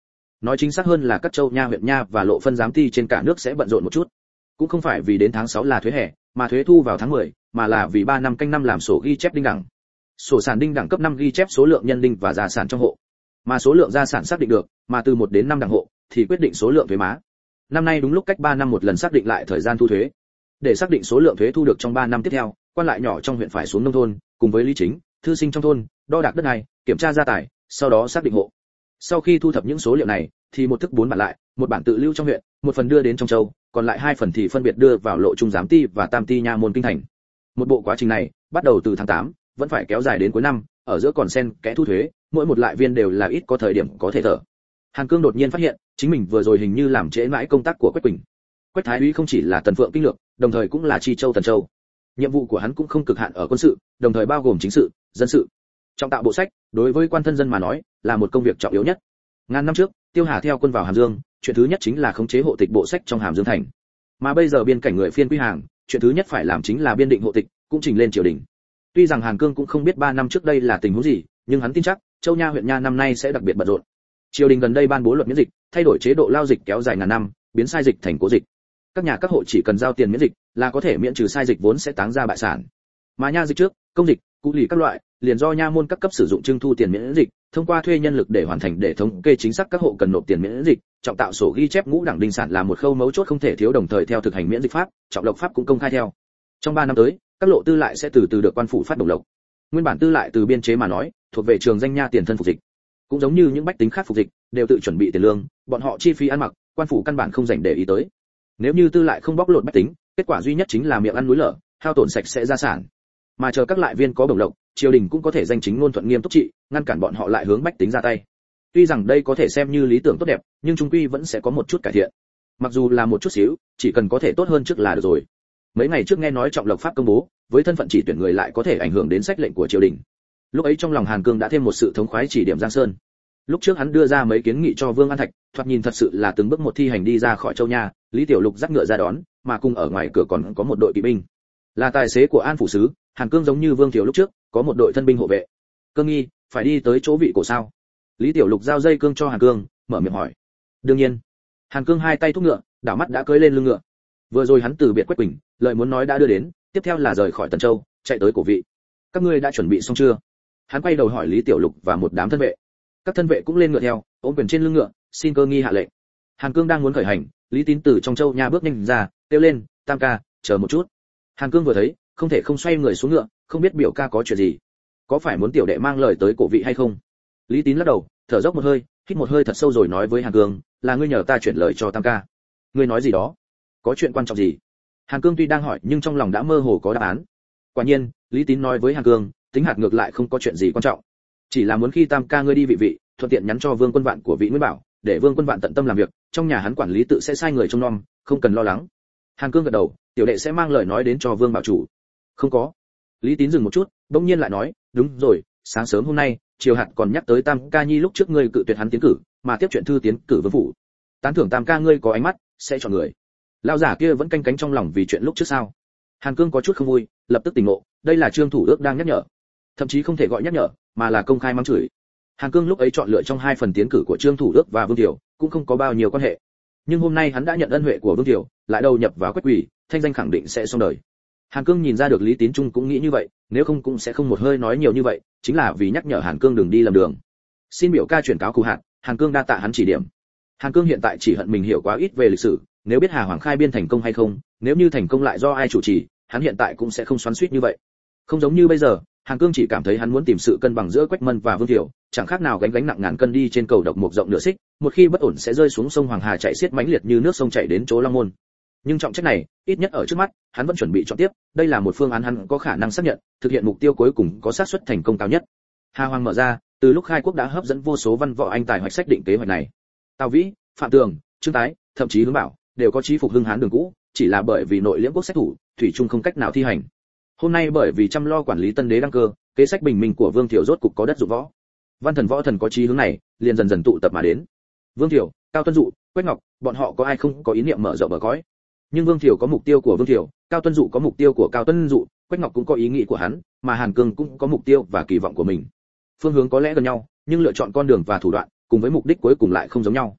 [SPEAKER 1] nói chính xác hơn là các châu nha huyện nha và lộ phân giám ty trên cả nước sẽ bận rộn một chút. Cũng không phải vì đến tháng sáu là thuế hè, mà thuế thu vào tháng mười, mà là vì ba năm canh năm làm sổ ghi chép đinh đẳng. Sổ sản đinh đẳng cấp năm ghi chép số lượng nhân đinh và gia sản trong hộ, mà số lượng gia sản xác định được, mà từ một đến năm đẳng hộ thì quyết định số lượng thuế má. Năm nay đúng lúc cách ba năm một lần xác định lại thời gian thu thuế. Để xác định số lượng thuế thu được trong ba năm tiếp theo, quan lại nhỏ trong huyện phải xuống nông thôn, cùng với lý chính, thư sinh trong thôn, đo đạc đất này, kiểm tra gia tài, sau đó xác định hộ. Sau khi thu thập những số liệu này, thì một thức bốn bản lại, một bản tự lưu trong huyện, một phần đưa đến trong châu, còn lại hai phần thì phân biệt đưa vào lộ trung giám ty và tam ty nha môn kinh thành. Một bộ quá trình này, bắt đầu từ tháng tám, vẫn phải kéo dài đến cuối năm, ở giữa còn xen kẽ thu thuế, mỗi một lại viên đều là ít có thời điểm có thể thở. Hàn Cương đột nhiên phát hiện, chính mình vừa rồi hình như làm trễ mãi công tác của Quách Quỳnh. Quách Thái úy không chỉ là Tần Phượng kinh lược, đồng thời cũng là Chi Châu Tần Châu. Nhiệm vụ của hắn cũng không cực hạn ở quân sự, đồng thời bao gồm chính sự, dân sự. Trọng tạo bộ sách, đối với quan thân dân mà nói, là một công việc trọng yếu nhất. Ngàn năm trước, Tiêu Hà theo quân vào Hàm Dương, chuyện thứ nhất chính là khống chế hộ tịch bộ sách trong Hàm Dương thành. Mà bây giờ biên cảnh người phiên quy hàng, chuyện thứ nhất phải làm chính là biên định hộ tịch, cũng trình lên triều đình. Tuy rằng Hàn Cương cũng không biết ba năm trước đây là tình huống gì, nhưng hắn tin chắc, Châu Nha huyện nha năm nay sẽ đặc biệt bận rộn. Triều đình gần đây ban bố luật miễn dịch, thay đổi chế độ lao dịch kéo dài ngàn năm, biến sai dịch thành cố dịch. Các nhà các hộ chỉ cần giao tiền miễn dịch, là có thể miễn trừ sai dịch vốn sẽ táng ra bại sản. Mà nha dịch trước, công dịch, cụ lì các loại, liền do nha môn các cấp sử dụng trưng thu tiền miễn dịch, thông qua thuê nhân lực để hoàn thành để thống kê chính xác các hộ cần nộp tiền miễn dịch, trọng tạo sổ ghi chép ngũ đẳng đinh sản là một khâu mấu chốt không thể thiếu, đồng thời theo thực hành miễn dịch pháp, trọng lộc pháp cũng công khai theo. Trong ba năm tới, các lộ tư lại sẽ từ từ được quan phủ phát đồng lộc. Nguyên bản tư lại từ biên chế mà nói, thuộc về trường danh nha tiền thân phục dịch. Cũng giống như những bách tính khác phục dịch, đều tự chuẩn bị tiền lương, bọn họ chi phí ăn mặc, quan phủ căn bản không dành để ý tới. Nếu như tư lại không bóc lột bách tính, kết quả duy nhất chính là miệng ăn núi lở, hao tổn sạch sẽ gia sản. Mà chờ các lại viên có bổng lộc, triều đình cũng có thể danh chính ngôn thuận nghiêm túc trị, ngăn cản bọn họ lại hướng bách tính ra tay. Tuy rằng đây có thể xem như lý tưởng tốt đẹp, nhưng chung quy vẫn sẽ có một chút cải thiện. Mặc dù là một chút xíu, chỉ cần có thể tốt hơn trước là được rồi. Mấy ngày trước nghe nói trọng lộc pháp công bố, với thân phận chỉ tuyển người lại có thể ảnh hưởng đến sách lệnh của triều đình. Lúc ấy trong lòng Hàn Cương đã thêm một sự thống khoái chỉ điểm Giang Sơn. Lúc trước hắn đưa ra mấy kiến nghị cho Vương An Thạch, thoạt nhìn thật sự là từng bước một thi hành đi ra khỏi Châu Nha, Lý Tiểu Lục dắt ngựa ra đón, mà cùng ở ngoài cửa còn có một đội kỵ binh. Là tài xế của An phủ sứ, Hàn Cương giống như Vương Thiểu lúc trước, có một đội thân binh hộ vệ. Cương nghi, phải đi tới chỗ vị cổ sao? Lý Tiểu Lục giao dây cương cho Hàn Cương, mở miệng hỏi. Đương nhiên. Hàn Cương hai tay thúc ngựa, đảo mắt đã cưỡi lên lưng ngựa. Vừa rồi hắn từ biệt Quách Quỳnh, lời muốn nói đã đưa đến, tiếp theo là rời khỏi Tần Châu, chạy tới cổ vị. Các ngươi đã chuẩn bị xong chưa? Hắn quay đầu hỏi Lý Tiểu Lục và một đám thân vệ. Các thân vệ cũng lên ngựa theo, ôm quyền trên lưng ngựa, xin cơ nghi hạ lệnh. Hàn Cương đang muốn khởi hành, Lý Tín từ trong Châu Nha bước nhanh ra, kêu lên, Tam ca, chờ một chút. Hàn Cương vừa thấy, không thể không xoay người xuống ngựa, không biết biểu ca có chuyện gì, có phải muốn tiểu đệ mang lời tới cổ vị hay không? Lý Tín lắc đầu, thở dốc một hơi, hít một hơi thật sâu rồi nói với Hàn Cương, là ngươi nhờ ta chuyển lời cho Tam ca. Ngươi nói gì đó? Có chuyện quan trọng gì? Hàn Cương tuy đang hỏi nhưng trong lòng đã mơ hồ có đáp án. Quả nhiên, Lý Tín nói với Hàn Cương, tính hạt ngược lại không có chuyện gì quan trọng, chỉ là muốn khi Tam ca ngươi đi vị vị, thuận tiện nhắn cho Vương Quân Vạn của vị Nguyên Bảo, để Vương Quân Vạn tận tâm làm việc, trong nhà hắn quản lý tự sẽ sai người trông nom, không cần lo lắng. Hàn Cương gật đầu, tiểu đệ sẽ mang lời nói đến cho Vương bảo chủ. Không có. Lý Tín dừng một chút, bỗng nhiên lại nói, đúng rồi, sáng sớm hôm nay, triều hạt còn nhắc tới Tam ca nhi lúc trước ngươi cự tuyệt hắn tiến cử, mà tiếp chuyện thư tiến cử vương phủ. Tán thưởng Tam ca ngươi có ánh mắt, sẽ chọn người. Lão giả kia vẫn canh cánh trong lòng vì chuyện lúc trước sao? Hàn Cương có chút không vui, lập tức tỉnh ngộ, đây là Trương Thủ Ước đang nhắc nhở. Thậm chí không thể gọi nhắc nhở, mà là công khai mắng chửi. Hàn Cương lúc ấy chọn lựa trong hai phần tiến cử của Trương Thủ Ước và Vương Tiểu, cũng không có bao nhiêu quan hệ. Nhưng hôm nay hắn đã nhận ân huệ của Vương Tiểu, lại đầu nhập vào Quách Quỷ, thanh danh khẳng định sẽ xong đời. Hàn Cương nhìn ra được Lý Tín Trung cũng nghĩ như vậy, nếu không cũng sẽ không một hơi nói nhiều như vậy, chính là vì nhắc nhở Hàn Cương đừng đi lầm đường. Xin biểu ca chuyển cáo cụ hạn, Hàn Cương đa tạ hắn chỉ điểm. Hàn Cương hiện tại chỉ hận mình hiểu quá ít về lịch sử, nếu biết Hà Hoàng khai biên thành công hay không, nếu như thành công lại do ai chủ trì, hắn hiện tại cũng sẽ không xoắn xuýt như vậy. Không giống như bây giờ, Hàn Cương chỉ cảm thấy hắn muốn tìm sự cân bằng giữa Quách Mân và Vương Thiểu, chẳng khác nào gánh gánh nặng ngàn cân đi trên cầu độc mục rộng nửa xích, một khi bất ổn sẽ rơi xuống sông Hoàng Hà chảy xiết mãnh liệt như nước sông chảy đến chỗ Long Môn. Nhưng trọng trách này, ít nhất ở trước mắt, hắn vẫn chuẩn bị chọn tiếp, đây là một phương án hắn có khả năng xác nhận, thực hiện mục tiêu cuối cùng có xác suất thành công cao nhất. Hà Hoàng mở ra, từ lúc khai quốc đã hấp dẫn vô số văn võ anh tài hoạch sách định kế hoạch này. Tào Vĩ, Phạm Tường, Trương Tái, thậm chí Hướng Bảo, đều có chí phục hưng hán đường cũ, chỉ là bởi vì nội liễm quốc sách thủ, thủy chung không cách nào thi hành. Hôm nay bởi vì chăm lo quản lý tân đế đăng cơ, kế sách bình minh của Vương Thiểu rốt cục có đất dụng võ. Văn thần võ thần có chí hướng này, liền dần dần tụ tập mà đến. Vương Thiểu, Cao Tuân Dụ, Quách Ngọc, bọn họ có ai không có ý niệm mở rộng bờ cõi. Nhưng Vương Thiểu có mục tiêu của Vương Thiểu, Cao Tuân Dụ có mục tiêu của Cao Tuân Dụ, Quách Ngọc cũng có ý nghĩ của hắn, mà Hàn Cương cũng có mục tiêu và kỳ vọng của mình. Phương hướng có lẽ gần nhau, nhưng lựa chọn con đường và thủ đoạn, cùng với mục đích cuối cùng lại không giống nhau.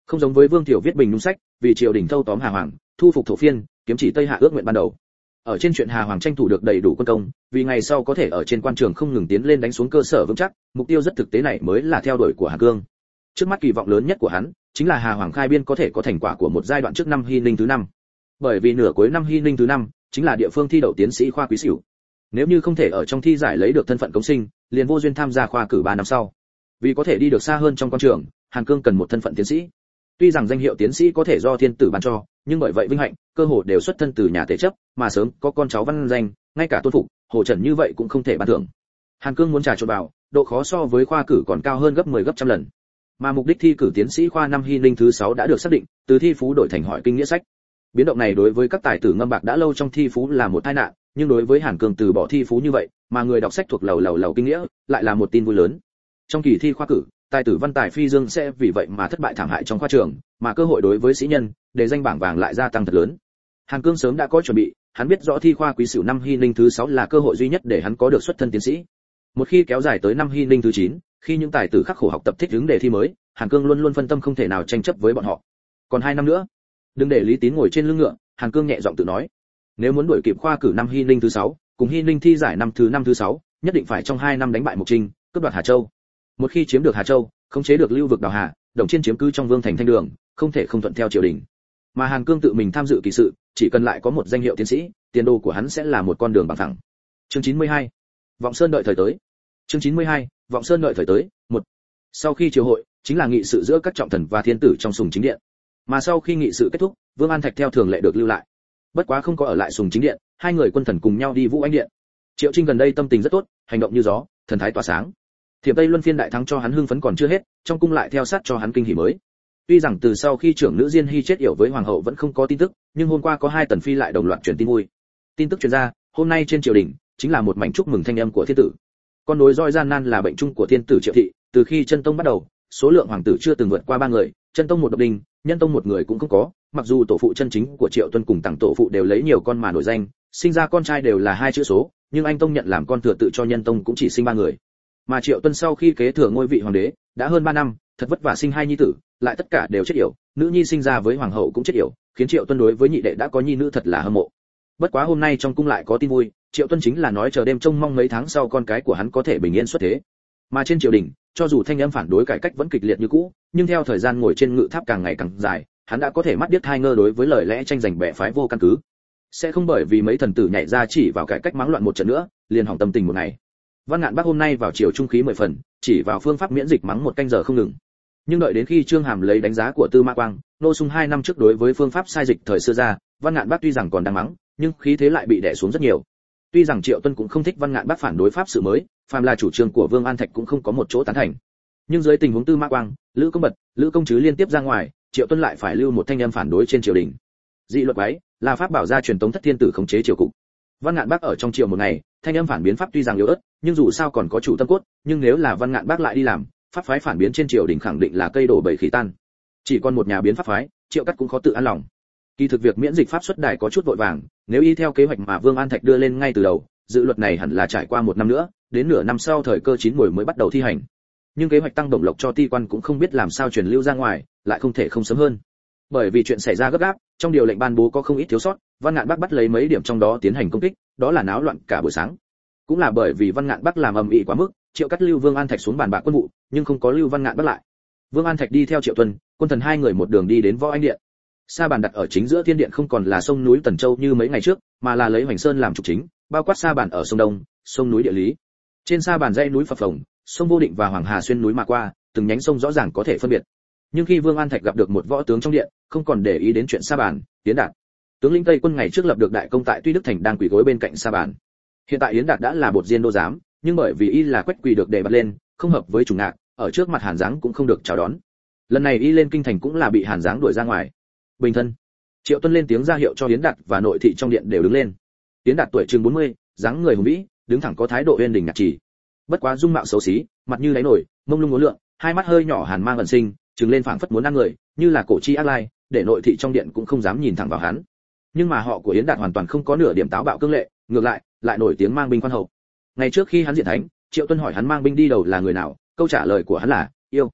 [SPEAKER 1] Không giống với Vương Tiểu viết bình nhung sách, vì triều đình thâu tóm Hà Hoàng, thu phục thổ phiên, kiếm chỉ Tây Hạ ước nguyện ban đầu. Ở trên chuyện Hà Hoàng tranh thủ được đầy đủ quân công, vì ngày sau có thể ở trên quan trường không ngừng tiến lên đánh xuống cơ sở vững chắc, mục tiêu rất thực tế này mới là theo đuổi của Hàn Cương. Trước mắt kỳ vọng lớn nhất của hắn chính là Hà Hoàng khai biên có thể có thành quả của một giai đoạn trước năm Hy Ninh thứ năm. Bởi vì nửa cuối năm Hy Ninh thứ năm chính là địa phương thi đậu tiến sĩ khoa quý xỉu. Nếu như không thể ở trong thi giải lấy được thân phận công sinh, liền vô duyên tham gia khoa cử ba năm sau. Vì có thể đi được xa hơn trong quan trường, Hàn Cương cần một thân phận tiến sĩ. Tuy rằng danh hiệu tiến sĩ có thể do thiên tử ban cho, nhưng bởi vậy vinh hạnh, cơ hội đều xuất thân từ nhà tế chấp, mà sớm có con cháu văn danh, ngay cả Tôn Phục, Hồ Trần như vậy cũng không thể ban thưởng. Hàn Cương muốn trà trộn vào, độ khó so với khoa cử còn cao hơn gấp mười gấp trăm lần. Mà mục đích thi cử tiến sĩ khoa năm Hy Ninh thứ sáu đã được xác định, từ thi phú đổi thành hỏi kinh nghĩa sách. Biến động này đối với các tài tử ngâm bạc đã lâu trong thi phú là một tai nạn, nhưng đối với Hàn Cương từ bỏ thi phú như vậy, mà người đọc sách thuộc lầu lầu lầu kinh nghĩa, lại là một tin vui lớn. Trong kỳ thi khoa cử, tài tử văn tài phi dương sẽ vì vậy mà thất bại thảm hại trong khoa trường, mà cơ hội đối với sĩ nhân, để danh bảng vàng lại gia tăng thật lớn. Hàn Cương sớm đã có chuẩn bị, hắn biết rõ thi khoa quý sửu năm Hy Ninh thứ sáu là cơ hội duy nhất để hắn có được xuất thân tiến sĩ. Một khi kéo dài tới năm Hy Ninh thứ chín, khi những tài tử khắc khổ học tập thích ứng đề thi mới, Hàn Cương luôn luôn phân tâm không thể nào tranh chấp với bọn họ. Còn hai năm nữa, đừng để Lý Tín ngồi trên lưng ngựa, Hàn Cương nhẹ giọng tự nói. Nếu muốn đuổi kịp khoa cử năm Hy Ninh thứ sáu, cùng Hy Ninh thi giải năm thứ năm thứ sáu, nhất định phải trong hai năm đánh bại Mục Trinh, cướp đoạt Hà Châu. Một khi chiếm được Hà Châu, khống chế được lưu vực Đào Hà, Đồng Chiên chiếm cứ trong Vương thành Thanh Đường, không thể không thuận theo triều đình. Mà Hàn Cương tự mình tham dự kỳ sự, chỉ cần lại có một danh hiệu tiến sĩ, tiền đồ của hắn sẽ là một con đường bằng phẳng. Chương chín mươi hai, Vọng Sơn đợi thời tới. Chương chín mươi hai, Vọng Sơn đợi thời tới. Một. Sau khi triều hội, chính là nghị sự giữa các trọng thần và thiên tử trong Sùng Chính Điện. Mà sau khi nghị sự kết thúc, Vương An Thạch theo thường lệ được lưu lại. Bất quá không có ở lại Sùng Chính Điện, hai người quân thần cùng nhau đi Vũ Anh Điện. Triệu Trinh gần đây tâm tình rất tốt, hành động như gió, thần thái tỏa sáng. Thiểm Tây Luân Phiên đại thắng cho hắn hưng phấn còn chưa hết, trong cung lại theo sát cho hắn kinh hỉ mới. Tuy rằng từ sau khi trưởng nữ Diên Hy chết yểu với hoàng hậu vẫn không có tin tức, nhưng hôm qua có hai tần phi lại đồng loạt truyền tin vui. Tin tức truyền ra, hôm nay trên triều đình chính là một mảnh chúc mừng thanh âm của thiên tử. Con nối roi gian nan là bệnh chung của thiên tử Triệu thị, từ khi chân tông bắt đầu, số lượng hoàng tử chưa từng vượt qua ba người, chân tông một độc đình, nhân tông một người cũng không có. Mặc dù tổ phụ chân chính của Triệu Tuân cùng tặng tổ phụ đều lấy nhiều con mà nổi danh, sinh ra con trai đều là hai chữ số, nhưng anh tông nhận làm con thừa tự cho nhân tông cũng chỉ sinh ba người. Mà Triệu Tuân sau khi kế thừa ngôi vị hoàng đế, đã hơn ba năm, thật vất vả sinh hai nhi tử, lại tất cả đều chết yểu, nữ nhi sinh ra với hoàng hậu cũng chết yểu, khiến Triệu Tuân đối với nhị đệ đã có nhi nữ thật là hâm mộ. Bất quá hôm nay trong cung lại có tin vui, Triệu Tuân chính là nói chờ đêm trông mong mấy tháng sau con cái của hắn có thể bình yên xuất thế. Mà trên triều đình, cho dù thanh âm phản đối cải cách vẫn kịch liệt như cũ, nhưng theo thời gian ngồi trên ngự tháp càng ngày càng dài, hắn đã có thể mắt điếc hai ngơ đối với lời lẽ tranh giành bè phái vô căn cứ. Sẽ không bởi vì mấy thần tử nhảy ra chỉ vào cải cách mắng loạn một trận nữa, liền hỏng tâm tình một ngày. Văn Ngạn Bắc hôm nay vào chiều trung khí mười phần, chỉ vào phương pháp miễn dịch mắng một canh giờ không ngừng. Nhưng đợi đến khi Trương Hàm lấy đánh giá của Tư Mã Quang, nô sung hai năm trước đối với phương pháp sai dịch thời xưa ra, Văn Ngạn Bắc tuy rằng còn đang mắng, nhưng khí thế lại bị đè xuống rất nhiều. Tuy rằng Triệu Tuân cũng không thích Văn Ngạn Bắc phản đối pháp sự mới, phàm là chủ trương của Vương An Thạch cũng không có một chỗ tán thành. Nhưng dưới tình huống Tư Mã Quang, Lữ Công Bật, Lữ Công Trứ liên tiếp ra ngoài, Triệu Tuân lại phải lưu một thanh âm phản đối trên triều đình. Dị luật ấy là pháp bảo gia truyền tống thất thiên tử khống chế triều cục. Văn Ngạn Bắc ở trong triều một ngày, thanh âm phản biến pháp tuy rằng yếu ớt, nhưng dù sao còn có chủ tâm cốt, nhưng nếu là Văn Ngạn Bắc lại đi làm, pháp phái phản biến trên triều đình khẳng định là cây đổ bầy khỉ tan. Chỉ còn một nhà biến pháp phái, Triệu Cắt cũng khó tự an lòng. Kỳ thực việc miễn dịch pháp xuất đài có chút vội vàng, nếu y theo kế hoạch mà Vương An Thạch đưa lên ngay từ đầu, dự luật này hẳn là trải qua một năm nữa, đến nửa năm sau thời cơ chín muồi mới bắt đầu thi hành. Nhưng kế hoạch tăng đồng lộc cho ti quan cũng không biết làm sao truyền lưu ra ngoài, lại không thể không sớm hơn. Bởi vì chuyện xảy ra gấp gáp, trong điều lệnh ban bố có không ít thiếu sót, Văn Ngạn Bắc bắt lấy mấy điểm trong đó tiến hành công kích, đó là náo loạn cả buổi sáng. Cũng là bởi vì Văn Ngạn Bắc làm ầm ĩ quá mức, Triệu Cắt lưu Vương An Thạch xuống bàn bạc quân vụ, nhưng không có lưu Văn Ngạn Bắc lại. Vương An Thạch đi theo Triệu Tuân, quân thần hai người một đường đi đến Võ Anh Điện. Sa bàn đặt ở chính giữa thiên điện không còn là sông núi Tần Châu như mấy ngày trước, mà là lấy Hoành Sơn làm trục chính, bao quát sa bàn ở sông Đông, sông núi địa lý. Trên sa bàn dãy núi phập phồng, sông Vô Định và Hoàng Hà xuyên núi mà qua, từng nhánh sông rõ ràng có thể phân biệt. Nhưng khi Vương An Thạch gặp được một võ tướng trong điện, không còn để ý đến chuyện sa bàn, Yến Đạt. Tướng lĩnh Tây quân ngày trước lập được đại công tại Tuy Đức thành đang quỳ gối bên cạnh sa bàn. Hiện tại Yến Đạt đã là bột diên đô giám, nhưng bởi vì y là quách quỳ được đề bạt lên, không hợp với chủng ngạc, ở trước mặt Hàn Giáng cũng không được chào đón. Lần này y lên kinh thành cũng là bị Hàn Giáng đuổi ra ngoài. Bình thân. Triệu Tuân lên tiếng ra hiệu cho Yến Đạt và nội thị trong điện đều đứng lên. Yến Đạt tuổi chừng bốn mươi, dáng người hùng vĩ, đứng thẳng có thái độ uyên đình nhạc trì. Bất quá dung mạo xấu xí, mặt như đáy nổi, mông lung uốn lượn, hai mắt hơi nhỏ hàn mang ẩn sinh, trừng lên phảng phất muốn ăn người, như là cổ chi ác lai, để nội thị trong điện cũng không dám nhìn thẳng vào hắn. Nhưng mà họ của Yến Đạt hoàn toàn không có nửa điểm táo bạo cương lệ, ngược lại, lại nổi tiếng mang binh khoan hậu. Ngày trước khi hắn diện thánh, Triệu Tuân hỏi hắn mang binh đi đầu là người nào, câu trả lời của hắn là yêu.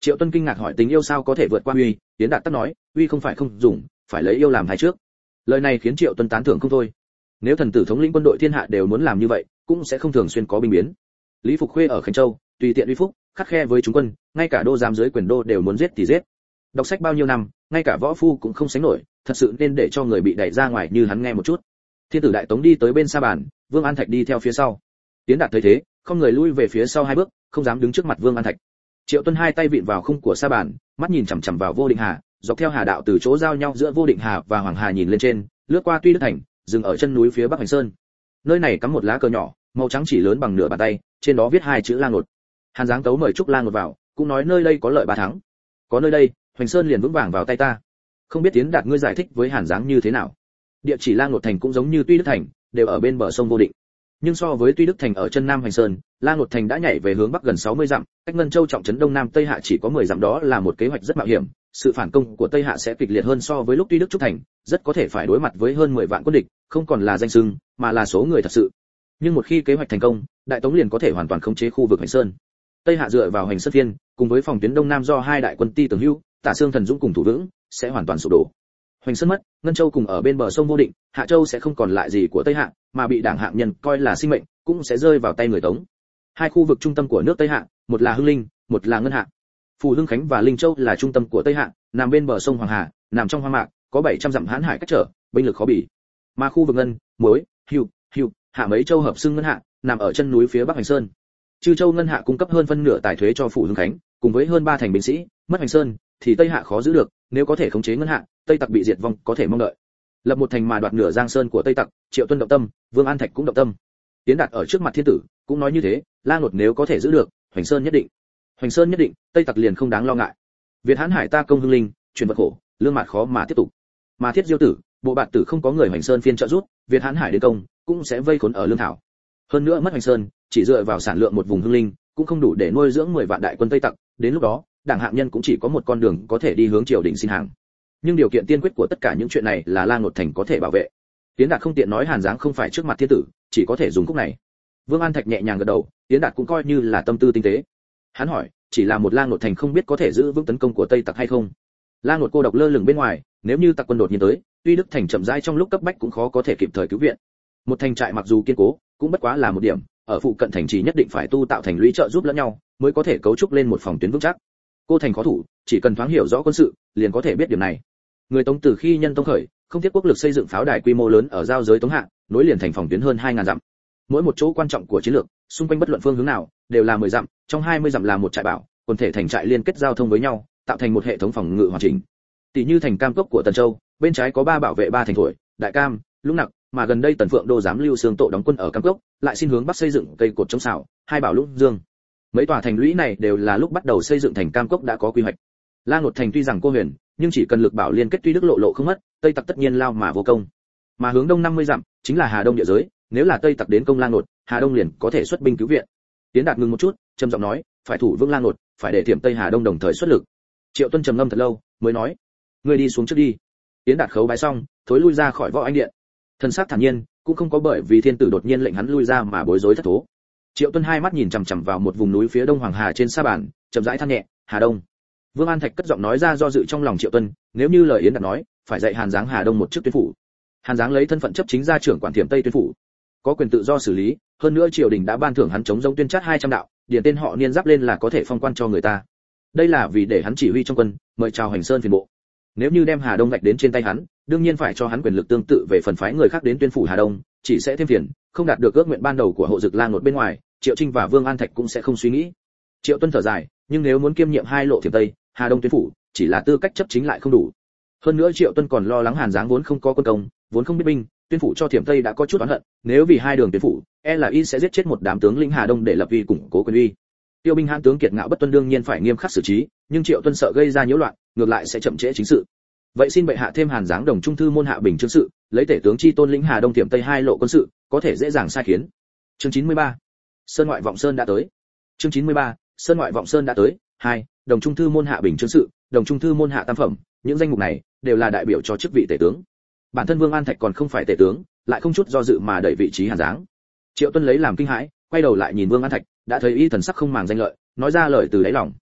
[SPEAKER 1] Triệu Tuân kinh ngạc hỏi tình yêu sao có thể vượt qua uy, Tiến Đạt tắt nói, uy không phải không dùng, phải lấy yêu làm hai trước. Lời này khiến Triệu Tuân tán thưởng không thôi. Nếu thần tử thống lĩnh quân đội thiên hạ đều muốn làm như vậy, cũng sẽ không thường xuyên có binh biến. Lý Phục Khuê ở Khánh Châu, tùy tiện uy phúc, khắt khe với chúng quân, ngay cả đô giám dưới quyền đô đều muốn giết thì giết. Đọc sách bao nhiêu năm, ngay cả võ phu cũng không sánh nổi, thật sự nên để cho người bị đẩy ra ngoài như hắn nghe một chút. Thiên tử đại tống đi tới bên sa bàn, Vương An Thạch đi theo phía sau. Tiến Đạt thấy thế, không người lui về phía sau hai bước, không dám đứng trước mặt Vương An Thạch. Triệu Tuân hai tay vịn vào khung của sa bàn, mắt nhìn chằm chằm vào Vô Định Hà, dọc theo hà đạo từ chỗ giao nhau giữa Vô Định Hà và Hoàng Hà nhìn lên trên, lướt qua Tuy Đức Thành, dừng ở chân núi phía Bắc Hoành Sơn. Nơi này cắm một lá cờ nhỏ, màu trắng chỉ lớn bằng nửa bàn tay, trên đó viết hai chữ Lang Nột. Hàn Giáng tấu mời Trúc Lang Nột vào, cũng nói nơi đây có lợi ba thắng. Có nơi đây, Hoành Sơn liền vững vàng vào tay ta. Không biết Tiến Đạt ngươi giải thích với Hàn Giáng như thế nào? Địa chỉ Lang Nột thành cũng giống như Tuy Đức Thành, đều ở bên bờ sông Vô Định. Nhưng so với Tuy Đức Thành ở chân nam Hoành Sơn, Lang Nột thành đã nhảy về hướng bắc gần sáu mươi dặm, cách Ngân Châu trọng trấn đông nam Tây Hạ chỉ có mười dặm, đó là một kế hoạch rất mạo hiểm, sự phản công của Tây Hạ sẽ kịch liệt hơn so với lúc Tuy Đức Trúc thành, rất có thể phải đối mặt với hơn mười vạn quân địch, không còn là danh xưng, mà là số người thật sự. Nhưng một khi kế hoạch thành công, Đại Tống liền có thể hoàn toàn khống chế khu vực Hoành Sơn. Tây Hạ dựa vào Hoành Sơn Phiên, cùng với phòng tuyến đông nam do hai đại quân Ti Tường Hưu, Tả Xương Thần Dũng cùng thủ vững, sẽ hoàn toàn sụp đổ. Hoành Sơn mất, Ngân Châu cùng ở bên bờ sông Vô Định, Hạ Châu sẽ không còn lại gì của Tây Hạ, mà bị đảng hạng nhân coi là sinh mệnh, cũng sẽ rơi vào tay người Tống. Hai khu vực trung tâm của nước Tây Hạ, một là Hưng Linh, một là Ngân Hạ. Phù Hưng Khánh và Linh Châu là trung tâm của Tây Hạ, nằm bên bờ sông Hoàng Hà, nằm trong hoang mạc, có bảy trăm dặm hãn hải cách trở, binh lực khó bì. Mà khu vực Ngân, Muối, Hưu, Hưu, Hạ mấy châu hợp xưng Ngân Hạ, nằm ở chân núi phía Bắc Hoành Sơn. Chư Châu Ngân Hạ cung cấp hơn phân nửa tài thuế cho Phù Hưng Khánh, cùng với hơn ba thành binh sĩ, mất Hoành Sơn thì Tây Hạ khó giữ được, nếu có thể khống chế Ngân Hạ, Tây Tặc bị diệt vong có thể mong đợi. Lập một thành mà đoạt nửa Giang Sơn của Tây Tặc, Triệu Tuân động tâm, Vương An Thạch cũng động tâm. Tiến Đạt ở trước mặt thiên tử, cũng nói như thế, Lang Nột nếu có thể giữ được, Hoành Sơn nhất định. Hoành Sơn nhất định, Tây Tặc liền không đáng lo ngại. Việt Hán Hải ta công Hưng Linh, truyền vật khổ, lương mạt khó mà tiếp tục. Mà Thiết Diêu tử, Bộ Bạt tử không có người Hoành Sơn phiên trợ giúp, Việt Hán Hải đến công, cũng sẽ vây khốn ở lương thảo. Hơn nữa mất Hoành Sơn, chỉ dựa vào sản lượng một vùng Hưng Linh, cũng không đủ để nuôi dưỡng mười vạn đại quân Tây Tặc, đến lúc đó, đảng hạng nhân cũng chỉ có một con đường có thể đi hướng triều đình xin hàng. Nhưng điều kiện tiên quyết của tất cả những chuyện này là Lang Nột thành có thể bảo vệ. Tiến Đạt không tiện nói Hàn Giáng không phải trước mặt thiên tử, chỉ có thể dùng khúc này. Vương An Thạch nhẹ nhàng gật đầu, Tiến Đạt cũng coi như là tâm tư tinh tế. Hắn hỏi, chỉ là một Lang Nột thành không biết có thể giữ vững tấn công của Tây Tặc hay không? Lang Nột cô độc lơ lửng bên ngoài, nếu như Tặc quân đột nhiên tới, tuy Đức thành chậm rãi trong lúc cấp bách cũng khó có thể kịp thời cứu viện. Một thành trại mặc dù kiên cố, cũng bất quá là một điểm, ở phụ cận thành trì nhất định phải tu tạo thành lũy trợ giúp lẫn nhau, mới có thể cấu trúc lên một phòng tuyến vững chắc. Cô thành khó thủ, chỉ cần thoáng hiểu rõ quân sự, liền có thể biết điểm này. Người Tống từ khi nhân Tống khởi, không tiếc quốc lực xây dựng pháo đài quy mô lớn ở giao giới Tống Hạ, nối liền thành phòng tuyến hơn hai ngàn dặm. Mỗi một chỗ quan trọng của chiến lược, xung quanh bất luận phương hướng nào, đều là mười dặm, trong hai mươi dặm là một trại bảo, quần thể thành trại liên kết giao thông với nhau, tạo thành một hệ thống phòng ngự hoàn chỉnh. Tỷ như thành Cam Cốc của Tần Châu, bên trái có ba bảo vệ ba thành thổi, Đại Cam, Lũng Nặc, mà gần đây Tần Phượng đô giám Lưu Xương Tộ đóng quân ở Cam Cốc, lại xin hướng bắc xây dựng cây cột chống xảo, hai bảo Lũng Dương. Mấy tòa thành lũy này đều là lúc bắt đầu xây dựng thành Cam Cốc đã có quy hoạch. Lang Nột thành tuy rằng cô huyền, nhưng chỉ cần lực bảo liên kết Tuy Đức lộ lộ không mất, Tây Tặc tất nhiên lao mà vô công. Mà hướng đông năm mươi dặm chính là Hà Đông địa giới, nếu là Tây Tặc đến công Lang Nột, Hà Đông liền có thể xuất binh cứu viện. Tiến Đạt ngừng một chút, trầm giọng nói, phải thủ vững Lang Nột, phải để Thiểm Tây Hà Đông đồng thời xuất lực. Triệu Tuân trầm ngâm thật lâu, mới nói, ngươi đi xuống trước đi. Tiến Đạt khấu bái xong, thối lui ra khỏi võ anh điện. Thân xác thản nhiên, cũng không có bởi vì thiên tử đột nhiên lệnh hắn lui ra mà bối rối thất thố. Triệu Tuân hai mắt nhìn chằm chằm vào một vùng núi phía đông Hoàng Hà trên sa bàn, chậm rãi than nhẹ, Hà Đông. Vương An Thạch cất giọng nói ra do dự trong lòng Triệu Tuân, nếu như lời Yến Đạt nói, phải dạy Hàn Giáng Hà Đông một chức tuyên phủ. Hàn Giáng lấy thân phận chấp chính gia trưởng quản Thiểm Tây tuyên phủ, có quyền tự do xử lý, hơn nữa triều đình đã ban thưởng hắn chống giống tuyên chát hai trăm đạo, điền tên họ niên giáp lên là có thể phong quan cho người ta. Đây là vì để hắn chỉ huy trong quân, mời chào Hoành Sơn phiền bộ. Nếu như đem Hà Đông gạch đến trên tay hắn, đương nhiên phải cho hắn quyền lực tương tự về phần phái người khác đến tuyên phủ Hà Đông, chỉ sẽ thêm phiền, không đạt được ước nguyện ban đầu của hộ dực Lang Nột bên ngoài, Triệu Trinh và Vương An Thạch cũng sẽ không suy nghĩ. Triệu Tuân thở dài, nhưng nếu muốn kiêm nhiệm hai lộ Thiểm Tây, Hà Đông tuyên phủ, chỉ là tư cách chấp chính lại không đủ. Hơn nữa Triệu Tuân còn lo lắng Hàn Giáng vốn không có quân công, vốn không biết binh, tuyên phủ cho Thiểm Tây đã có chút oán hận, nếu vì hai đường tuyên phủ, e là y sẽ giết chết một đám tướng lĩnh Hà Đông để lập uy củng cố quyền uy. Tiêu binh hãn tướng kiệt ngạo bất tuân đương nhiên phải nghiêm khắc xử trí, nhưng Triệu Tuân sợ gây ra nhiễu loạn, ngược lại sẽ chậm trễ chính sự. Vậy xin bệ hạ thêm Hàn Giáng đồng trung thư môn hạ bình chương sự, lấy tể tướng chi tôn lĩnh Hà Đông Thiểm Tây hai lộ quân sự, có thể dễ dàng sai khiến. Chương chín mươi ba. Sơn ngoại vọng sơn đã tới. Chương chín mươi ba. Sơn ngoại vọng sơn đã tới. Hai, đồng trung thư môn hạ bình chương sự, đồng trung thư môn hạ tam phẩm, những danh mục này đều là đại biểu cho chức vị tể tướng. Bản thân Vương An Thạch còn không phải tể tướng, lại không chút do dự mà đẩy vị trí Hàn Giáng. Triệu Tuân lấy làm kinh hãi, quay đầu lại nhìn Vương An Thạch, đã thấy y thần sắc không màng danh lợi, nói ra lời từ đáy lòng.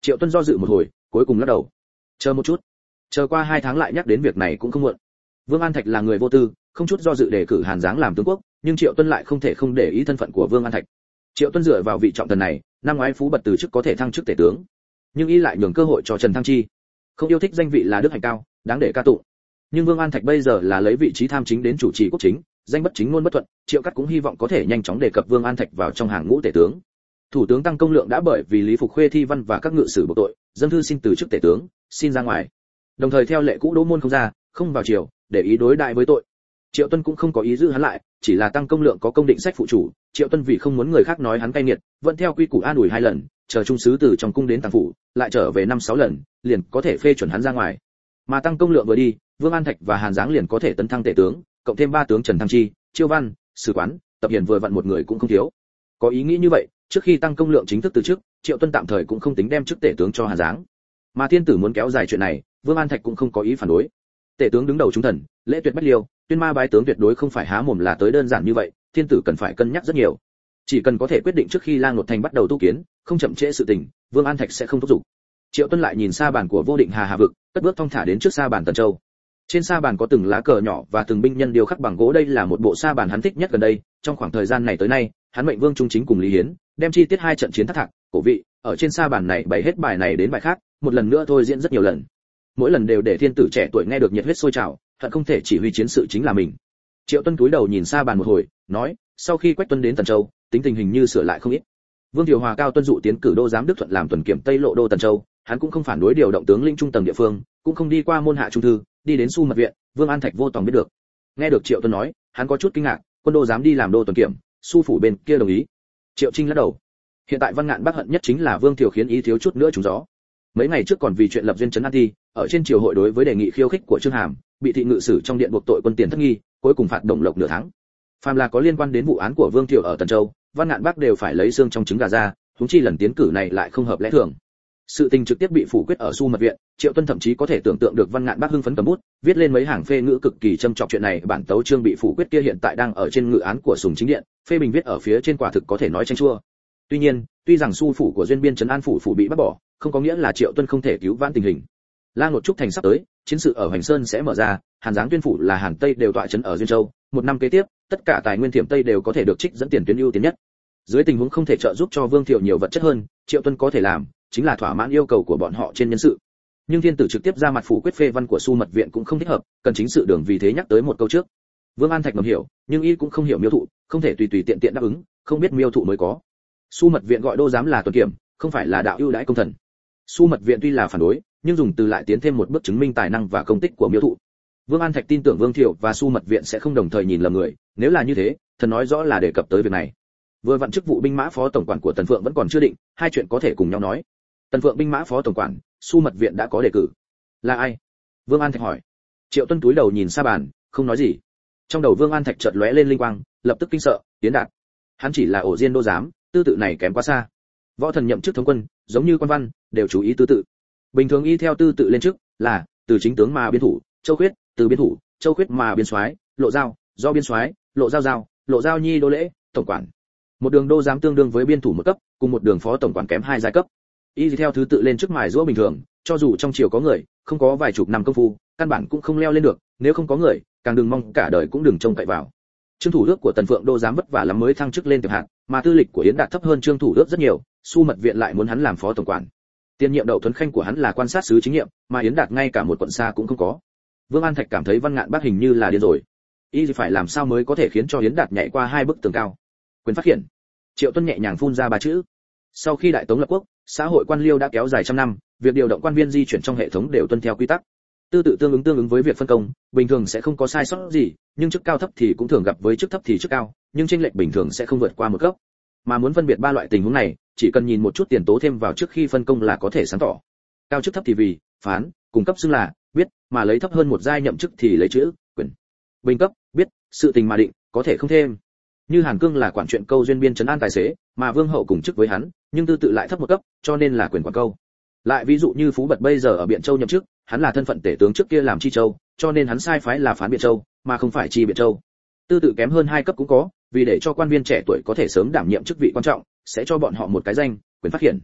[SPEAKER 1] Triệu Tuân do dự một hồi, cuối cùng lắc đầu. Chờ một chút, chờ qua hai tháng lại nhắc đến việc này cũng không muộn. Vương An Thạch là người vô tư, không chút do dự đề cử Hàn Giáng làm tướng quốc, nhưng Triệu Tuân lại không thể không để ý thân phận của Vương An Thạch. Triệu Tuân dựa vào vị trọng thần này, năm ngoái phú bật từ chức có thể thăng chức tể tướng, nhưng y lại nhường cơ hội cho Trần Thăng Chi. Không yêu thích danh vị là đức hạnh cao, đáng để ca tụng. Nhưng Vương An Thạch bây giờ là lấy vị trí tham chính đến chủ trì quốc chính, danh bất chính ngôn bất thuận, Triệu Cắt cũng hy vọng có thể nhanh chóng đề cập Vương An Thạch vào trong hàng ngũ tể tướng. Thủ tướng Tăng Công Lượng đã bởi vì Lý Phục Khuê thi văn và các ngự sử buộc tội, dâng thư xin từ chức tể tướng, xin ra ngoài. Đồng thời theo lệ cũ đỗ môn không ra, không vào triều, để ý đối đại với tội. Triệu Tuân cũng không có ý giữ hắn lại, chỉ là Tăng Công Lượng có công định sách phụ chủ, Triệu Tuân vì không muốn người khác nói hắn cay nghiệt, vẫn theo quy củ an ủi hai lần, chờ trung sứ từ trong cung đến Tăng phủ, lại trở về năm sáu lần, liền có thể phê chuẩn hắn ra ngoài. Mà Tăng Công Lượng vừa đi, Vương An Thạch và Hàn Giáng liền có thể tấn thăng tể tướng, cộng thêm ba tướng Trần Thăng Chi, Chiêu Văn, Sử Quán, Tập Hiền vừa vặn một người cũng không thiếu. Có ý nghĩ như vậy, trước khi Tăng Công Lượng chính thức từ chức, Triệu Tuân tạm thời cũng không tính đem chức tể tướng cho Hàn Giáng. Mà thiên tử muốn kéo dài chuyện này, Vương An Thạch cũng không có ý phản đối. Tể tướng đứng đầu chúng thần, lễ tuyệt bách liêu, tuyên ma bái tướng tuyệt đối không phải há mồm là tới đơn giản như vậy, thiên tử cần phải cân nhắc rất nhiều. Chỉ cần có thể quyết định trước khi Lang Nột Thành bắt đầu tu kiến, không chậm trễ sự tình, Vương An Thạch sẽ không thúc giục. Triệu Tuân lại nhìn sa bàn của Vô Định Hà Hà vực, cất bước thong thả đến trước sa bàn Tần Châu. Trên sa bàn có từng lá cờ nhỏ và từng binh nhân điêu khắc bằng gỗ, đây là một bộ sa bàn hắn thích nhất gần đây, trong khoảng thời gian này tới nay, hắn mệnh Vương Trung Chính cùng Lý Hiến, đem chi tiết hai trận chiến thác thạc, cổ vị, ở trên sa bàn này bày hết bài này đến bài khác, một lần nữa thôi diễn rất nhiều lần. Mỗi lần đều để thiên tử trẻ tuổi nghe được nhiệt huyết sôi trào, hận không thể chỉ huy chiến sự chính là mình. Triệu Tuân cúi đầu nhìn sa bàn một hồi, nói, sau khi Quách Tuân đến Tần Châu, tính tình hình như sửa lại không ít. Vương Thiều Hòa cao tuân dụ tiến cử đô giám Đức Thuận làm tuần kiểm Tây Lộ đô Tần Châu, hắn cũng không phản đối điều động tướng lĩnh trung tầng địa phương, cũng không đi qua môn hạ trung thư, đi đến Su Mật viện, Vương An Thạch vô tòng biết được. Nghe được Triệu Tuân nói, hắn có chút kinh ngạc, quân đô dám đi làm đô tuần kiểm, Su phủ bên kia đồng ý. Triệu Trinh lắc đầu. Hiện tại Văn Ngạn Bắc hận nhất chính là Vương Thiều khiến ý thiếu chút nữa trúng gió. Mấy ngày trước còn vì chuyện lập duyên trấn an thi, ở trên triều hội đối với đề nghị khiêu khích của Trương Hàm, bị thị ngự sử trong điện buộc tội quân tiền thất nghi, cuối cùng phạt đồng lộc nửa tháng. Phàm là có liên quan đến vụ án của Vương Thiều ở Tần Châu, Văn Ngạn Bắc đều phải lấy xương trong trứng gà ra, huống chi lần tiến cử này lại không hợp lẽ thường. Sự tình trực tiếp bị phủ quyết ở Su Mật viện, Triệu Tuân thậm chí có thể tưởng tượng được Văn Ngạn Bắc hưng phấn cầm bút, viết lên mấy hàng phê ngữ cực kỳ châm chọc chuyện này, bản tấu chương bị phủ quyết kia hiện tại đang ở trên ngự án của Sùng Chính điện, phê bình viết ở phía trên quả thực có thể nói chanh chua. Tuy nhiên, tuy rằng Su phủ của duyên biên trấn An phủ phủ bị bắt bỏ, không có nghĩa là Triệu Tuân không thể cứu vãn tình hình. Lang Nột Trúc thành sắp tới, chiến sự ở Hoành Sơn sẽ mở ra, Hàn Giáng tuyên phủ là Hàn Tây đều tọa trấn ở Duyên Châu, một năm kế tiếp, tất cả tài nguyên Thiểm Tây đều có thể được trích dẫn tiền tuyến ưu tiên nhất. Dưới tình huống không thể trợ giúp cho Vương Thiệu nhiều vật chất hơn, Triệu Tuân có thể làm chính là thỏa mãn yêu cầu của bọn họ trên nhân sự. Nhưng thiên tử trực tiếp ra mặt phủ quyết phê văn của Su Mật viện cũng không thích hợp, cần chính sự đường, vì thế nhắc tới một câu trước. Vương An Thạch ngầm hiểu, nhưng y cũng không hiểu miêu thụ, không thể tùy tùy tiện tiện đáp ứng, không biết miêu thụ mới có. Su Mật viện gọi đô giám là tuần kiểm, không phải là đạo ưu đãi công thần. Su Mật viện tuy là phản đối, nhưng dùng từ lại tiến thêm một bước chứng minh tài năng và công tích của miêu thụ. Vương An Thạch tin tưởng Vương Thiệu và Su Mật viện sẽ không đồng thời nhìn lầm người, nếu là như thế, thần nói rõ là đề cập tới việc này. Vừa vặn chức vụ binh mã phó tổng quản của Tần Phượng vẫn còn chưa định, hai chuyện có thể cùng nhau nói. Tần Phượng binh mã phó tổng quản, Su Mật viện đã có đề cử. Là ai? Vương An Thạch hỏi. Triệu Tuân túi đầu nhìn sa bàn, không nói gì. Trong đầu Vương An Thạch chợt lóe lên linh quang, lập tức kinh sợ, Tiến Đạt. Hắn chỉ là ổ diên đô giám, tư tự này kém quá xa. Võ thần nhậm chức thống quân, giống như quan văn, đều chú ý tư tự. Bình thường y theo tư tự lên chức, là từ chính tướng mà biên thủ, Châu Khuyết, từ biên thủ, Châu Khuyết mà biên soái, Lộ Giao, do biên soái, Lộ Giao Giao, Lộ Giao nhi đô lễ, tổng quản. Một đường đô giám tương đương với biên thủ một cấp, cùng một đường phó tổng quản kém hai giai cấp. Y theo thứ tự lên chức mài giũa bình thường, cho dù trong triều có người, không có vài chục năm công phu, căn bản cũng không leo lên được, nếu không có người, càng đừng mong cả đời cũng đừng trông cậy vào. Trương Thủ Đức của Tần Phượng đô giám vất vả lắm mới thăng chức lên tiểu hạt, mà tư lịch của Yến Đạt thấp hơn Trương Thủ Đức rất nhiều, Su Mật viện lại muốn hắn làm phó tổng quản. Tiên nhiệm Đậu Tuấn Khanh của hắn là quan sát sứ chính nhiệm, mà Yến Đạt ngay cả một quận xa cũng không có. Vương An Thạch cảm thấy Văn Ngạn Bắc hình như là điên rồi. Y phải làm sao mới có thể khiến cho Yến Đạt nhảy qua hai bức tường cao? Quyền phát hiện. Triệu Tuân nhẹ nhàng phun ra ba chữ. Sau khi Đại Tống lập quốc, xã hội quan liêu đã kéo dài trăm năm, việc điều động quan viên di chuyển trong hệ thống đều tuân theo quy tắc. Tư tự tương ứng tương ứng với việc phân công, bình thường sẽ không có sai sót gì, nhưng chức cao thấp thì cũng thường gặp với chức thấp thì chức cao, nhưng chênh lệch bình thường sẽ không vượt qua một cấp. Mà muốn phân biệt ba loại tình huống này, chỉ cần nhìn một chút tiền tố thêm vào trước khi phân công là có thể sáng tỏ. Cao chức thấp thì vì, phán, cùng cấp xưng là, biết, mà lấy thấp hơn một giai nhậm chức thì lấy chữ, quyền. Bình cấp, biết, sự tình mà định, có thể không thêm. Như Hàn Cương là quản chuyện câu duyên biên trấn an tài xế, mà Vương Hậu cùng chức với hắn, nhưng tư tự lại thấp một cấp, cho nên là quyền quản câu. Lại ví dụ như Phú Bật bây giờ ở Biện Châu nhậm chức, hắn là thân phận tể tướng trước kia làm Chi Châu, cho nên hắn sai phái là phán Biện Châu, mà không phải Chi Biện Châu. Tư tự kém hơn hai cấp cũng có, vì để cho quan viên trẻ tuổi có thể sớm đảm nhiệm chức vị quan trọng, sẽ cho bọn họ một cái danh, quyền phát hiện.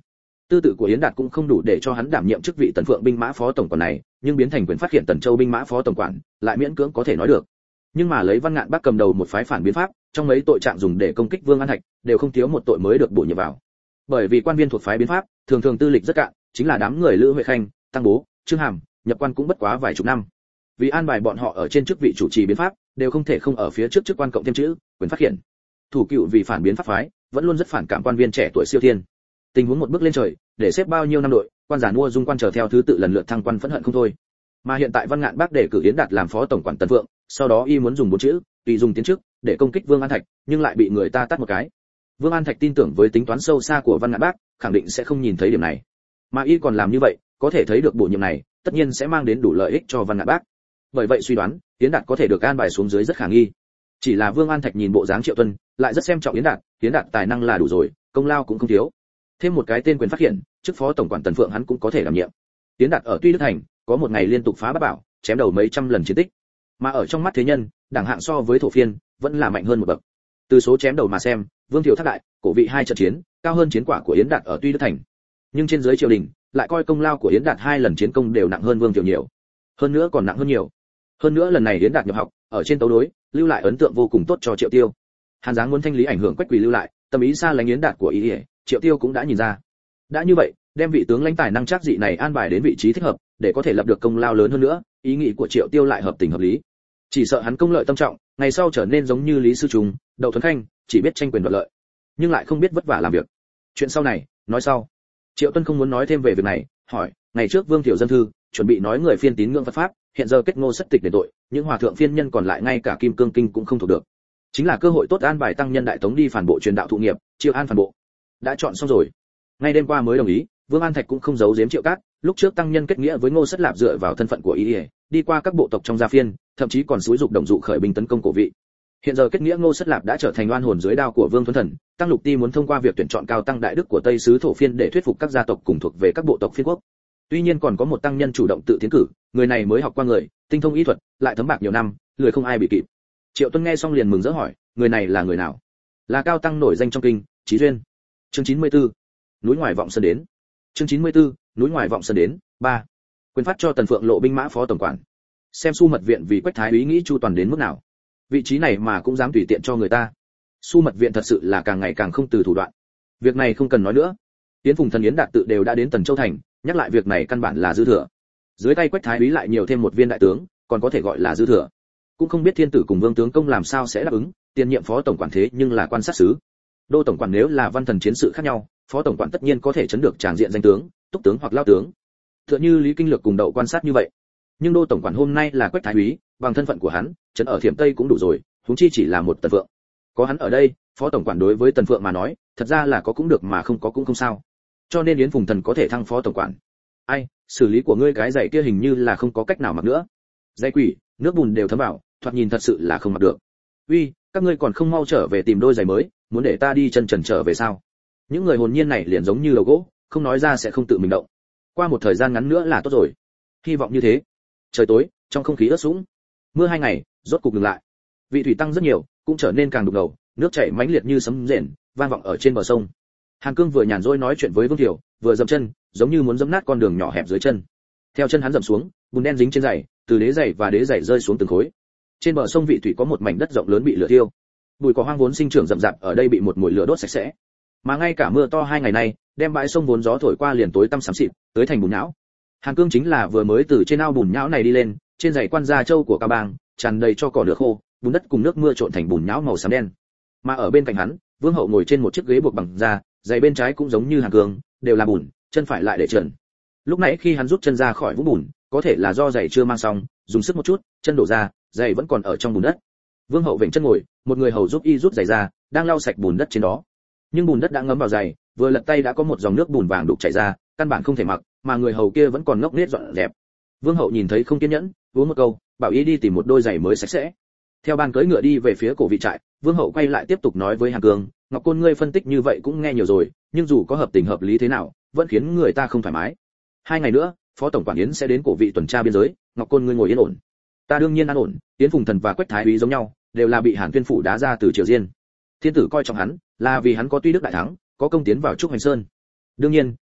[SPEAKER 1] Tư tự của Yến Đạt cũng không đủ để cho hắn đảm nhiệm chức vị Tần Phượng binh mã phó tổng quản này, nhưng biến thành quyền phát hiện Tần Châu binh mã phó tổng quản, lại miễn cưỡng có thể nói được. Nhưng mà lấy Văn Ngạn Bác cầm đầu một phái phản biến pháp, trong mấy tội trạng dùng để công kích Vương An Thạch, đều không thiếu một tội mới được bổ nhiệm vào. Bởi vì quan viên thuộc phái biến pháp, thường thường tư lịch rất cạn, chính là đám người Lữ Huệ Khanh, Tăng Bố, Trương Hàm, nhập quan cũng bất quá vài chục năm. Vì an bài bọn họ ở trên chức vị chủ trì biến pháp, đều không thể không ở phía trước chức quan cộng thêm chữ quyền phát hiện. Thủ cựu vì phản biến pháp phái, vẫn luôn rất phản cảm quan viên trẻ tuổi siêu thiên. Tình huống một bước lên trời, để xếp bao nhiêu năm đội, quan giản mua dung quan trở theo thứ tự lần lượt thăng quan phẫn hận không thôi. Mà hiện tại Văn Ngạn Bác để cử Yến Đạt làm phó tổng quản Tần Phượng, sau đó y muốn dùng bốn chữ, tùy dùng tiến chức, để công kích Vương An Thạch, nhưng lại bị người ta tát một cái. Vương An Thạch tin tưởng với tính toán sâu xa của Văn Ngạn Bác, khẳng định sẽ không nhìn thấy điểm này. Mà y còn làm như vậy, có thể thấy được bổ nhiệm này, tất nhiên sẽ mang đến đủ lợi ích cho Văn Ngạn Bác. Bởi vậy suy đoán, Yến Đạt có thể được an bài xuống dưới rất khả nghi. Chỉ là Vương An Thạch nhìn bộ dáng Triệu Tuân, lại rất xem trọng Yến Đạt, Yến Đạt tài năng là đủ rồi, công lao cũng không thiếu. Thêm một cái tên quyền phát hiện, chức phó tổng quản Tần Phượng hắn cũng có thể đảm nhiệm. Yến Đạt ở Tuy Đức Thành, có một ngày liên tục phá bát bảo, chém đầu mấy trăm lần chiến tích. Mà ở trong mắt thế nhân, đẳng hạng so với thổ phiên, vẫn là mạnh hơn một bậc. Từ số chém đầu mà xem, Vương Thiệu Thác đại, cổ vị hai trận chiến, cao hơn chiến quả của Yến Đạt ở Tuy Đức Thành. Nhưng trên dưới triều đình, lại coi công lao của Yến Đạt hai lần chiến công đều nặng hơn Vương Thiệu nhiều. Hơn nữa còn nặng hơn nhiều. Hơn nữa lần này Yến Đạt nhập học, ở trên tấu đối, lưu lại ấn tượng vô cùng tốt cho Triệu Tiêu. Hàn Giáng muốn thanh lý ảnh hưởng Quách Quỳ lưu lại, tâm ý xa lánh Yến Đạt của ý, ý Triệu Tiêu cũng đã nhìn ra. Đã như vậy, đem vị tướng lãnh tài năng chắc dị này an bài đến vị trí thích hợp, để có thể lập được công lao lớn hơn nữa, ý nghĩ của Triệu Tiêu lại hợp tình hợp lý. Chỉ sợ hắn công lợi tâm trọng, ngày sau trở nên giống như Lý Sư Trùng, Đậu Thuấn Khanh, chỉ biết tranh quyền đoạt lợi, nhưng lại không biết vất vả làm việc. Chuyện sau này, nói sau. Triệu Tuân không muốn nói thêm về việc này, hỏi, ngày trước Vương Thiệu dân thư, chuẩn bị nói người phiên tín ngưỡng Phật pháp, hiện giờ kết ngô sất tịch để tội, những hòa thượng phiên nhân còn lại ngay cả Kim Cương Kinh cũng không thuộc được. Chính là cơ hội tốt an bài tăng nhân đại tống đi phản bộ truyền đạo thụ nghiệp, Triệu An phản bộ. Đã chọn xong rồi. Ngay đêm qua mới đồng ý, Vương An Thạch cũng không giấu giếm Triệu Cát, lúc trước tăng nhân kết nghĩa với Ngô Sất Lạp dựa vào thân phận của y, đi qua các bộ tộc trong gia phiên, thậm chí còn xúi dục đồng dụ khởi binh tấn công cổ vị. Hiện giờ kết nghĩa Ngô Sất Lạp đã trở thành oan hồn dưới đao của Vương Thuấn Thần, Tăng Lục Ti muốn thông qua việc tuyển chọn cao tăng đại đức của Tây xứ thổ phiên để thuyết phục các gia tộc cùng thuộc về các bộ tộc phiên quốc. Tuy nhiên còn có một tăng nhân chủ động tự tiến cử, người này mới học qua người, tinh thông y thuật, lại thấm bạc nhiều năm, lười không ai bị kịp. Triệu Tuân nghe xong liền mừng rỡ hỏi, người này là người nào? Là cao tăng nổi danh trong kinh, Chí Duyên. Chương chín mươi tư, núi ngoài vọng sơn đến. Chương chín mươi tư, núi ngoài vọng sơn đến. ba. Quyền phát cho Tần Phượng lộ binh mã phó tổng quản. Xem Su Mật Viện vì Quách Thái úy nghĩ chu toàn đến mức nào. Vị trí này mà cũng dám tùy tiện cho người ta. Su Mật Viện thật sự là càng ngày càng không từ thủ đoạn. Việc này không cần nói nữa. Tiến Phùng Thần Yến Đạt tự đều đã đến Tần Châu thành, nhắc lại việc này căn bản là dư thừa. Dưới tay Quách Thái úy lại nhiều thêm một viên đại tướng, còn có thể gọi là dư thừa. Cũng không biết thiên tử cùng Vương tướng công làm sao sẽ đáp ứng, tiền nhiệm phó tổng quản thế nhưng là quan sát sứ. Đô tổng quản nếu là văn thần chiến sự khác nhau, phó tổng quản tất nhiên có thể chấn được tràng diện danh tướng, túc tướng hoặc lao tướng. Tựa như Lý Kinh Lược cùng Đậu quan sát như vậy. Nhưng đô tổng quản hôm nay là Quách Thái úy, bằng thân phận của hắn, trấn ở Thiểm Tây cũng đủ rồi, huống chi chỉ là một Tần Phượng. Có hắn ở đây, phó tổng quản đối với Tần Phượng mà nói, thật ra là có cũng được mà không có cũng không sao. Cho nên Yến Phùng Thần có thể thăng phó tổng quản. Ai, xử lý của ngươi cái giày kia hình như là không có cách nào mặc nữa. Giày quỷ, nước bùn đều thấm vào, thoạt nhìn thật sự là không mặc được. Uy, các ngươi còn không mau trở về tìm đôi giày mới, muốn để ta đi chân trần trở về sao? Những người hồn nhiên này liền giống như lầu gỗ, không nói ra sẽ không tự mình động. Qua một thời gian ngắn nữa là tốt rồi. Hy vọng như thế. Trời tối, trong không khí ướt sũng. Mưa hai ngày, rốt cục ngừng lại. Vị thủy tăng rất nhiều, cũng trở nên càng đục ngầu, nước chảy mãnh liệt như sấm rền, vang vọng ở trên bờ sông. Hàn Cương vừa nhàn rỗi nói chuyện với Vương Thiệu, vừa dậm chân, giống như muốn dẫm nát con đường nhỏ hẹp dưới chân. Theo chân hắn dậm xuống, bùn đen dính trên giày, từ đế giày và đế giày rơi xuống từng khối. Trên bờ sông vị thủy có một mảnh đất rộng lớn bị lửa thiêu. Bụi cỏ hoang vốn sinh trưởng rậm rạp ở đây bị một mùi lửa đốt sạch sẽ. Mà ngay cả mưa to hai ngày nay, đem bãi sông vốn gió thổi qua liền tối tăm xám xịt, tới thành bùn nhão. Hàn Cương chính là vừa mới từ trên ao bùn nhão này đi lên, trên giày quan gia châu của Cao Bang, tràn đầy cho cỏ nửa khô, bùn đất cùng nước mưa trộn thành bùn nhão màu xám đen. Mà ở bên cạnh hắn, Vương Hậu ngồi trên một chiếc ghế buộc bằng da, giày bên trái cũng giống như Hàn Cương, đều là bùn, chân phải lại để trần. Lúc nãy khi hắn rút chân ra khỏi vũng bùn, có thể là do giày chưa mang xong, dùng sức một chút, chân đổ ra, giày vẫn còn ở trong bùn đất. Vương Hậu vểnh chân ngồi, một người hầu giúp y rút giày ra, đang lau sạch bùn đất trên đó. Nhưng bùn đất đã ngấm vào giày, vừa lật tay đã có một dòng nước bùn vàng đục chảy ra, căn bản không thể mặc, mà người hầu kia vẫn còn ngốc nghếch dọn dẹp. Vương Hậu nhìn thấy không kiên nhẫn, uống một câu, bảo y đi tìm một đôi giày mới sạch sẽ. Theo ban cưỡi ngựa đi về phía cổ vị trại, Vương Hậu quay lại tiếp tục nói với Hàn Cương, Ngọc Côn ngươi phân tích như vậy cũng nghe nhiều rồi, nhưng dù có hợp tình hợp lý thế nào, vẫn khiến người ta không thoải mái. Hai ngày nữa, phó tổng quản Yến sẽ đến cổ vị tuần tra biên giới, Ngọc Côn ngươi ngồi yên ổn. Ta đương nhiên an ổn, Yến Phùng Thần và Quách Thái úy giống nhau, đều là bị Hàn Tuyên phủ đá ra từ Triều Diên. Thiên tử coi trọng hắn, là vì hắn có tuy đức đại thắng, có công tiến vào Trúc Hoành Sơn. Đương nhiên,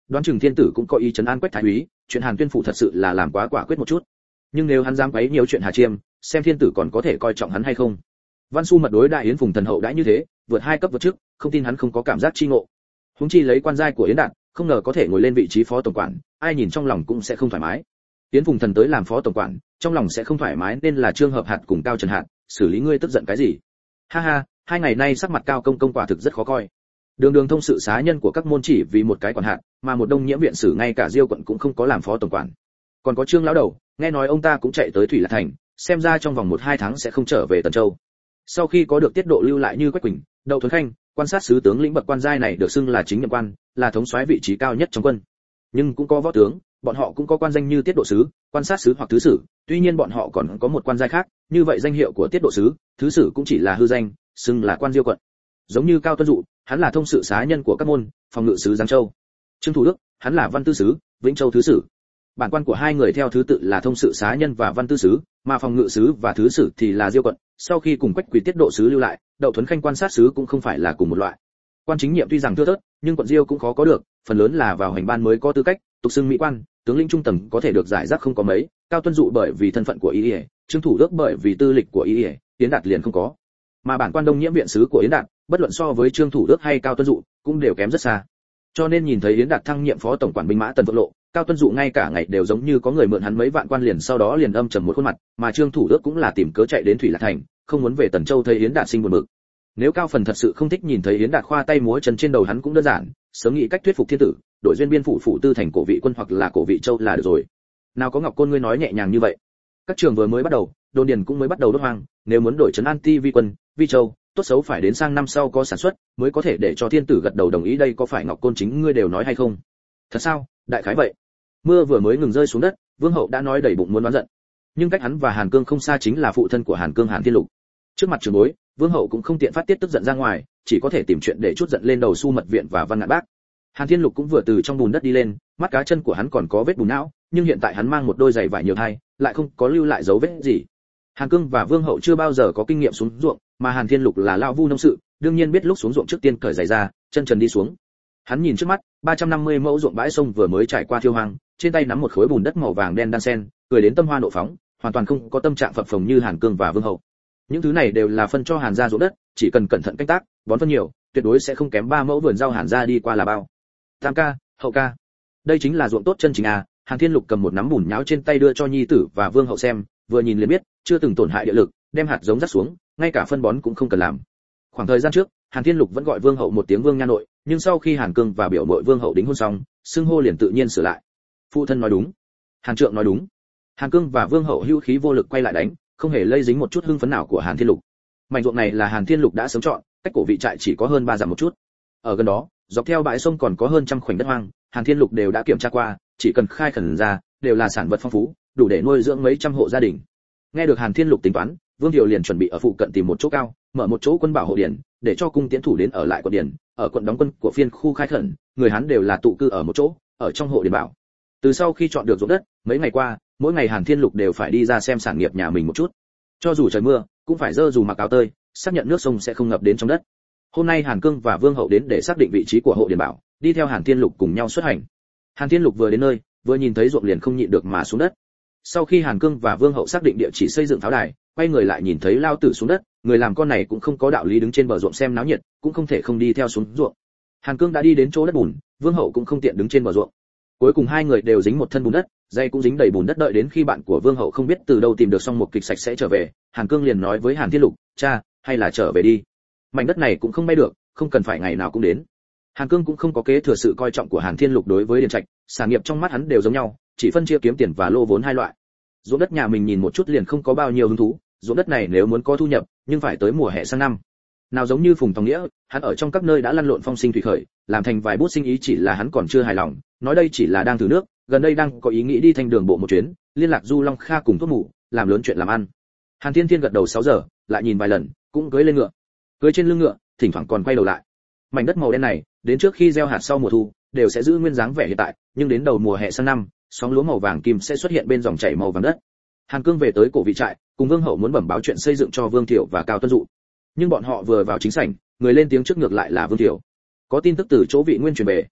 [SPEAKER 1] Đoán chừng thiên tử cũng có ý trấn an Quách thái úy, chuyện Hàn Tuyên phủ thật sự là làm quá quả quyết một chút. Nhưng nếu hắn dám quấy nhiều chuyện Hà Chiêm, xem thiên tử còn có thể coi trọng hắn hay không. Văn Xu mật đối đại Yến Phùng thần hậu đãi như thế, vượt hai cấp vượt trước, không tin hắn không có cảm giác chi ngộ. Huống chi lấy quan giai của Yến Đạt, không ngờ có thể ngồi lên vị trí phó tổng quản, ai nhìn trong lòng cũng sẽ không thoải mái. Yến Phùng thần tới làm phó tổng quản, trong lòng sẽ không thoải mái nên là Trương Hợp Hạt cùng Cao Trần Hạt, xử lý ngươi tức giận cái gì? Ha ha, hai ngày nay sắc mặt Cao công công quả thực rất khó coi. Đường đường thông sự xá nhân của các môn chỉ vì một cái quản hạt, mà một đông nhiễm viện sử ngay cả Diêu quận cũng không có làm phó tổng quản. Còn có Trương lão đầu, nghe nói ông ta cũng chạy tới Thủy Lạc thành, xem ra trong vòng một hai tháng sẽ không trở về Tần Châu. Sau khi có được tiết độ lưu lại như Quách Quỳnh, Đậu Thuấn Khanh, quan sát sứ tướng lĩnh bậc quan giai này được xưng là chính nhiệm quan, là thống soái vị trí cao nhất trong quân. Nhưng cũng có võ tướng, bọn họ cũng có quan danh như tiết độ sứ, quan sát sứ hoặc thứ sử, tuy nhiên bọn họ còn có một quan giai khác, như vậy danh hiệu của tiết độ sứ, thứ sử cũng chỉ là hư danh, xưng là quan Diêu quận. Giống như Cao Tuân Dụ, hắn là thông sự xá nhân của các môn, phòng ngự sứ Giang Châu. Trương Thủ Đức, hắn là văn tư sứ, Vĩnh Châu thứ sử. Bản quan của hai người theo thứ tự là thông sự xá nhân và văn tư sứ, mà phòng ngự sứ và thứ sử thì là Diêu quận. Sau khi cùng Quách Quỳ tiết độ sứ lưu lại, Đậu Thuấn Khanh quan sát sứ cũng không phải là cùng một loại. Quan chính nhiệm tuy rằng thưa thớt, nhưng quận Diêu cũng khó có được, phần lớn là vào hành ban mới có tư cách, tục xưng mỹ quan, tướng lĩnh trung tầng có thể được giải rác không có mấy. Cao Tuân Dụ bởi vì thân phận của ý, Trương Thủ Đức bởi vì tư lịch của ý, Yến Đạt liền không có. Mà bản quan đông nhiễm viện sứ của Yến Đạt, bất luận so với Trương Thủ Đức hay Cao Tuân Dụ, cũng đều kém rất xa. Cho nên nhìn thấy Yến Đạt thăng nhiệm phó tổng quản binh mã Tần Vượng Lộ, Cao Tuân Dụ ngay cả ngày đều giống như có người mượn hắn mấy vạn quan liền, sau đó liền âm trầm một khuôn mặt, mà Trương Thủ Đức cũng là tìm cớ chạy đến Thủy Lạc thành, không muốn về Tần Châu thấy Yến Đạt sinh buồn bực. Nếu Cao Phần thật sự không thích nhìn thấy Yến Đạt khoa tay múa chân trên đầu hắn cũng đơn giản, sớm nghĩ cách thuyết phục thiên tử, đổi duyên biên phủ phủ tư thành cổ vị quân hoặc là cổ vị châu là được rồi. Nào có Ngọc Côn ngươi nói nhẹ nhàng như vậy. Các trường vừa mới bắt đầu, đồn điền cũng mới bắt đầu đốt hoang, nếu muốn đổi trấn an ti vi quân, vi châu, tốt xấu phải đến sang năm sau có sản xuất, mới có thể để cho thiên tử gật đầu đồng ý. Đây có phải Ngọc Côn chính ngươi đều nói hay không? Thật sao? Đại khái vậy. Mưa vừa mới ngừng rơi xuống đất, Vương hậu đã nói đầy bụng muốn đoán giận. Nhưng cách hắn và Hàn Cương không xa chính là phụ thân của Hàn Cương Hàn Thiên Lục. Trước mặt trưởng bối, Vương hậu cũng không tiện phát tiết tức giận ra ngoài, chỉ có thể tìm chuyện để chút giận lên đầu Su Mật Viện và Văn Ngạn Bác. Hàn Thiên Lục cũng vừa từ trong bùn đất đi lên, mắt cá chân của hắn còn có vết bùn não, nhưng hiện tại hắn mang một đôi giày vải nhiều thai, lại không có lưu lại dấu vết gì. Hàn Cương và Vương hậu chưa bao giờ có kinh nghiệm xuống ruộng, mà Hàn Thiên Lục là lão vu nông sự, đương nhiên biết lúc xuống ruộng trước tiên cởi giày ra, chân trần đi xuống. Hắn nhìn trước mắt, ba trăm năm mươi mẫu ruộng bãi sông vừa mới trải qua thiêu hoang, trên tay nắm một khối bùn đất màu vàng đen đan sen, cười đến tâm hoa nộ phóng, hoàn toàn không có tâm trạng phập phồng như Hàn Cương và Vương hậu. Những thứ này đều là phân cho Hàn gia ruộng đất, chỉ cần cẩn thận canh tác, bón phân nhiều, tuyệt đối sẽ không kém ba mẫu vườn rau Hàn gia đi qua là bao. Tam ca, hậu ca, đây chính là ruộng tốt chân chính à? Hàn Thiên Lục cầm một nắm bùn nhão trên tay đưa cho nhi tử và Vương hậu xem, vừa nhìn liền biết, chưa từng tổn hại địa lực, đem hạt giống rắc xuống, ngay cả phân bón cũng không cần làm. Khoảng thời gian trước, Hàn Thiên Lục vẫn gọi Vương hậu một tiếng Vương nha nội, nhưng sau khi Hàn Cương và biểu muội Vương hậu đính hôn xong, xưng hô liền tự nhiên sửa lại. Phụ thân nói đúng, Hàn Trượng nói đúng. Hàn Cương và Vương hậu hữu khí vô lực quay lại đánh, không hề lây dính một chút hưng phấn nào của Hàn Thiên Lục. Mảnh ruộng này là Hàn Thiên Lục đã sớm chọn, cách cổ vị trại chỉ có hơn ba dặm một chút. Ở gần đó, dọc theo bãi sông còn có hơn trăm khoảnh đất hoang, Hàn Thiên Lục đều đã kiểm tra qua, chỉ cần khai khẩn ra, đều là sản vật phong phú, đủ để nuôi dưỡng mấy trăm hộ gia đình. Nghe được Hàn Thiên Lục tính toán, Vương Thiệu liền chuẩn bị ở phụ cận tìm một chỗ cao, mở một chỗ quân bảo hộ điển, để cho cung tiễn thủ đến ở lại quận điển, ở quận đóng quân của phiên khu khai khẩn, người Hán đều là tụ cư ở một chỗ, ở trong hộ điển bảo. Từ sau khi chọn được ruộng đất, mấy ngày qua, mỗi ngày Hàn Thiên Lục đều phải đi ra xem sản nghiệp nhà mình một chút. Cho dù trời mưa, cũng phải dơ dù mặc áo tơi, xác nhận nước sông sẽ không ngập đến trong đất. Hôm nay Hàn Cương và Vương hậu đến để xác định vị trí của hộ điển bảo, đi theo Hàn Thiên Lục cùng nhau xuất hành. Hàn Thiên Lục vừa đến nơi, vừa nhìn thấy ruộng liền không nhịn được mà xuống đất. Sau khi Hàn Cương và Vương hậu xác định địa chỉ xây dựng pháo đài, quay người lại nhìn thấy lao tử xuống đất, người làm con này cũng không có đạo lý đứng trên bờ ruộng xem náo nhiệt, cũng không thể không đi theo xuống ruộng. Hàn Cương đã đi đến chỗ đất bùn, Vương hậu cũng không tiện đứng trên bờ ruộng. Cuối cùng hai người đều dính một thân bùn đất, dây cũng dính đầy bùn đất. Đợi đến khi bạn của Vương hậu không biết từ đâu tìm được xong một kịch sạch sẽ trở về, Hàn Cương liền nói với Hàn Thiên Lục, cha, hay là trở về đi. Mảnh đất này cũng không bay được, không cần phải ngày nào cũng đến. Hàn Cương cũng không có kế thừa sự coi trọng của Hàn Thiên Lục đối với điền trạch, sản nghiệp trong mắt hắn đều giống nhau, chỉ phân chia kiếm tiền và lô vốn hai loại. Ruộng đất nhà mình nhìn một chút liền không có bao nhiêu hứng thú, ruộng đất này nếu muốn có thu nhập, nhưng phải tới mùa hè sang năm. Nào giống như Phùng Tòng Nghĩa, hắn ở trong các nơi đã lăn lộn phong sinh thủy khởi, làm thành vài bút sinh ý, chỉ là hắn còn chưa hài lòng, nói đây chỉ là đang thử nước, gần đây đang có ý nghĩ đi thanh đường bộ một chuyến, liên lạc Du Long Kha cùng thuốc mù, làm lớn chuyện làm ăn. Hàn Thiên Thiên gật đầu sáu giờ, lại nhìn vài lần, cũng cưỡi lên ngựa. Cưỡi trên lưng ngựa, thỉnh thoảng còn quay đầu lại. Mảnh đất màu đen này, đến trước khi gieo hạt sau mùa thu, đều sẽ giữ nguyên dáng vẻ hiện tại, nhưng đến đầu mùa hè sang năm, sóng lúa màu vàng kim sẽ xuất hiện bên dòng chảy màu vàng đất. Hàn Cương về tới cổ vị trại, cùng Vương hậu muốn bẩm báo chuyện xây dựng cho Vương Thiệu và Cao Tuân Dụ. Nhưng bọn họ vừa vào chính sảnh, người lên tiếng trước ngược lại là Vương Thiệu. Có tin tức từ chỗ vị nguyên truyền về.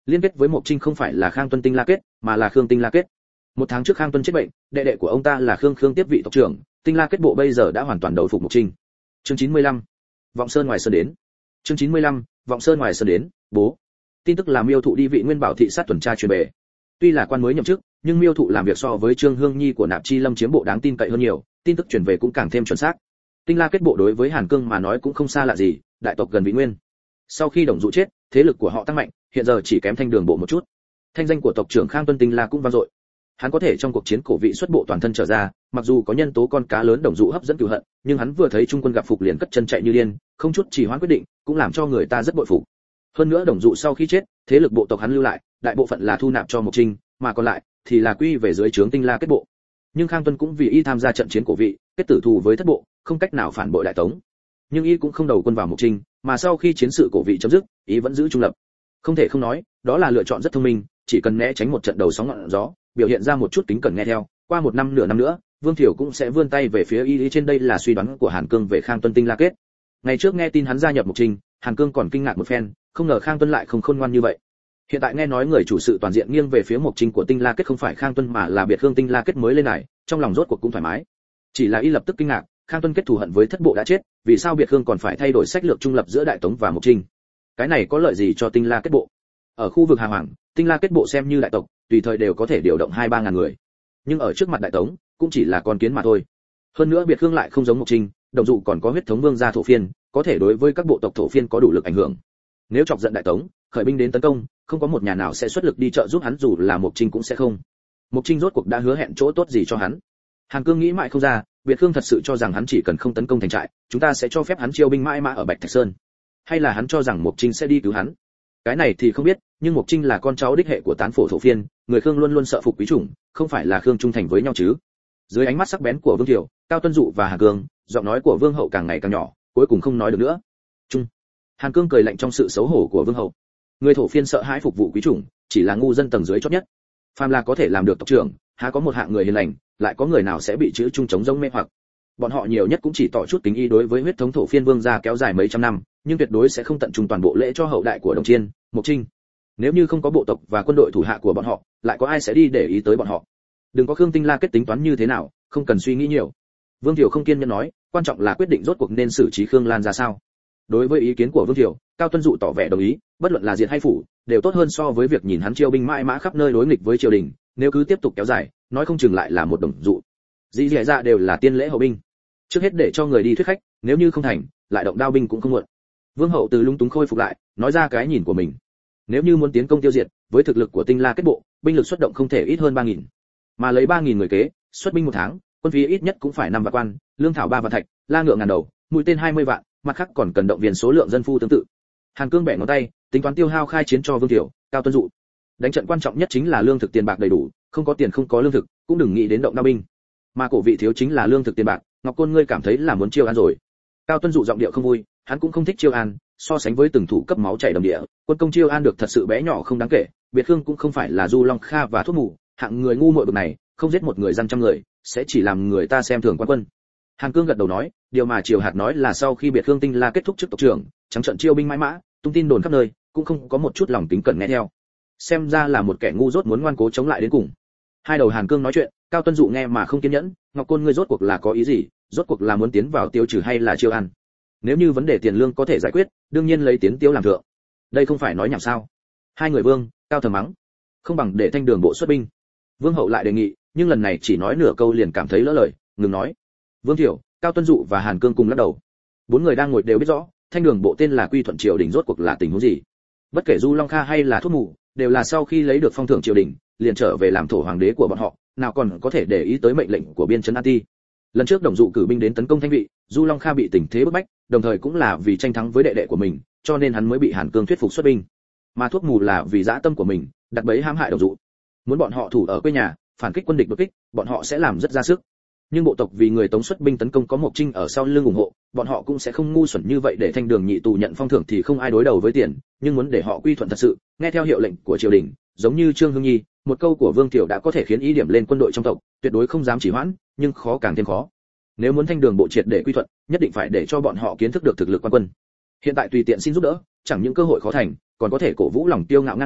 [SPEAKER 1] Liên kết với Mộc Trinh không phải là Khang Tuân Tinh La kết, mà là Khương Tinh La kết. Một tháng trước Khang Tuân chết bệnh, đệ đệ của ông ta là Khương Khương tiếp vị tộc trưởng, Tinh La kết bộ bây giờ đã hoàn toàn đầu phục Mộc Trinh. Chương chín mươi lăm, Vọng Sơn ngoài sơn đến. Chương chín mươi lăm, Vọng Sơn ngoài sơn đến, bố. Tin tức là Miêu Thụ đi vị Nguyên Bảo thị sát tuần tra truyền về. Tuy là quan mới nhậm chức, nhưng Miêu Thụ làm việc so với Trương Hương Nhi của Nạp Chi Lâm chiếm bộ đáng tin cậy hơn nhiều, tin tức truyền về cũng càng thêm chuẩn xác. Tinh La kết bộ đối với Hàn Cương mà nói cũng không xa lạ gì, đại tộc gần Vị Nguyên. Sau khi Đồng Dụ chết, thế lực của họ tăng mạnh, hiện giờ chỉ kém Thanh Đường bộ một chút. Thanh danh của tộc trưởng Khang Tuân Tinh La cũng vang dội. Hắn có thể trong cuộc chiến cổ vị xuất bộ toàn thân trở ra, mặc dù có nhân tố con cá lớn Đồng Dụ hấp dẫn cừu hận, nhưng hắn vừa thấy trung quân gặp phục liền cất chân chạy như điên, không chút trì hoãn quyết định, cũng làm cho người ta rất bội phục. Hơn nữa Đồng Dụ sau khi chết, thế lực bộ tộc hắn lưu lại, đại bộ phận là thu nạp cho Mộc Trinh, mà còn lại thì là quy về dưới trướng Tinh La kết bộ. Nhưng Khang Tuân cũng vì y tham gia trận chiến cổ vị, kết tử thù với thất bộ, không cách nào phản bội đại tống. Nhưng y cũng không đầu quân vào Mộc Trinh, mà sau khi chiến sự cổ vị chấm dứt, y vẫn giữ trung lập. Không thể không nói, đó là lựa chọn rất thông minh, chỉ cần né tránh một trận đầu sóng ngọn gió, biểu hiện ra một chút kính cẩn nghe theo, qua một năm nửa năm nữa, Vương Thiểu cũng sẽ vươn tay về phía y. Trên đây là suy đoán của Hàn Cương về Khang Tuân Tinh La kết. Ngày trước nghe tin hắn gia nhập Mộc Trinh, Hàn Cương còn kinh ngạc một phen, không ngờ Khang Tuân lại không khôn ngoan như vậy. Hiện tại nghe nói người chủ sự toàn diện nghiêng về phía Mộc Trinh của Tinh La kết không phải Khang Tuân mà là biệt Khương Tinh La kết mới lên này, trong lòng rốt cuộc cũng thoải mái. Chỉ là y lập tức kinh ngạc, Khang Tuân kết thù hận với thất bộ đã chết, vì sao biệt Khương còn phải thay đổi sách lược trung lập giữa Đại Tống và Mộc Trinh? Cái này có lợi gì cho Tinh La kết bộ? Ở khu vực Hà Hoàng, Tinh La kết bộ xem như đại tộc, tùy thời đều có thể điều động hai ba ngàn người. Nhưng ở trước mặt Đại Tống, cũng chỉ là con kiến mà thôi. Hơn nữa biệt Khương lại không giống Mộc Trinh, Đồng Dụ còn có huyết thống vương gia thổ phiên, có thể đối với các bộ tộc thổ phiên có đủ lực ảnh hưởng. Nếu chọc giận Đại Tống, khởi binh đến tấn công, không có một nhà nào sẽ xuất lực đi trợ giúp hắn, dù là Mộc Trinh cũng sẽ không. Mộc Trinh rốt cuộc đã hứa hẹn chỗ tốt gì cho hắn? Hàn Cương nghĩ mãi không ra, biệt Khương thật sự cho rằng hắn chỉ cần không tấn công thành trại, chúng ta sẽ cho phép hắn chiêu binh mãi mã ở Bạch Thạch Sơn, hay là hắn cho rằng Mộc Trinh sẽ đi cứu hắn? Cái này thì không biết, nhưng Mộc Trinh là con cháu đích hệ của tán phổ thổ phiên, người Khương luôn luôn sợ phục quý chủng, không phải là Khương trung thành với nhau chứ? Dưới ánh mắt sắc bén của Vương Thiệu, Cao Tuân Dụ và Hàn Cương, giọng nói của Vương Hậu càng ngày càng nhỏ, cuối cùng không nói được nữa. Trung. Hàn Cương cười lạnh trong sự xấu hổ của Vương Hậu. Người thổ phiên sợ hãi phục vụ quý chủng, chỉ là ngu dân tầng dưới chót nhất. Phàm là có thể làm được tộc trưởng, há có một hạng người hiền lành, lại có người nào sẽ bị chữ trung chống giống mê hoặc? Bọn họ nhiều nhất cũng chỉ tỏ chút kính ý đối với huyết thống thổ phiên vương gia kéo dài mấy trăm năm, nhưng tuyệt đối sẽ không tận trung toàn bộ lễ cho hậu đại của Đồng Chiên, Mộc Trinh. Nếu như không có bộ tộc và quân đội thủ hạ của bọn họ, lại có ai sẽ đi để ý tới bọn họ? Đừng có Khương Tinh La kết tính toán như thế nào, không cần suy nghĩ nhiều. Vương Thiệu không kiên nhẫn nói, quan trọng là quyết định rốt cuộc nên xử trí Khương Lan ra sao. Đối với ý kiến của Vương Thiệu, Cao Tuân Dụ tỏ vẻ đồng ý, bất luận là diệt hay phủ, đều tốt hơn so với việc nhìn hắn chiêu binh mãi mã khắp nơi đối nghịch với triều đình, nếu cứ tiếp tục kéo dài, nói không chừng lại là một Đồng Dụ. Dĩ dẻ ra đều là tiên lễ hậu binh. Trước hết để cho người đi thuyết khách, nếu như không thành, lại động đao binh cũng không muộn. Vương Hậu từ lung túng khôi phục lại, nói ra cái nhìn của mình. Nếu như muốn tiến công tiêu diệt, với thực lực của Tinh La kết bộ, binh lực xuất động không thể ít hơn ba nghìn, mà lấy ba nghìn người kế, xuất binh một tháng, quân phí ít nhất cũng phải năm vạn quan, lương thảo ba vạn thạch, la ngựa ngàn đầu, mũi tên hai mươi vạn, mặt khác còn cần động viên số lượng dân phu tương tự. Hàn Cương bẻ ngón tay, tính toán tiêu hao khai chiến cho Vương Tiểu, Cao Tuân Dụ. Đánh trận quan trọng nhất chính là lương thực tiền bạc đầy đủ, không có tiền không có lương thực, cũng đừng nghĩ đến động đao binh. Mà cổ vị thiếu chính là lương thực tiền bạc, Ngọc Côn ngươi cảm thấy là muốn chiêu an rồi. Cao Tuân Dụ giọng điệu không vui, hắn cũng không thích chiêu an, so sánh với từng thủ cấp máu chảy đầm địa, quân công chiêu an được thật sự bé nhỏ không đáng kể, biệt Khương cũng không phải là Du Long Kha và thuốc mù, hạng người ngu muội bậc này, không giết một người dân trăm người, sẽ chỉ làm người ta xem thường quan quân. Hàn Cương gật đầu nói, điều mà Triều Hạt nói là sau khi biệt Khương Tinh La kết thúc chức tộc trưởng, trắng trận chiêu binh mãi mã, tung tin đồn khắp nơi, cũng không có một chút lòng tính cẩn nghe theo. Xem ra là một kẻ ngu dốt muốn ngoan cố chống lại đến cùng. Hai đầu Hàn Cương nói chuyện, Cao Tuân Dụ nghe mà không kiên nhẫn, Ngọc Côn ngươi rốt cuộc là có ý gì, rốt cuộc là muốn tiến vào tiêu trừ hay là chiêu ăn? Nếu như vấn đề tiền lương có thể giải quyết, đương nhiên lấy tiến tiêu làm thượng. Đây không phải nói nhảm sao? Hai người Vương, Cao thầm mắng, không bằng để Thanh Đường bộ xuất binh. Vương Hậu lại đề nghị, nhưng lần này chỉ nói nửa câu liền cảm thấy lỡ lời, ngừng nói. Vương Thiểu, Cao Tuân Dụ và Hàn Cương cùng lắc đầu. Bốn người đang ngồi đều biết rõ, Thanh Đường bộ tên là quy thuận triều đình rốt cuộc là tình huống gì. Bất kể Du Long Kha hay là thuốc mù, đều là sau khi lấy được phong thưởng triều đình, liền trở về làm thổ hoàng đế của bọn họ, nào còn có thể để ý tới mệnh lệnh của biên trấn An Ti. Lần trước Đồng Dụ cử binh đến tấn công Thanh Vị, Du Long Kha bị tình thế bức bách, đồng thời cũng là vì tranh thắng với đệ đệ của mình, cho nên hắn mới bị Hàn Cương thuyết phục xuất binh. Mà thuốc mù là vì dã tâm của mình, đặt bẫy hãm hại Đồng Dụ. Muốn bọn họ thủ ở quê nhà, phản kích quân địch đột kích, bọn họ sẽ làm rất ra sức. Nhưng bộ tộc vì người Tống xuất binh tấn công có Mộc Trinh ở sau lưng ủng hộ, bọn họ cũng sẽ không ngu xuẩn như vậy để Thanh Đường nhị tù nhận phong thưởng thì không ai đối đầu với tiền, nhưng muốn để họ quy thuận thật sự, nghe theo hiệu lệnh của triều đình, giống như Trương Hưng Nhi, một câu của Vương Tiểu đã có thể khiến ý điểm lên quân đội trong tộc, tuyệt đối không dám chỉ hoãn, nhưng khó càng thêm khó. Nếu muốn Thanh Đường bộ triệt để quy thuận, nhất định phải để cho bọn họ kiến thức được thực lực quan quân. Hiện tại tùy tiện xin giúp đỡ, chẳng những cơ hội khó thành, còn có thể cổ vũ lòng tiêu ngạo ngang ngược,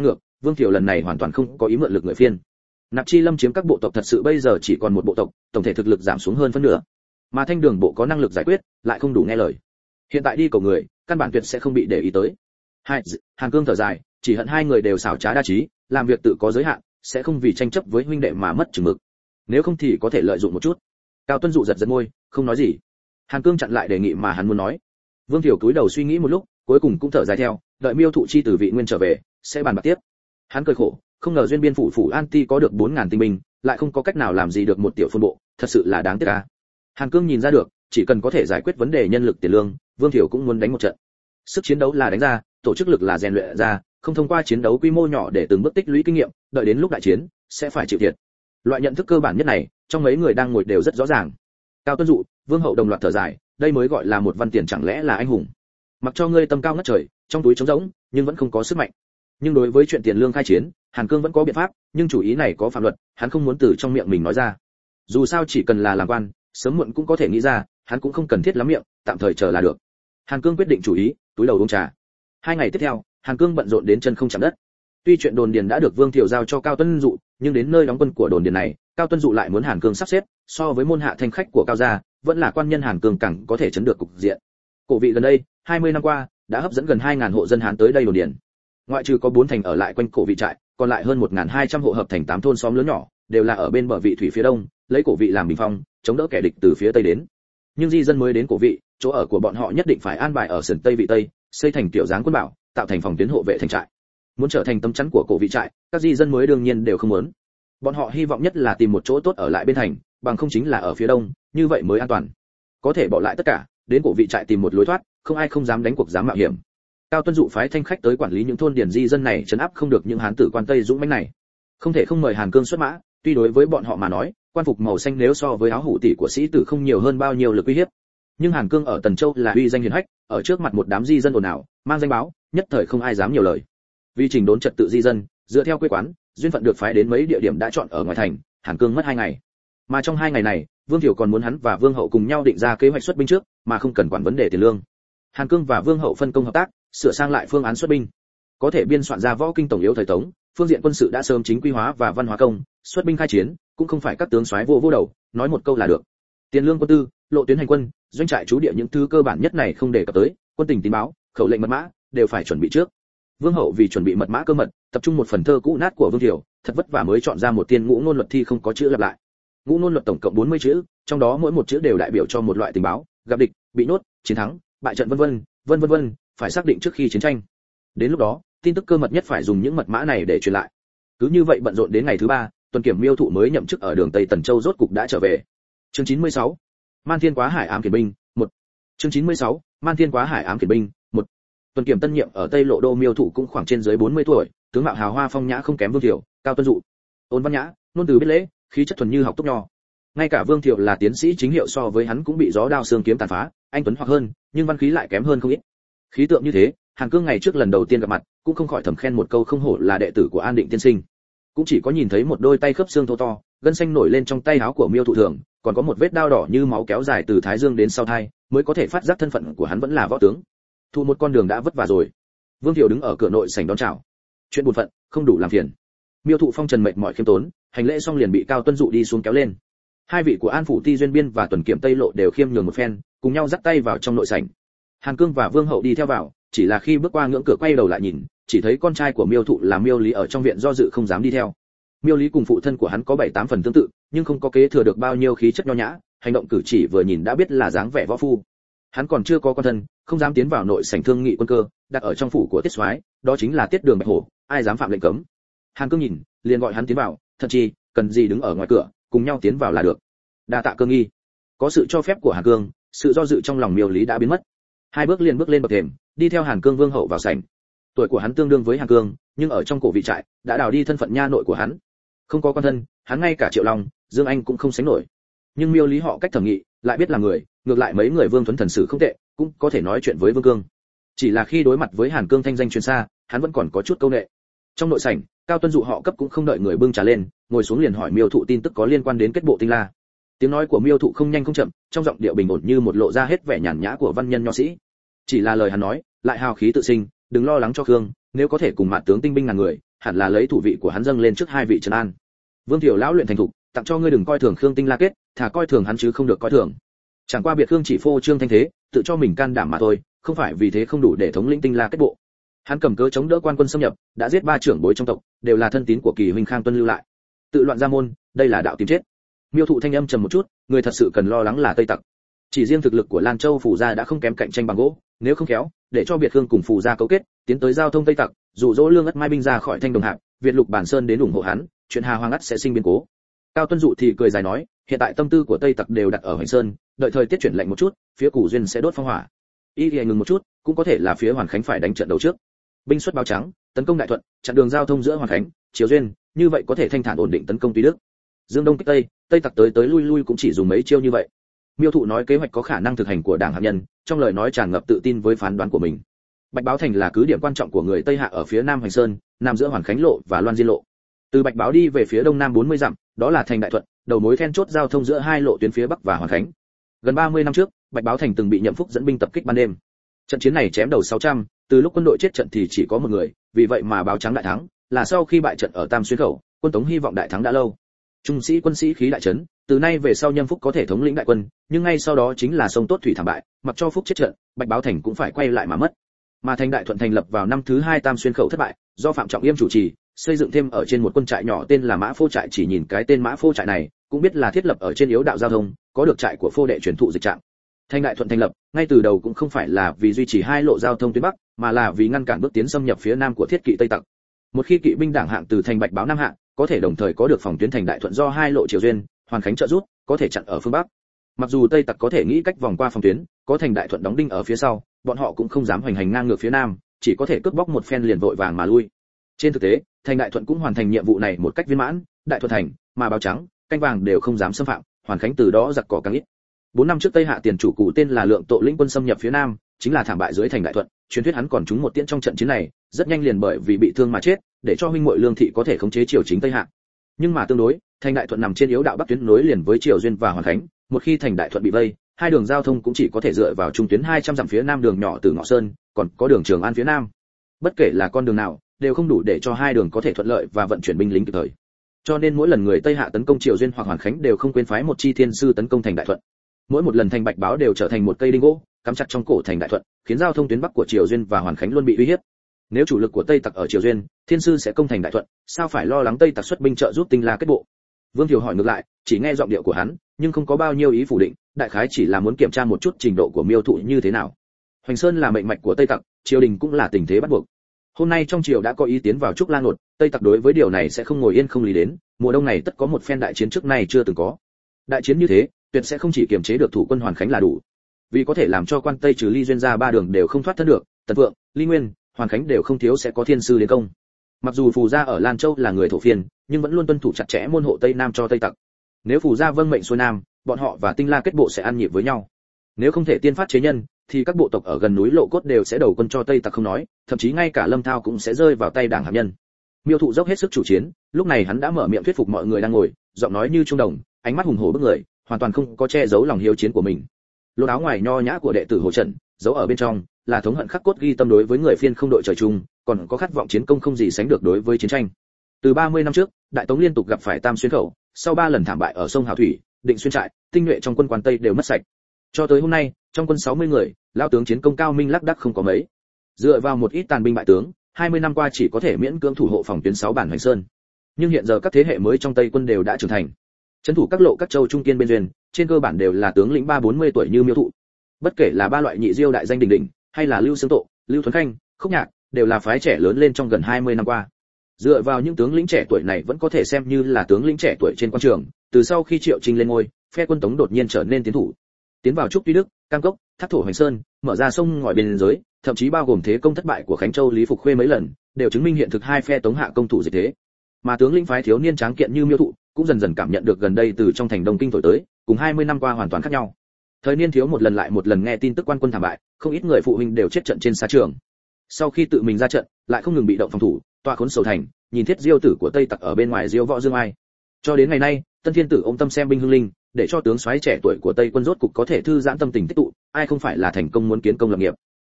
[SPEAKER 1] Vương Thiệu lần này hoàn toàn không có ý mượn lực người phiên. Nạp Chi Lâm chiếm các bộ tộc thật sự bây giờ chỉ còn một bộ tộc, tổng thể thực lực giảm xuống hơn phân nửa. Mà Thanh Đường bộ có năng lực giải quyết, lại không đủ nghe lời. Hiện tại đi cầu người, căn bản tuyệt sẽ không bị để ý tới. Hai, Hàn Cương thở dài, chỉ hận hai người đều xảo trá đa trí, làm việc tự có giới hạn, sẽ không vì tranh chấp với huynh đệ mà mất chừng mực. Nếu không thì có thể lợi dụng một chút. Cao Tuân Dụ giật giật môi, không nói gì. Hàn Cương chặn lại đề nghị mà hắn muốn nói. Vương Thiểu cúi đầu suy nghĩ một lúc, cuối cùng cũng thở dài theo, đợi Miêu Thụ Chi từ vị nguyên trở về, sẽ bàn bạc tiếp. Hắn cười khổ, không ngờ duyên biên phủ phủ An Ti có được bốn ngàn tinh binh, lại không có cách nào làm gì được một tiểu phun bộ, thật sự là đáng tiếc a. Hàn Cương nhìn ra được, chỉ cần có thể giải quyết vấn đề nhân lực tiền lương, Vương Thiểu cũng muốn đánh một trận. Sức chiến đấu là đánh ra, tổ chức lực là rèn luyện ra, không thông qua chiến đấu quy mô nhỏ để từng bước tích lũy kinh nghiệm, đợi đến lúc đại chiến sẽ phải chịu thiệt. Loại nhận thức cơ bản nhất này, trong mấy người đang ngồi đều rất rõ ràng. Cao Tuân Dụ, Vương Hậu đồng loạt thở dài, đây mới gọi là một văn tiền chẳng lẽ là anh hùng. Mặc cho ngươi tâm cao ngất trời, trong túi trống rỗng, nhưng vẫn không có sức mạnh. Nhưng đối với chuyện tiền lương khai chiến, Hàn Cương vẫn có biện pháp, nhưng chủ ý này có phạm luật, hắn không muốn từ trong miệng mình nói ra. Dù sao chỉ cần là làm quan, sớm muộn cũng có thể nghĩ ra, hắn cũng không cần thiết lắm miệng, tạm thời chờ là được. Hàn Cương quyết định chủ ý, túi đầu uống trà. Hai ngày tiếp theo, Hàn Cương bận rộn đến chân không chạm đất. Tuy chuyện đồn điền đã được Vương Thiệu giao cho Cao Tuân Dụ, nhưng đến nơi đóng quân của đồn điền này, Cao Tuân Dụ lại muốn Hàn Cương sắp xếp, so với môn hạ thanh khách của Cao gia, vẫn là quan nhân Hàn Cương càng có thể chấn được cục diện. Cổ vị gần đây, hai mươi năm qua, đã hấp dẫn gần hai ngàn hộ dân Hán tới đây đồn điền. Ngoại trừ có bốn thành ở lại quanh cổ vị trại, còn lại hơn một nghìn hai trăm hộ hợp thành tám thôn xóm lớn nhỏ, đều là ở bên bờ vị thủy phía đông, lấy cổ vị làm bình phong, chống đỡ kẻ địch từ phía tây đến. Nhưng di dân mới đến cổ vị, chỗ ở của bọn họ nhất định phải an bài ở sườn tây vị tây, xây thành tiểu dáng quân bảo, tạo thành phòng tuyến hộ vệ thành trại. Muốn trở thành tấm chắn của cổ vị trại, các di dân mới đương nhiên đều không muốn. Bọn họ hy vọng nhất là tìm một chỗ tốt ở lại bên thành, bằng không chính là ở phía đông, như vậy mới an toàn. Có thể bỏ lại tất cả, đến cổ vị trại tìm một lối thoát, không ai không dám đánh cuộc dám mạo hiểm. Cao Tuân Dụ phái thanh khách tới quản lý những thôn điền di dân này, trấn áp không được những hán tử quan tây dũng mãnh này. Không thể không mời Hàn Cương xuất mã, tuy đối với bọn họ mà nói, quan phục màu xanh nếu so với áo hủ tỷ của sĩ tử không nhiều hơn bao nhiêu lực uy hiếp. Nhưng Hàn Cương ở Tần Châu là uy danh hiển hách, ở trước mặt một đám di dân ồn ào, mang danh báo, nhất thời không ai dám nhiều lời. Vì trình đốn trật tự di dân, dựa theo quê quán, duyên phận được phái đến mấy địa điểm đã chọn ở ngoài thành, Hàn Cương mất hai ngày. Mà trong hai ngày này, Vương Thiệu còn muốn hắn và Vương Hậu cùng nhau định ra kế hoạch xuất binh trước, mà không cần quản vấn đề tiền lương. Hàn Cương và Vương Hậu phân công hợp tác, sửa sang lại phương án xuất binh. Có thể biên soạn ra võ kinh tổng yếu thời Tống, phương diện quân sự đã sớm chính quy hóa và văn hóa công, xuất binh khai chiến, cũng không phải các tướng soái vô vô đầu, nói một câu là được. Tiền lương quân tư, lộ tuyến hành quân, doanh trại trú địa những thứ cơ bản nhất này không đề cập tới, quân tình tín báo, khẩu lệnh mật mã đều phải chuẩn bị trước. Vương Hậu vì chuẩn bị mật mã cơ mật, tập trung một phần thơ cũ nát của Vương Thiệu, thật vất vả mới chọn ra một tiên ngũ ngôn luật thi không có chữ lặp lại. Ngũ ngôn luật tổng cộng bốn mươi chữ, trong đó mỗi một chữ đều đại biểu cho một loại tình báo, gặp địch, bị nhốt, chiến thắng, bại trận vân vân, vân vân vân, phải xác định trước khi chiến tranh. Đến lúc đó, tin tức cơ mật nhất phải dùng những mật mã này để truyền lại. Cứ như vậy bận rộn đến ngày thứ ba, Tuần Kiểm Miêu Thụ mới nhậm chức ở đường Tây Tần Châu rốt cục đã trở về. Chương chín mươi sáu, Man Thiên Quá Hải ám kiển binh, một. Chương chín mươi sáu, Man Thiên Quá Hải ám kiển binh, một. Tuần Kiểm tân nhiệm ở Tây Lộ Đô Miêu Thụ cũng khoảng trên dưới bốn mươi tuổi, tướng mạo hào hoa phong nhã không kém Vương Thiệu, Cao Tuân Dụ. Ôn văn nhã, ngôn từ biết lễ, khí chất thuần như học túc nho. Ngay cả Vương Thiệu là tiến sĩ chính hiệu so với hắn cũng bị gió đao xương kiếm tàn phá, anh tuấn hoặc hơn, nhưng văn khí lại kém hơn không ít. Khí tượng như thế, Hàn Cương ngày trước lần đầu tiên gặp mặt, cũng không khỏi thầm khen một câu không hổ là đệ tử của An Định tiên sinh. Cũng chỉ có nhìn thấy một đôi tay khớp xương thô to, gân xanh nổi lên trong tay áo của Miêu Thụ thường, còn có một vết đao đỏ như máu kéo dài từ thái dương đến sau thai, mới có thể phát giác thân phận của hắn vẫn là võ tướng. Thụ một con đường đã vất vả rồi. Vương Thiệu đứng ở cửa nội sảnh đón chào. Chuyện buồn phận, không đủ làm phiền. Miêu Thụ phong trần mệt mỏi khiêm tốn, hành lễ xong liền bị Cao Tuân Dụ đi xuống kéo lên. Hai vị của An phủ Ti Duyên Biên và Tuần Kiểm Tây Lộ đều khiêm nhường một phen, cùng nhau dắt tay vào trong nội sảnh. Hàn Cương và Vương Hậu đi theo vào, chỉ là khi bước qua ngưỡng cửa quay đầu lại nhìn, chỉ thấy con trai của Miêu Thụ là Miêu Lý ở trong viện do dự không dám đi theo. Miêu Lý cùng phụ thân của hắn có bảy tám phần tương tự, nhưng không có kế thừa được bao nhiêu khí chất nho nhã, hành động cử chỉ vừa nhìn đã biết là dáng vẻ võ phu. Hắn còn chưa có con thân, không dám tiến vào nội sảnh thương nghị quân cơ, đặt ở trong phủ của Tiết Soái, đó chính là Tiết Đường Bạch Hổ, ai dám phạm lệnh cấm. Hàn Cương nhìn, liền gọi hắn tiến vào, thật chi, cần gì đứng ở ngoài cửa, cùng nhau tiến vào là được. Đa tạ Cương nghi. Có sự cho phép của Hàn Cương, sự do dự trong lòng Miêu Lý đã biến mất. Hai bước liền bước lên bậc thềm, đi theo Hàn Cương Vương Hậu vào sảnh. Tuổi của hắn tương đương với Hàn Cương, nhưng ở trong cổ vị trại đã đào đi thân phận nha nội của hắn. Không có con thân, hắn ngay cả Triệu Long, Dương Anh cũng không sánh nổi. Nhưng Miêu Lý họ cách thẩm nghị, lại biết là người, ngược lại mấy người Vương Tuấn thần sử không tệ, cũng có thể nói chuyện với Vương Cương. Chỉ là khi đối mặt với Hàn Cương thanh danh truyền xa, hắn vẫn còn có chút câu nệ. Trong nội sảnh, Cao Tuân Dụ họ cấp cũng không đợi người bưng trà lên, ngồi xuống liền hỏi Miêu Thụ tin tức có liên quan đến kết bộ tinh la. Tiếng nói của Miêu Thụ không nhanh không chậm, trong giọng điệu bình ổn như một lộ ra hết vẻ nhàn nhã của văn nhân nho sĩ. Chỉ là lời hắn nói, lại hào khí tự sinh, đừng lo lắng cho Khương, nếu có thể cùng mạn tướng tinh binh ngàn người, hẳn là lấy thủ vị của hắn dâng lên trước hai vị trấn an. Vương Thiệu lão luyện thành thục, tặng cho ngươi đừng coi thường Khương Tinh La Kết, thà coi thường hắn chứ không được coi thường. Chẳng qua biệt Khương chỉ phô trương thanh thế, tự cho mình can đảm mà thôi, không phải vì thế không đủ để thống lĩnh Tinh La Kết bộ. Hắn cầm cớ chống đỡ quan quân xâm nhập, đã giết ba trưởng bối trong tộc, đều là thân tín của Kỳ huynh Khang Tuân lưu lại. Tự loạn ra môn, đây là đạo tìm chết. Miêu Thụ thanh âm trầm một chút, người thật sự cần lo lắng là Tây Tặc. Chỉ riêng thực lực của Lan Châu phủ gia đã không kém cạnh tranh bằng gỗ, nếu không khéo, để cho biệt Khương cùng phủ gia cấu kết, tiến tới giao thông Tây Tặc, dụ dỗ Lương Ất Mai binh ra khỏi Thanh Đồng Hạp, Việt Lục Bản Sơn đến ủng hộ hắn, chuyện Hà Hoàng ắt sẽ sinh biến cố. Cao Tuân Dụ thì cười dài nói, hiện tại tâm tư của Tây Tặc đều đặt ở Hoành Sơn, đợi thời tiết chuyển lạnh một chút, phía Củ Duyên sẽ đốt phong hỏa. Y thì ngừng một chút, cũng có thể là phía Hoàn Khánh phải đánh trận đầu trước. Binh xuất báo trắng, tấn công Đại Thuận, chặn đường giao thông giữa Hoàn Khánh, Triều Duyên, như vậy có thể thanh thản ổn định tấn công Tuy Đức. Dương Đông kích Tây, Tây Tặc tới tới lui lui cũng chỉ dùng mấy chiêu như vậy. Miêu Thụ nói kế hoạch có khả năng thực hành của Đảng hạt nhân, trong lời nói tràn ngập tự tin với phán đoán của mình. Bạch Báo Thành là cứ điểm quan trọng của người Tây Hạ ở phía Nam Hoành Sơn, nằm giữa Hoàn Khánh lộ và Loan Diên lộ. Từ Bạch Báo đi về phía đông nam bốn mươi dặm, đó là thành Đại Thuận, đầu mối then chốt giao thông giữa hai lộ tuyến phía Bắc và Hoàn Khánh. Gần ba mươi năm trước, Bạch Báo Thành từng bị Nhậm Phúc dẫn binh tập kích ban đêm. Trận chiến này chém đầu sáu trăm, từ lúc quân đội chết trận thì chỉ có một người, vì vậy mà báo trắng đại thắng, là sau khi bại trận ở Tam Xuyên khẩu, quân Tống hy vọng đại thắng đã lâu. Trung sĩ quân sĩ khí đại trấn, từ nay về sau Nhâm Phúc có thể thống lĩnh đại quân, nhưng ngay sau đó chính là sông Tốt thủy thảm bại, mặc cho Phúc chết trận, Bạch Báo Thành cũng phải quay lại mà mất. Mà thành Đại Thuận thành lập vào năm thứ hai Tam Xuyên khẩu thất bại, do Phạm Trọng Yêm chủ trì, xây dựng thêm ở trên một quân trại nhỏ tên là Mã Phô trại, chỉ nhìn cái tên Mã Phô trại này, cũng biết là thiết lập ở trên yếu đạo giao thông, có được trại của Phô đệ truyền thụ dịch trạm. Thành Đại Thuận thành lập, ngay từ đầu cũng không phải là vì duy trì hai lộ giao thông tuyến bắc, mà là vì ngăn cản bước tiến xâm nhập phía nam của thiết kỵ Tây Tặc. Một khi kỵ binh đảng hạng từ thành Bạch Báo Nam hạng, có thể đồng thời có được phòng tuyến thành Đại Thuận do hai lộ Triều Duyên, Hoàn Khánh trợ giúp, có thể chặn ở phương bắc. Mặc dù Tây Tặc có thể nghĩ cách vòng qua phòng tuyến, có thành Đại Thuận đóng đinh ở phía sau, bọn họ cũng không dám hoành hành ngang ngược phía nam, chỉ có thể cướp bóc một phen liền vội vàng mà lui. Trên thực tế, thành Đại Thuận cũng hoàn thành nhiệm vụ này một cách viên mãn, Đại Thuận thành, mà Báo Trắng, Canh Vàng đều không dám xâm phạm, Hoàn Khánh từ đó giặc cỏ càng ít. Bốn năm trước Tây Hạ tiền chủ cụ tên là Lượng Tộ lĩnh quân xâm nhập phía nam, chính là thảm bại dưới thành Đại Thuận, truyền thuyết hắn còn trúng một tiễn trong trận chiến này, rất nhanh liền bởi vì bị thương mà chết, để cho huynh muội Lương thị có thể khống chế triều chính Tây Hạ. Nhưng mà tương đối, thành Đại Thuận nằm trên yếu đạo bắc tuyến nối liền với Triều Duyên và Hoàn Khánh, một khi thành Đại Thuận bị vây, hai đường giao thông cũng chỉ có thể dựa vào trung tuyến hai trăm dặm phía nam đường nhỏ từ Ngọ Sơn, còn có đường Trường An phía nam. Bất kể là con đường nào, đều không đủ để cho hai đường có thể thuận lợi và vận chuyển binh lính kịp thời. Cho nên mỗi lần người Tây Hạ tấn công Triều Duyên hoặc Hoàn Khánh đều không quên phái một chi thiên sư tấn công thành Đại Thuận. Mỗi một lần thành Bạch Báo đều trở thành một cây đinh gỗ, cắm chặt trong cổ thành Đại Thuận, khiến giao thông tuyến bắc của Triều Duyên và Hoàn Khánh luôn bị uy hiếp. Nếu chủ lực của Tây Tặc ở Triều Duyên, thiên sư sẽ công thành Đại Thuận, sao phải lo lắng Tây Tặc xuất binh trợ giúp Tinh La kết bộ? Vương Thiều hỏi ngược lại, chỉ nghe giọng điệu của hắn, nhưng không có bao nhiêu ý phủ định, đại khái chỉ là muốn kiểm tra một chút trình độ của Miêu Thụ như thế nào. Hoành Sơn là mệnh mạch của Tây Tặc, triều đình cũng là tình thế bắt buộc. Hôm nay trong triều đã có ý tiến vào Trúc Lan Nột, Tây Tặc đối với điều này sẽ không ngồi yên không lý đến, mùa đông này tất có một phen đại chiến trước nay chưa từng có. Đại chiến như thế, tuyệt sẽ không chỉ kiềm chế được thủ quân Hoàn Khánh là đủ, vì có thể làm cho quan Tây trừ Ly Duyên ra ba đường đều không thoát thân được, Tần Vượng, Ly Nguyên, Hoàn Khánh đều không thiếu sẽ có thiên sư đến công. Mặc dù phù gia ở Lan Châu là người thổ phiên, nhưng vẫn luôn tuân thủ chặt chẽ môn hộ Tây Nam cho Tây Tặc. Nếu phù gia vâng mệnh xuôi Nam, bọn họ và Tinh La kết bộ sẽ ăn nhịp với nhau. Nếu không thể tiên phát chế nhân, thì các bộ tộc ở gần núi Lộ Cốt đều sẽ đầu quân cho Tây Tặc không nói, thậm chí ngay cả Lâm Thao cũng sẽ rơi vào tay Đảng hạt nhân. Miêu Thụ dốc hết sức chủ chiến, lúc này hắn đã mở miệng thuyết phục mọi người đang ngồi, giọng nói như trung đồng, ánh mắt hùng hổ bức người, hoàn toàn không có che giấu lòng hiếu chiến của mình. Lỗ áo ngoài nho nhã của đệ tử Hồ Trận, giấu ở bên trong là thống hận khắc cốt ghi tâm đối với người phiên không đội trời chung, còn có khát vọng chiến công không gì sánh được đối với chiến tranh. Từ ba mươi năm trước, Đại Tống liên tục gặp phải Tam Xuyên khẩu, sau ba lần thảm bại ở sông Hào Thủy, Định Xuyên trại, tinh nhuệ trong quân quan Tây đều mất sạch. Cho tới hôm nay, trong quân sáu mươi người, lão tướng chiến công cao minh lác đác không có mấy. Dựa vào một ít tàn binh bại tướng, hai mươi năm qua chỉ có thể miễn cưỡng thủ hộ phòng tuyến sáu bản Hoành Sơn. Nhưng hiện giờ các thế hệ mới trong Tây quân đều đã trưởng thành. Trấn thủ các lộ các châu trung kiên bên duyên, trên cơ bản đều là tướng lĩnh ba bốn mươi tuổi như Miêu Thụ. Bất kể là ba loại nhị diêu đại danh đỉnh đỉnh, hay là Lưu Xương Tộ, Lưu Thuấn Khanh, Khúc Nhạc, đều là phái trẻ lớn lên trong gần hai mươi năm qua. Dựa vào những tướng lĩnh trẻ tuổi này vẫn có thể xem như là tướng lĩnh trẻ tuổi trên quan trường, từ sau khi Triệu Trinh lên ngôi, phe quân Tống đột nhiên trở nên tiến thủ. Tiến vào Trúc Tuy Đức, Cam Cốc, Thác Thổ Hoành Sơn, mở ra sông ngòi biên giới, thậm chí bao gồm thế công thất bại của Khánh Châu Lý Phục Khuê mấy lần, đều chứng minh hiện thực hai phe Tống Hạ công thủ dịch thế. Mà tướng lĩnh phái thiếu niên tráng kiện như Miêu Thụ, cũng dần dần cảm nhận được gần đây từ trong thành Đông Kinh thổi tới, cùng hai mươi năm qua hoàn toàn khác nhau. Thời niên thiếu một lần lại một lần nghe tin tức quan quân thảm bại, không ít người phụ huynh đều chết trận trên xa trường. Sau khi tự mình ra trận, lại không ngừng bị động phòng thủ, tọa khốn sầu thành, nhìn thiết diêu tử của Tây Tặc ở bên ngoài diêu võ dương ai. Cho đến ngày nay, Tân Thiên Tử ôm tâm xem binh hưng linh, để cho tướng soái trẻ tuổi của Tây quân rốt cục có thể thư giãn tâm tình tích tụ, ai không phải là thành công muốn kiến công lập nghiệp.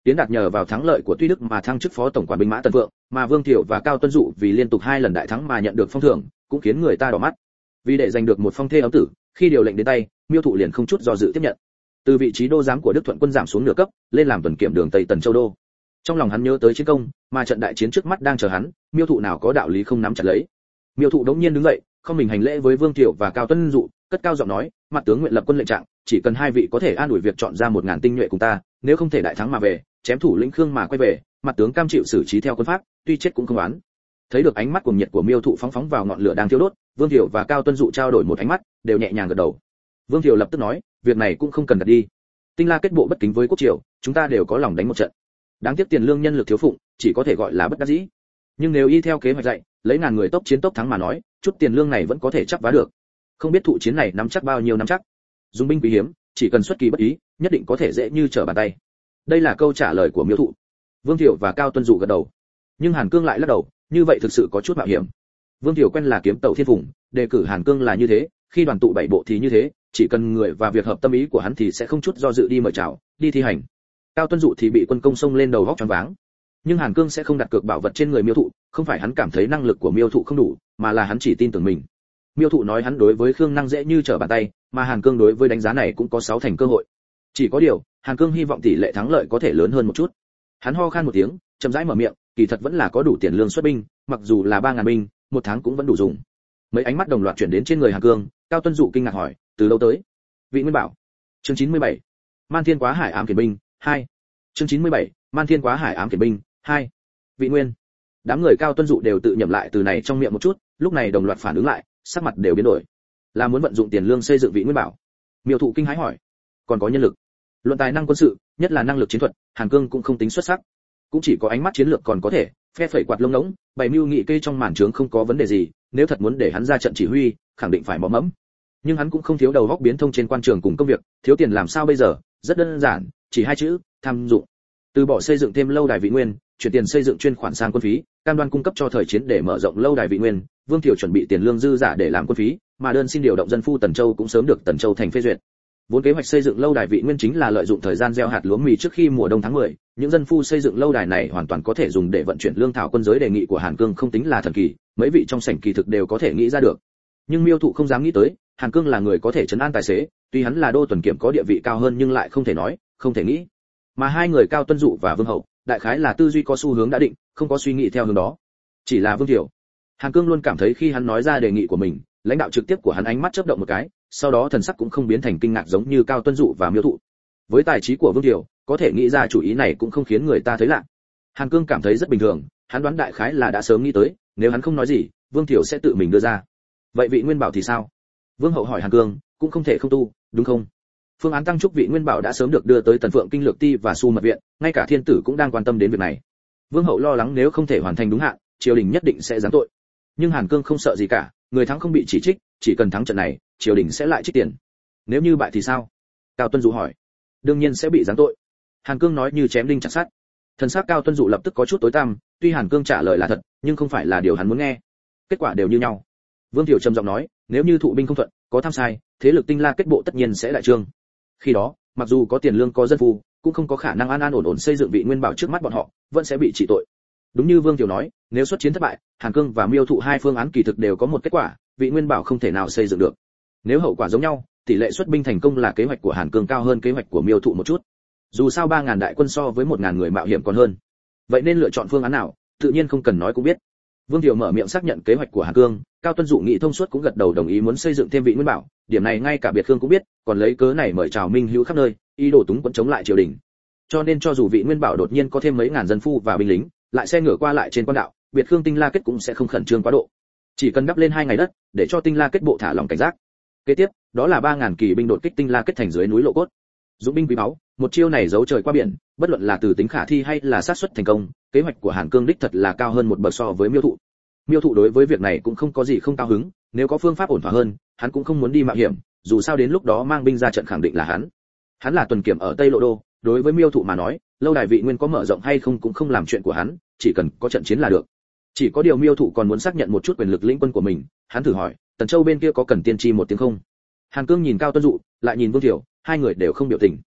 [SPEAKER 1] Tiến Đạt nhờ vào thắng lợi của Tuy Đức mà thăng chức phó tổng quản binh mã Tần Vượng, mà Vương Thiệu và Cao Tuân Dụ vì liên tục hai lần đại thắng mà nhận được phong thưởng, cũng khiến người ta đỏ mắt. Vì để giành được một phong thê ấm tử, khi điều lệnh đến tay, Miêu Thụ liền không chút do dự tiếp nhận. Từ vị trí đô giám của Đức Thuận quân giảm xuống nửa cấp, lên làm tuần kiểm đường Tây Tần Châu đô. Trong lòng hắn nhớ tới chiến công, mà trận đại chiến trước mắt đang chờ hắn, Miêu Thụ nào có đạo lý không nắm chặt lấy. Miêu Thụ đống nhiên đứng dậy, không mình hành lễ với Vương Thiệu và Cao Tuân Dụ, cất cao giọng nói, mặt tướng nguyện lập quân lệnh trạng, chỉ cần hai vị có thể an ủi việc chọn ra một ngàn tinh nhuệ cùng ta, nếu không thể đại thắng mà về, chém thủ lĩnh Khương mà quay về, mặt tướng cam chịu xử trí theo quân pháp, tuy chết cũng không oán. Thấy được ánh mắt cuồng nhiệt của Miêu Thụ phóng phóng vào ngọn lửa đang thiêu đốt, Vương Thiệu và Cao Tuân Dụ trao đổi một ánh mắt, đều nhẹ nhàng gật đầu. Vương Thiệu lập tức nói, việc này cũng không cần đặt đi. Tinh La kết bộ bất kính với quốc triều, chúng ta đều có lòng đánh một trận. Đáng tiếc tiền lương nhân lực thiếu phụng, chỉ có thể gọi là bất đắc dĩ. Nhưng nếu y theo kế hoạch dạy, lấy ngàn người tốc chiến tốc thắng mà nói, chút tiền lương này vẫn có thể chắc vá được. Không biết Thụ chiến này nắm chắc bao nhiêu năm chắc. Dùng binh quý hiếm, chỉ cần xuất kỳ bất ý, nhất định có thể dễ như trở bàn tay. Đây là câu trả lời của Miêu Thụ. Vương Thiệu và Cao Tuân Dụ gật đầu. Nhưng Hàn Cương lại lắc đầu, như vậy thực sự có chút mạo hiểm. Vương Thiệu quen là kiếm tàu thiên phùng, đề cử Hàn Cương là như thế, khi đoàn tụ bảy bộ thì như thế, chỉ cần người và việc hợp tâm ý của hắn thì sẽ không chút do dự đi mời chào, đi thi hành. Cao Tuân Dụ thì bị quân công xông lên đầu góc choáng váng. Nhưng Hàn Cương sẽ không đặt cược bảo vật trên người Miêu Thụ, không phải hắn cảm thấy năng lực của Miêu Thụ không đủ, mà là hắn chỉ tin tưởng mình. Miêu Thụ nói hắn đối với Khương năng dễ như trở bàn tay, mà Hàn Cương đối với đánh giá này cũng có sáu thành cơ hội. Chỉ có điều, Hàn Cương hy vọng tỷ lệ thắng lợi có thể lớn hơn một chút. Hắn ho khan một tiếng, chậm rãi mở miệng, kỳ thật vẫn là có đủ tiền lương xuất binh, mặc dù là ba ngàn binh, một tháng cũng vẫn đủ dùng. Mấy ánh mắt đồng loạt chuyển đến trên người Hàn Cương, Cao Tuân Dụ kinh ngạc hỏi, từ đâu tới? Vị Nguyên bảo. Chương chín mươi bảy. Man Thiên Quá Hải ám kiển binh, hai. Chương chín mươi bảy. Man Thiên Quá Hải ám kiển binh, hai. Vị Nguyên. Đám người Cao Tuân Dụ đều tự nhẩm lại từ này trong miệng một chút, lúc này đồng loạt phản ứng lại, sắc mặt đều biến đổi. Là muốn vận dụng tiền lương xây dựng Vị Nguyên bảo. Miêu Thụ kinh hãi hỏi, còn có nhân lực? Luận tài năng quân sự, nhất là năng lực chiến thuật, Hàn Cương cũng không tính xuất sắc, cũng chỉ có ánh mắt chiến lược còn có thể, phe phẩy quạt lông ngỗng, bày mưu nghị kê trong màn trướng không có vấn đề gì, nếu thật muốn để hắn ra trận chỉ huy, khẳng định phải mò mẫm. Nhưng hắn cũng không thiếu đầu óc biến thông trên quan trường cùng công việc, thiếu tiền làm sao bây giờ, rất đơn giản, chỉ hai chữ, tham dụng. Từ bỏ xây dựng thêm lâu đài Vị Nguyên, chuyển tiền xây dựng chuyên khoản sang quân phí, cam đoan cung cấp cho thời chiến để mở rộng lâu đài Vị Nguyên, Vương Thiệu chuẩn bị tiền lương dư giả để làm quân phí, mà đơn xin điều động dân phu Tần Châu cũng sớm được Tần Châu thành phê duyệt. Vốn kế hoạch xây dựng lâu đài Vị Nguyên chính là lợi dụng thời gian gieo hạt lúa mì trước khi mùa đông tháng mười, những dân phu xây dựng lâu đài này hoàn toàn có thể dùng để vận chuyển lương thảo quân giới, đề nghị của Hàn Cương không tính là thần kỳ, mấy vị trong sảnh kỳ thực đều có thể nghĩ ra được. Nhưng Miêu Thụ không dám nghĩ tới, Hàn Cương là người có thể trấn an tài xế, tuy hắn là đô tuần kiểm có địa vị cao hơn nhưng lại không thể nói, không thể nghĩ. Mà hai người Cao Tuân Dụ và Vương Hậu, đại khái là tư duy có xu hướng đã định, không có suy nghĩ theo hướng đó. Chỉ là Vương Thiệu, Hàn Cương luôn cảm thấy khi hắn nói ra đề nghị của mình, lãnh đạo trực tiếp của hắn ánh mắt chớp động một cái, sau đó thần sắc cũng không biến thành kinh ngạc giống như Cao Tuân Dụ và Miêu Thụ. Với tài trí của Vương Thiệu, có thể nghĩ ra chủ ý này cũng không khiến người ta thấy lạ. Hàn Cương cảm thấy rất bình thường, hắn đoán đại khái là đã sớm nghĩ tới, nếu hắn không nói gì, Vương Thiệu sẽ tự mình đưa ra. Vậy Vị Nguyên bảo thì sao? Vương Hậu hỏi Hàn Cương, cũng không thể không tu, đúng không? Phương án tăng trúc Vị Nguyên bảo đã sớm được đưa tới Tần Phượng Kinh Lược Ti và Su Mật Viện, ngay cả Thiên Tử cũng đang quan tâm đến việc này. Vương Hậu lo lắng nếu không thể hoàn thành đúng hạn, triều đình nhất định sẽ giáng tội. Nhưng Hàn Cương không sợ gì cả, người thắng không bị chỉ trích, chỉ cần thắng trận này, triều đình sẽ lại trích tiền. Nếu như bại thì sao? Cao Tuân Dụ hỏi. Đương nhiên sẽ bị giáng tội. Hàn Cương nói như chém đinh chặt sắt. Thần sắc Cao Tuân Dụ lập tức có chút tối tăm, tuy Hàn Cương trả lời là thật, nhưng không phải là điều hắn muốn nghe. Kết quả đều như nhau. Vương Thiệu trầm giọng nói, nếu như thụ binh không thuận, có tham sai, thế lực Tinh La kết bộ tất nhiên sẽ đại trương. Khi đó, mặc dù có tiền lương có dân phu, cũng không có khả năng an an ổn ổn xây dựng Vị Nguyên bảo trước mắt bọn họ, vẫn sẽ bị trị tội. Đúng như Vương Thiệu nói, nếu xuất chiến thất bại, Hàn Cương và Miêu Thụ hai phương án kỳ thực đều có một kết quả, Vị Nguyên bảo không thể nào xây dựng được. Nếu hậu quả giống nhau, tỷ lệ xuất binh thành công là kế hoạch của Hàn Cương cao hơn kế hoạch của Miêu Thụ một chút. Dù sao ba ngàn đại quân so với một ngàn người mạo hiểm còn hơn. Vậy nên lựa chọn phương án nào, tự nhiên không cần nói cũng biết. Vương Thiệu mở miệng xác nhận kế hoạch của Hàn Cương, Cao Tuân Dụ nghĩ thông suốt cũng gật đầu đồng ý muốn xây dựng thêm Vị Nguyên bảo, điểm này ngay cả Biệt Khương cũng biết, còn lấy cớ này mời chào minh hữu khắp nơi, ý đồ túng quẫn chống lại triều đình. Cho nên cho dù Vị Nguyên bảo đột nhiên có thêm mấy ngàn dân phu và binh lính, lại xe ngựa qua lại trên quan đạo, Biệt Khương Tinh La kết cũng sẽ không khẩn trương quá độ. Chỉ cần đắp lên hai ngày đất, để cho Tinh La kết bộ thả lòng cảnh giác. Kế tiếp, đó là ba ngàn kỳ binh đột kích Tinh La kết thành dưới núi Lộ Cốt. Dũng binh quý báu, một chiêu này giấu trời qua biển, bất luận là từ tính khả thi hay là xác suất thành công, kế hoạch của Hàn Cương đích thật là cao hơn một bậc so với Miêu Thụ. Miêu Thụ đối với việc này cũng không có gì không cao hứng, nếu có phương pháp ổn thỏa hơn, hắn cũng không muốn đi mạo hiểm, dù sao đến lúc đó mang binh ra trận khẳng định là hắn. Hắn là tuần kiểm ở Tây Lộ Đô, đối với Miêu Thụ mà nói, lâu đài Vị Nguyên có mở rộng hay không cũng không làm chuyện của hắn, chỉ cần có trận chiến là được. Chỉ có điều Miêu Thụ còn muốn xác nhận một chút quyền lực lĩnh quân của mình, hắn thử hỏi, Tần Châu bên kia có cần tiên tri một tiếng không? Hàn Cương nhìn Cao Tuân Dụ, lại nhìn Vương Thiệu, hai người đều không biểu tình.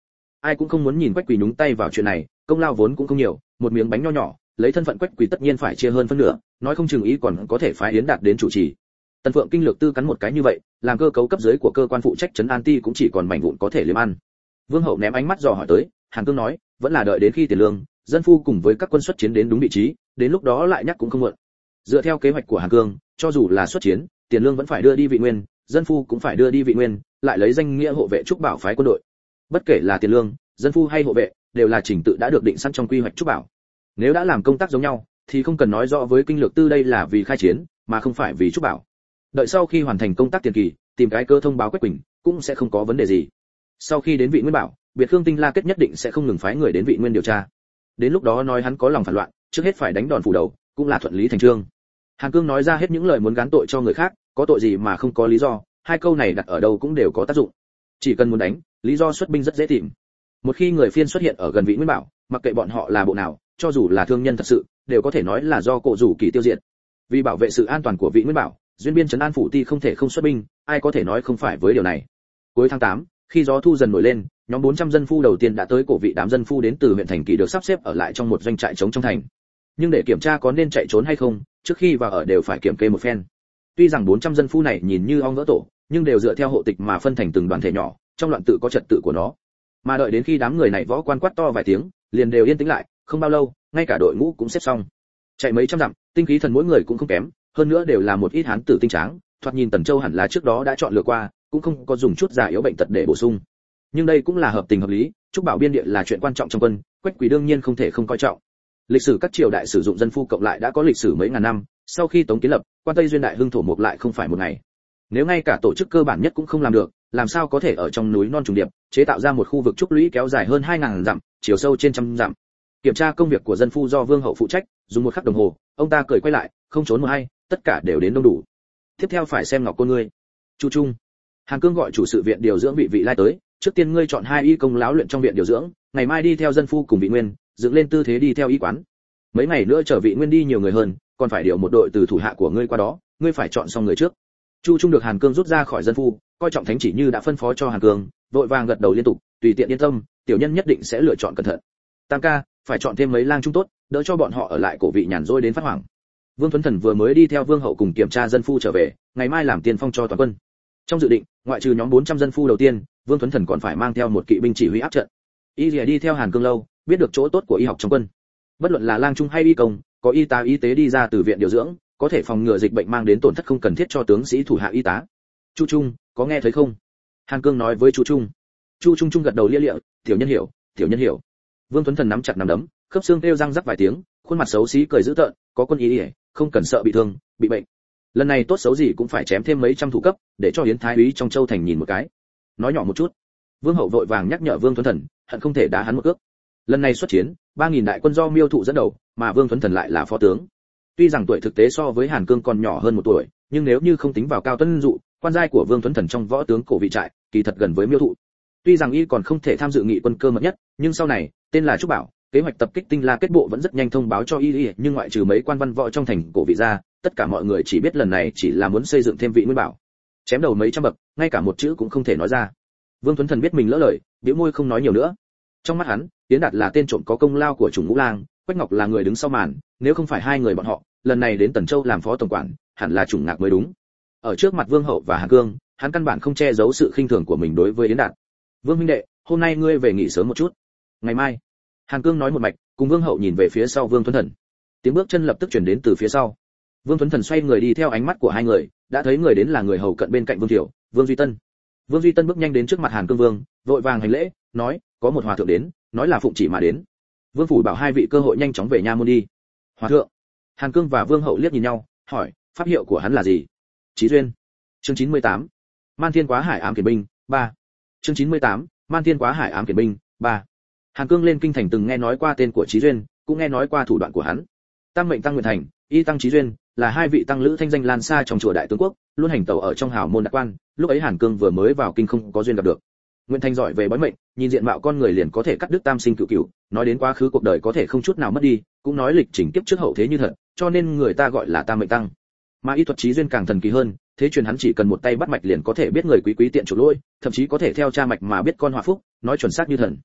[SPEAKER 1] ai cũng không muốn nhìn Quách Quỳ nhúng tay vào chuyện này, công lao vốn cũng không nhiều, một miếng bánh nho nhỏ, lấy thân phận Quách Quỳ tất nhiên phải chia hơn phân nửa, nói không chừng ý còn có thể phái Yến Đạt đến chủ trì. Tần Phượng Kinh Lược Tư cắn một cái như vậy, làm cơ cấu cấp dưới của cơ quan phụ trách trấn an ti cũng chỉ còn mảnh vụn có thể liếm ăn. Vương Hậu ném ánh mắt dò hỏi tới, Hàn Cương nói, vẫn là đợi đến khi tiền lương, dân phu cùng với các quân xuất chiến đến đúng vị trí, đến lúc đó lại nhắc cũng không muộn. Dựa theo kế hoạch của Hàn Cương, cho dù là xuất chiến, tiền lương vẫn phải đưa đi vị nguyên, dân phu cũng phải đưa đi vị nguyên, lại lấy danh nghĩa hộ vệ trúc bảo phái quân đội. Bất kể là tiền lương, dân phu hay hộ vệ, đều là trình tự đã được định sẵn trong quy hoạch trúc bảo. Nếu đã làm công tác giống nhau, thì không cần nói rõ với Kinh Lược Tư đây là vì khai chiến, mà không phải vì trúc bảo. Đợi sau khi hoàn thành công tác tiền kỳ, tìm cái cơ thông báo Quách Quỳnh, cũng sẽ không có vấn đề gì. Sau khi đến vị nguyên bảo, biệt Khương Tinh La Kết nhất định sẽ không ngừng phái người đến vị nguyên điều tra. Đến lúc đó nói hắn có lòng phản loạn, trước hết phải đánh đòn phủ đầu, cũng là thuận lý thành chương. Hàn Cương nói ra hết những lời muốn gán tội cho người khác, có tội gì mà không có lý do, hai câu này đặt ở đâu cũng đều có tác dụng. Chỉ cần muốn đánh, lý do xuất binh rất dễ tìm. Một khi người phiên xuất hiện ở gần vị nguyên bảo, mặc kệ bọn họ là bộ nào, cho dù là thương nhân thật sự, đều có thể nói là do cổ rủ kỳ tiêu diệt. Vì bảo vệ sự an toàn của vị nguyên bảo, duyên biên trấn an phủ ti không thể không xuất binh, ai có thể nói không phải với điều này. Cuối tháng tám, khi gió thu dần nổi lên, nhóm bốn trăm dân phu đầu tiên đã tới cổ vị đám dân phu đến từ huyện thành Kỳ được sắp xếp ở lại trong một doanh trại trống trong thành. Nhưng để kiểm tra có nên chạy trốn hay không, trước khi vào ở đều phải kiểm kê một phen. Tuy rằng bốn trăm dân phu này nhìn như ong vỡ tổ, nhưng đều dựa theo hộ tịch mà phân thành từng đoàn thể nhỏ, trong loạn tự có trật tự của nó. Mà đợi đến khi đám người này võ quan quát to vài tiếng, liền đều yên tĩnh lại, không bao lâu, ngay cả đội ngũ cũng xếp xong. Chạy mấy trăm dặm, tinh khí thần mỗi người cũng không kém, hơn nữa đều là một ít hán tử tinh tráng, thoạt nhìn Tần Châu hẳn là trước đó đã chọn lựa qua, cũng không có dùng chút già yếu bệnh tật để bổ sung. Nhưng đây cũng là hợp tình hợp lý, trúc bảo biên địa là chuyện quan trọng trong quân, Quách Quỳ đương nhiên không thể không coi trọng. Lịch sử các triều đại sử dụng dân phu cộng lại đã có lịch sử mấy ngàn năm, sau khi Tống kiến lập, quan Tây duyên đại hưng thổ mục lại không phải một ngày. Nếu ngay cả tổ chức cơ bản nhất cũng không làm được, làm sao có thể ở trong núi non trùng điệp chế tạo ra một khu vực trúc lũy kéo dài hơn hai ngàn dặm, chiều sâu trên trăm dặm. Kiểm tra công việc của dân phu do Vương Hậu phụ trách, dùng một khắc đồng hồ, ông ta cười quay lại, không trốn một hay, tất cả đều đến đông đủ. Tiếp theo phải xem ngọc cô ngươi. Chu Trung. Hàn Cương gọi chủ sự viện điều dưỡng vị vị lai tới, trước tiên ngươi chọn hai y công láo luyện trong viện điều dưỡng, ngày mai đi theo dân phu cùng vị nguyên, dựng lên tư thế đi theo y quán. Mấy ngày nữa trở vị nguyên đi nhiều người hơn, còn phải điều một đội từ thủ hạ của ngươi qua đó, ngươi phải chọn xong người trước. Chu Trung được Hàn Cương rút ra khỏi dân phu, coi trọng thánh chỉ như đã phân phó cho Hàn Cương, vội vàng gật đầu liên tục, tùy tiện yên tâm, tiểu nhân nhất định sẽ lựa chọn cẩn thận. Tam ca, phải chọn thêm mấy lang trung tốt, đỡ cho bọn họ ở lại cổ vị nhàn rỗi đến phát hoảng. Vương Tuấn Thần vừa mới đi theo Vương Hậu cùng kiểm tra dân phu trở về, ngày mai làm tiên phong cho toàn quân. Trong dự định, ngoại trừ nhóm bốn trăm dân phu đầu tiên, Vương Tuấn Thần còn phải mang theo một kỵ binh chỉ huy áp trận. Y Lìa đi theo Hàn Cương lâu, biết được chỗ tốt của y học trong quân. Bất luận là lang trung hay y công, có y tá y tế đi ra từ viện điều dưỡng, có thể phòng ngừa dịch bệnh mang đến tổn thất không cần thiết cho tướng sĩ thủ hạ y tá. Chu Trung, có nghe thấy không? Hàn Cương nói với Chu Trung. Chu Trung Trung gật đầu lia lịa, tiểu nhân hiểu, tiểu nhân hiểu. Vương Tuấn Thần nắm chặt nắm đấm, khớp xương kêu răng rắc vài tiếng, khuôn mặt xấu xí cười dữ tợn, có quân ý, ý không cần sợ bị thương, bị bệnh. Lần này tốt xấu gì cũng phải chém thêm mấy trăm thủ cấp, để cho Yến Thái úy trong Châu thành nhìn một cái. Nói nhỏ một chút. Vương Hậu vội vàng nhắc nhở Vương Tuấn Thần, hận không thể đá hắn một cước. Lần này xuất chiến, ba nghìn đại quân do Miêu Thụ dẫn đầu, mà Vương Tuấn Thần lại là phó tướng. Tuy rằng tuổi thực tế so với Hàn Cương còn nhỏ hơn một tuổi, nhưng nếu như không tính vào Cao Tuấn Dụ, quan giai của Vương Tuấn Thần trong võ tướng cổ vị trại, kỳ thật gần với Miêu Thụ. Tuy rằng y còn không thể tham dự nghị quân cơ mật nhất, nhưng sau này, tên là Trúc Bảo, kế hoạch tập kích Tinh La Kết bộ vẫn rất nhanh thông báo cho y, y nhưng ngoại trừ mấy quan văn võ trong thành cổ vị ra, tất cả mọi người chỉ biết lần này chỉ là muốn xây dựng thêm vị nguyên bảo. Chém đầu mấy trăm bậc, ngay cả một chữ cũng không thể nói ra. Vương Tuấn Thần biết mình lỡ lời, bĩu môi không nói nhiều nữa. Trong mắt hắn, Tiến Đạt là tên trộm có công lao của Trùng Ngũ Lang, Quách Ngọc là người đứng sau màn, nếu không phải hai người bọn họ, lần này đến Tần Châu làm phó tổng quản, hẳn là Trùng Ngạc mới đúng. Ở trước mặt Vương Hậu và Hàn Cương, hắn căn bản không che giấu sự khinh thường của mình đối với Yến Đạt. Vương huynh đệ, hôm nay ngươi về nghỉ sớm một chút. Ngày mai. Hàn Cương nói một mạch, cùng Vương Hậu nhìn về phía sau Vương Tuấn Thần. Tiếng bước chân lập tức truyền đến từ phía sau. Vương Tuấn Thần xoay người đi theo ánh mắt của hai người, đã thấy người đến là người hầu cận bên cạnh Vương Thiệu, Vương Duy Tân. Vương Duy Tân bước nhanh đến trước mặt Hàn Cương Vương, vội vàng hành lễ, nói, có một hòa thượng đến, nói là phụng chỉ mà đến. Vương phủ bảo hai vị cơ hội nhanh chóng về nha môn đi. Hòa thượng. Hàn Cương và Vương Hậu liếc nhìn nhau, hỏi, pháp hiệu của hắn là gì? Chí Duyên. Chương chín mươi tám. Man Thiên Quá Hải ám kiển binh, ba. Chương chín mươi tám. Man Thiên Quá Hải ám kiển binh, ba. Hàn Cương lên kinh thành từng nghe nói qua tên của Chí Duyên, cũng nghe nói qua thủ đoạn của hắn. Tam mệnh tăng Nguyện Thành, y tăng Chí Duyên, là hai vị tăng lữ thanh danh lan xa trong chùa Đại Tướng Quốc, luôn hành tẩu ở trong hào môn đặc quan, lúc ấy Hàn Cương vừa mới vào kinh không có duyên gặp được. Nguyện Thành giỏi về bói mệnh, nhìn diện mạo con người liền có thể cắt đứt tam sinh cửu cửu, nói đến quá khứ cuộc đời có thể không chút nào mất đi, cũng nói lịch trình kiếp trước hậu thế như thật, cho nên người ta gọi là Tam mệnh tăng. Mà y thuật Chí Duyên càng thần kỳ hơn, thế truyền hắn chỉ cần một tay bắt mạch liền có thể biết người quý quý tiện chủ lỗi, thậm chí có thể theo cha mạch mà biết con hòa phúc, nói chuẩn xác như thần.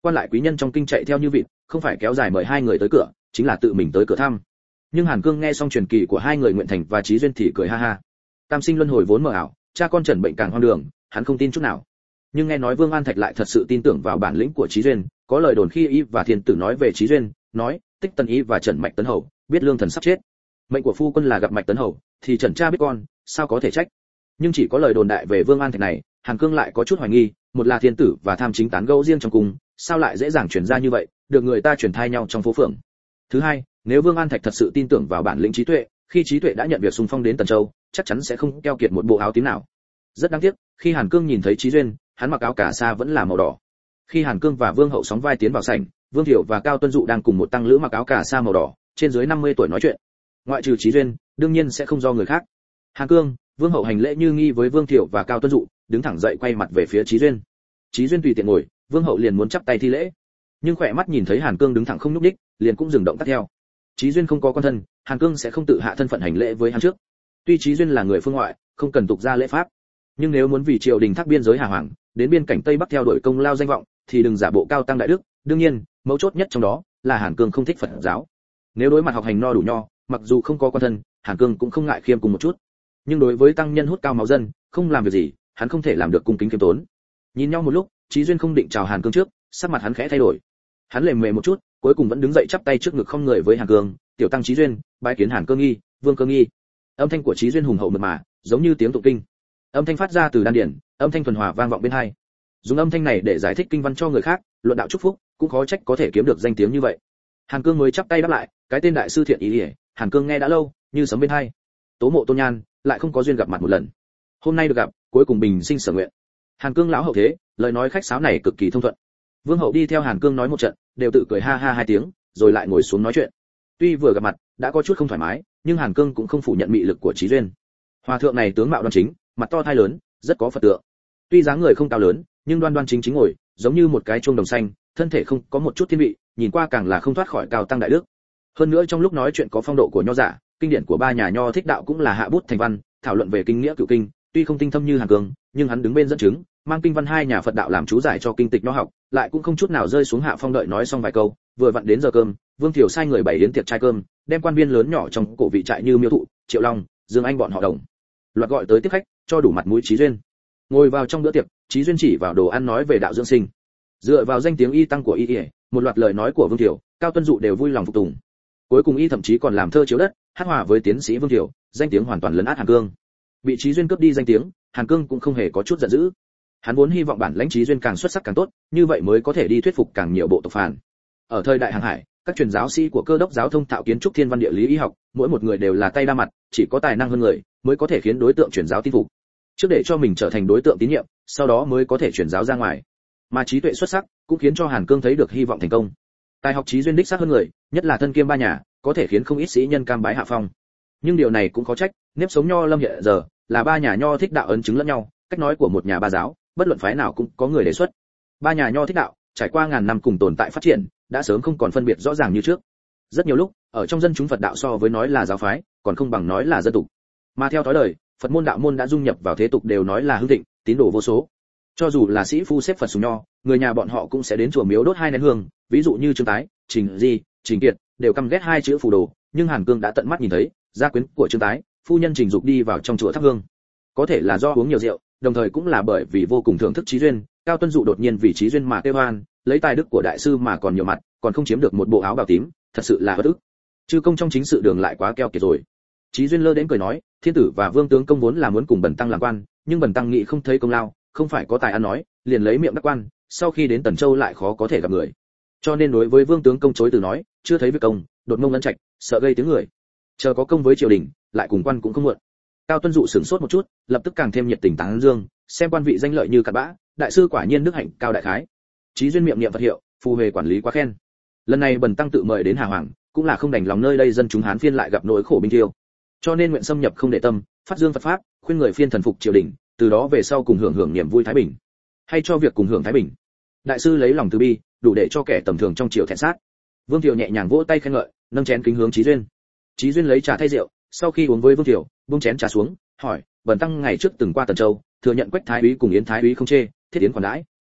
[SPEAKER 1] quan lại quý nhân trong kinh chạy theo như vịt, không phải kéo dài mời hai người tới cửa, chính là tự mình tới cửa thăm. Nhưng Hàn Cương nghe xong truyền kỳ của hai người Nguyện Thành và Chí Duyên thì cười ha ha. Tam sinh luân hồi vốn mờ ảo, cha con Trần bệnh càng hoang đường, hắn không tin chút nào. Nhưng nghe nói Vương An Thạch lại thật sự tin tưởng vào bản lĩnh của Chí Duyên, có lời đồn khi y và Thiên Tử nói về Chí Duyên, nói Tích Tân y và Trần Mạch Tấn Hầu biết lương thần sắp chết, mệnh của phu quân là gặp Mạch Tấn Hầu, thì Trần cha biết con, sao có thể trách. Nhưng chỉ có lời đồn đại về Vương An Thạch này, Hàn Cương lại có chút hoài nghi, một là Thiên Tử và Tham Chính tán gẫu riêng trong cung, sao lại dễ dàng truyền ra như vậy, được người ta truyền thai nhau trong phố phường. Thứ hai, nếu Vương An Thạch thật sự tin tưởng vào bản lĩnh trí tuệ, khi trí tuệ đã nhận việc xung phong đến Tần Châu, chắc chắn sẽ không keo kiệt một bộ áo tím nào. Rất đáng tiếc, khi Hàn Cương nhìn thấy Chí Duyên, hắn mặc áo cà sa vẫn là màu đỏ. Khi Hàn Cương và Vương Hậu sóng vai tiến vào sảnh, Vương Thiệu và Cao Tuân Dụ đang cùng một tăng lữ mặc áo cà sa màu đỏ, trên dưới năm mươi tuổi nói chuyện. Ngoại trừ Chí Duyên, đương nhiên sẽ không do người khác. Hàn Cương, Vương Hậu hành lễ như nghi với Vương Thiệu và Cao Tuân Dụ, đứng thẳng dậy quay mặt về phía Chí Duyên. Chí Duyên tùy tiện ngồi, Vương Hậu liền muốn chắp tay thi lễ, nhưng khỏe mắt nhìn thấy Hàn Cương đứng thẳng không nhúc nhích, liền cũng dừng động tác theo. Chí Duyên không có quan thân, Hàn Cương sẽ không tự hạ thân phận hành lễ với hắn trước. Tuy Chí Duyên là người phương ngoại, không cần tục ra lễ pháp, nhưng nếu muốn vì triều đình thác biên giới Hà Hoàng, đến biên cảnh Tây Bắc theo đuổi công lao danh vọng, thì đừng giả bộ cao tăng đại đức. Đương nhiên, mấu chốt nhất trong đó là Hàn Cương không thích Phật giáo. Nếu đối mặt học hành no đủ nho, mặc dù không có quan thân, Hàn Cương cũng không ngại khiêm cùng một chút. Nhưng đối với tăng nhân hút cao máu dân, không làm việc gì, hắn không thể làm được cung kính khiêm tốn. Nhìn nhau một lúc, Chí Duyên không định chào Hàn Cương trước, sắc mặt hắn khẽ thay đổi. Hắn lề mề một chút, cuối cùng vẫn đứng dậy chắp tay trước ngực không người với Hàn Cương, "Tiểu tăng Chí Duyên, bái kiến Hàn Cương nghi, Vương Cương nghi." Âm thanh của Chí Duyên hùng hậu mượt mà, giống như tiếng tụng kinh. Âm thanh phát ra từ đan điển, âm thanh thuần hòa vang vọng bên tai. Dùng âm thanh này để giải thích kinh văn cho người khác, luận đạo chúc phúc, cũng khó trách có thể kiếm được danh tiếng như vậy. Hàn Cương mới chắp tay đáp lại, "Cái tên đại sư thiện ý ỉa." Hàn Cương nghe đã lâu, như sấm bên tai. Tố mộ tôn nhan, lại không có duyên gặp mặt một lần. Hôm nay được gặp, cuối cùng bình sinh sở nguyện. Hàn Cương lão hậu thế, lời nói khách sáo này cực kỳ thông thuận. Vương Hậu đi theo Hàn Cương nói một trận, đều tự cười ha ha hai tiếng, rồi lại ngồi xuống nói chuyện. Tuy vừa gặp mặt, đã có chút không thoải mái, nhưng Hàn Cương cũng không phủ nhận mị lực của Chí Duyên. Hòa thượng này tướng mạo đoan chính, mặt to thai lớn, rất có Phật tượng. Tuy dáng người không cao lớn, nhưng đoan đoan chính chính ngồi, giống như một cái chuông đồng xanh, thân thể không có một chút thiên vị, nhìn qua càng là không thoát khỏi cao tăng đại đức. Hơn nữa trong lúc nói chuyện có phong độ của nho giả, kinh điển của ba nhà nho thích đạo cũng là hạ bút thành văn, thảo luận về kinh nghĩa cựu kinh, tuy không tinh thâm như Hàn Cương, nhưng hắn đứng bên dẫn chứng, mang kinh văn hai nhà Phật đạo làm chú giải cho kinh tịch nho học, lại cũng không chút nào rơi xuống hạ phong. Đợi nói xong vài câu, vừa vặn đến giờ cơm, Vương Thiểu sai người bày đến tiệc trai cơm, đem quan viên lớn nhỏ trong cổ vị trại như Miêu Thụ, Triệu Long, Dương Anh bọn họ đồng loạt gọi tới tiếp khách, cho đủ mặt mũi Chí Duyên. Ngồi vào trong bữa tiệc, Chí Duyên chỉ vào đồ ăn nói về đạo dưỡng sinh, dựa vào danh tiếng y tăng của y, một loạt lời nói của Vương Thiểu, Cao Tuân Dụ đều vui lòng phục tùng. Cuối cùng y thậm chí còn làm thơ chiếu đất, hát hòa với tiến sĩ Vương Thiểu, danh tiếng hoàn toàn lấn át Hàn Cương. Bị Chí Duyên cướp đi danh tiếng, Hàn Cương cũng không hề có chút giận dữ. Hắn vốn hy vọng bản lãnh Chí Duyên càng xuất sắc càng tốt, như vậy mới có thể đi thuyết phục càng nhiều bộ tộc phản. Ở thời đại Hàng Hải, các truyền giáo sĩ của Cơ đốc giáo thông thạo kiến trúc thiên văn địa lý y học, mỗi một người đều là tay đa mặt, chỉ có tài năng hơn người mới có thể khiến đối tượng truyền giáo tin phục. Trước để cho mình trở thành đối tượng tín nhiệm, sau đó mới có thể truyền giáo ra ngoài. Mà trí tuệ xuất sắc cũng khiến cho Hàn Cương thấy được hy vọng thành công. Tài học Chí Duyên đích xác hơn người, nhất là thân kiêm ba nhà, có thể khiến không ít sĩ nhân cam bái hạ phong. Nhưng điều này cũng khó trách, nếp sống nho lâm hiện giờ là ba nhà nho thích đạo ấn chứng lẫn nhau, cách nói của một nhà ba giáo, bất luận phái nào cũng có người đề xuất. Ba nhà nho thích đạo, trải qua ngàn năm cùng tồn tại phát triển, đã sớm không còn phân biệt rõ ràng như trước. Rất nhiều lúc, ở trong dân chúng Phật đạo so với nói là giáo phái, còn không bằng nói là dân tục. Mà theo thói đời, Phật môn đạo môn đã dung nhập vào thế tục đều nói là hưng thịnh, tín đồ vô số. Cho dù là sĩ phu xếp Phật sùng nho, người nhà bọn họ cũng sẽ đến chùa miếu đốt hai nén hương, ví dụ như Trương Tái, Trình Di, Trình Kiệt, đều căm ghét hai chữ phù đồ, nhưng Hàn Cương đã tận mắt nhìn thấy, gia quyến của Trương Tái, phu nhân Trình Dục đi vào trong chùa thắp hương. Có thể là do uống nhiều rượu, đồng thời cũng là bởi vì vô cùng thưởng thức Chí Duyên, Cao Tuân Dụ đột nhiên vì Chí Duyên mà kêu oan, lấy tài đức của đại sư mà còn nhiều mặt, còn không chiếm được một bộ áo bào tím, thật sự là bất ức. Chư công trong chính sự đường lại quá keo kiệt rồi. Chí Duyên lơ đến cười nói, thiên tử và vương tướng công vốn là muốn cùng bần tăng làm quan, nhưng bần tăng nghĩ không thấy công lao, không phải có tài ăn nói, liền lấy miệng đắc quan, sau khi đến Tần Châu lại khó có thể gặp người. Cho nên đối với vương tướng công chối từ nói, chưa thấy việc công, đột ngông ấn trạch, sợ gây tiếng người. Chờ có công với triều đình, lại cùng quan cũng không muộn. Cao Tuân Dụ sửng sốt một chút, lập tức càng thêm nhiệt tình tán dương, xem quan vị danh lợi như cặn bã, đại sư quả nhiên đức hạnh cao đại khái. Chí Duyên miệng niệm Phật hiệu, phù huệ quản lý quá khen. Lần này bần tăng tự mời đến Hà Hoàng, cũng là không đành lòng nơi đây dân chúng Hán phiên lại gặp nỗi khổ binh thiêu, cho nên nguyện xâm nhập không để tâm, phát dương Phật pháp, khuyên người phiên thần phục triều đình, từ đó về sau cùng hưởng hưởng niềm vui thái bình. Hay cho việc cùng hưởng thái bình. Đại sư lấy lòng từ bi, đủ để cho kẻ tầm thường trong triều thẹn sát. Vương Thiệu nhẹ nhàng vỗ tay khen ngợi, nâng chén kính hướng Chí Duyên. Chí Duyên lấy trà thay rượu, sau khi uống với Vương Thiệu, buông chén trà xuống, hỏi, bần tăng ngày trước từng qua Tần Châu, thừa nhận Quách thái úy cùng Yến thái úy không chê, thiết yến khoản đãi.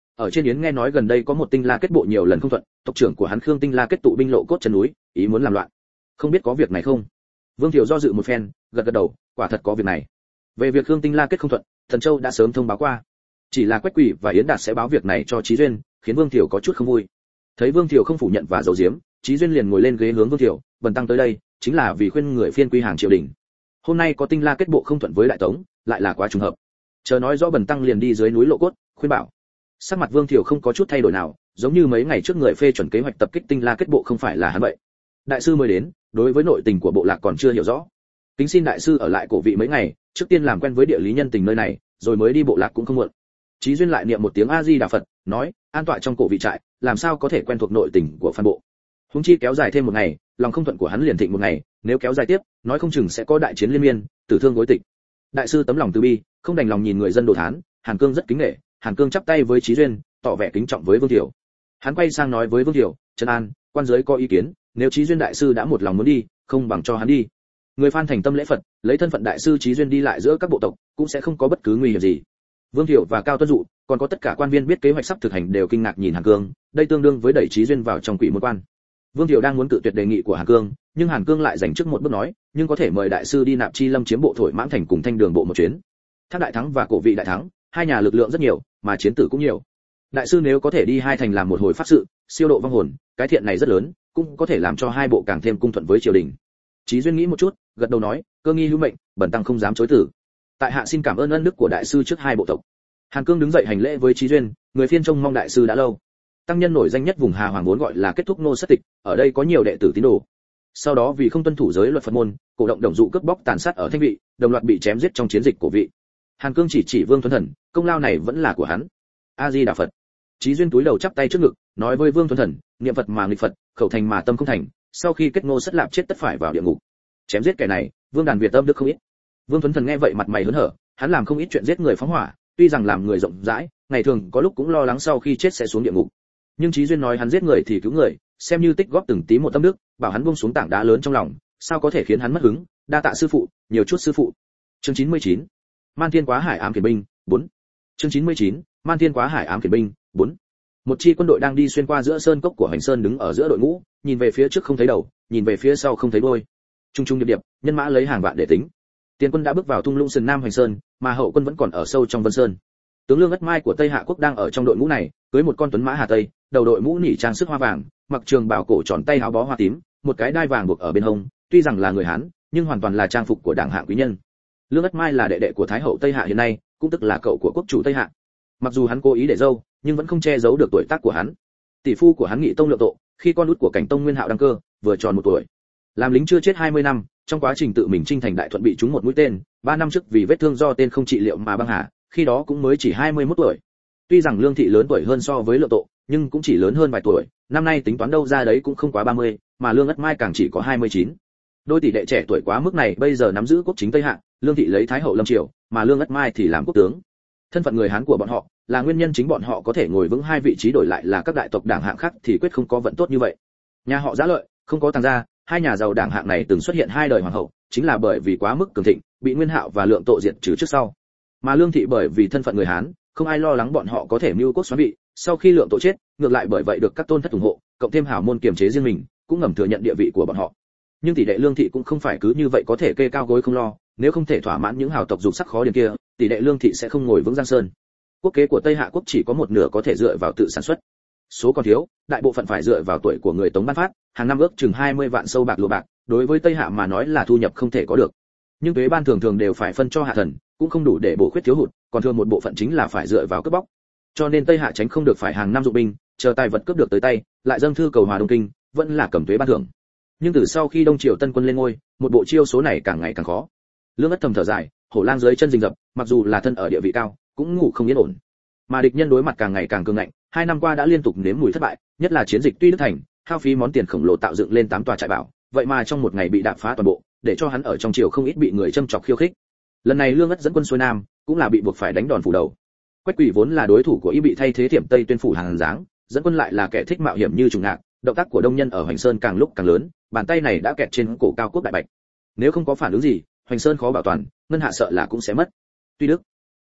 [SPEAKER 1] ở trên yến nghe nói gần đây có một Tinh La kết bộ nhiều lần không thuận, tộc trưởng của hắn Khương Tinh La kết tụ binh lộ cốt chân núi, ý muốn làm loạn. Không biết có việc này không? Vương Thiệu do dự một phen, gật gật đầu, quả thật có việc này. Về việc Khương Tinh La kết không thuận, Thần Châu đã sớm thông báo qua. Chỉ là Quách Quỷ và Yến Đạt sẽ báo việc này cho Chí Duyên, khiến Vương Thiệu có chút không vui. Thấy Vương Thiệu không phủ nhận và giấu giếm, Chí Duyên liền ngồi lên ghế hướng Vương Thiệu, bần tăng tới đây, chính là vì khuyên người phiên quy hàng triều đình. Hôm nay có Tinh La kết bộ không thuận với Đại Tống, lại là quá trùng hợp. Chờ nói rõ bần tăng liền đi dưới núi Lộ Cốt, khuyên bảo. Sắc mặt Vương Thiệu không có chút thay đổi nào, giống như mấy ngày trước người phê chuẩn kế hoạch tập kích Tinh La kết bộ không phải là hắn vậy. Đại sư mới đến, đối với nội tình của bộ lạc còn chưa hiểu rõ. Kính xin đại sư ở lại cổ vị mấy ngày, trước tiên làm quen với địa lý nhân tình nơi này, rồi mới đi bộ lạc cũng không muộn. Chí Duyên lại niệm một tiếng A Di Đà Phật, nói, an tọa trong cổ vị trại, làm sao có thể quen thuộc nội tình của Phan bộ. Huống chi kéo dài thêm một ngày, lòng không thuận của hắn liền thịnh một ngày, nếu kéo dài tiếp, nói không chừng sẽ có đại chiến liên miên, tử thương gối tịch. Đại sư tấm lòng từ bi, không đành lòng nhìn người dân đồ thán, Hàn Cương rất kính nể, Hàn Cương chắp tay với Chí Duyên, tỏ vẻ kính trọng với Vương Thiệu. Hắn quay sang nói với Vương Thiệu, Trần An, quan giới có ý kiến, nếu Chí Duyên đại sư đã một lòng muốn đi, không bằng cho hắn đi. Người Phan thành tâm lễ Phật, lấy thân phận đại sư Chí Duyên đi lại giữa các bộ tộc, cũng sẽ không có bất cứ nguy hiểm gì. Vương Thiệu và Cao Tuân Dụ, còn có tất cả quan viên biết kế hoạch sắp thực hành đều kinh ngạc nhìn Hàn Cương, đây tương đương với đẩy Chí Duyên vào trong quỷ môn quan. Vương Thiệu đang muốn cự tuyệt đề nghị của Hàn Cương, nhưng Hàn Cương lại giành trước một bước nói, nhưng có thể mời đại sư đi Nạp Chi Lâm chiếm bộ Thổi Mãng thành cùng Thanh Đường bộ một chuyến. Thác Đại Thắng và Cổ Vị Đại Thắng, hai nhà lực lượng rất nhiều, mà chiến tử cũng nhiều. Đại sư nếu có thể đi hai thành làm một hồi pháp sự, siêu độ vong hồn, cái thiện này rất lớn, cũng có thể làm cho hai bộ càng thêm cung thuận với triều đình. Chí Duyên nghĩ một chút, gật đầu nói, cơ nghi hữu mệnh, bần tăng không dám chối từ. Tại hạ xin cảm ơn ân đức của đại sư trước hai bộ tộc. Hàn Cương đứng dậy hành lễ với Chí Duyên, người phiên trông mong đại sư đã lâu. Tăng nhân nổi danh nhất vùng Hà Hoàng vốn gọi là kết thúc nô sát tịch, ở đây có nhiều đệ tử tín đồ. Sau đó vì không tuân thủ giới luật Phật môn, cổ động đồng dụ cướp bóc tàn sát ở Thanh Vị, đồng loạt bị chém giết trong chiến dịch Cổ Vị. Hàn Cương chỉ chỉ Vương Thuấn Thần, công lao này vẫn là của hắn. A Di Đà Phật. Chí Duyên túi đầu chắp tay trước ngực, nói với Vương Thuấn Thần, niệm Phật mà nghịch Phật, khẩu thành mà tâm không thành, sau khi kết ngô sất lạp chết tất phải vào địa ngục. Chém giết kẻ này, Vương đàn Việt tâm đức không ít. Vương Thuấn Thần nghe vậy mặt mày hớn hở, hắn làm không ít chuyện giết người phóng hỏa, tuy rằng làm người rộng rãi, ngày thường có lúc cũng lo lắng sau khi chết sẽ xuống địa ngục. Nhưng Chí Duyên nói hắn giết người thì cứu người, xem như tích góp từng tí một tâm đức, bảo hắn buông xuống tảng đá lớn trong lòng, sao có thể khiến hắn mất hứng, đa tạ sư phụ, nhiều chút sư phụ. Chương chín mươi chín. Man Thiên Quá Hải ám kiển binh, bốn. Chương chín mươi chín. Man Thiên Quá Hải ám kiển binh, bốn. Một chi quân đội đang đi xuyên qua giữa sơn cốc của Hoành Sơn đứng ở giữa đội ngũ, nhìn về phía trước không thấy đầu, nhìn về phía sau không thấy đuôi. Trung trung điệp điệp, nhân mã lấy hàng vạn để tính. Tiền quân đã bước vào thung lũng sườn nam Hoành Sơn, mà hậu quân vẫn còn ở sâu trong Vân Sơn. Tướng Lương Ất Mai của Tây Hạ quốc đang ở trong đội ngũ này, cưỡi một con tuấn mã Hà Tây, đầu đội mũ nỉ trang sức hoa vàng, mặc trường bào cổ tròn tay áo bó hoa tím, một cái đai vàng buộc ở bên hông, tuy rằng là người Hán, nhưng hoàn toàn là trang phục của đảng hạng quý nhân. Lương Ất Mai là đệ đệ của Thái hậu Tây Hạ hiện nay, cũng tức là cậu của quốc chủ Tây Hạ. Mặc dù hắn cố ý để dâu, nhưng vẫn không che giấu được tuổi tác của hắn. Tỷ phu của hắn Nghị Tông Lượng Tộ, khi con út của Cảnh Tông Nguyên Hạo đăng cơ, vừa tròn một tuổi. Làm lính chưa chết hai mươi năm, trong quá trình tự mình chinh thành đại thuận bị trúng một mũi tên, ba năm trước vì vết thương do tên không trị liệu mà băng hà, khi đó cũng mới chỉ hai mươi mốt tuổi. Tuy rằng Lương thị lớn tuổi hơn so với Lượng Tộ, nhưng cũng chỉ lớn hơn vài tuổi, năm nay tính toán đâu ra đấy cũng không quá ba mươi, mà Lương Ất Mai càng chỉ có hai mươi chín. Đôi tỷ đệ trẻ tuổi quá mức này bây giờ nắm giữ quốc chính Tây Hạ, Lương thị lấy Thái hậu Lâm Triều, mà Lương Ất Mai thì làm quốc tướng. Thân phận người Hán của bọn họ là nguyên nhân chính bọn họ có thể ngồi vững hai vị trí, đổi lại là các đại tộc đảng hạng khác thì quyết không có vận tốt như vậy. Nhà họ Giá Lợi không có tàng gia, hai nhà giàu đảng hạng này từng xuất hiện hai đời hoàng hậu, chính là bởi vì quá mức cường thịnh, bị Nguyên Hạo và Lượng Tộ diệt trừ trước sau. Mà Lương thị bởi vì thân phận người Hán, không ai lo lắng bọn họ có thể mưu quốc xoán vị, sau khi Lượng Tộ chết, ngược lại bởi vậy được các tôn thất ủng hộ, cộng thêm hảo môn kiềm chế riêng mình, cũng ngầm thừa nhận địa vị của bọn họ. Nhưng tỷ đệ Lương thị cũng không phải cứ như vậy có thể kê cao gối không lo, nếu không thể thỏa mãn những hào tộc dục sắc khó điền kia, tỷ đệ Lương thị sẽ không ngồi vững Giang Sơn. Quốc kế của Tây Hạ quốc chỉ có một nửa có thể dựa vào tự sản xuất, số còn thiếu, đại bộ phận phải dựa vào tuổi của người Tống ban phát, hàng năm ước chừng hai mươi vạn sâu bạc lúa bạc, đối với Tây Hạ mà nói là thu nhập không thể có được. Nhưng thuế ban thường thường đều phải phân cho hạ thần, cũng không đủ để bổ khuyết thiếu hụt, còn thường một bộ phận chính là phải dựa vào cướp bóc. Cho nên Tây Hạ tránh không được phải hàng năm dụng binh, chờ tài vật cướp được tới tay, lại dâng thư cầu hòa Đông Kinh, vẫn là cầm thuế ban thưởng. Nhưng từ sau khi Đông Triều Tân quân lên ngôi, một bộ chiêu số này càng ngày càng khó. Lương Ất thầm thở dài, hổ lang dưới chân rình rập, mặc dù là thân ở địa vị cao, cũng ngủ không yên ổn. Mà địch nhân đối mặt càng ngày càng cường ngạnh, hai năm qua đã liên tục nếm mùi thất bại, nhất là chiến dịch Tuy Đức Thành, hao phí món tiền khổng lồ tạo dựng lên tám tòa trại bảo, vậy mà trong một ngày bị đạp phá toàn bộ, để cho hắn ở trong triều không ít bị người châm chọc khiêu khích. Lần này Lương Ất dẫn quân xuôi nam, cũng là bị buộc phải đánh đòn phủ đầu. Quách Quỷ vốn là đối thủ của y bị thay thế Thiểm Tây Tuyên phủ Hàn Giáng, dẫn quân lại là kẻ thích mạo hiểm như trùng ngạc, động tác của đông nhân ở Hoành Sơn càng lúc càng lớn, bàn tay này đã kẹt trên cổ cao quốc đại bạch. Nếu không có phản ứng gì, Hoành Sơn khó bảo toàn, ngân hạ sợ là cũng sẽ mất. Tuy Đức,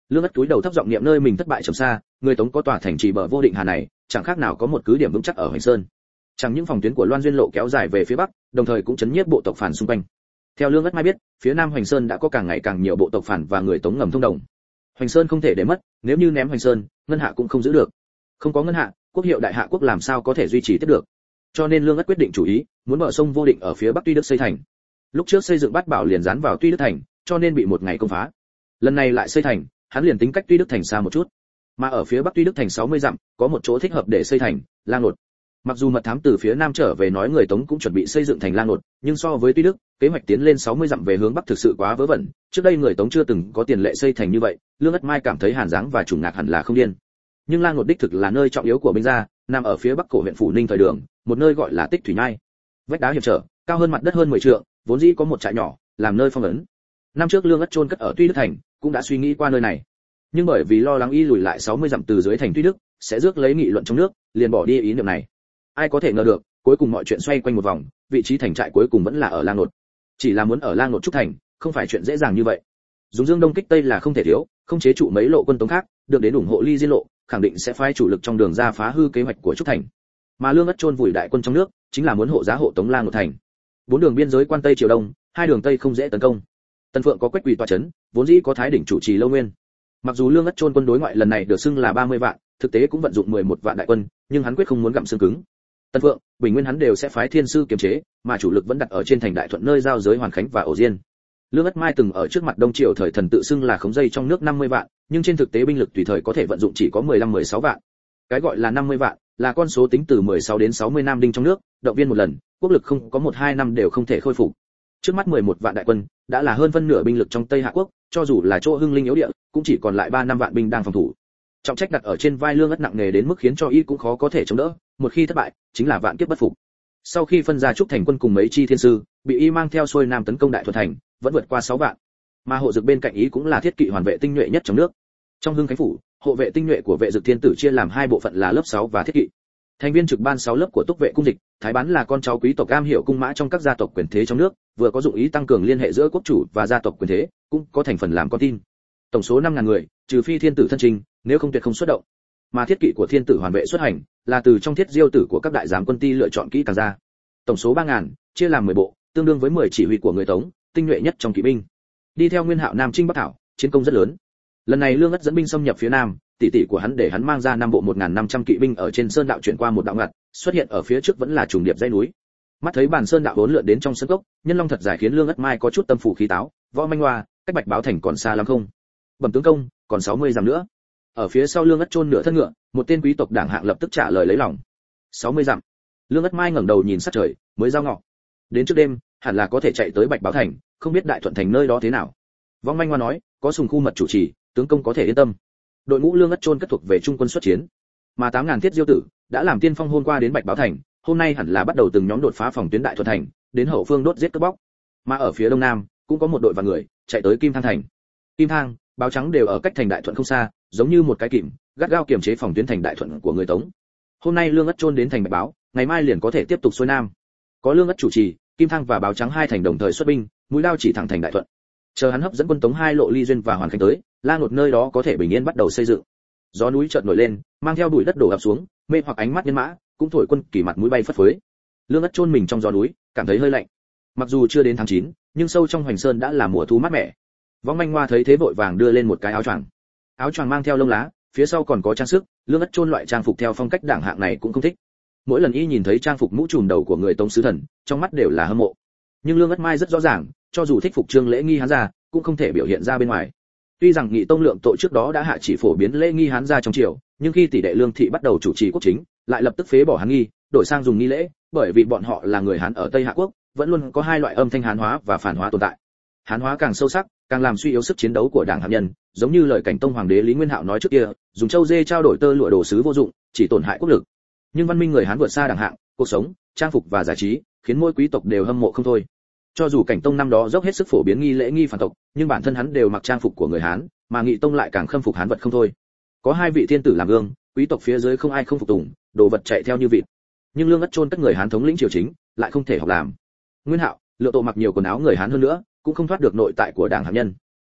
[SPEAKER 1] Lương Ất túi đầu thấp giọng niệm nơi mình thất bại trầm xa, người Tống có tòa thành trì bờ vô định hà này, chẳng khác nào có một cứ điểm vững chắc ở Hoành Sơn. Chẳng những phòng tuyến của Loan Duyên lộ kéo dài về phía bắc, đồng thời cũng chấn nhiếp bộ tộc phản xung quanh. Theo Lương Ất Mai biết, phía Nam Hoành Sơn đã có càng ngày càng nhiều bộ tộc phản và người Tống ngầm thông đồng. Hoành Sơn không thể để mất, nếu như ném Hoành Sơn, ngân hạ cũng không giữ được. Không có ngân hạ, quốc hiệu đại hạ quốc làm sao có thể duy trì tiếp được. Cho nên Lương Ất quyết định chủ ý, muốn bờ sông vô định ở phía bắc Tuy Đức xây thành. Lúc trước xây dựng Bát Bảo liền dán vào Tuy Đức thành, cho nên bị một ngày công phá. Lần này lại xây thành, hắn liền tính cách Tuy Đức thành xa một chút. Mà ở phía bắc Tuy Đức thành sáu mươi dặm, có một chỗ thích hợp để xây thành, Lang Nột. Mặc dù mật thám từ phía nam trở về nói người Tống cũng chuẩn bị xây dựng thành Lang Nột, nhưng so với Tuy Đức, kế hoạch tiến lên sáu mươi dặm về hướng bắc thực sự quá vớ vẩn, trước đây người Tống chưa từng có tiền lệ xây thành như vậy, Lương Ất Mai cảm thấy Hàn Giáng và Trùng Ngạc hẳn là không điên. Nhưng Lang Nột đích thực là nơi trọng yếu của binh gia, nằm ở phía bắc cổ huyện phủ Ninh thời đường, một nơi gọi là Tích Thủy Nhai. Vách đá hiểm trở, cao hơn mặt đất hơn mười trượng, vốn dĩ có một trại nhỏ, làm nơi phong ấn. Năm trước Lương Ất chôn cất ở Tuy Đức thành, cũng đã suy nghĩ qua nơi này. Nhưng bởi vì lo lắng y lùi lại sáu mươi dặm từ dưới thành Tuy Đức, sẽ rước lấy nghị luận trong nước, liền bỏ đi ý niệm này. Ai có thể ngờ được, cuối cùng mọi chuyện xoay quanh một vòng, vị trí thành trại cuối cùng vẫn là ở Lang Nột. Chỉ là muốn ở Lang Nột trúc thành, không phải chuyện dễ dàng như vậy. Dùng Dương Đông kích Tây là không thể thiếu, không chế trụ mấy lộ quân Tống khác, được đến ủng hộ Ly Diên lộ, khẳng định sẽ phái chủ lực trong đường ra phá hư kế hoạch của trúc thành. Mà Lương Ất chôn vùi đại quân trong nước, chính là muốn hộ giá hộ Tống Lang Nột thành. Bốn đường biên giới quan Tây triều Đông, hai đường Tây không dễ tấn công. Tân Phượng có Quách Quỳ tọa trấn, vốn dĩ có Thái đỉnh chủ trì lâu nguyên. Mặc dù Lương Ất chôn quân đối ngoại lần này được xưng là ba mươi vạn, thực tế cũng vận dụng mười một vạn đại quân, nhưng hắn quyết không muốn gặm xương cứng. Tân Phượng, Bình Nguyên hắn đều sẽ phái thiên sư kiềm chế, mà chủ lực vẫn đặt ở trên thành Đại Thuận nơi giao giới Hoàn Khánh và Ổ Diên. Lương Ất Mai từng ở trước mặt Đông Triều thời thần tự xưng là khống dây trong nước năm mươi vạn, nhưng trên thực tế binh lực tùy thời có thể vận dụng chỉ có mười lăm mười sáu vạn. Cái gọi là năm mươi vạn là con số tính từ mười sáu đến sáu mươi nam đinh trong nước, động viên một lần, quốc lực không có một hai năm đều không thể khôi phục. Trước mắt mười một vạn đại quân, đã là hơn phân nửa binh lực trong Tây Hạ quốc, cho dù là chỗ hưng linh yếu địa, cũng chỉ còn lại ba năm vạn binh đang phòng thủ. Trọng trách đặt ở trên vai Lương Ất nặng nề đến mức khiến cho y cũng khó có thể chống đỡ, một khi thất bại, chính là vạn kiếp bất phục. Sau khi phân ra trúc thành quân cùng mấy chi thiên sư, bị y mang theo xuôi nam tấn công Đại Thuận thành, vẫn vượt qua sáu vạn. Mà hộ dực bên cạnh ý cũng là thiết kỵ hoàn vệ tinh nhuệ nhất trong nước. Trong Hưng Khánh phủ, hộ vệ tinh nhuệ của vệ dực thiên tử chia làm hai bộ phận là lớp sáu và thiết kỵ. Thành viên trực ban sáu lớp của túc vệ cung dịch, Thái Bán là con cháu quý tộc am hiểu cung mã trong các gia tộc quyền thế trong nước, vừa có dụng ý tăng cường liên hệ giữa quốc chủ và gia tộc quyền thế, cũng có thành phần làm con tin. Tổng số năm ngàn người, trừ phi thiên tử thân trình, nếu không tuyệt không xuất động. Mà thiết kỵ của thiên tử hoàn vệ xuất hành, là từ trong thiết diêu tử của các đại giám quân ti lựa chọn kỹ càng ra. Tổng số ba ngàn, chia làm mười bộ, tương đương với mười chỉ huy của người Tống, tinh nhuệ nhất trong kỵ binh. Đi theo Nguyên Hạo Nam Trinh Bắc Thảo, chiến công rất lớn. Lần này Lương Ất dẫn binh xâm nhập phía Nam, tỷ tỷ của hắn để hắn mang ra năm bộ một nghìn năm trăm kỵ binh ở trên sơn đạo chuyển qua một đạo ngặt, xuất hiện ở phía trước vẫn là trùng điệp dãy núi. Mắt thấy bản sơn đạo hỗn lượn đến trong sân cốc, nhân long thật giải khiến Lương Ất Mai có chút tâm phủ khí táo, võ manh hoa, cách Bạch Báo thành còn xa lắm không? Bẩm tướng công, còn sáu mươi dặm nữa. Ở phía sau Lương Ất chôn nửa thân ngựa, một tên quý tộc đảng hạng lập tức trả lời lấy lòng. sáu mươi dặm. Lương Ất Mai ngẩng đầu nhìn sát trời, mới giao ngọ. Đến trước đêm, hẳn là có thể chạy tới Bạch Báo thành, không biết Đại Thuận thành nơi đó thế nào. Võ manh hoa nói, có Sùng khu mật chủ trì, tướng công có thể yên tâm. Đội ngũ Lương Ất chôn cất thuộc về trung quân xuất chiến, mà tám ngàn thiết diêu tử đã làm tiên phong hôm qua đến Bạch Báo thành, hôm nay hẳn là bắt đầu từng nhóm đột phá phòng tuyến Đại Thuận thành, đến hậu phương đốt giết cướp bóc. Mà ở phía đông nam cũng có một đội vạn người chạy tới Kim Thang thành. Kim Thang, Báo Trắng đều ở cách thành Đại Thuận không xa, giống như một cái kìm, gắt gao kiềm chế phòng tuyến thành Đại Thuận của người Tống. Hôm nay Lương Ất chôn đến thành Bạch Báo, ngày mai liền có thể tiếp tục xuôi nam. Có Lương Ất chủ trì, Kim Thang và Báo Trắng hai thành đồng thời xuất binh, mũi lao chỉ thẳng thành Đại Thuận. Chờ hắn hấp dẫn quân Tống hai lộ Ly Duyên và Hoàn Khánh tới, Lang Nột nơi đó có thể bình yên bắt đầu xây dựng. Gió núi chợt nổi lên, mang theo bụi đất đổ ập xuống, mê hoặc ánh mắt nhân mã, cũng thổi quân kỳ mặt mũi bay phất phới. Lương Ất chôn mình trong gió núi, cảm thấy hơi lạnh. Mặc dù chưa đến tháng chín, nhưng sâu trong Hoành Sơn đã là mùa thu mát mẻ. Võng manh hoa thấy thế vội vàng đưa lên một cái áo choàng. Áo choàng mang theo lông lá, phía sau còn có trang sức, Lương Ất chôn loại trang phục theo phong cách đảng hạng này cũng không thích. Mỗi lần y nhìn thấy trang phục mũ trùm đầu của người Tống sứ thần, trong mắt đều là hâm mộ. Nhưng Lương Ất Mai rất rõ ràng, cho dù thích phục trương lễ nghi hán gia, cũng không thể biểu hiện ra bên ngoài. Tuy rằng Nghị Tông Lượng tội trước đó đã hạ chỉ phổ biến lễ nghi hán gia trong triều, nhưng khi tỷ đệ Lương thị bắt đầu chủ trì quốc chính, lại lập tức phế bỏ hán nghi, đổi sang dùng nghi lễ, bởi vì bọn họ là người Hán ở Tây Hạ quốc, vẫn luôn có hai loại âm thanh hán hóa và phản hóa tồn tại. Hán hóa càng sâu sắc, càng làm suy yếu sức chiến đấu của đảng hạt nhân, giống như lời Cảnh Tông hoàng đế Lý Nguyên Hạo nói trước kia, dùng châu dê trao đổi tơ lụa đồ sứ vô dụng, chỉ tổn hại quốc lực. Nhưng văn minh người Hán vượt xa đảng hạng, cuộc sống, trang phục và giải trí, khiến mỗi quý tộc đều hâm mộ không thôi. Cho dù Cảnh Tông năm đó dốc hết sức phổ biến nghi lễ nghi phản tộc, nhưng bản thân hắn đều mặc trang phục của người Hán, mà Nghị Tông lại càng khâm phục Hán vật không thôi. Có hai vị thiên tử làm gương, quý tộc phía dưới không ai không phục tùng, đồ vật chạy theo như vịt. Nhưng Lương Ất chôn cất người Hán thống lĩnh triều chính, lại không thể học làm. Nguyên Hạo, Lựa Tổ mặc nhiều quần áo người Hán hơn nữa, cũng không thoát được nội tại của đảng hạt nhân.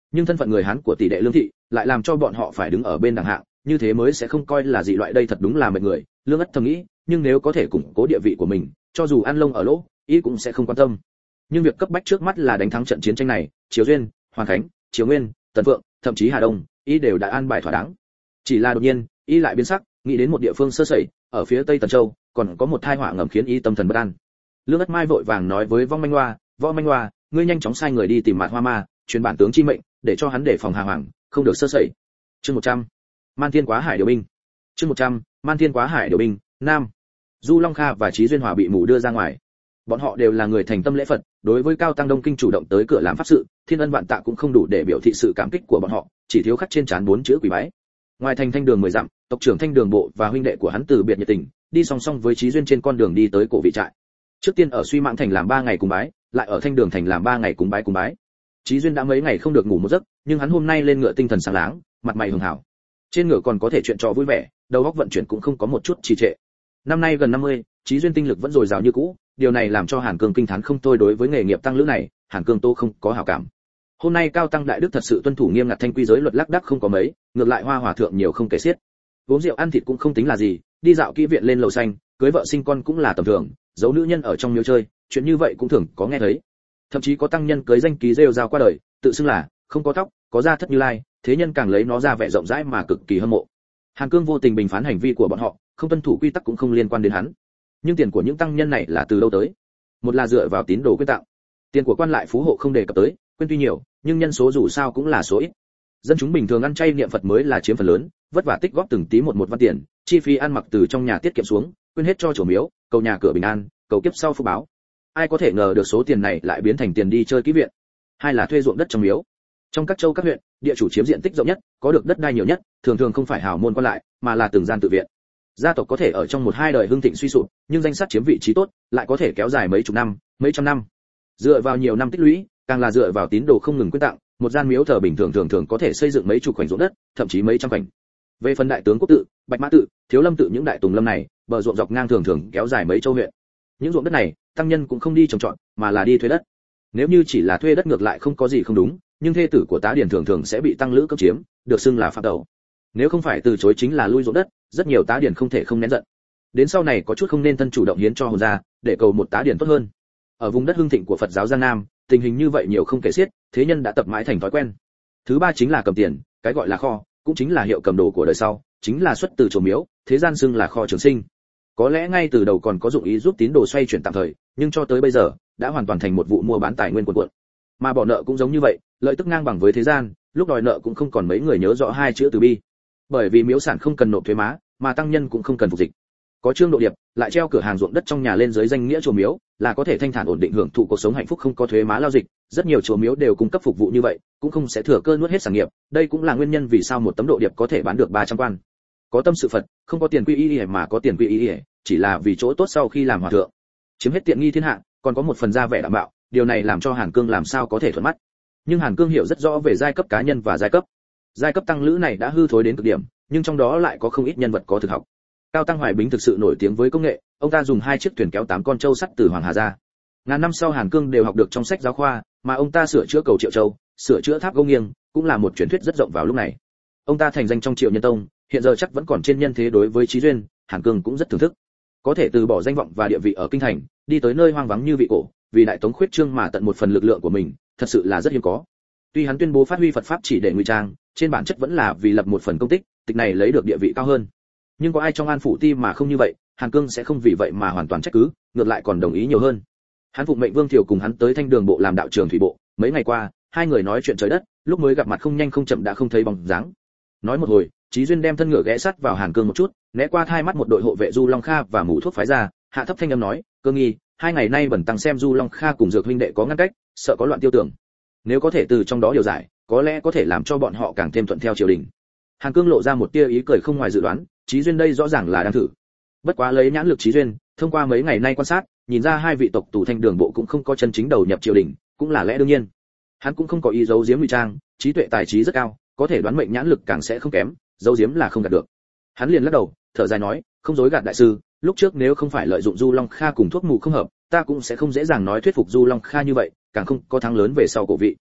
[SPEAKER 1] nhưng thân phận người Hán của tỷ đệ Lương thị lại làm cho bọn họ phải đứng ở bên đẳng hạng, như thế mới sẽ không coi là dị loại. Đây thật đúng là mệt người. Lương Ất thầm nghĩ, nhưng nếu có thể củng cố địa vị của mình, cho dù ăn lông ở lỗ, ý cũng sẽ không quan tâm. Nhưng việc cấp bách trước mắt là đánh thắng trận chiến tranh này. Triều Duyên, Hoàn Khánh, Triều Nguyên, Tần Phượng, thậm chí Hà Đông, ý đều đã an bài thỏa đáng. Chỉ là đột nhiên, ý lại biến sắc, nghĩ đến một địa phương sơ sẩy, ở phía Tây Tần Châu, còn có một tai họa ngầm khiến ý tâm thần bất an. Lương Ất Mai vội vàng nói với Vong Manh Hoa, Võ Manh Hoa, ngươi nhanh chóng sai người đi tìm Mạt Hoa Ma, truyền bản tướng chi mệnh, để cho hắn đề phòng Hà Hoàng, không được sơ sẩy. Chương một trăm, Man Thiên Quá Hải điều binh. Chương một trăm, Man Thiên Quá Hải điều binh. Nam. Du Long Kha và Chí Duyên Hòa bị mù đưa ra ngoài. Bọn họ đều là người thành tâm lễ Phật, đối với Cao Tăng Đông Kinh chủ động tới cửa làm pháp sự, thiên ân vạn tạ cũng không đủ để biểu thị sự cảm kích của bọn họ, chỉ thiếu khắc trên trán bốn chữ quỳ bái. Ngoài thành Thanh Đường mười dặm, tộc trưởng Thanh Đường bộ và huynh đệ của hắn từ biệt nhiệt tình, đi song song với Chí Duyên trên con đường đi tới cổ vị trại. Trước tiên ở Suy Mãng thành làm ba ngày cùng bái, lại ở Thanh Đường thành làm ba ngày cùng bái cùng bái. Chí Duyên đã mấy ngày không được ngủ một giấc, nhưng hắn hôm nay lên ngựa tinh thần sáng láng, mặt mày hường hảo. Trên ngựa còn có thể chuyện trò vui vẻ, đầu óc vận chuyển cũng không có một chút trì trệ. Năm nay gần năm mươi, Chí Duyên tinh lực vẫn dồi dào như cũ, điều này làm cho Hàn Cương kinh thán không thôi. Đối với nghề nghiệp tăng lữ này, Hàn Cương Tô không có hảo cảm. Hôm nay Cao Tăng đại đức thật sự tuân thủ nghiêm ngặt thanh quy giới luật, lác đác không có mấy, ngược lại hoa hòa thượng nhiều không kể xiết. Uống rượu ăn thịt cũng không tính là gì, đi dạo kỹ viện lên lầu xanh, cưới vợ sinh con cũng là tầm thường, giấu nữ nhân ở trong miếu chơi, chuyện như vậy cũng thường có nghe thấy. Thậm chí có tăng nhân cưới danh ký rêu rao qua đời, tự xưng là không có tóc, có da thất Như Lai, thế nhân càng lấy nó ra vẻ rộng rãi mà cực kỳ hâm mộ. Hàn Cương vô tình bình phán hành vi của bọn họ, không tuân thủ quy tắc cũng không liên quan đến hắn. Nhưng tiền của những tăng nhân này là từ đâu tới? Một là dựa vào tín đồ quyên tặng, tiền của quan lại phú hộ không đề cập tới, quyên tuy nhiều, nhưng nhân số dù sao cũng là số ít. Dân chúng bình thường ăn chay niệm Phật mới là chiếm phần lớn, vất vả tích góp từng tí một một văn tiền, chi phí ăn mặc từ trong nhà tiết kiệm xuống, quyên hết cho chùa miếu, cầu nhà cửa bình an, cầu kiếp sau phúc báo. Ai có thể ngờ được số tiền này lại biến thành tiền đi chơi kỹ viện? Hai là thuê ruộng đất trong miếu. Trong các châu các huyện, địa chủ chiếm diện tích rộng nhất, có được đất đai nhiều nhất, thường thường không phải hào môn quan lại, mà là từng gian tự viện. Gia tộc có thể ở trong một hai đời hưng thịnh suy sụp, nhưng danh sách chiếm vị trí tốt, lại có thể kéo dài mấy chục năm, mấy trăm năm. Dựa vào nhiều năm tích lũy, càng là dựa vào tín đồ không ngừng quyên tặng, một gian miếu thờ bình thường thường thường có thể xây dựng mấy chục khoảnh ruộng đất, thậm chí mấy trăm khoảnh. Về phần đại tướng Quốc tự, Bạch Mã tự, Thiếu Lâm tự những đại tùng lâm này, bờ ruộng dọc ngang thường thường kéo dài mấy châu huyện. Những ruộng đất này, tăng nhân cũng không đi trồng trọt, mà là đi thuê đất. Nếu như chỉ là thuê đất ngược lại không có gì không đúng, nhưng thê tử của tá điền thường thường sẽ bị tăng lữ cưỡng chiếm, được xưng là phạm đầu. Nếu không phải từ chối chính là lui ruộng đất, rất nhiều tá điền không thể không nén giận. Đến sau này có chút không nên thân chủ động hiến cho hồn gia, để cầu một tá điền tốt hơn. Ở vùng đất hưng thịnh của Phật giáo Giang Nam, tình hình như vậy nhiều không kể xiết, thế nhân đã tập mãi thành thói quen. Thứ ba chính là cầm tiền, cái gọi là kho, cũng chính là hiệu cầm đồ của đời sau, chính là xuất từ chùa miếu, thế gian xưng là kho trường sinh. Có lẽ ngay từ đầu còn có dụng ý giúp tín đồ xoay chuyển tạm thời, nhưng cho tới bây giờ đã hoàn toàn thành một vụ mua bán tài nguyên cuồn cuộn. Mà bỏ nợ cũng giống như vậy, lợi tức ngang bằng với thế gian, lúc đòi nợ cũng không còn mấy người nhớ rõ hai chữ từ bi. Bởi vì miếu sản không cần nộp thuế má, mà tăng nhân cũng không cần phục dịch. Có trương độ điệp, lại treo cửa hàng ruộng đất trong nhà lên dưới danh nghĩa chùa miếu, là có thể thanh thản ổn định hưởng thụ cuộc sống hạnh phúc không có thuế má lao dịch. Rất nhiều chùa miếu đều cung cấp phục vụ như vậy, cũng không sẽ thừa cơ nuốt hết sản nghiệp. Đây cũng là nguyên nhân vì sao một tấm độ điệp có thể bán được ba trăm quan. Có tâm sự Phật, không có tiền quy y mà có tiền quy y, chỉ là vì chỗ tốt sau khi làm hòa thượng. Chiếm hết tiện nghi thiên hạ, còn có một phần ra vẻ đảm bảo, điều này làm cho Hàn Cương làm sao có thể thuận mắt. Nhưng Hàn Cương hiểu rất rõ về giai cấp cá nhân và giai cấp. Giai cấp tăng lữ này đã hư thối đến cực điểm, nhưng trong đó lại có không ít nhân vật có thực học. Cao Tăng Hoài Bính thực sự nổi tiếng với công nghệ, ông ta dùng hai chiếc thuyền kéo tám con trâu sắt từ Hoàng Hà ra. Ngàn năm sau Hàn Cương đều học được trong sách giáo khoa, mà ông ta sửa chữa cầu Triệu Châu, sửa chữa tháp Gông Nghiêng, cũng là một truyền thuyết rất rộng vào lúc này. Ông ta thành danh trong Triệu Nhân Tông, hiện giờ chắc vẫn còn trên nhân thế. Đối với Chí Duyên, Hàn Cương cũng rất thưởng thức. Có thể từ bỏ danh vọng và địa vị ở kinh thành, đi tới nơi hoang vắng như Vị Cổ, vì đại tống khuyết trương mà tận một phần lực lượng của mình, thật sự là rất hiếm có. Tuy hắn tuyên bố phát huy Phật pháp chỉ để ngụy trang, trên bản chất vẫn là vì lập một phần công tích, tịch này lấy được địa vị cao hơn. Nhưng có ai trong An Phủ Ti mà không như vậy, Hàn Cương sẽ không vì vậy mà hoàn toàn trách cứ, ngược lại còn đồng ý nhiều hơn. Hắn phụng mệnh Vương Thiều cùng hắn tới Thanh Đường bộ làm đạo trường thủy bộ, mấy ngày qua, hai người nói chuyện trời đất, lúc mới gặp mặt không nhanh không chậm đã không thấy bóng dáng. Nói một hồi, Chí Duyên đem thân ngựa ghé sát vào Hàn Cương một chút, né qua hai mắt một đội hộ vệ Du Long Kha và mũ thuốc phái ra, hạ thấp thanh âm nói, Cương nghi, hai ngày nay bẩn tăng xem Du Long Kha cùng Dược huynh đệ có ngăn cách, sợ có loạn tiêu tưởng. Nếu có thể từ trong đó điều giải, có lẽ có thể làm cho bọn họ càng thêm thuận theo triều đình. Hàn Cương lộ ra một tia ý cười không ngoài dự đoán, Chí Duyên đây rõ ràng là đang thử. Bất quá lấy nhãn lực Chí Duyên, thông qua mấy ngày nay quan sát, nhìn ra hai vị tộc tù Thanh Đường bộ cũng không có chân chính đầu nhập triều đình, cũng là lẽ đương nhiên. Hắn cũng không có ý giấu giếm ngụy trang, trí tuệ tài trí rất cao, có thể đoán mệnh nhãn lực càng sẽ không kém, giấu giếm là không gạt được. Hắn liền lắc đầu, thở dài nói, không dối gạt đại sư, lúc trước nếu không phải lợi dụng Du Long Kha cùng thuốc mù không hợp, ta cũng sẽ không dễ dàng nói thuyết phục Du Long Kha như vậy, càng không có thắng lớn về sau cổ vị.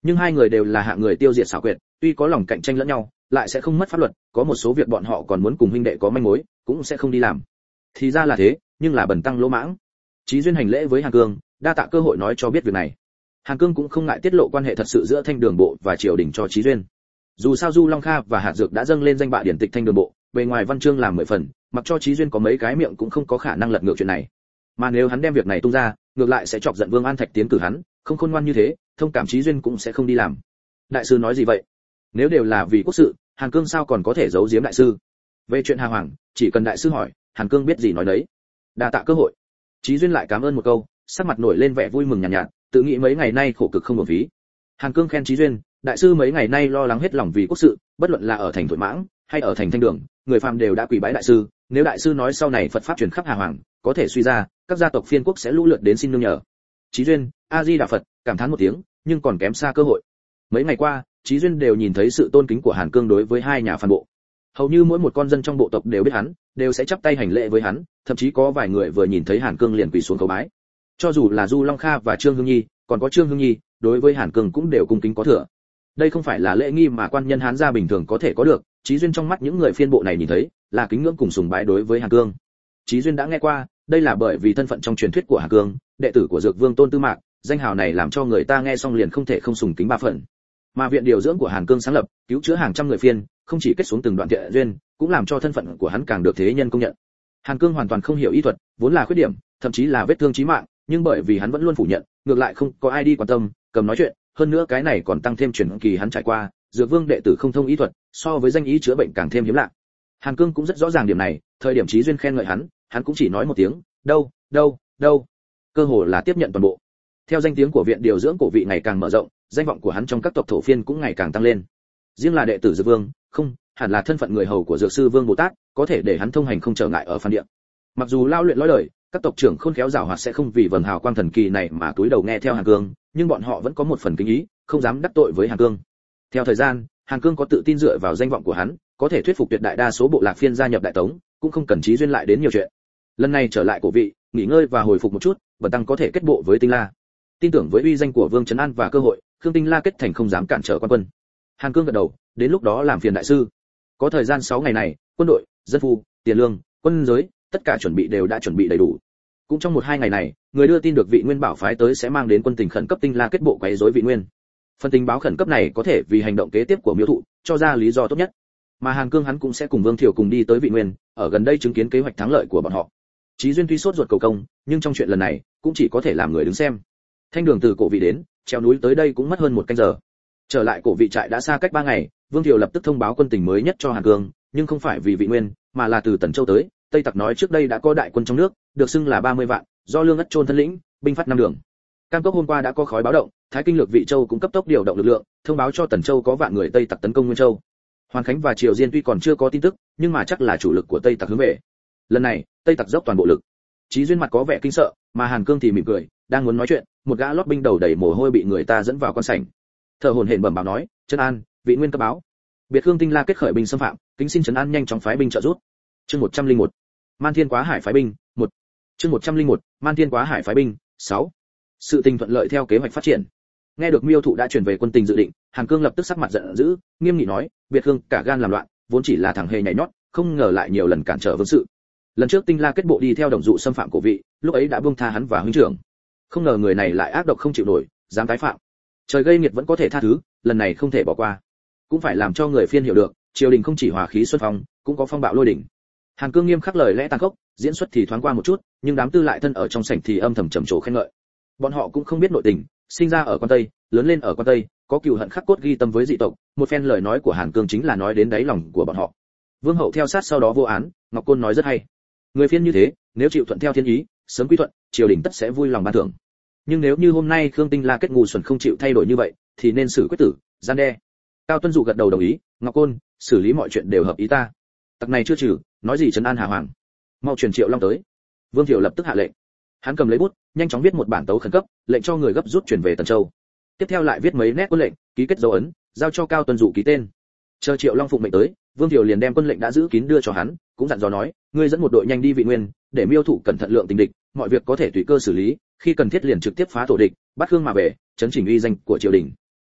[SPEAKER 1] Nhưng hai người đều là hạng người tiêu diệt xảo quyệt, tuy có lòng cạnh tranh lẫn nhau, lại sẽ không mất pháp luật, có một số việc bọn họ còn muốn cùng huynh đệ có manh mối, cũng sẽ không đi làm. Thì ra là thế, nhưng là bần tăng lỗ mãng. Chí Duyên hành lễ với Hàn Cương, đa tạ cơ hội nói cho biết việc này. Hàn Cương cũng không ngại tiết lộ quan hệ thật sự giữa Thanh Đường bộ và triều đình cho Chí Duyên. Dù sao Du Long Kha và Hạt Dược đã dâng lên danh bạ điển tịch Thanh Đường bộ, bề ngoài văn chương làm mười phần, mặc cho Chí Duyên có mấy cái miệng cũng không có khả năng lật ngược chuyện này. Mà nếu hắn đem việc này tung ra, ngược lại sẽ chọc giận Vương An Thạch tiến cử hắn, không khôn ngoan như thế, thông cảm Chí Duyên cũng sẽ không đi làm. Đại sư nói gì vậy? Nếu đều là vì quốc sự, Hàn Cương sao còn có thể giấu giếm đại sư? Về chuyện Hà Hoàng, chỉ cần đại sư hỏi, Hàn Cương biết gì nói đấy. Đa tạ cơ hội. Chí Duyên lại cảm ơn một câu, sắc mặt nổi lên vẻ vui mừng nhàn nhạt, nhạt, tự nghĩ mấy ngày nay khổ cực không uổng phí. Hàn Cương khen Chí Duyên, đại sư mấy ngày nay lo lắng hết lòng vì quốc sự, bất luận là ở thành Thổi Mãng hay ở thành Thanh Đường, người phàm đều đã quỳ bái đại sư, nếu đại sư nói sau này Phật pháp truyền khắp Hà Hoàng, có thể suy ra, các gia tộc phiên quốc sẽ lũ lượt đến xin nương nhờ. Chí Duyên, A Di Đà Phật, cảm thán một tiếng, nhưng còn kém xa cơ hội. Mấy ngày qua, Chí Duyên đều nhìn thấy sự tôn kính của Hàn Cương đối với hai nhà phản bộ. Hầu như mỗi một con dân trong bộ tộc đều biết hắn, đều sẽ chắp tay hành lễ với hắn, thậm chí có vài người vừa nhìn thấy Hàn Cương liền quỳ xuống cầu bái. Cho dù là Du Long Kha và Trương Hương Nhi, còn có Trương Hương Nhi, đối với Hàn Cương cũng đều cung kính có thừa. Đây không phải là lễ nghi mà quan nhân Hán gia bình thường có thể có được, Chí Duyên trong mắt những người phiên bộ này nhìn thấy, là kính ngưỡng cùng sùng bái đối với Hàn Cương. Chí Duyên đã nghe qua, đây là bởi vì thân phận trong truyền thuyết của Hàn Cương, đệ tử của Dược Vương Tôn Tư Mạc, danh hào này làm cho người ta nghe xong liền không thể không sùng kính ba phần. Mà viện điều dưỡng của Hàn Cương sáng lập, cứu chữa hàng trăm người phiên, không chỉ kết xuống từng đoạn thiện duyên, cũng làm cho thân phận của hắn càng được thế nhân công nhận. Hàn Cương hoàn toàn không hiểu y thuật, vốn là khuyết điểm, thậm chí là vết thương chí mạng, nhưng bởi vì hắn vẫn luôn phủ nhận, ngược lại không có ai đi quan tâm, cầm nói chuyện, hơn nữa cái này còn tăng thêm truyền kỳ hắn trải qua, Dược Vương đệ tử không thông y thuật, so với danh ý chữa bệnh càng thêm hiếm lạ. Hàn Cương cũng rất rõ ràng điểm này, thời điểm Chí Duyên khen ngợi hắn, hắn cũng chỉ nói một tiếng, đâu, đâu, đâu, cơ hồ là tiếp nhận toàn bộ. Theo danh tiếng của viện điều dưỡng cổ vị ngày càng mở rộng, danh vọng của hắn trong các tộc thổ phiên cũng ngày càng tăng lên. Riêng là đệ tử Dược Vương, không, hẳn là thân phận người hầu của Dược sư Vương Bồ Tát, có thể để hắn thông hành không trở ngại ở Phan Địa. Mặc dù lao luyện lối lời, các tộc trưởng khôn khéo giảo hoạt sẽ không vì vầng hào quang thần kỳ này mà túi đầu nghe theo Hàn Cương, nhưng bọn họ vẫn có một phần kính ý, không dám đắc tội với Hàn Cương. Theo thời gian, Hàn Cương có tự tin dựa vào danh vọng của hắn, có thể thuyết phục tuyệt đại đa số bộ lạc phiên gia nhập Đại Tống, cũng không cần Chí Duyên lại đến nhiều chuyện. Lần này trở lại cổ vị, nghỉ ngơi và hồi phục một chút, Bần tăng có thể kết bộ với Tinh La. Tin tưởng với uy danh của Vương Trấn An và cơ hội, Khương Tinh La kết thành không dám cản trở quan quân. Hàn Cương gật đầu, đến lúc đó làm phiền đại sư. Có thời gian sáu ngày này, quân đội, dân phu, tiền lương, quân giới, tất cả chuẩn bị đều đã chuẩn bị đầy đủ. Cũng trong một hai ngày này, người đưa tin được Vị Nguyên bảo phái tới sẽ mang đến quân tình khẩn cấp Tinh La kết bộ quấy rối Vị Nguyên. Phần tình báo khẩn cấp này có thể vì hành động kế tiếp của Miêu Thụ, cho ra lý do tốt nhất. Mà Hàn Cương hắn cũng sẽ cùng Vương Thiều cùng đi tới Vị Nguyên, ở gần đây chứng kiến kế hoạch thắng lợi của bọn họ. Chí Duyên tuy sốt ruột cầu công, nhưng trong chuyện lần này, cũng chỉ có thể làm người đứng xem. Thanh đường từ cổ vị đến, treo núi tới đây cũng mất hơn một canh giờ. Trở lại cổ vị trại đã xa cách ba ngày, Vương Thiều lập tức thông báo quân tình mới nhất cho Hàn Cương, nhưng không phải vì Vị Nguyên, mà là từ Tần Châu tới. Tây Tặc nói trước đây đã có đại quân trong nước, được xưng là ba mươi vạn, do Lương Ất Trôn thân lĩnh, binh phát năm đường. Cam Cốc hôm qua đã có khói báo động, Thái Kinh Lược Vị Châu cũng cấp tốc điều động lực lượng, thông báo cho Tần Châu có vạn người Tây Tặc tấn công Nguyên Châu. Hoàn Khánh và Triều Diên tuy còn chưa có tin tức, nhưng mà chắc là chủ lực của Tây Tặc hướng về. Lần này, Tây Tặc dốc toàn bộ lực. Chí Duyên mặt có vẻ kinh sợ, mà Hàn Cương thì mỉm cười, đang muốn nói chuyện, một gã lót binh đầu đầy mồ hôi bị người ta dẫn vào quan sảnh. Thở hổn hển bẩm báo nói, "Trấn An, Vị Nguyên cấp báo. Biệt Khương Tinh La kết khởi binh xâm phạm, kính xin Trấn An nhanh chóng phái binh trợ giúp." Chương một trăm lẻ một. Man Thiên Quá Hải phái binh, một. Chương một trăm lẻ một. Man Thiên Quá Hải phái binh, sáu. Sự tình thuận lợi theo kế hoạch phát triển. Nghe được Miêu Thụ đã chuyển về quân tình dự định, Hàn Cương lập tức sắc mặt giận dữ, nghiêm nghị nói, "Biệt Khương cả gan làm loạn, vốn chỉ là thằng hề nhảy nhót, không ngờ lại nhiều lần cản trở vương sự. Lần trước Tinh La kết bộ đi theo đồng dụ xâm phạm cổ vị, lúc ấy đã buông tha hắn và huynh trưởng. Không ngờ người này lại ác độc không chịu nổi, dám tái phạm. Trời gây nghiệt vẫn có thể tha thứ, lần này không thể bỏ qua. Cũng phải làm cho người phiên hiểu được, triều đình không chỉ hòa khí xuân phong, cũng có phong bạo lôi đỉnh." Hàn Cương nghiêm khắc lời lẽ tàn khốc, diễn xuất thì thoáng qua một chút, nhưng đám tư lại thân ở trong sảnh thì âm thầm trầm trồ khen ngợi. Bọn họ cũng không biết nội tình, sinh ra ở Quan Tây, lớn lên ở Quan Tây, có cừu hận khắc cốt ghi tâm với dị tộc, một phen lời nói của Hàn Cương chính là nói đến đáy lòng của bọn họ. Vương hậu theo sát sau đó vô án, Ngọc Côn nói rất hay. Người phiên như thế, nếu chịu thuận theo thiên ý, sớm quy thuận, triều đình tất sẽ vui lòng ban thưởng. Nhưng nếu như hôm nay Khương Tinh La kết ngu xuẩn không chịu thay đổi như vậy, thì nên xử quyết tử, gian đe. Cao Tuân Dụ gật đầu đồng ý, Ngọc Côn, xử lý mọi chuyện đều hợp ý ta. Tặc này chưa trừ, nói gì trấn an Hà Hoàng. Mau truyền Triệu Long tới. Vương Thiệu lập tức hạ lệnh. Hắn cầm lấy bút, nhanh chóng viết một bản tấu khẩn cấp, lệnh cho người gấp rút chuyển về Tần Châu. Tiếp theo lại viết mấy nét quân lệnh, ký kết dấu ấn, giao cho Cao Tuân Dụ ký tên. Chờ Triệu Long phụng mệnh tới, Vương Thiệu liền đem quân lệnh đã giữ kín đưa cho hắn, cũng dặn dò nói, ngươi dẫn một đội nhanh đi Vị Nguyên, để Miêu Thụ cẩn thận lượng tình địch, mọi việc có thể tùy cơ xử lý, khi cần thiết liền trực tiếp phá tổ địch, bắt Khương mà về, chấn chỉnh uy danh của triều đình.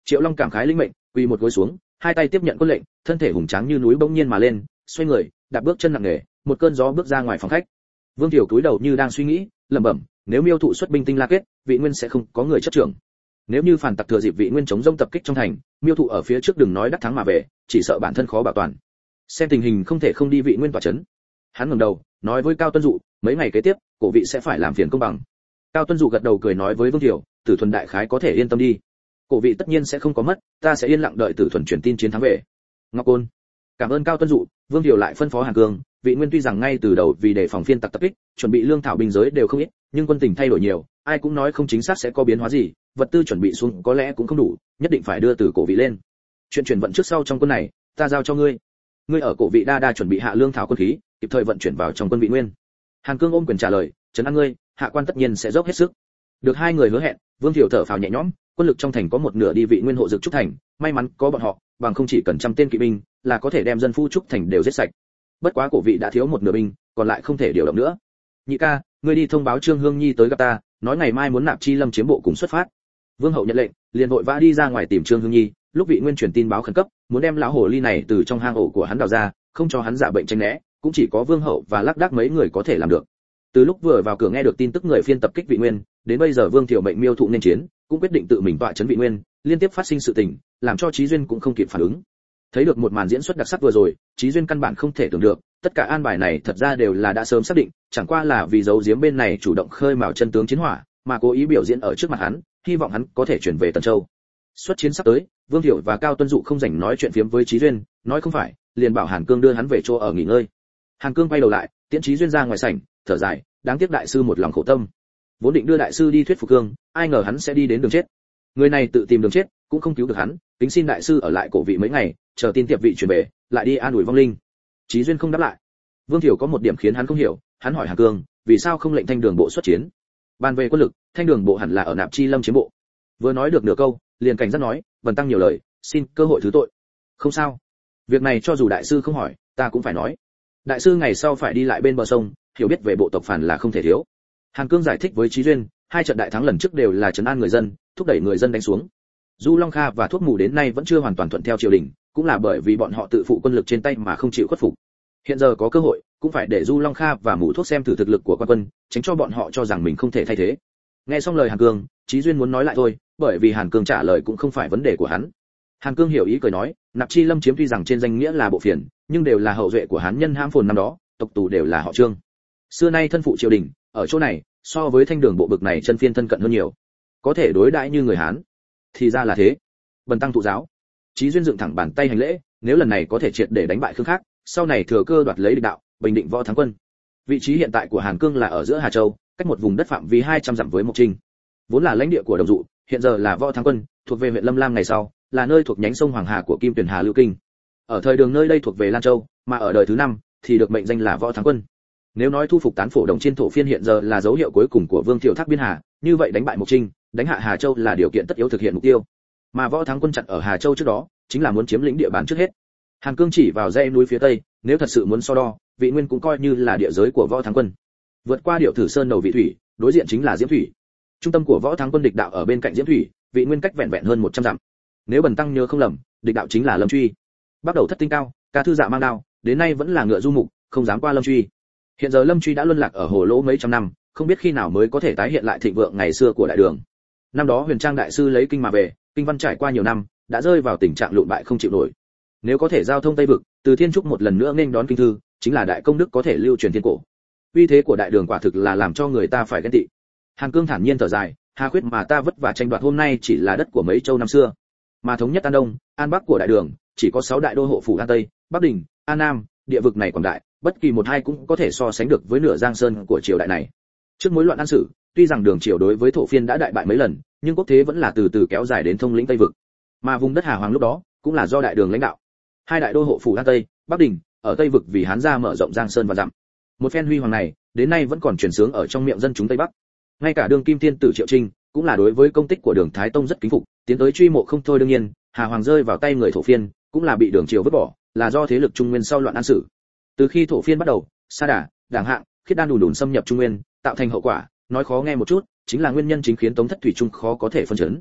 [SPEAKER 1] Triệu Long cảm khái linh mệnh, quỳ một gối xuống, hai tay tiếp nhận quân lệnh, thân thể hùng tráng như núi bỗng nhiên mà lên, xoay người, đạp bước chân nặng nề, một cơn gió bước ra ngoài phòng khách. Vương Tiểu cúi đầu như đang suy nghĩ, lẩm bẩm, nếu Miêu Thụ xuất binh tinh la kết, Vị Nguyên sẽ không có người chấp trưởng. Nếu như phản tặc thừa dịp Vị Nguyên chống rông tập kích trong thành, Miêu Thụ ở phía trước đừng nói đắc thắng mà về, chỉ sợ bản thân khó bảo toàn. Xem tình hình không thể không đi Vị Nguyên tỏa chấn. Hắn ngẩng đầu, nói với Cao Tuân Dụ, mấy ngày kế tiếp, cổ vị sẽ phải làm phiền công bằng. Cao Tuân Dụ gật đầu cười nói với Vương Tiểu, Tử Thuần đại khái có thể yên tâm đi. Cổ vị tất nhiên sẽ không có mất, ta sẽ yên lặng đợi Tử Thuần truyền tin chiến thắng về. Ngọc Côn, cảm ơn Cao Tuân Dụ. Vương Tiểu lại phân phó Hàn Cương, Vị Nguyên tuy rằng ngay từ đầu vì đề phòng phiên tặc tập kích, chuẩn bị lương thảo binh giới đều không ít, nhưng quân tình thay đổi nhiều, ai cũng nói không chính xác sẽ có biến hóa gì, vật tư chuẩn bị xuống có lẽ cũng không đủ, nhất định phải đưa từ cổ vị lên. Chuyện chuyển vận trước sau trong quân này, ta giao cho ngươi. Ngươi ở cổ vị đa đa chuẩn bị hạ lương thảo quân khí, kịp thời vận chuyển vào trong quân Vị Nguyên. Hàn Cương ôm quyền trả lời, trấn an ngươi, hạ quan tất nhiên sẽ dốc hết sức. Được hai người hứa hẹn, Vương Thiệu thở phào nhẹ nhõm, quân lực trong thành có một nửa đi Vị Nguyên hộ dực trúc thành, may mắn có bọn họ, bằng không chỉ cần trăm tên kỵ binh, là có thể đem dân phu trúc thành đều giết sạch. Bất quá cổ vị đã thiếu một nửa binh, còn lại không thể điều động nữa. Nhị ca, ngươi đi thông báo Trương Hương Nhi tới gặp ta, nói ngày mai muốn nạp Chi Lâm chiếm bộ cùng xuất phát. Vương hậu nhận lệnh, liền vội vã đi ra ngoài tìm Trương Hương Nhi, lúc Vị Nguyên truyền tin báo khẩn cấp, muốn đem lão hồ ly này từ trong hang ổ của hắn đào ra, không cho hắn giả bệnh tránh né, cũng chỉ có Vương hậu và Lác Đác mấy người có thể làm được. Từ lúc vừa vào cửa nghe được tin tức người phiên tập kích Vị Nguyên, đến bây giờ Vương Thiệu mệnh Miêu Thụ nên chiến, cũng quyết định tự mình tọa trấn Vị Nguyên, liên tiếp phát sinh sự tình, làm cho Chí Duyên cũng không kịp phản ứng. Thấy được một màn diễn xuất đặc sắc vừa rồi, Chí Duyên căn bản không thể tưởng được, tất cả an bài này thật ra đều là đã sớm xác định, chẳng qua là vì giấu giếm bên này chủ động khơi mào chân tướng chiến hỏa, mà cố ý biểu diễn ở trước mặt hắn, hy vọng hắn có thể chuyển về Tần Châu. Xuất chiến sắp tới, Vương Thiệu và Cao Tuân Dụ không rảnh nói chuyện phiếm với Chí Duyên, nói không phải, liền bảo Hàn Cương đưa hắn về chỗ ở nghỉ ngơi. Hàn Cương quay đầu lại, tiễn Chí Duyên ra ngoài sảnh, thở dài, đáng tiếc đại sư một lòng khổ tâm. Vốn định đưa đại sư đi thuyết phục Cương, ai ngờ hắn sẽ đi đến đường chết. Người này tự tìm đường chết, cũng không cứu được hắn, kính xin đại sư ở lại cổ vị mấy ngày, chờ tin tiệp vị chuyển về, lại đi an ủi vong linh. Chí Duyên không đáp lại. Vương Thiệu có một điểm khiến hắn không hiểu, hắn hỏi Hàn Cương, vì sao không lệnh Thanh Đường bộ xuất chiến? Bàn về quân lực, Thanh Đường bộ hẳn là ở Nạp Chi Lâm chiếm bộ. Vừa nói được nửa câu, liền cảnh giác nói, Vân tăng nhiều lời, xin cơ hội thứ tội. Không sao, việc này cho dù đại sư không hỏi, ta cũng phải nói. Đại sư ngày sau phải đi lại bên bờ sông, hiểu biết về bộ tộc phản là không thể thiếu. Hàn Cương giải thích với Chí Duyên, hai trận đại thắng lần trước đều là trấn an người dân, thúc đẩy người dân đánh xuống. Du Long Kha và thuốc mù đến nay vẫn chưa hoàn toàn thuận theo triều đình, cũng là bởi vì bọn họ tự phụ quân lực trên tay mà không chịu khuất phục. Hiện giờ có cơ hội, cũng phải để Du Long Kha và Mù Thuốc xem thử thực lực của quan quân, tránh cho bọn họ cho rằng mình không thể thay thế. Nghe xong lời Hàn Cương, Chí Duyên muốn nói lại thôi, bởi vì Hàn Cương trả lời cũng không phải vấn đề của hắn. Hàn Cương hiểu ý cười nói, Nạp Chi Lâm chiếm tuy rằng trên danh nghĩa là bộ phiền, nhưng đều là hậu duệ của Hán nhân hãm phồn năm đó, tộc tù đều là họ Trương. Xưa nay thân phụ triều đình, ở chỗ này, so với Thanh Đường bộ bực này chân phiên thân cận hơn nhiều, có thể đối đãi như người Hán. Thì ra là thế. Bần tăng thụ giáo. Chí Duyên dựng thẳng bàn tay hành lễ, nếu lần này có thể triệt để đánh bại Khương khác, sau này thừa cơ đoạt lấy địch đạo, bình định võ thắng quân. Vị trí hiện tại của Hàn Cương là ở giữa Hà Châu, cách một vùng đất phạm vi hai trăm dặm với Mộc Trinh. Vốn là lãnh địa của Đồng Dụ, hiện giờ là võ thắng quân, thuộc về huyện Lâm Lam ngày sau, là nơi thuộc nhánh sông Hoàng Hà của Kim Tuyển Hà Lưu Kinh. Ở thời đường nơi đây thuộc về Lan Châu, mà ở đời thứ năm thì được mệnh danh là võ thắng quân. Nếu nói thu phục tán phổ đồng trên thổ phiên hiện giờ là dấu hiệu cuối cùng của Vương Thiệu thác biên hà, như vậy đánh bại Mộc Trinh, đánh hạ Hà Châu là điều kiện tất yếu thực hiện mục tiêu. Mà võ thắng quân chặn ở Hà Châu trước đó, chính là muốn chiếm lĩnh địa bàn trước hết. Hàn Cương chỉ vào dãy núi phía tây, nếu thật sự muốn so đo, Vị Nguyên cũng coi như là địa giới của võ thắng quân. Vượt qua Điệu Thử Sơn đầu Vị Thủy, đối diện chính là Diễm Thủy. Trung tâm của võ thắng quân địch đạo ở bên cạnh Diễm Thủy, Vị Nguyên cách vẹn vẹn hơn một trăm dặm. Nếu bần tăng nhớ không lầm, địch đạo chính là Lâm Truy. Bắt đầu thất tinh cao, ca thư dạ mang đao, đến nay vẫn là ngựa du mục, không dám qua Lâm Truy. Hiện giờ Lâm Truy đã luân lạc ở hồ lỗ mấy trăm năm, không biết khi nào mới có thể tái hiện lại thịnh vượng ngày xưa của đại đường. Năm đó Huyền Trang đại sư lấy kinh mà về, kinh văn trải qua nhiều năm, đã rơi vào tình trạng lụn bại không chịu nổi. Nếu có thể giao thông Tây vực, từ Thiên Trúc một lần nữa nghênh đón kinh thư, chính là đại công đức có thể lưu truyền thiên cổ. Uy thế của đại đường quả thực là làm cho người ta phải ghen tị. Hàn Cương thản nhiên thở dài, Hà Khuyết mà ta vất vả tranh đoạt hôm nay chỉ là đất của mấy châu năm xưa, mà thống nhất An Đông, An Bắc của đại đường, chỉ có sáu đại đô hộ phủ An Tây, Bắc Đình, An Nam, địa vực này quảng đại, bất kỳ một hai cũng có thể so sánh được với nửa Giang Sơn của triều đại này. Trước mối loạn An Sử, tuy rằng đường triều đối với thổ phiên đã đại bại mấy lần, nhưng quốc thế vẫn là từ từ kéo dài đến thông lĩnh Tây vực. Mà vùng đất Hà Hoàng lúc đó cũng là do đại đường lãnh đạo. Hai đại đô hộ phủ An Tây, Bắc Đình, ở Tây vực vì Hán gia mở rộng Giang Sơn và dặm. Một phen huy hoàng này, đến nay vẫn còn truyền sướng ở trong miệng dân chúng Tây Bắc. Ngay cả Đường Kim Thiên tử Triệu Trinh, cũng là đối với công tích của Đường Thái Tông rất kính phục, tiến tới truy mộ không thôi. Đương nhiên, Hà Hoàng rơi vào tay người thổ phiên, cũng là bị Đường triều vứt bỏ, là do thế lực Trung Nguyên sau loạn An Sử. Từ khi thổ phiên bắt đầu, Sa Đà, Đảng Hạng, Khiết Đan đùn đùn xâm nhập Trung Nguyên, tạo thành hậu quả, nói khó nghe một chút, chính là nguyên nhân chính khiến Tống Thất Thủy Trung khó có thể phân chấn.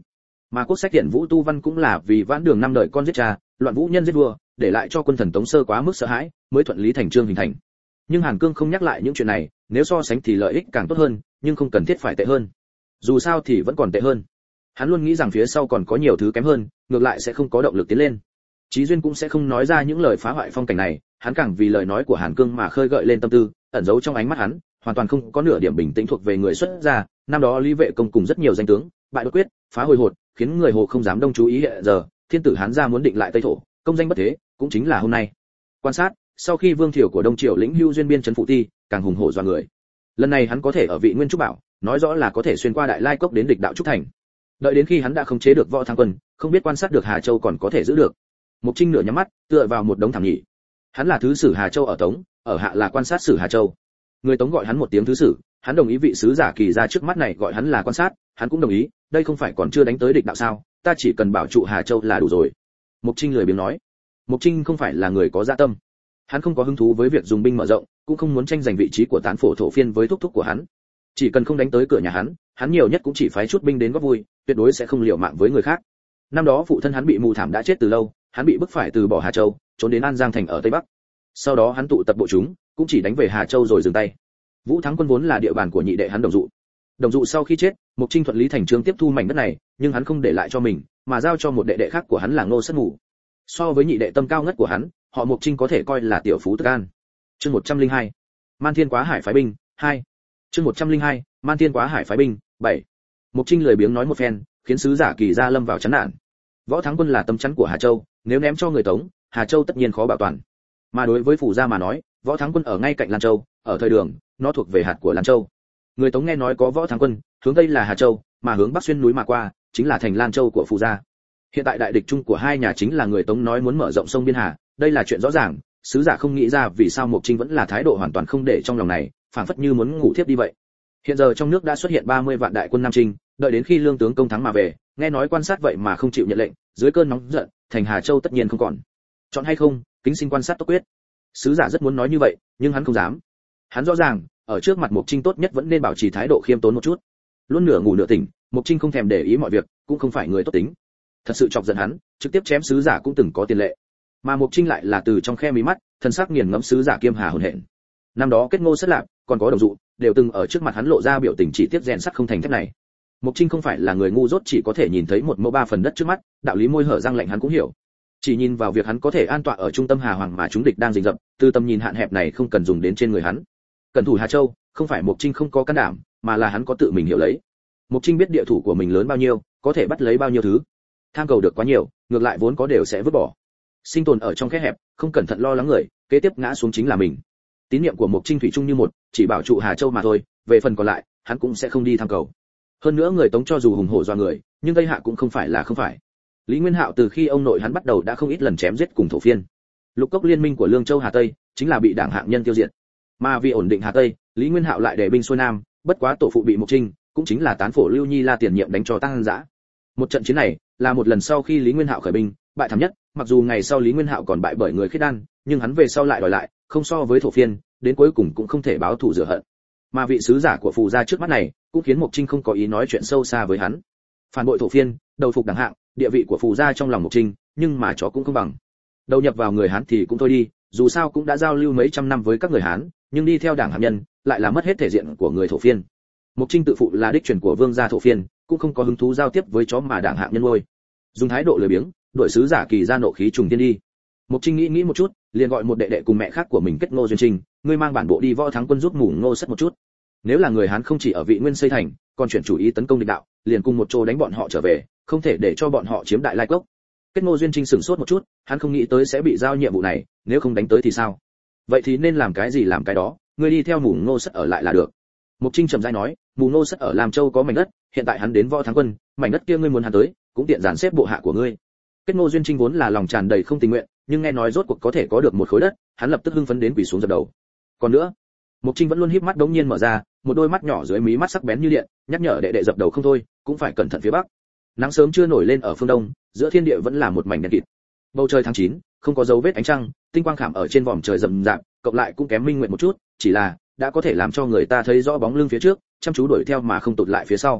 [SPEAKER 1] Mà quốc sách Tiện Vũ Tu Văn cũng là vì Vãn Đường năm đời con giết cha, loạn vũ nhân giết vua, để lại cho quân thần Tống Sơ quá mức sợ hãi, mới thuận lý thành chương hình thành. Nhưng Hàn Cương không nhắc lại những chuyện này, nếu so sánh thì lợi ích càng tốt hơn, nhưng không cần thiết phải tệ hơn. Dù sao thì vẫn còn tệ hơn. Hắn luôn nghĩ rằng phía sau còn có nhiều thứ kém hơn, ngược lại sẽ không có động lực tiến lên. Chí Duyên cũng sẽ không nói ra những lời phá hoại phong cảnh này, hắn càng vì lời nói của Hàn Cương mà khơi gợi lên tâm tư, ẩn giấu trong ánh mắt hắn, hoàn toàn không có nửa điểm bình tĩnh thuộc về người xuất gia. Năm đó Lý Vệ Công cùng rất nhiều danh tướng, bại đột quyết, phá hồi hột, khiến người Hồ không dám đông chú ý hiện giờ, thiên tử Hán gia muốn định lại Tây thổ, công danh bất thế, cũng chính là hôm nay. Quan sát, sau khi Vương Thiểu của Đông Triều lĩnh hưu duyên biên trấn phụ ti, càng hùng hổ dọa người. Lần này hắn có thể ở vị Nguyên Trúc Bảo, nói rõ là có thể xuyên qua Đại Lai Cốc đến địch đạo Trúc Thành. Đợi đến khi hắn đã khống chế được Võ Thắng Quân, không biết quan sát được Hà Châu còn có thể giữ được. Mục Trinh nửa nhắm mắt, tựa vào một đống thảm nhị. Hắn là thứ sử Hà Châu ở Tống, ở hạ là quan sát sử Hà Châu. Người Tống gọi hắn một tiếng thứ sử, hắn đồng ý vị sứ giả kỳ ra trước mắt này gọi hắn là quan sát, hắn cũng đồng ý, đây không phải còn chưa đánh tới địch đạo sao, ta chỉ cần bảo trụ Hà Châu là đủ rồi. Mục Trinh lười biếng nói. Mục Trinh không phải là người có dạ tâm, hắn không có hứng thú với việc dùng binh mở rộng, cũng không muốn tranh giành vị trí của tán phổ thổ phiên với thúc thúc của hắn. Chỉ cần không đánh tới cửa nhà hắn, hắn nhiều nhất cũng chỉ phái chút binh đến góp vui, tuyệt đối sẽ không liều mạng với người khác. Năm đó phụ thân hắn bị mù thảm đã chết từ lâu, hắn bị bức phải từ bỏ Hà Châu, trốn đến An Giang thành ở Tây Bắc. Sau đó hắn tụ tập bộ chúng, cũng chỉ đánh về Hà Châu rồi dừng tay. Vũ Thắng Quân vốn là địa bàn của nhị đệ hắn Đồng Dụ. Đồng Dụ sau khi chết, Mục Trinh thuận lý thành chương tiếp thu mảnh đất này, nhưng hắn không để lại cho mình, mà giao cho một đệ đệ khác của hắn là Ngô Sất Mù. So với nhị đệ tâm cao ngất của hắn, họ Mục Trinh có thể coi là tiểu phú tức an. Chương một trăm lẻ hai. Man Thiên Quá Hải phái binh, hai. Chương một trăm lẻ hai. Man Thiên Quá Hải phái binh, bảy. Mục Trinh lười biếng nói một phen, khiến sứ giả kỳ gia lâm vào chán nản. Võ Thắng Quân là tâm chắn của Hà Châu, nếu ném cho người Tống, Hà Châu tất nhiên khó bảo toàn. Mà đối với phủ gia mà nói, Võ Thắng Quân ở ngay cạnh Lan Châu, ở thời đường, nó thuộc về hạt của Lan Châu. Người Tống nghe nói có Võ Thắng Quân, hướng tây là Hà Châu, mà hướng bắc xuyên núi mà qua, chính là thành Lan Châu của phủ gia. Hiện tại đại địch chung của hai nhà chính là người Tống nói muốn mở rộng sông biên Hà, đây là chuyện rõ ràng, sứ giả không nghĩ ra vì sao Mục Trinh vẫn là thái độ hoàn toàn không để trong lòng này, phảng phất như muốn ngủ thiếp đi vậy. Hiện giờ trong nước đã xuất hiện ba mươi vạn đại quân Nam Trinh, đợi đến khi lương tướng công thắng mà về, nghe nói quan sát vậy mà không chịu nhận lệnh, dưới cơn nóng giận, thành Hà Châu tất nhiên không còn. Chọn hay không, kính xin quan sát tốc quyết. Sứ giả rất muốn nói như vậy, nhưng hắn không dám. Hắn rõ ràng, ở trước mặt Mục Trinh tốt nhất vẫn nên bảo trì thái độ khiêm tốn một chút. Luôn nửa ngủ nửa tỉnh, Mục Trinh không thèm để ý mọi việc, cũng không phải người tốt tính. Thật sự chọc giận hắn, trực tiếp chém sứ giả cũng từng có tiền lệ. Mà Mục Trinh lại là từ trong khe mí mắt, thân sắc nghiền ngẫm sứ giả kiêm hà hồn hện. Năm đó kết Ngô Sất Lạp, còn có Đồng Dụ, đều từng ở trước mặt hắn lộ ra biểu tình chỉ tiếc rèn sắt không thành thép này. Mục Trinh không phải là người ngu dốt chỉ có thể nhìn thấy một mẫu ba phần đất trước mắt, đạo lý môi hở răng lạnh hắn cũng hiểu. Chỉ nhìn vào việc hắn có thể an tọa ở trung tâm Hà Hoàng mà chúng địch đang rình rập, từ tầm nhìn hạn hẹp này không cần dùng đến trên người hắn. Cẩn thủ Hà Châu, không phải Mục Trinh không có can đảm, mà là hắn có tự mình hiểu lấy. Mục Trinh biết địa thủ của mình lớn bao nhiêu, có thể bắt lấy bao nhiêu thứ. Tham cầu được quá nhiều, ngược lại vốn có đều sẽ vứt bỏ. Sinh tồn ở trong khe hẹp, không cẩn thận lo lắng người, kế tiếp ngã xuống chính là mình. Tín niệm của Mục Trinh thủy chung như một, chỉ bảo trụ Hà Châu mà thôi, về phần còn lại, hắn cũng sẽ không đi tham cầu. Hơn nữa người Tống cho dù hùng hổ doa người, nhưng Tây Hạ cũng không phải là không phải. Lý Nguyên Hạo từ khi ông nội hắn bắt đầu đã không ít lần chém giết cùng thổ phiên. Lục cốc liên minh của Lương Châu Hà Tây chính là bị đảng hạng nhân tiêu diệt. Mà vì ổn định Hà Tây, Lý Nguyên Hạo lại để binh xuôi nam, bất quá tổ phụ bị Mục Trinh, cũng chính là tán phổ Lưu Nhi La tiền nhiệm đánh cho tăng dã. Một trận chiến này là một lần sau khi Lý Nguyên Hạo khởi binh, bại thảm nhất, mặc dù ngày sau Lý Nguyên Hạo còn bại bởi người Khiết Đan, nhưng hắn về sau lại đòi lại, không so với thổ phiên, đến cuối cùng cũng không thể báo thù rửa hận. Mà vị sứ giả của phù gia trước mắt này, cũng khiến Mục Trinh không có ý nói chuyện sâu xa với hắn. Phản bội thổ phiên, đầu phục đẳng hạng, địa vị của phù gia trong lòng Mục Trinh, nhưng mà chó cũng không bằng. Đầu nhập vào người Hán thì cũng thôi đi, dù sao cũng đã giao lưu mấy trăm năm với các người Hán, nhưng đi theo đảng hạng nhân, lại là mất hết thể diện của người thổ phiên. Mục Trinh tự phụ là đích truyền của vương gia thổ phiên, cũng không có hứng thú giao tiếp với chó mà đảng hạng nhân nuôi. Dùng thái độ lười biếng, đội sứ giả kỳ ra nộ khí trùng thiên đi. Mục Trinh nghĩ nghĩ một chút, liền gọi một đệ đệ cùng mẹ khác của mình kết Ngô Duyên Trinh, ngươi mang bản bộ đi Võ Thắng Quân giúp Mù Ngô Sất một chút. Nếu là người Hán không chỉ ở vị Nguyên xây thành, còn chuyển chủ ý tấn công địch đạo, liền cùng một chỗ đánh bọn họ trở về, không thể để cho bọn họ chiếm Đại Lai Cốc. Kết Ngô Duyên Trinh sửng sốt một chút, hắn không nghĩ tới sẽ bị giao nhiệm vụ này, nếu không đánh tới thì sao? Vậy thì nên làm cái gì làm cái đó, ngươi đi theo Mù Ngô Sất ở lại là được. Mục Trinh trầm rãi nói, Mù Ngô Sất ở Lam Châu có mảnh đất, hiện tại hắn đến Võ Thắng Quân, mảnh đất kia ngươi muốn hắn tới, cũng tiện dàn xếp bộ hạ của ngươi. Kết Ngô Duyên Trinh vốn là lòng tràn đầy không tình nguyện, nhưng nghe nói rốt cuộc có thể có được một khối đất, hắn lập tức hưng phấn đến quỳ xuống dập đầu. Còn nữa, Mục Trinh vẫn luôn híp mắt đống nhiên mở ra, một đôi mắt nhỏ dưới mí mắt sắc bén như điện, nhắc nhở đệ đệ dập đầu không thôi, cũng phải cẩn thận phía bắc. Nắng sớm chưa nổi lên ở phương đông, giữa thiên địa vẫn là một mảnh đen kịt. Bầu trời tháng chín, không có dấu vết ánh trăng, tinh quang khảm ở trên vòm trời rậm rạp, cộng lại cũng kém minh nguyện một chút, chỉ là đã có thể làm cho người ta thấy rõ bóng lưng phía trước, chăm chú đuổi theo mà không tụt lại phía sau.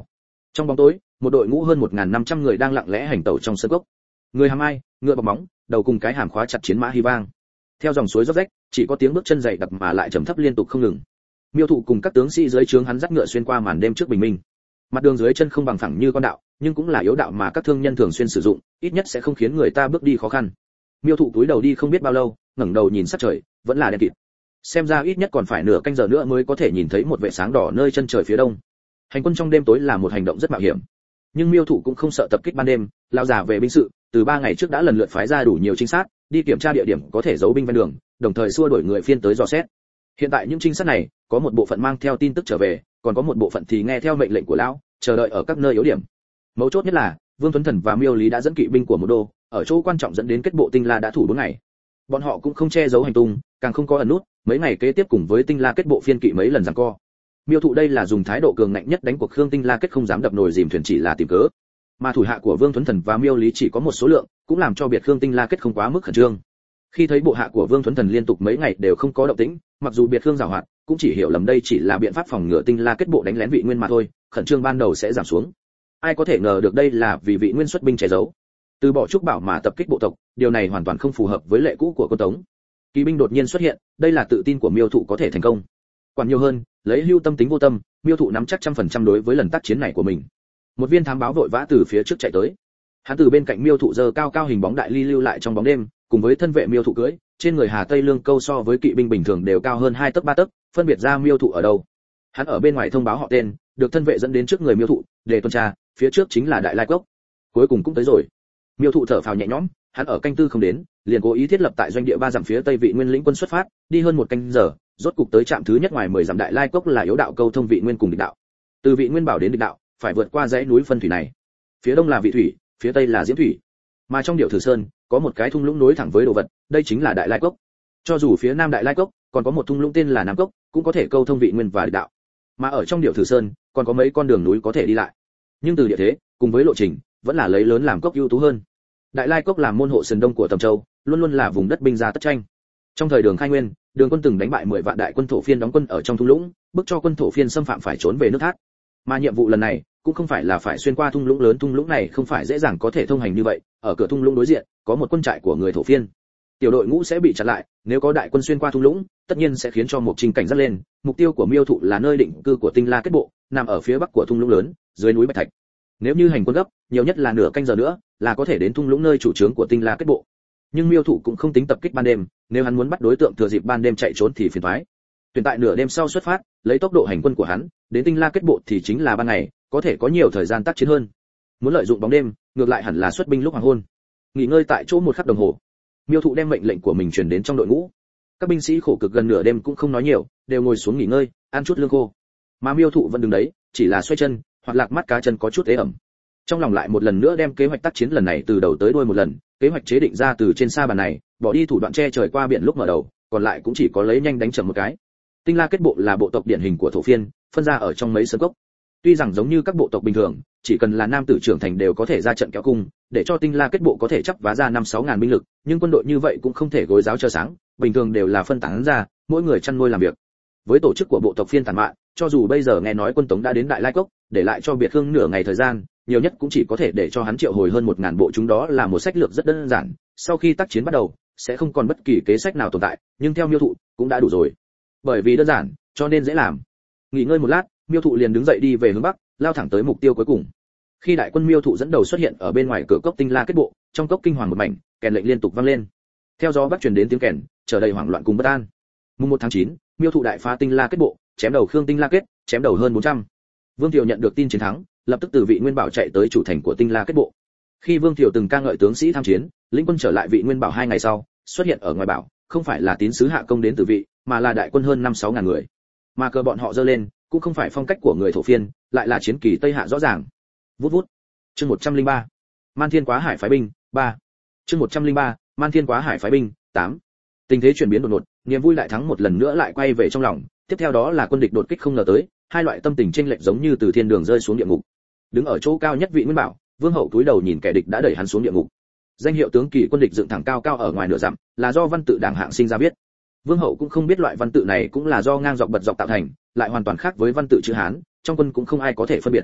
[SPEAKER 1] Trong bóng tối, một đội ngũ hơn một nghìn năm trăm người đang lặng lẽ hành tẩu trong sân cốc. Người hàm ai, ngựa bọc bóng, đầu cùng cái hàm khóa chặt chiến mã hy vang. Theo dòng suối róc rách, chỉ có tiếng bước chân dày đặc mà lại trầm thấp liên tục không ngừng. Miêu Thụ cùng các tướng sĩ dưới trướng hắn dắt ngựa xuyên qua màn đêm trước bình minh. Mặt đường dưới chân không bằng phẳng như con đạo, nhưng cũng là yếu đạo mà các thương nhân thường xuyên sử dụng, ít nhất sẽ không khiến người ta bước đi khó khăn. Miêu Thụ cúi đầu đi không biết bao lâu, ngẩng đầu nhìn sắc trời, vẫn là đen kịt. Xem ra ít nhất còn phải nửa canh giờ nữa mới có thể nhìn thấy một vệt sáng đỏ nơi chân trời phía đông. Hành quân trong đêm tối là một hành động rất mạo hiểm, nhưng Miêu Thụ cũng không sợ tập kích ban đêm. Lão già về binh sự, từ ba ngày trước đã lần lượt phái ra đủ nhiều trinh sát, đi kiểm tra địa điểm có thể giấu binh ven đường, đồng thời xua đuổi người phiên tới dò xét. Hiện tại những trinh sát này, có một bộ phận mang theo tin tức trở về, còn có một bộ phận thì nghe theo mệnh lệnh của lão, chờ đợi ở các nơi yếu điểm. Mấu chốt nhất là, Vương Tuấn Thần và Miêu Lý đã dẫn kỵ binh của một đô, ở chỗ quan trọng dẫn đến kết bộ Tinh La đã thủ bốn ngày. Bọn họ cũng không che giấu hành tung, càng không có ẩn nút, mấy ngày kế tiếp cùng với Tinh La kết bộ phiên kỵ mấy lần giằng co. Miêu Thụ đây là dùng thái độ cường ngạnh nhất đánh cuộc Khương Tinh La kết không dám đập nồi dìm thuyền chỉ là tìm cớ. Mà thủ hạ của Vương Tuấn Thần và Miêu Lý chỉ có một số lượng, cũng làm cho biệt Khương Tinh La kết không quá mức khẩn trương. Khi thấy bộ hạ của Vương Tuấn Thần liên tục mấy ngày đều không có động tĩnh, mặc dù biệt Khương giàu hoạt, cũng chỉ hiểu lầm đây chỉ là biện pháp phòng ngừa Tinh La kết bộ đánh lén Vị Nguyên mà thôi, khẩn trương ban đầu sẽ giảm xuống. Ai có thể ngờ được đây là vì Vị Nguyên xuất binh che giấu, từ bỏ Trúc Bảo mà tập kích bộ tộc, điều này hoàn toàn không phù hợp với lệ cũ của quân Tống. Kỳ binh đột nhiên xuất hiện, đây là tự tin của Miêu Thụ có thể thành công. Quản nhiều hơn, lấy hưu tâm tính vô tâm, Miêu Thụ nắm chắc trăm phần trăm đối với lần tác chiến này của mình. Một viên thám báo vội vã từ phía trước chạy tới. Hắn từ bên cạnh Miêu Thụ giơ cao cao hình bóng đại ly lưu lại trong bóng đêm, cùng với thân vệ Miêu Thụ cưỡi, trên người Hà Tây Lương Câu so với kỵ binh bình thường đều cao hơn hai tấc ba tấc, phân biệt ra Miêu Thụ ở đâu. Hắn ở bên ngoài thông báo họ tên, được thân vệ dẫn đến trước người Miêu Thụ, để tuần tra, phía trước chính là Đại Lai Cốc. Cuối cùng cũng tới rồi. Miêu Thụ thở phào nhẹ nhõm, hắn ở canh tư không đến, liền cố ý thiết lập tại doanh địa ba dặm phía tây Vị Nguyên lĩnh quân xuất phát, đi hơn một canh giờ, rốt cục tới trạm thứ nhất ngoài mười dặm Đại Lai Cốc là yếu đạo câu thông Vị Nguyên cùng địch đạo. Từ Vị Nguyên bảo đến địch đạo, phải vượt qua dãy núi phân thủy này. Phía đông là Vị thủy, phía tây là Diễm thủy. Mà trong Điểu Thử Sơn, có một cái thung lũng nối thẳng với đồ vật, đây chính là Đại Lai Cốc. Cho dù phía nam Đại Lai Cốc còn có một thung lũng tên là Nam Cốc, cũng có thể câu thông Vị Nguyên và địch đạo. Mà ở trong Điểu Thử Sơn, còn có mấy con đường núi có thể đi lại. Nhưng từ địa thế, cùng với lộ trình, vẫn là lấy lớn làm cốc ưu tú hơn. Đại Lai Cốc làm môn hộ sườn đông của Tầm Châu, luôn luôn là vùng đất binh gia tất tranh. Trong thời Đường Khai Nguyên, Đường Quân từng đánh bại mười vạn đại quân thổ phiên đóng quân ở trong thung lũng, bức cho quân thổ phiên xâm phạm phải trốn về nước Thát. Mà nhiệm vụ lần này cũng không phải là phải xuyên qua thung lũng lớn, thung lũng này không phải dễ dàng có thể thông hành như vậy, ở cửa thung lũng đối diện có một quân trại của người thổ phiên. Tiểu đội ngũ sẽ bị chặn lại, nếu có đại quân xuyên qua thung lũng, tất nhiên sẽ khiến cho Mục Trinh cảnh giác lên. Mục tiêu của Miêu Thụ là nơi định cư của Tinh La kết bộ, nằm ở phía bắc của thung lũng lớn, dưới núi Bạch Thạch. Nếu như hành quân gấp, nhiều nhất là nửa canh giờ nữa, là có thể đến thung lũng nơi chủ trướng của Tinh La kết bộ. Nhưng Miêu Thụ cũng không tính tập kích ban đêm, nếu hắn muốn bắt đối tượng thừa dịp ban đêm chạy trốn thì phiền toái. Tuyển tại nửa đêm sau xuất phát, lấy tốc độ hành quân của hắn, đến Tinh La kết bộ thì chính là ban ngày, có thể có nhiều thời gian tác chiến hơn. Muốn lợi dụng bóng đêm, ngược lại hẳn là xuất binh lúc hoàng hôn. Nghỉ ngơi tại chỗ một khắc đồng hồ, Miêu Thụ đem mệnh lệnh của mình truyền đến trong đội ngũ. Các binh sĩ khổ cực gần nửa đêm cũng không nói nhiều, đều ngồi xuống nghỉ ngơi, ăn chút lương khô. Mà Miêu Thụ vẫn đứng đấy, chỉ là xoay chân, hoặc lạc mắt cá chân có chút ế ẩm. Trong lòng lại một lần nữa đem kế hoạch tác chiến lần này từ đầu tới đuôi một lần, kế hoạch chế định ra từ trên sa bàn này, bỏ đi thủ đoạn che trời qua biển lúc mở đầu, còn lại cũng chỉ có lấy nhanh đánh chậm một cái. Tinh La kết bộ là bộ tộc điển hình của thổ phiên, phân ra ở trong mấy sơn cốc. Tuy rằng giống như các bộ tộc bình thường, chỉ cần là nam tử trưởng thành đều có thể ra trận kéo cung, để cho Tinh La kết bộ có thể chấp vá ra năm sáu ngàn binh lực, nhưng quân đội như vậy cũng không thể gối giáo chờ sáng, bình thường đều là phân tán ra, mỗi người chăn nuôi làm việc. Với tổ chức của bộ tộc phiên tàn mạn, cho dù bây giờ nghe nói quân Tống đã đến Đại Lai Cốc, để lại cho Biệt Khương nửa ngày thời gian, nhiều nhất cũng chỉ có thể để cho hắn triệu hồi hơn một ngàn bộ, chúng đó là một sách lược rất đơn giản, sau khi tác chiến bắt đầu, sẽ không còn bất kỳ kế sách nào tồn tại, nhưng theo Miêu Thụ, cũng đã đủ rồi. Bởi vì đơn giản, cho nên dễ làm. Nghỉ ngơi một lát, Miêu Thụ liền đứng dậy đi về hướng bắc, lao thẳng tới mục tiêu cuối cùng. Khi đại quân Miêu Thụ dẫn đầu xuất hiện ở bên ngoài cửa cốc Tinh La kết bộ, trong cốc kinh hoàng một mảnh, kèn lệnh liên tục vang lên. Theo gió bắc truyền đến tiếng kèn, trở đầy hoảng loạn cùng bất an. Mùng một tháng chín, Miêu Thụ đại phá Tinh La kết bộ, chém đầu Khương Tinh La kết, chém đầu hơn bốn trăm. Vương Thiệu nhận được tin chiến thắng, lập tức từ Vị Nguyên Bảo chạy tới chủ thành của Tinh La kết bộ. Khi Vương Thiệu từng ca ngợi tướng sĩ tham chiến, lĩnh quân trở lại Vị Nguyên Bảo hai ngày sau, xuất hiện ở ngoài bảo, không phải là tín sứ hạ công đến từ vị, mà là đại quân hơn năm sáu ngàn người. Mà cờ bọn họ giơ lên, cũng không phải phong cách của người thổ phiên, lại là chiến kỳ Tây Hạ rõ ràng. Vút vút. Chương một trăm lẻ ba. Man Thiên Quá Hải phái binh, ba. Chương một trăm lẻ ba. Man Thiên Quá Hải phái binh, tám. Tình thế chuyển biến đột ngột, niềm vui đại thắng một lần nữa lại quay về trong lòng, tiếp theo đó là quân địch đột kích không ngờ tới, hai loại tâm tình chênh lệch giống như từ thiên đường rơi xuống địa ngục. Đứng ở chỗ cao nhất Vị Nguyên Bảo, Vương Hậu cúi đầu nhìn kẻ địch đã đẩy hắn xuống địa ngục. Danh hiệu tướng kỳ quân địch dựng thẳng cao cao ở ngoài nửa dặm, là do văn tự đảng hạng sinh ra biết. Vương Hậu cũng không biết loại văn tự này cũng là do ngang dọc bật dọc tạo thành, lại hoàn toàn khác với văn tự chữ Hán, trong quân cũng không ai có thể phân biệt.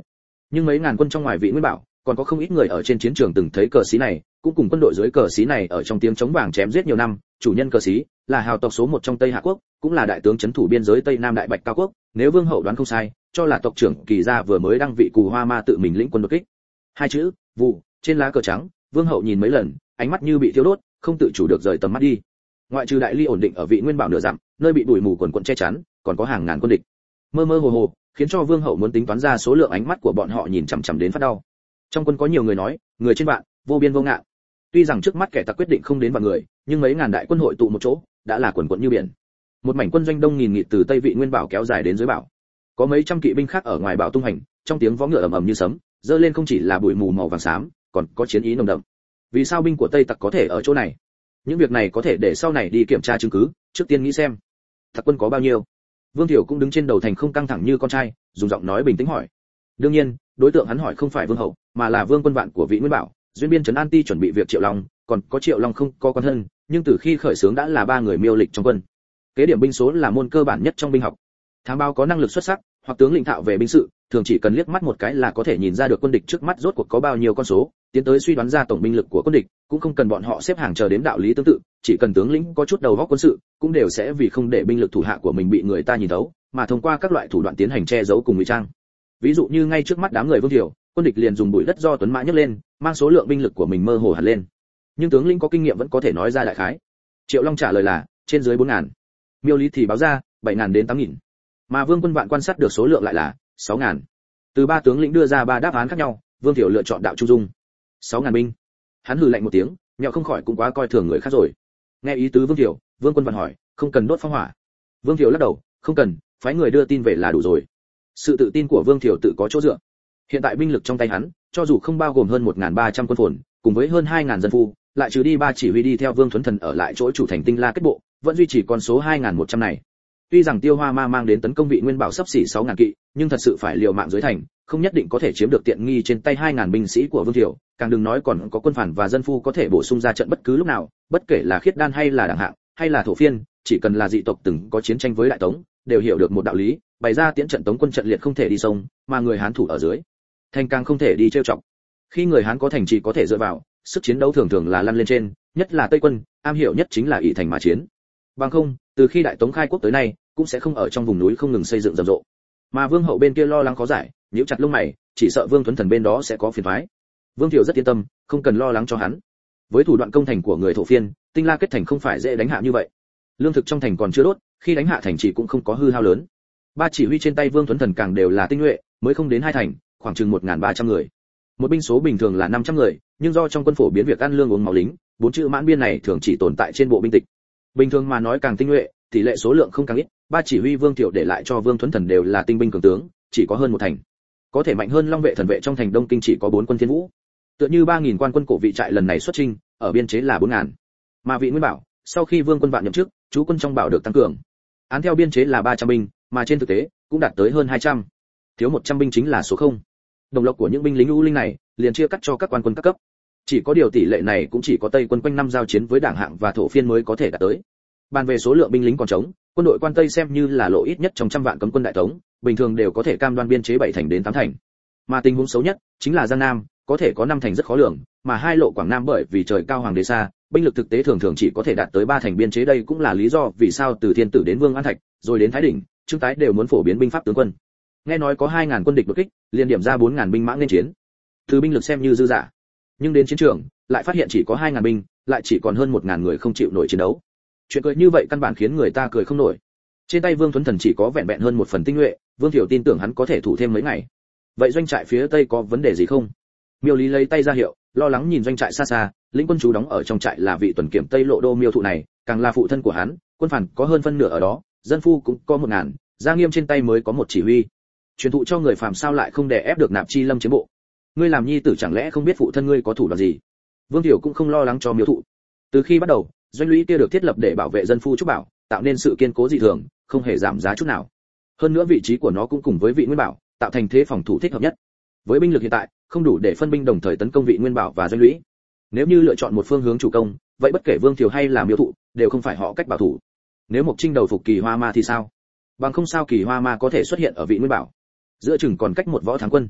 [SPEAKER 1] Nhưng mấy ngàn quân trong ngoài Vị Nguyên Bảo, còn có không ít người ở trên chiến trường từng thấy cờ xí này, cũng cùng quân đội dưới cờ xí này ở trong tiếng chống vàng chém giết nhiều năm, chủ nhân cờ xí là hào tộc số một trong Tây Hạ quốc, cũng là đại tướng trấn thủ biên giới Tây Nam Đại Bạch Cao quốc, nếu Vương hậu đoán không sai, cho là tộc trưởng Kỳ gia vừa mới đăng vị Cù Hoa Ma tự mình lĩnh quân đột kích. Hai chữ, vụ, trên lá cờ trắng, Vương hậu nhìn mấy lần, ánh mắt như bị thiêu đốt, không tự chủ được rời tầm mắt đi. Ngoại trừ đại ly ổn định ở Vị Nguyên Bảo nửa dặm, nơi bị bụi mù quần quần che chắn, còn có hàng ngàn quân địch. Mơ mơ hồ hồ, khiến cho Vương hậu muốn tính toán ra số lượng, ánh mắt của bọn họ nhìn chằm chằm đến phát đau. Trong quân có nhiều người nói, người trên vạn, vô biên vô ngạn. Tuy rằng trước mắt kẻ tặc quyết định không đến vạn người, nhưng mấy ngàn đại quân hội tụ một chỗ, đã là quần quần như biển. Một mảnh quân doanh đông nghìn nghịt từ Tây Vị Nguyên Bảo kéo dài đến dưới bảo. Có mấy trăm kỵ binh khác ở ngoài bảo tung hành, trong tiếng vó ngựa ầm ầm như sấm, dơ lên không chỉ là bụi mù màu vàng xám, còn có chiến ý nồng đậm. Vì sao binh của Tây tặc có thể ở chỗ này? Những việc này có thể để sau này đi kiểm tra chứng cứ, trước tiên nghĩ xem, tặc quân có bao nhiêu. Vương Thiểu cũng đứng trên đầu thành không căng thẳng như con trai, dùng giọng nói bình tĩnh hỏi. Đương nhiên, đối tượng hắn hỏi không phải Vương hậu, mà là Vương quân vạn của Vị Nguyên Bảo, duyên biên trấn An Ti chuẩn bị việc Triệu Long, còn có Triệu Long không có con thân, nhưng từ khi khởi xướng đã là ba người miêu lịch trong quân. Kế điểm binh số là môn cơ bản nhất trong binh học. Thám báo có năng lực xuất sắc, hoặc tướng lĩnh thạo về binh sự, thường chỉ cần liếc mắt một cái là có thể nhìn ra được quân địch trước mắt rốt cuộc có bao nhiêu con số, tiến tới suy đoán ra tổng binh lực của quân địch, cũng không cần bọn họ xếp hàng chờ đến đạo lý tương tự, chỉ cần tướng lĩnh có chút đầu óc quân sự, cũng đều sẽ vì không để binh lực thủ hạ của mình bị người ta nhìn thấu, mà thông qua các loại thủ đoạn tiến hành che giấu cùng ngụy trang. Ví dụ như ngay trước mắt đám người Vương Thiểu, quân địch liền dùng bụi đất do Tuấn Mã nhấc lên, mang số lượng binh lực của mình mơ hồ hẳn lên. Nhưng tướng lĩnh có kinh nghiệm vẫn có thể nói ra đại khái. Triệu Long trả lời là trên dưới bốn ngàn. Miêu Lý thì báo ra bảy ngàn đến tám nghìn. Mà Vương quân vạn quan sát được số lượng lại là sáu ngàn. Từ ba tướng lĩnh đưa ra ba đáp án khác nhau, Vương Thiểu lựa chọn đạo trung dung. sáu ngàn binh. Hắn hừ lạnh một tiếng, mẹo không khỏi cũng quá coi thường người khác rồi. Nghe ý tứ Vương Thiểu, Vương quân vạn hỏi, không cần đốt phong hỏa. Vương Thiểu lắc đầu, không cần, phái người đưa tin về là đủ rồi. Sự tự tin của Vương Thiểu tự có chỗ dựa. Hiện tại binh lực trong tay hắn, cho dù không bao gồm hơn một nghìn ba trăm quân phồn, cùng với hơn hai nghìn dân phu, lại trừ đi ba chỉ huy đi theo Vương Thuấn Thần ở lại chỗ chủ thành Tinh La kết bộ, vẫn duy trì con số hai nghìn một trăm này. Tuy rằng Tiêu Hoa Ma mang đến tấn công Vị Nguyên Bảo sắp xỉ sáu ngàn kỵ, nhưng thật sự phải liều mạng dưới thành, không nhất định có thể chiếm được tiện nghi trên tay hai nghìn binh sĩ của Vương Thiểu, càng đừng nói còn có quân phản và dân phu có thể bổ sung ra trận bất cứ lúc nào, bất kể là khiết đan hay là đảng hạng, hay là thổ phiên, chỉ cần là dị tộc từng có chiến tranh với Đại Tống, đều hiểu được một đạo lý, bày ra tiễn trận Tống quân trận liệt không thể đi sông, mà người Hán thủ ở dưới, thành càng không thể đi trêu chọc. Khi người Hán có thành trì có thể dựa vào, sức chiến đấu thường thường là lăn lên trên, nhất là Tây quân, am hiểu nhất chính là ỷ thành mà chiến. Bằng không, từ khi Đại Tống khai quốc tới nay, cũng sẽ không ở trong vùng núi không ngừng xây dựng rầm rộ. Mà Vương hậu bên kia lo lắng khó giải, nhíu chặt lông mày, chỉ sợ Vương Thuấn Thần bên đó sẽ có phiền toái. Vương Thiệu rất yên tâm, không cần lo lắng cho hắn. Với thủ đoạn công thành của người thổ phiên, Tinh La kết thành không phải dễ đánh hạ như vậy. Lương thực trong thành còn chưa đốt, khi đánh hạ thành chỉ cũng không có hư hao lớn. Ba chỉ huy trên tay Vương Thuấn Thần càng đều là tinh nhuệ, mới không đến hai thành, khoảng chừng một nghìn ba trăm người. Một binh số bình thường là năm trăm người, nhưng do trong quân phổ biến việc ăn lương uống máu lính, bốn chữ mãn biên này thường chỉ tồn tại trên bộ binh tịch. Bình thường mà nói càng tinh nhuệ, tỷ lệ số lượng không càng ít, ba chỉ huy Vương Thiệu để lại cho Vương Thuấn Thần đều là tinh binh cường tướng, chỉ có hơn một thành. Có thể mạnh hơn Long vệ thần vệ trong thành Đông Kinh chỉ có bốn quân Thiên Vũ. Tựa như ba nghìn quan quân cổ vị trại lần này xuất chinh, ở biên chế là bốn nghìn. Mà Vị Nguyên Bảo, sau khi Vương quân vạn nhậm chức, chú quân trong bảo được tăng cường. Án theo biên chế là ba trăm binh, mà trên thực tế cũng đạt tới hơn hai trăm. Thiếu một trăm binh chính là số không. Đồng lộc của những binh lính u linh này liền chia cắt cho các quan quân các cấp. Chỉ có điều tỷ lệ này cũng chỉ có Tây quân quanh năm giao chiến với đảng hạng và thổ phiên mới có thể đạt tới. Bàn về số lượng binh lính còn trống, quân đội quan Tây xem như là lộ ít nhất trong trăm vạn cấm quân Đại Tống, bình thường đều có thể cam đoan biên chế bảy thành đến tám thành. Mà tình huống xấu nhất chính là Giang Nam, có thể có năm thành rất khó lường, mà hai lộ Quảng Nam bởi vì trời cao hoàng đế xa, binh lực thực tế thường thường chỉ có thể đạt tới ba thành biên chế, đây cũng là lý do vì sao từ Thiên Tử đến Vương An Thạch, rồi đến Thái Đỉnh, Trương Tái đều muốn phổ biến binh pháp tướng quân. Nghe nói có hai nghìn quân địch đột kích, liền điểm ra bốn nghìn binh mã nên chiến. Từ binh lực xem như dư dả, nhưng đến chiến trường, lại phát hiện chỉ có hai nghìn binh, lại chỉ còn hơn một nghìn người không chịu nổi chiến đấu. Chuyện cười như vậy căn bản khiến người ta cười không nổi. Trên tay Vương Thuấn Thần chỉ có vẹn vẹn hơn một phần tinh nhuệ, Vương Thiệu tin tưởng hắn có thể thủ thêm mấy ngày. Vậy doanh trại phía tây có vấn đề gì không? Miêu Lý lấy tay ra hiệu, lo lắng nhìn doanh trại xa xa, lĩnh quân chú đóng ở trong trại là vị tuần kiểm Tây Lộ Đô Miêu Thụ này, càng là phụ thân của hắn, quân phản có hơn phân nửa ở đó, dân phu cũng có một ngàn, Gia Nghiêm trên tay mới có một chỉ huy. Truyền thụ cho người phàm sao lại không đè ép được Nạp Chi Lâm chiếm bộ? Ngươi làm nhi tử chẳng lẽ không biết phụ thân ngươi có thủ đoạn gì? Vương Thiệu cũng không lo lắng cho Miêu Thụ. Từ khi bắt đầu, doanh lũy kia được thiết lập để bảo vệ dân phu trúc bảo, tạo nên sự kiên cố dị thường, không hề giảm giá chút nào. Hơn nữa vị trí của nó cũng cùng với Vị Nguyên Bảo, tạo thành thế phòng thủ thích hợp nhất. Với binh lực hiện tại, không đủ để phân binh đồng thời tấn công Vị Nguyên Bảo và doanh lũy. Nếu như lựa chọn một phương hướng chủ công, vậy bất kể Vương Thiều hay là Miêu Thụ, đều không phải họ cách bảo thủ. Nếu Mộc Trinh đầu phục Kỳ Hoa Ma thì sao? Bằng không sao Kỳ Hoa Ma có thể xuất hiện ở Vị Nguyên Bảo? Giữa chừng còn cách một võ thắng quân.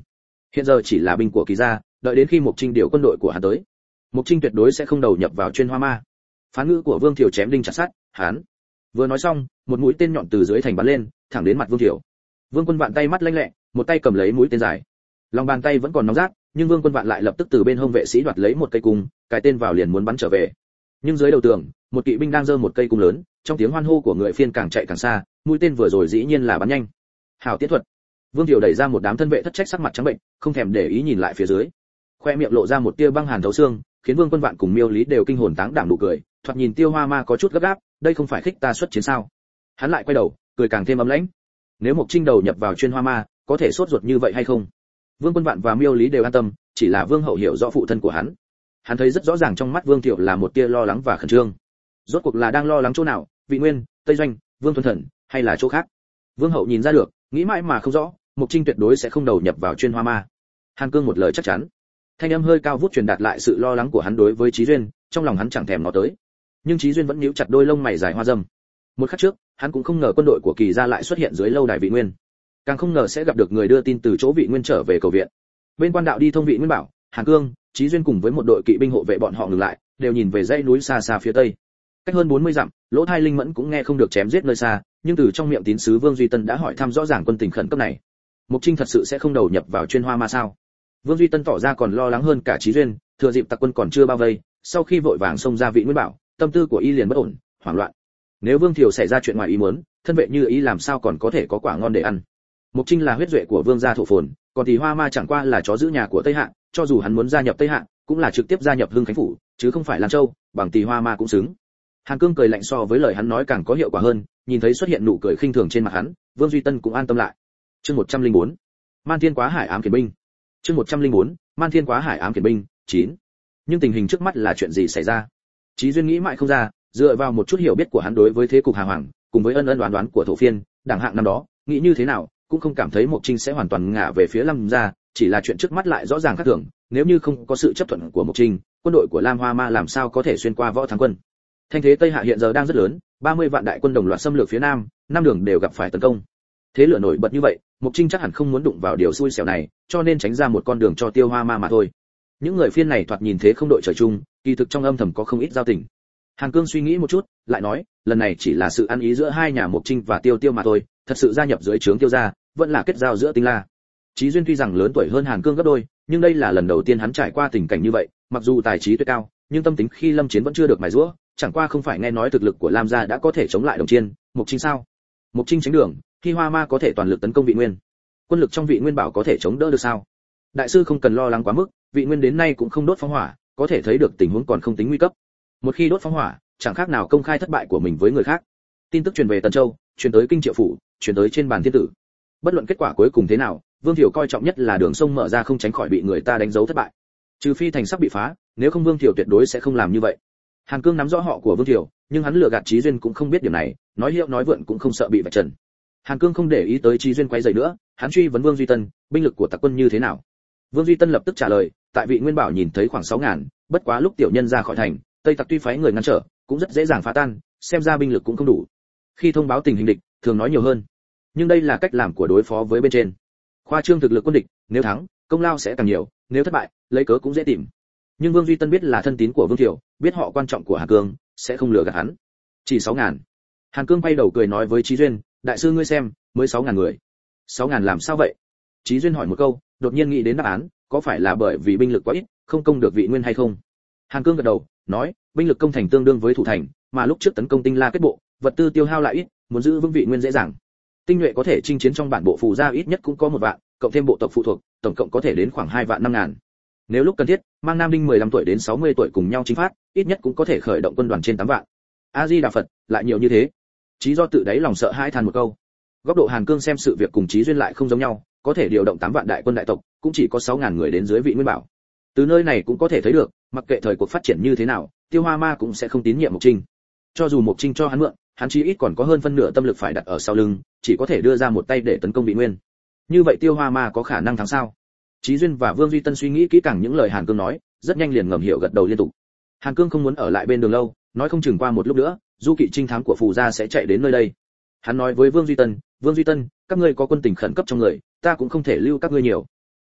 [SPEAKER 1] Hiện giờ chỉ là binh của Kỳ gia, đợi đến khi Mục Trinh điều quân đội của hắn tới, Mục Trinh tuyệt đối sẽ không đầu nhập vào chuyên hoa ma. Phán ngữ của Vương Thiều chém đinh chặt sắt, hắn vừa nói xong, một mũi tên nhọn từ dưới thành bắn lên, thẳng đến mặt Vương Thiều. Vương Quân Vạn tay mắt lanh lẹ, một tay cầm lấy mũi tên dài, lòng bàn tay vẫn còn nóng rát, nhưng Vương Quân Vạn lại lập tức từ bên hông vệ sĩ đoạt lấy một cây cung, cài tên vào liền muốn bắn trở về. Nhưng dưới đầu tường, một kỵ binh đang giơ một cây cung lớn, trong tiếng hoan hô của người phiên càng chạy càng xa, mũi tên vừa rồi dĩ nhiên là bắn nhanh. Hảo tiễn thuật. Vương Thiều đẩy ra một đám thân vệ thất trách sắc mặt trắng bệnh, không thèm để ý nhìn lại phía dưới. Khoe miệng lộ ra một tia băng hàn thấu xương, khiến Vương Quân Vạn cùng Miêu Lý đều kinh hồn táng đảm nụ cười, thoạt nhìn Tiêu Hoa Ma có chút gấp gáp, đây không phải khích ta xuất chiến sao? Hắn lại quay đầu, cười càng thêm ấm lãnh. Nếu Mục Trinh đầu nhập vào chuyên hoa ma, có thể sốt ruột như vậy hay không? Vương Quân Vạn và Miêu Lý đều an tâm, chỉ là Vương Hậu hiểu rõ phụ thân của hắn. Hắn thấy rất rõ ràng trong mắt Vương Thiệu là một tia lo lắng và khẩn trương. Rốt cuộc là đang lo lắng chỗ nào, Vị Nguyên, Tây Doanh, Vương Thuần Thần, hay là chỗ khác? Vương Hậu nhìn ra được, nghĩ mãi mà không rõ, Mục Trinh tuyệt đối sẽ không đầu nhập vào chuyên hoa ma. Hàn Cương một lời chắc chắn. Thanh âm hơi cao vút truyền đạt lại sự lo lắng của hắn đối với Chí Duyên, trong lòng hắn chẳng thèm nó tới. Nhưng Chí Duyên vẫn nhíu chặt đôi lông mày dài hoa râm. Một khắc trước, hắn cũng không ngờ quân đội của Kỳ gia lại xuất hiện dưới lâu đài Vị Nguyên, càng không ngờ sẽ gặp được người đưa tin từ chỗ Vị Nguyên trở về cầu viện. Bên quan đạo đi thông Vị Nguyên bảo, Hàn Cương, Chí Duyên cùng với một đội kỵ binh hộ vệ bọn họ ngừng lại, đều nhìn về dãy núi xa xa phía tây. Cách hơn bốn mươi dặm, lỗ tai linh mẫn cũng nghe không được chém giết nơi xa, nhưng từ trong miệng tín sứ Vương Duy Tân đã hỏi thăm rõ ràng quân tình khẩn cấp này. Mục Trinh thật sự sẽ không đầu nhập vào chuyên hoa ma sao? Vương Duy Tân tỏ ra còn lo lắng hơn cả Chí Duyên, thừa dịp tặc quân còn chưa bao vây, sau khi vội vàng xông ra Vị Nguyên bảo, tâm tư của y liền bất ổn, hoảng loạn. Nếu Vương Thiều xảy ra chuyện ngoài ý muốn, thân vệ như ý làm sao còn có thể có quả ngon để ăn. Mục Trinh là huyết duệ của Vương gia thổ phồn, còn thì Hoa Ma chẳng qua là chó giữ nhà của Tây Hạ, cho dù hắn muốn gia nhập Tây Hạ, cũng là trực tiếp gia nhập Hưng Khánh phủ, chứ không phải Lan Châu, bằng Tỳ Hoa Ma cũng xứng. Hàn Cương cười lạnh so với lời hắn nói càng có hiệu quả hơn, nhìn thấy xuất hiện nụ cười khinh thường trên mặt hắn, Vương Duy Tân cũng an tâm lại. Chương một trăm lẻ bốn, Man Thiên Quá Hải ám khiển binh. Chương một trăm lẻ bốn, Man Thiên Quá Hải ám khiển binh, chín. Nhưng tình hình trước mắt là chuyện gì xảy ra? Chí Duyên nghĩ mãi không ra, dựa vào một chút hiểu biết của hắn đối với thế cục Hà Hoàng, cùng với ân ân đoán đoán của thổ phiên, đảng hạng năm đó, nghĩ như thế nào, cũng không cảm thấy Mộc Trinh sẽ hoàn toàn ngả về phía Lam gia, chỉ là chuyện trước mắt lại rõ ràng khác thường, nếu như không có sự chấp thuận của Mộc Trinh, quân đội của Lam Hoa Ma làm sao có thể xuyên qua võ thắng quân. Thanh thế Tây Hạ hiện giờ đang rất lớn, ba mươi vạn đại quân đồng loạt xâm lược phía Nam, năm đường đều gặp phải tấn công. Thế lửa nổi bật như vậy, Mộc Trinh chắc hẳn không muốn đụng vào điều xui xẻo này, cho nên tránh ra một con đường cho Tiêu Hoa Ma mà thôi. Những người phiên này thoạt nhìn thế không đội trời chung, kỳ thực trong âm thầm có không ít giao tình. Hàn Cương suy nghĩ một chút, lại nói, lần này chỉ là sự ăn ý giữa hai nhà Mộc Trinh và Tiêu Tiêu mà thôi, thật sự gia nhập dưới trướng Tiêu gia, vẫn là kết giao giữa Tinh La. Chí Duyên tuy rằng lớn tuổi hơn Hàn Cương gấp đôi, nhưng đây là lần đầu tiên hắn trải qua tình cảnh như vậy, mặc dù tài trí tuyệt cao, nhưng tâm tính khi lâm chiến vẫn chưa được mài giũa, chẳng qua không phải nghe nói thực lực của Lam gia đã có thể chống lại Đồng Chiên, Mộc Trinh sao? Mộc Trinh tránh đường, khi Hoa Ma có thể toàn lực tấn công Vị Nguyên, quân lực trong Vị Nguyên bảo có thể chống đỡ được sao? Đại sư không cần lo lắng quá mức, Vị Nguyên đến nay cũng không đốt phóng hỏa, có thể thấy được tình huống còn không tính nguy cấp. Một khi đốt phóng hỏa, chẳng khác nào công khai thất bại của mình với người khác. Tin tức truyền về Tần Châu, truyền tới Kinh Triệu phủ, truyền tới trên bàn thiên tử. Bất luận kết quả cuối cùng thế nào, Vương Thiệu coi trọng nhất là đường sông mở ra không tránh khỏi bị người ta đánh dấu thất bại. Trừ phi thành sắp bị phá, nếu không Vương Thiệu tuyệt đối sẽ không làm như vậy. Hàn Cương nắm rõ họ của Vương Thiệu, nhưng hắn lừa gạt Chí Duyên cũng không biết điểm này, nói hiệu nói vượn cũng không sợ bị vạch trần. Hàn Cương không để ý tới Chí Duyên quay rời nữa, hắn truy vấn Vương Duy Tân, binh lực của tặc quân như thế nào. Vương Duy Tân lập tức trả lời, tại Vị Nguyên bảo nhìn thấy khoảng sáu ngàn, bất quá lúc tiểu nhân ra khỏi thành, Tây tặc tuy phái người ngăn trở, cũng rất dễ dàng phá tan, xem ra binh lực cũng không đủ. Khi thông báo tình hình địch, thường nói nhiều hơn. Nhưng đây là cách làm của đối phó với bên trên. Khoa trương thực lực quân địch, nếu thắng, công lao sẽ càng nhiều, nếu thất bại, lấy cớ cũng dễ tìm. Nhưng Vương Duy Tân biết là thân tín của Vương Thiệu, biết họ quan trọng của Hàn Cương, sẽ không lừa gạt hắn. Chỉ sáu ngàn. Hàn Cương quay đầu cười nói với Chí Duyên, đại sư ngươi xem, mới sáu ngàn người. Sáu ngàn làm sao vậy? Chí Duyên hỏi một câu, đột nhiên nghĩ đến đáp án, có phải là bởi vì binh lực quá ít, không công được Vị Nguyên hay không? Hàn Cương gật đầu, nói, binh lực công thành tương đương với thủ thành, mà lúc trước tấn công Tinh La kết bộ, vật tư tiêu hao lại ít, muốn giữ vững Vị Nguyên dễ dàng. Tinh nhuệ có thể chinh chiến trong bản bộ phù gia ít nhất cũng có một vạn, cộng thêm bộ tộc phụ thuộc, tổng cộng có thể đến khoảng hai vạn năm ngàn. Nếu lúc cần thiết, mang nam đinh mười lăm tuổi đến sáu mươi tuổi cùng nhau chinh phát, ít nhất cũng có thể khởi động quân đoàn trên tám vạn. A Di Đà Phật, lại nhiều như thế. Chí Do tự đáy lòng sợ hãi than một câu. Góc độ Hàn Cương xem sự việc cùng Chí Duyên lại không giống nhau, có thể điều động tám vạn đại quân đại tộc, cũng chỉ có sáu ngàn người đến dưới Vị Nguyên bảo. Từ nơi này cũng có thể thấy được, mặc kệ thời cuộc phát triển như thế nào, Tiêu Hoa Ma cũng sẽ không tín nhiệm Mộc Trinh. Cho dù Mộc Trinh cho hắn mượn, hắn chí ít còn có hơn phân nửa tâm lực phải đặt ở sau lưng, chỉ có thể đưa ra một tay để tấn công Vị Nguyên. Như vậy Tiêu Hoa Ma có khả năng thắng sao? Chí Duyên và Vương Duy Tân suy nghĩ kỹ càng những lời Hàn Cương nói, rất nhanh liền ngầm hiểu gật đầu liên tục. Hàn Cương không muốn ở lại bên đường lâu, nói không chừng qua một lúc nữa, du kỵ trinh thám của phù gia sẽ chạy đến nơi đây. Hắn nói với Vương Duy Tân, Vương Duy Tân, các ngươi có quân tình khẩn cấp trong người, ta cũng không thể lưu các ngươi nhiều.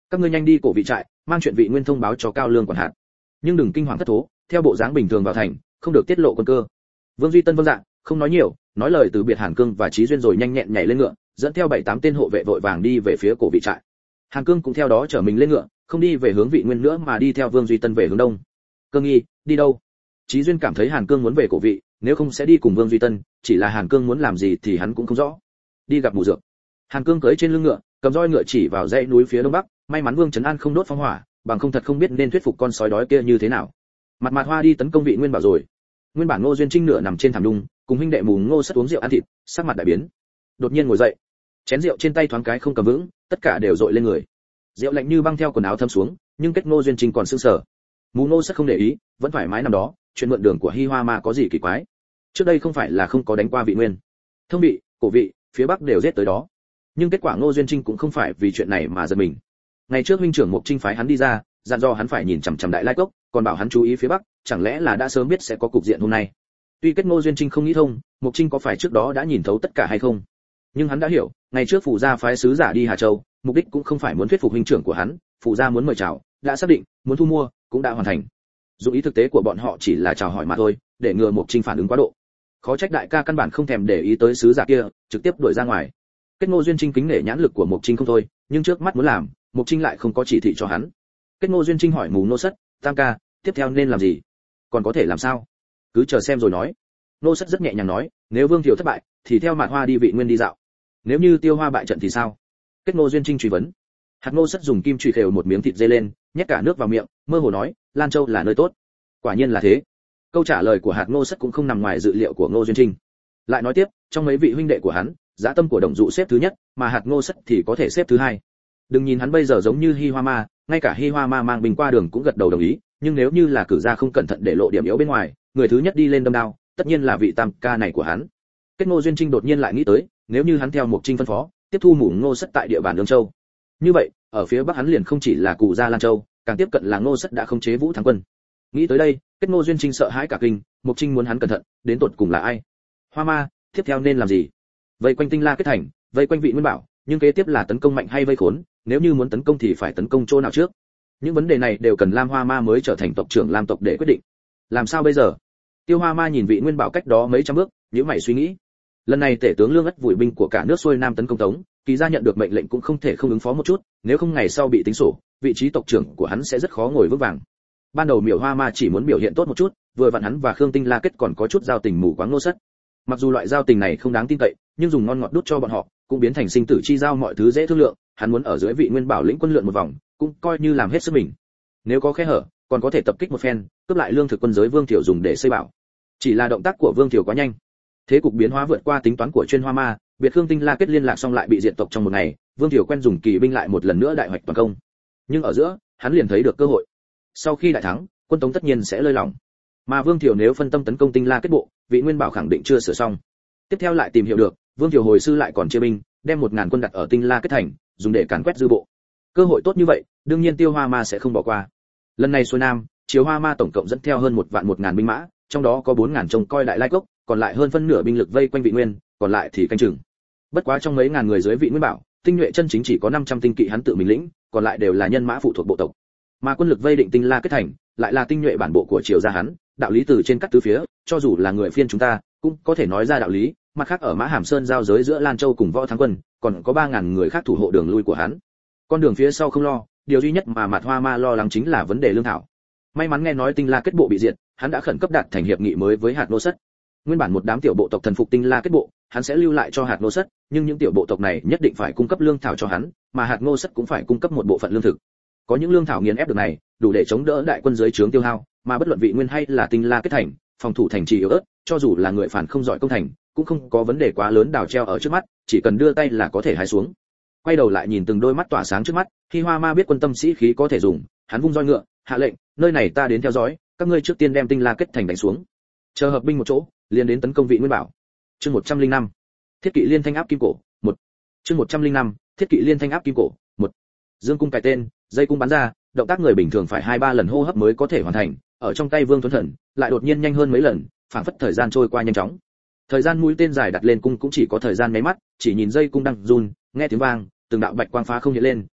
[SPEAKER 1] các ngươi nhanh đi cổ vị trại, mang chuyện vị nguyên thông báo cho cao lương quản hạt, nhưng đừng kinh hoàng thất thố, theo bộ dáng bình thường vào thành, không được tiết lộ quân cơ. Vương Duy Tân vâng dạ, không nói nhiều, nói lời từ biệt Hàn Cương và Chí Duyên rồi nhanh nhẹn nhảy lên ngựa, dẫn theo bảy tám tên hộ vệ vội vàng đi về phía cổ vị trại. Hàn Cương cũng theo đó chở mình lên ngựa, không đi về hướng vị nguyên nữa mà đi theo Vương Duy Tân về hướng đông. Cương Nghi, đi đâu? Chí Duyên cảm thấy Hàn Cương muốn về cổ vị, nếu không sẽ đi cùng Vương Duy Tân, chỉ là Hàn Cương muốn làm gì thì hắn cũng không rõ. Đi gặp mù dược. Hàn Cương cưỡi trên lưng ngựa, cầm roi ngựa chỉ vào dãy núi phía đông bắc, may mắn Vương Trấn An không đốt phong hỏa, bằng không thật không biết nên thuyết phục con sói đói kia như thế nào. Mặt Mạt Hoa đi tấn công vị nguyên bảo rồi. Nguyên bản Ngô Duyên Trinh nửa nằm trên thảm đung, cùng huynh đệ mù Ngô Sất uống rượu ăn thịt, sắc mặt đại biến. Đột nhiên ngồi dậy, chén rượu trên tay thoáng cái không cầm vững, tất cả đều dội lên người. Rượu lạnh như băng theo quần áo thấm xuống, nhưng kết Ngô Duyên Trinh còn sưng sờ. Mù Ngô Sất không để ý, vẫn thoải mái nằm đó, chuyện mượn đường của Hi Hoa Ma có gì kỳ quái? Trước đây không phải là không có đánh qua vị nguyên, thông vị, cổ vị, phía bắc đều giết tới đó. Nhưng kết quả Ngô Duyên Trinh cũng không phải vì chuyện này mà giật mình. Ngày trước huynh trưởng Mục Trinh phái hắn đi ra, dặn dò hắn phải nhìn chằm chằm Đại Lai Cốc, còn bảo hắn chú ý phía bắc, chẳng lẽ là đã sớm biết sẽ có cục diện hôm nay. Tuy kết Ngô Duyên Trinh không nghĩ thông, Mục Trinh có phải trước đó đã nhìn thấu tất cả hay không, nhưng hắn đã hiểu, ngày trước phủ gia phái sứ giả đi Hà Châu, mục đích cũng không phải muốn thuyết phục huynh trưởng của hắn, phủ gia muốn mời chào, đã xác định, muốn thu mua, cũng đã hoàn thành. Dù ý thực tế của bọn họ chỉ là chào hỏi mà thôi, để ngừa Mục Trinh phản ứng quá độ. Khó trách đại ca căn bản không thèm để ý tới sứ giả kia, trực tiếp đuổi ra ngoài. Kết Ngô Duyên Trinh kính nể nhãn lực của Mục Trinh không thôi, nhưng trước mắt muốn làm, Mục Trinh lại không có chỉ thị cho hắn. Kết Ngô Duyên Trinh hỏi Mù Nô Sất, Tam ca, tiếp theo nên làm gì? Còn có thể làm sao? Cứ chờ xem rồi nói. Nô Sất rất nhẹ nhàng nói, nếu Vương Thiều thất bại, thì theo Mạt Hoa đi vị nguyên đi dạo. Nếu như Tiêu Hoa bại trận thì sao? Kết Ngô Duyên Trinh truy vấn. Hạt Nô Sất dùng kim chùy khều một miếng thịt dê lên, nhét cả nước vào miệng, mơ hồ nói, Lan Châu là nơi tốt. Quả nhiên là thế. Câu trả lời của Hạt Nô Sất cũng không nằm ngoài dự liệu của Ngô Duyên Trinh. Lại nói tiếp, trong mấy vị huynh đệ của hắn, dã tâm của Đồng Dụ xếp thứ nhất, mà Hạt Ngô Sất thì có thể xếp thứ hai. Đừng nhìn hắn bây giờ giống như Hi Hoa Ma, ngay cả Hi Hoa Ma mang binh qua đường cũng gật đầu đồng ý, nhưng nếu như là cử ra không cẩn thận để lộ điểm yếu bên ngoài, người thứ nhất đi lên đâm đao, tất nhiên là vị Tam ca này của hắn. Kết Ngô Duyên Trinh đột nhiên lại nghĩ tới, nếu như hắn theo Mục Trinh phân phó, tiếp thu Mù Ngô Sất tại địa bàn Lương Châu, như vậy, ở phía bắc hắn liền không chỉ là Cù Gia Lan Châu, càng tiếp cận là Ngô Sất đã khống chế Vũ Thắng quân. Nghĩ tới đây, Kết Ngô Duyên Trinh sợ hãi cả kinh, Mục Trinh muốn hắn cẩn thận, đến tột cùng là ai? Hoa Ma, tiếp theo nên làm gì? Vây quanh Tinh La Kết Thành, vây quanh vị Nguyên Bảo, nhưng kế tiếp là tấn công mạnh hay vây khốn, nếu như muốn tấn công thì phải tấn công chỗ nào trước? Những vấn đề này đều cần Lam Hoa Ma mới trở thành tộc trưởng Lam tộc để quyết định. Làm sao bây giờ? Tiêu Hoa Ma nhìn vị Nguyên Bảo cách đó mấy trăm bước, nhíu mày suy nghĩ. Lần này tể tướng Lương Ất vùi binh của cả nước xuôi nam tấn công Tống, Kỳ gia nhận được mệnh lệnh cũng không thể không ứng phó một chút, nếu không ngày sau bị tính sổ, vị trí tộc trưởng của hắn sẽ rất khó ngồi vững vàng. Ban đầu Miểu Hoa Ma chỉ muốn biểu hiện tốt một chút, vừa vặn hắn và Khương Tinh La Kết còn có chút giao tình mù quáng Ngô Sất. Mặc dù loại giao tình này không đáng tin cậy, nhưng dùng ngon ngọt đút cho bọn họ, cũng biến thành sinh tử chi giao, mọi thứ dễ thương lượng, hắn muốn ở dưới vị Nguyên Bảo lĩnh quân lượn một vòng, cũng coi như làm hết sức mình. Nếu có khe hở, còn có thể tập kích một phen, cướp lại lương thực quân giới Vương Thiểu dùng để xây bảo. Chỉ là động tác của Vương Thiểu quá nhanh. Thế cục biến hóa vượt qua tính toán của chuyên Hoa Ma, biệt Khương Tinh La Kết liên lạc xong lại bị diệt tộc trong một ngày, Vương Thiểu quen dùng kỳ binh lại một lần nữa đại hoạch toàn công. Nhưng ở giữa, hắn liền thấy được cơ hội. Sau khi đại thắng, quân Tống tất nhiên sẽ lơi lỏng. Mà Vương Thiểu nếu phân tâm tấn công Tinh La Kết bộ, vị Nguyên Bảo khẳng định chưa sửa xong. Tiếp theo lại tìm hiểu được, Vương Thiểu hồi sư lại còn chia binh, đem một ngàn quân đặt ở Tinh La Kết thành, dùng để càn quét dư bộ. Cơ hội tốt như vậy, đương nhiên Tiêu Hoa Ma sẽ không bỏ qua. Lần này xuôi nam, Chiếu Hoa Ma tổng cộng dẫn theo hơn một vạn một ngàn binh mã, trong đó có bốn ngàn trông coi Đại Lai Cốc, còn lại hơn phân nửa binh lực vây quanh vị Nguyên, còn lại thì canh chừng. Bất quá trong mấy ngàn người dưới vị Nguyên Bảo, tinh nhuệ chân chính chỉ có năm trăm tinh kỵ hắn tự mình lĩnh, còn lại đều là nhân mã phụ thuộc bộ tộc. Mà quân lực vây định Tinh La Kết thành, lại là tinh nhuệ bản bộ của Triều gia hắn, đạo lý từ trên các tứ phía, cho dù là người phiên chúng ta, cũng có thể nói ra đạo lý. Mặt khác ở Mã Hàm Sơn giao giới giữa Lan Châu cùng Võ Thắng quân, còn có ba ngàn người khác thủ hộ đường lui của hắn. Con đường phía sau không lo, điều duy nhất mà Mạt Hoa Ma lo lắng chính là vấn đề lương thảo. May mắn nghe nói Tinh La Kết bộ bị diệt, hắn đã khẩn cấp đạt thành hiệp nghị mới với Hạt Nô Sất. Nguyên bản một đám tiểu bộ tộc thần phục Tinh La Kết bộ, hắn sẽ lưu lại cho Hạt Nô Sất, nhưng những tiểu bộ tộc này nhất định phải cung cấp lương thảo cho hắn, mà Hạt Nô Sất cũng phải cung cấp một bộ phận lương thực. Có những lương thảo nghiền ép được này, đủ để chống đỡ đại quân dưới trướng tiêu hao, mà bất luận vị Nguyên hay là Tinh La Kết thành, phòng thủ thành trì yếu ớt, cho dù là người phản không giỏi công thành, cũng không có vấn đề quá lớn đào treo ở trước mắt, chỉ cần đưa tay là có thể hái xuống. Quay đầu lại nhìn từng đôi mắt tỏa sáng trước mắt, khi Hoa Ma biết quân tâm sĩ khí có thể dùng, hắn vung roi ngựa, hạ lệnh, nơi này ta đến theo dõi, các ngươi trước tiên đem Tinh La Kết thành đánh xuống, chờ hợp binh một chỗ, liền đến tấn công vị Nguyên Bảo. Chương một trăm linh năm, Thiết kỵ liên thanh áp kim cổ, một. Chương một trăm linh năm, Thiết kỵ liên thanh áp kim cổ, một. Dương cung cài tên, dây cung bắn ra, động tác người bình thường phải hai ba lần hô hấp mới có thể hoàn thành, ở trong tay Vương Tuấn Thần, lại đột nhiên nhanh hơn mấy lần, phảng phất thời gian trôi qua nhanh chóng. Thời gian mũi tên dài đặt lên cung cũng chỉ có thời gian mấy mắt, chỉ nhìn dây cung đang run, nghe tiếng vang, từng đạo bạch quang phá không hiện lên,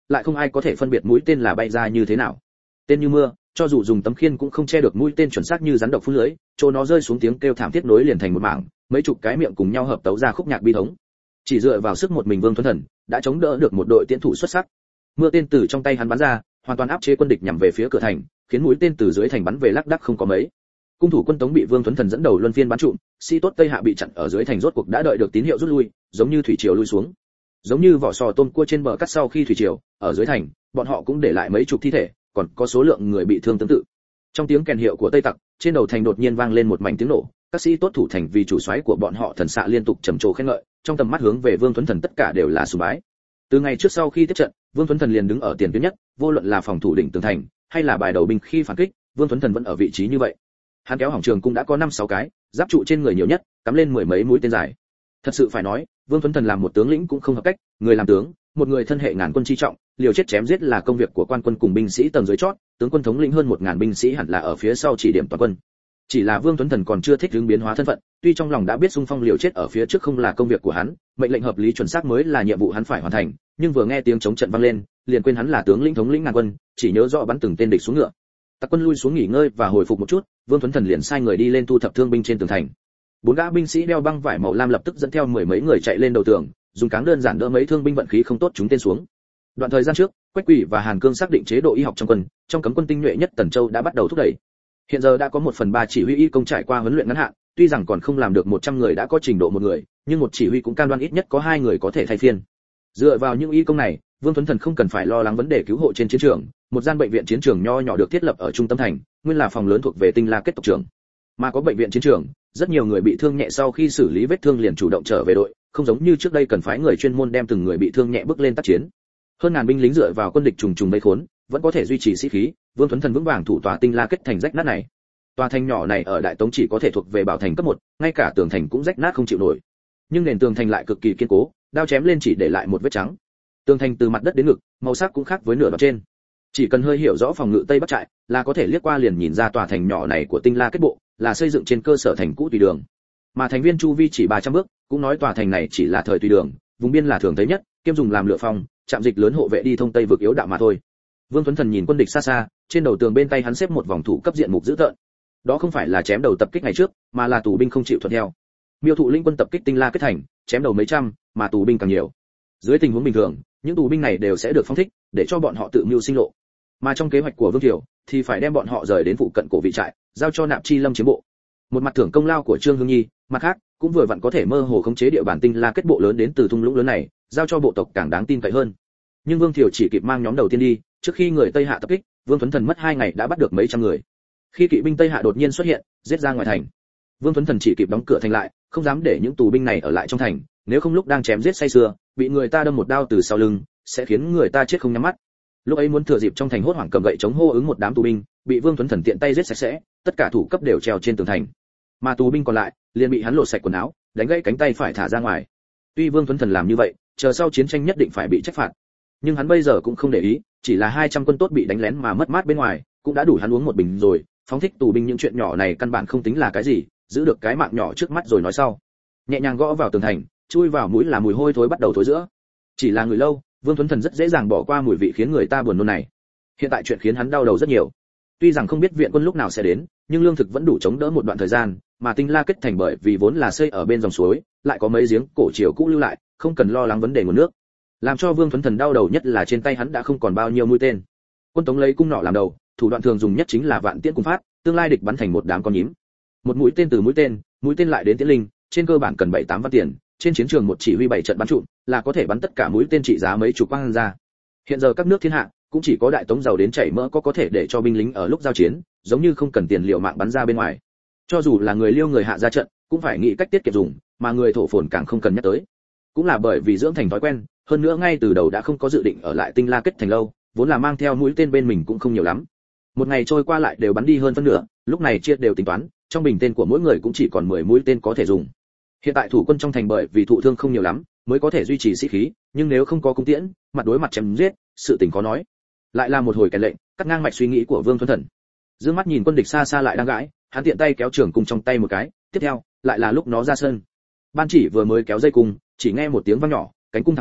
[SPEAKER 1] lại không ai có thể phân biệt mũi tên là bay ra như thế nào. Tên như mưa, cho dù dùng tấm khiên cũng không che được mũi tên chuẩn xác như rắn độc phun lưới, chỗ nó rơi xuống tiếng kêu thảm thiết nối liền thành một mảng, mấy chục cái miệng cùng nhau hợp tấu ra khúc nhạc bi thống. Chỉ dựa vào sức một mình Vương Thuấn Thần đã chống đỡ được một đội tiễn thủ xuất sắc. Mưa tên từ trong tay hắn bắn ra, hoàn toàn áp chế quân địch nhằm về phía cửa thành, khiến mũi tên từ dưới thành bắn về lác đác không có mấy. Cung thủ quân Tống bị Vương Thuấn Thần dẫn đầu luân phiên bắn trụm, sĩ tốt Tây Hạ bị chặn ở dưới thành rốt cuộc đã đợi được tín hiệu rút lui, giống như thủy triều lui xuống. Giống như vỏ sò tôm cua trên bờ cắt sau khi thủy triều, ở dưới thành, bọn họ cũng để lại mấy chục thi thể, còn có số lượng người bị thương tương tự. Trong tiếng kèn hiệu của Tây Tặc, trên đầu thành đột nhiên vang lên một mảnh tiếng nổ, các sĩ tốt thủ thành vì chủ soái của bọn họ thần xạ liên tục trầm trồ khen ngợi, trong tầm mắt hướng về Vương Thuấn Thần tất cả đều là sùng bái. Từ ngày trước sau khi tiếp trận, Vương Thuấn Thần liền đứng ở tiền tuyến nhất, vô luận là phòng thủ đỉnh tường thành, hay là bài đầu binh khi phản kích, Vương Thuấn Thần vẫn ở vị trí như vậy. Hắn kéo hỏng trường cung đã có năm sáu cái, giáp trụ trên người nhiều nhất, cắm lên mười mấy mũi tên dài. Thật sự phải nói, Vương Thuấn Thần làm một tướng lĩnh cũng không hợp cách, người làm tướng, một người thân hệ ngàn quân chi trọng, liều chết chém giết là công việc của quan quân cùng binh sĩ tầng dưới chót, tướng quân thống lĩnh hơn một ngàn binh sĩ hẳn là ở phía sau chỉ điểm toàn quân. Chỉ là Vương Thuấn Thần còn chưa thích ứng biến hóa thân phận, tuy trong lòng đã biết xung phong liều chết ở phía trước không là công việc của hắn, mệnh lệnh hợp lý chuẩn xác mới là nhiệm vụ hắn phải hoàn thành, nhưng vừa nghe tiếng chống trận vang lên, liền quên hắn là tướng lĩnh thống lĩnh ngàn quân, chỉ nhớ rõ bắn từng tên địch xuống ngựa. Tặc quân lui xuống nghỉ ngơi và hồi phục một chút, Vương Thuấn Thần liền sai người đi lên thu thập thương binh trên tường thành. Bốn gã binh sĩ đeo băng vải màu lam lập tức dẫn theo mười mấy người chạy lên đầu tường, dùng cáng đơn giản đỡ mấy thương binh vận khí không tốt chúng tên xuống. Đoạn thời gian trước, Quách Quỷ và Hàn Cương xác định chế độ y học trong quân, trong cấm quân tinh nhuệ nhất Tần Châu đã bắt đầu thúc đẩy. Hiện giờ đã có một phần ba chỉ huy y công trải qua huấn luyện ngắn hạn, tuy rằng còn không làm được một trăm người đã có trình độ một người, nhưng một chỉ huy cũng cam đoan ít nhất có hai người có thể thay phiên. Dựa vào những y công này, Vương Thuấn Thần không cần phải lo lắng vấn đề cứu hộ trên chiến trường, một gian bệnh viện chiến trường nho nhỏ được thiết lập ở trung tâm thành, nguyên là phòng lớn thuộc về Tinh La kết tộc trưởng. Mà có bệnh viện chiến trường, rất nhiều người bị thương nhẹ sau khi xử lý vết thương liền chủ động trở về đội, không giống như trước đây cần phái người chuyên môn đem từng người bị thương nhẹ bước lên tác chiến. Hơn ngàn binh lính dựa vào quân địch trùng trùng vây khốn, vẫn có thể duy trì sĩ khí, Vương Thuấn Thần vững vàng thủ tòa Tinh La kết thành rách nát này. Tòa thành nhỏ này ở Đại Tống chỉ có thể thuộc về bảo thành cấp một, ngay cả tường thành cũng rách nát không chịu nổi. Nhưng nền tường thành lại cực kỳ kiên cố, đao chém lên chỉ để lại một vết trắng. Tường thành từ mặt đất đến ngực, màu sắc cũng khác với nửa đoạn trên. Chỉ cần hơi hiểu rõ phòng ngự Tây Bắc trại, là có thể liếc qua liền nhìn ra tòa thành nhỏ này của Tinh La kết bộ, là xây dựng trên cơ sở thành cũ tùy đường. Mà thành viên chu vi chỉ ba trăm bước, cũng nói tòa thành này chỉ là thời tùy đường, vùng biên là thường thấy nhất, kiêm dùng làm lựa phòng, trạm dịch lớn hộ vệ đi thông Tây vực yếu đạo mà thôi. Vương Thuấn Thần nhìn quân địch xa xa, trên đầu tường bên tay hắn xếp một vòng thủ cấp diện mục dữ tợn. Đó không phải là chém đầu tập kích ngày trước, mà là tù binh không chịu thuận theo. Miêu Thụ linh quân tập kích Tinh La kết thành, chém đầu mấy trăm, mà tù binh càng nhiều. Dưới tình huống bình thường, những tù binh này đều sẽ được phóng thích, để cho bọn họ tự mưu sinh lộ. Mà trong kế hoạch của Vương Thiệu, thì phải đem bọn họ rời đến phụ cận cổ vị trại, giao cho Nạp Chi Lâm chiếm bộ. Một mặt thưởng công lao của Trương Hương Nhi, mặt khác cũng vừa vặn có thể mơ hồ khống chế địa bàn Tinh La kết bộ lớn đến từ thung lũng lớn này, giao cho bộ tộc càng đáng tin cậy hơn. Nhưng Vương Thiệu chỉ kịp mang nhóm đầu tiên đi, trước khi người Tây Hạ tập kích, Vương Thuấn Thần mất hai ngày đã bắt được mấy trăm người. Khi kỵ binh Tây Hạ đột nhiên xuất hiện, giết ra ngoài thành, Vương Thuấn Thần chỉ kịp đóng cửa thành lại, không dám để những tù binh này ở lại trong thành, nếu không lúc đang chém giết say sưa, bị người ta đâm một đao từ sau lưng, sẽ khiến người ta chết không nhắm mắt. Lúc ấy muốn thừa dịp trong thành hốt hoảng cầm gậy chống hô ứng một đám tù binh, bị Vương Thuấn Thần tiện tay giết sạch sẽ, tất cả thủ cấp đều treo trên tường thành. Mà tù binh còn lại, liền bị hắn lột sạch quần áo, đánh gãy cánh tay phải thả ra ngoài. Tuy Vương Thuấn Thần làm như vậy, chờ sau chiến tranh nhất định phải bị trách phạt, nhưng hắn bây giờ cũng không để ý, chỉ là hai trăm quân tốt bị đánh lén mà mất mát bên ngoài, cũng đã đủ hắn uống một bình rồi, phóng thích tù binh những chuyện nhỏ này căn bản không tính là cái gì, giữ được cái mạng nhỏ trước mắt rồi nói sau. Nhẹ nhàng gõ vào tường thành, chui vào mũi là mùi hôi thối bắt đầu thối giữa. Chỉ là người lâu, Vương Thuấn Thần rất dễ dàng bỏ qua mùi vị khiến người ta buồn nôn này. Hiện tại chuyện khiến hắn đau đầu rất nhiều. Tuy rằng không biết viện quân lúc nào sẽ đến, nhưng lương thực vẫn đủ chống đỡ một đoạn thời gian, mà Tinh La kết thành bởi vì vốn là xây ở bên dòng suối, lại có mấy giếng cổ triều cũ lưu lại, không cần lo lắng vấn đề nguồn nước. Làm cho Vương Thuấn Thần đau đầu nhất là trên tay hắn đã không còn bao nhiêu mũi tên. Quân Tống lấy cung nỏ làm đầu, thủ đoạn thường dùng nhất chính là vạn tiễn cung phát, tương lai địch bắn thành một đám con nhím. Một mũi tên từ mũi tên, mũi tên lại đến tiễn linh, trên cơ bản cần bảy tám văn tiền, trên chiến trường một chỉ huy bảy trận bắn trụm, là có thể bắn tất cả mũi tên trị giá mấy chục quang ra. Hiện giờ các nước thiên hạ, cũng chỉ có Đại Tống giàu đến chảy mỡ có có thể để cho binh lính ở lúc giao chiến, giống như không cần tiền liệu mạng bắn ra bên ngoài. Cho dù là người Liêu người Hạ ra trận, cũng phải nghĩ cách tiết kiệm dùng, mà người thổ phồn càng không cần nhắc tới. Cũng là bởi vì dưỡng thành thói quen, hơn nữa ngay từ đầu đã không có dự định ở lại Tinh La kết thành lâu, vốn là mang theo mũi tên bên mình cũng không nhiều lắm. Một ngày trôi qua lại đều bắn đi hơn phân nửa, lúc này chia đều tính toán, trong bình tên của mỗi người cũng chỉ còn mười mũi tên có thể dùng. Hiện tại thủ quân trong thành bởi vì thụ thương không nhiều lắm, mới có thể duy trì sĩ khí, nhưng nếu không có cung tiễn, mặt đối mặt chém giết, sự tình khó nói. Lại là một hồi kèn lệnh, cắt ngang mạch suy nghĩ của Vương Thuấn Thần. Dương mắt nhìn quân địch xa xa lại đang gãi, hắn tiện tay kéo trường cung trong tay một cái, tiếp theo, lại là lúc nó ra sân. Ban chỉ vừa mới kéo dây cung, chỉ nghe một tiếng vang nhỏ, cánh cung thẳng tắp,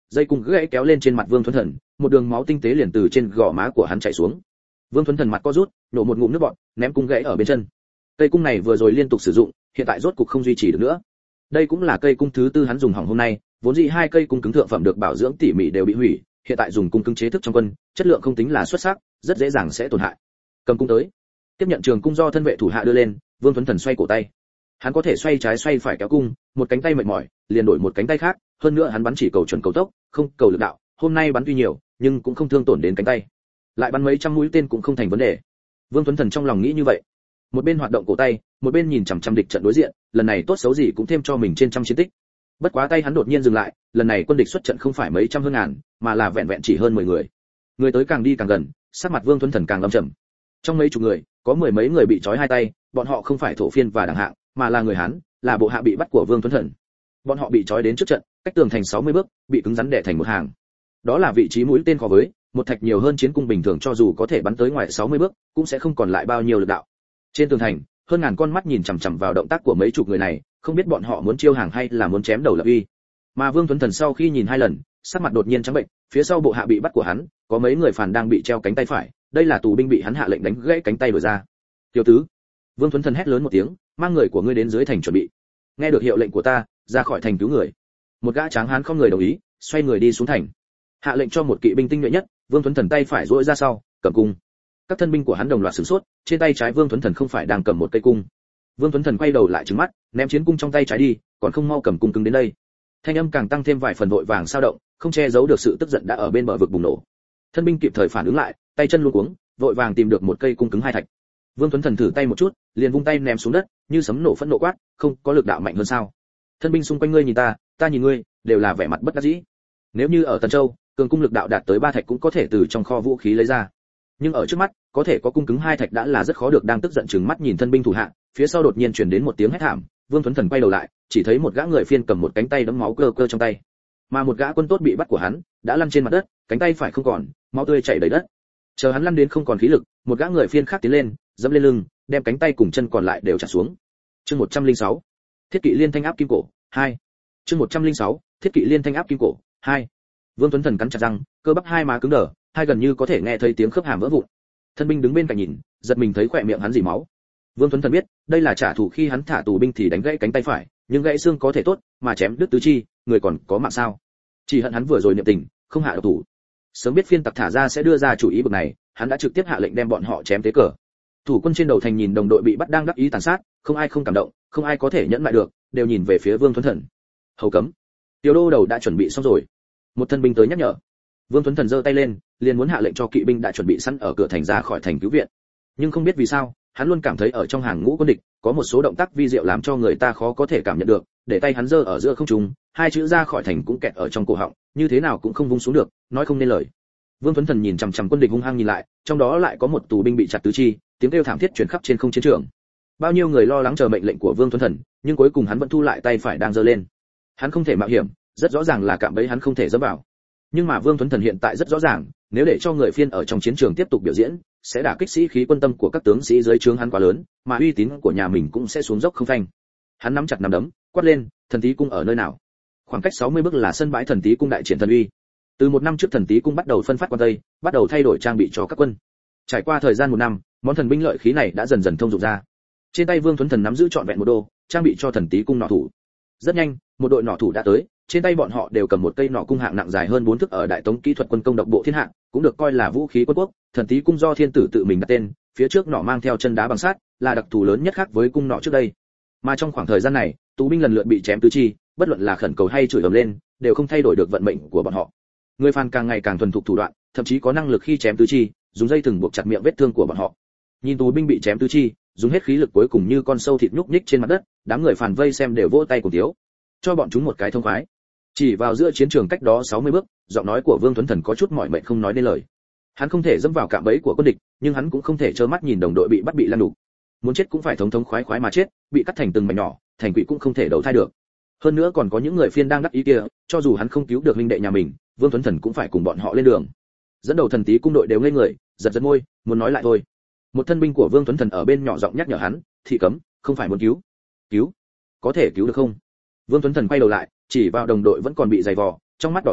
[SPEAKER 1] dây cung gãy kéo lên trên mặt Vương Thuấn Thần, một đường máu tinh tế liền từ trên gò má của hắn chảy xuống. Vương Thuấn Thần mặt co rút, nổ một ngụm nước bọt, ném cung gãy ở bên chân. Cây cung này vừa rồi liên tục sử dụng, hiện tại rốt cục không duy trì được nữa. Đây cũng là cây cung thứ tư hắn dùng hỏng hôm nay, vốn dĩ hai cây cung cứng thượng phẩm được bảo dưỡng tỉ mỉ đều bị hủy, hiện tại dùng cung cứng chế thức trong quân, chất lượng không tính là xuất sắc, rất dễ dàng sẽ tổn hại. Cầm cung tới, tiếp nhận trường cung do thân vệ thủ hạ đưa lên, Vương Thuấn Thần xoay cổ tay. Hắn có thể xoay trái xoay phải kéo cung, một cánh tay mệt mỏi, liền đổi một cánh tay khác, hơn nữa hắn bắn chỉ cầu chuẩn cầu tốc, không cầu lực đạo, hôm nay bắn tuy nhiều, nhưng cũng không thương tổn đến cánh tay. Lại bắn mấy trăm mũi tên cũng không thành vấn đề. Vương Thuấn Thần trong lòng nghĩ như vậy. Một bên hoạt động cổ tay, một bên nhìn chằm chằm địch trận đối diện, lần này tốt xấu gì cũng thêm cho mình trên trăm chiến tích. Bất quá tay hắn đột nhiên dừng lại, lần này quân địch xuất trận không phải mấy trăm hơn ngàn, mà là vẹn vẹn chỉ hơn mười người. Người tới càng đi càng gần, sắc mặt Vương Thuấn Thần càng âm trầm. Trong mấy chục người, có mười mấy người bị trói hai tay, bọn họ không phải thổ phiên và đẳng hạng, mà là người Hán, là bộ hạ bị bắt của Vương Thuấn Thần. Bọn họ bị trói đến trước trận, cách tường thành sáu mươi bước, bị cứng rắn đè thành một hàng. Đó là vị trí mũi tên khó với, một thạch nhiều hơn chiến cung bình thường cho dù có thể bắn tới ngoài sáu mươi bước, cũng sẽ không còn lại bao nhiêu lực đạo. Trên tường thành, hơn ngàn con mắt nhìn chằm chằm vào động tác của mấy chục người này, không biết bọn họ muốn chiêu hàng hay là muốn chém đầu lập uy. Mà Vương Thuấn Thần sau khi nhìn hai lần, sắc mặt đột nhiên trắng bệnh, phía sau bộ hạ bị bắt của hắn, có mấy người phản đang bị treo cánh tay phải, đây là tù binh bị hắn hạ lệnh đánh gãy cánh tay đuổi ra. "Tiểu tứ!" Vương Thuấn Thần hét lớn một tiếng, "Mang người của ngươi đến dưới thành chuẩn bị." Nghe được hiệu lệnh của ta, ra khỏi thành cứu người. Một gã tráng hán không người đồng ý, xoay người đi xuống thành. Hạ lệnh cho một kỵ binh tinh nhuệ nhất, Vương Thuấn Thần tay phải duỗi ra sau, cầm cung. Các thân binh của hắn đồng loạt sửng sốt, trên tay trái Vương Thuấn Thần không phải đang cầm một cây cung. Vương Thuấn Thần quay đầu lại trừng mắt, ném chiến cung trong tay trái đi, còn không mau cầm cung cứng đến đây. Thanh âm càng tăng thêm vài phần vội vàng sao động, không che giấu được sự tức giận đã ở bên bờ vực bùng nổ. Thân binh kịp thời phản ứng lại, tay chân luống cuống, vội vàng tìm được một cây cung cứng hai thạch. Vương Thuấn Thần thử tay một chút, liền vung tay ném xuống đất, như sấm nổ phẫn nộ quát, "Không, có lực đạo mạnh hơn sao?" Thân binh xung quanh ngươi nhìn ta, ta nhìn ngươi, đều là vẻ mặt bất đắc dĩ. Nếu như ở Tần Châu, cường cung lực đạo đạt tới ba thạch cũng có thể từ trong kho vũ khí lấy ra. Nhưng ở trước mắt, có thể có cung cứng hai thạch đã là rất khó được, đang tức giận trừng mắt nhìn thân binh thủ hạ, phía sau đột nhiên truyền đến một tiếng hét thảm, Vương Thuấn Thần quay đầu lại, chỉ thấy một gã người phiên cầm một cánh tay đẫm máu cơ cơ trong tay. Mà một gã quân tốt bị bắt của hắn, đã lăn trên mặt đất, cánh tay phải không còn, máu tươi chảy đầy đất. Chờ hắn lăn đến không còn khí lực, một gã người phiên khác tiến lên, dẫm lên lưng, đem cánh tay cùng chân còn lại đều trả xuống. Chương một trăm lẻ sáu, Thiết kỵ liên thanh áp kim cổ, hai. Chương một trăm lẻ sáu, Thiết kỵ liên thanh áp kim cổ, hai. Vương Tuấn Thần cắn chặt răng, cơ bắp hai má cứng đờ, hai gần như có thể nghe thấy tiếng khớp hàm vỡ vụn. Thân binh đứng bên cạnh nhìn, giật mình thấy khỏe miệng hắn rỉ máu. Vương Tuấn Thần biết, đây là trả thù khi hắn thả tù binh thì đánh gãy cánh tay phải, nhưng gãy xương có thể tốt, mà chém đứt tứ chi, người còn có mạng sao? Chỉ hận hắn vừa rồi niệm tình, không hạ độc thủ. Sớm biết phiên tặc thả ra sẽ đưa ra chủ ý bực này, hắn đã trực tiếp hạ lệnh đem bọn họ chém tế cờ. Thủ quân trên đầu thành nhìn đồng đội bị bắt đang đắc ý tàn sát, không ai không cảm động, không ai có thể nhẫn lại được, đều nhìn về phía Vương Tuấn Thần. Hầu cấm, tiểu đô đầu đã chuẩn bị xong rồi. Một thân binh tới nhắc nhở. Vương Tuấn Thần giơ tay lên, liền muốn hạ lệnh cho kỵ binh đã chuẩn bị sẵn ở cửa thành ra khỏi thành cứu viện. Nhưng không biết vì sao, hắn luôn cảm thấy ở trong hàng ngũ quân địch có một số động tác vi diệu làm cho người ta khó có thể cảm nhận được, để tay hắn giơ ở giữa không trung, hai chữ ra khỏi thành cũng kẹt ở trong cổ họng, như thế nào cũng không vung xuống được, nói không nên lời. Vương Tuấn Thần nhìn chằm chằm quân địch hung hăng nhìn lại, trong đó lại có một tù binh bị chặt tứ chi, tiếng kêu thảm thiết truyền khắp trên không chiến trường. Bao nhiêu người lo lắng chờ mệnh lệnh của Vương Tuấn Thần, nhưng cuối cùng hắn vẫn thu lại tay phải đang giơ lên. Hắn không thể mạo hiểm, rất rõ ràng là cạm bẫy hắn không thể dẫm vào. Nhưng mà Vương Tuấn Thần hiện tại rất rõ ràng, nếu để cho người phiên ở trong chiến trường tiếp tục biểu diễn, sẽ đả kích sĩ khí quân tâm của các tướng sĩ dưới trướng hắn quá lớn, mà uy tín của nhà mình cũng sẽ xuống dốc không phanh. Hắn nắm chặt nắm đấm, quát lên, thần tí cung ở nơi nào? Khoảng cách sáu mươi bước là sân bãi thần tí cung đại triển thần uy. Từ một năm trước thần tí cung bắt đầu phân phát quan tây, bắt đầu thay đổi trang bị cho các quân. Trải qua thời gian một năm, món thần binh lợi khí này đã dần dần thông dụng ra. Trên tay Vương Tuấn Thần nắm giữ trọn vẹn một đô, trang bị cho thần tí cung nỏ thủ. Rất nhanh, một đội nỏ thủ đã tới, trên tay bọn họ đều cầm một cây nỏ cung hạng nặng dài hơn bốn thước ở đại tống kỹ thuật quân công độc bộ thiên hạ, cũng được coi là vũ khí quân quốc. Thần tí cung do thiên tử tự mình đặt tên, phía trước nỏ mang theo chân đá bằng sắt, là đặc thù lớn nhất khác với cung nỏ trước đây. Mà trong khoảng thời gian này, tù binh lần lượt bị chém tứ chi, bất luận là khẩn cầu hay chửi ầm lên, đều không thay đổi được vận mệnh của bọn họ. Người phàn càng ngày càng thuần thục thủ đoạn, thậm chí có năng lực khi chém tứ chi, dùng dây thừng buộc chặt miệng vết thương của bọn họ. Nhìn tù binh bị chém tứ chi, dùng hết khí lực cuối cùng như con sâu thịt nhúc nhích trên mặt đất, đám người phàn vây xem đều vỗ tay cùng thiếu, cho bọn chúng một cái thông khoái. Chỉ vào giữa chiến trường cách đó sáu mươi bước, giọng nói của Vương Tuấn Thần có chút mỏi mệt không nói nên lời. Hắn không thể dẫm vào cạm bẫy của quân địch, nhưng hắn cũng không thể trơ mắt nhìn đồng đội bị bắt bị lăn đục. Muốn chết cũng phải thống thống khoái khoái mà chết, bị cắt thành từng mảnh nhỏ, thành quỷ cũng không thể đầu thai được. Hơn nữa còn có những người phiên đang đắc ý kia, cho dù hắn không cứu được huynh đệ nhà mình, Vương Tuấn Thần cũng phải cùng bọn họ lên đường. Dẫn đầu thần tí cung đội đều ngây người, giật giật môi, muốn nói lại thôi. Một thân binh của Vương Tuấn Thần ở bên nhỏ giọng nhắc nhở hắn, thị cấm, không phải muốn cứu. Cứu? Có thể cứu được không? Vương Tuấn Thần quay đầu lại, chỉ vào đồng đội vẫn còn bị giày vò, trong mắt đỏ thẫm,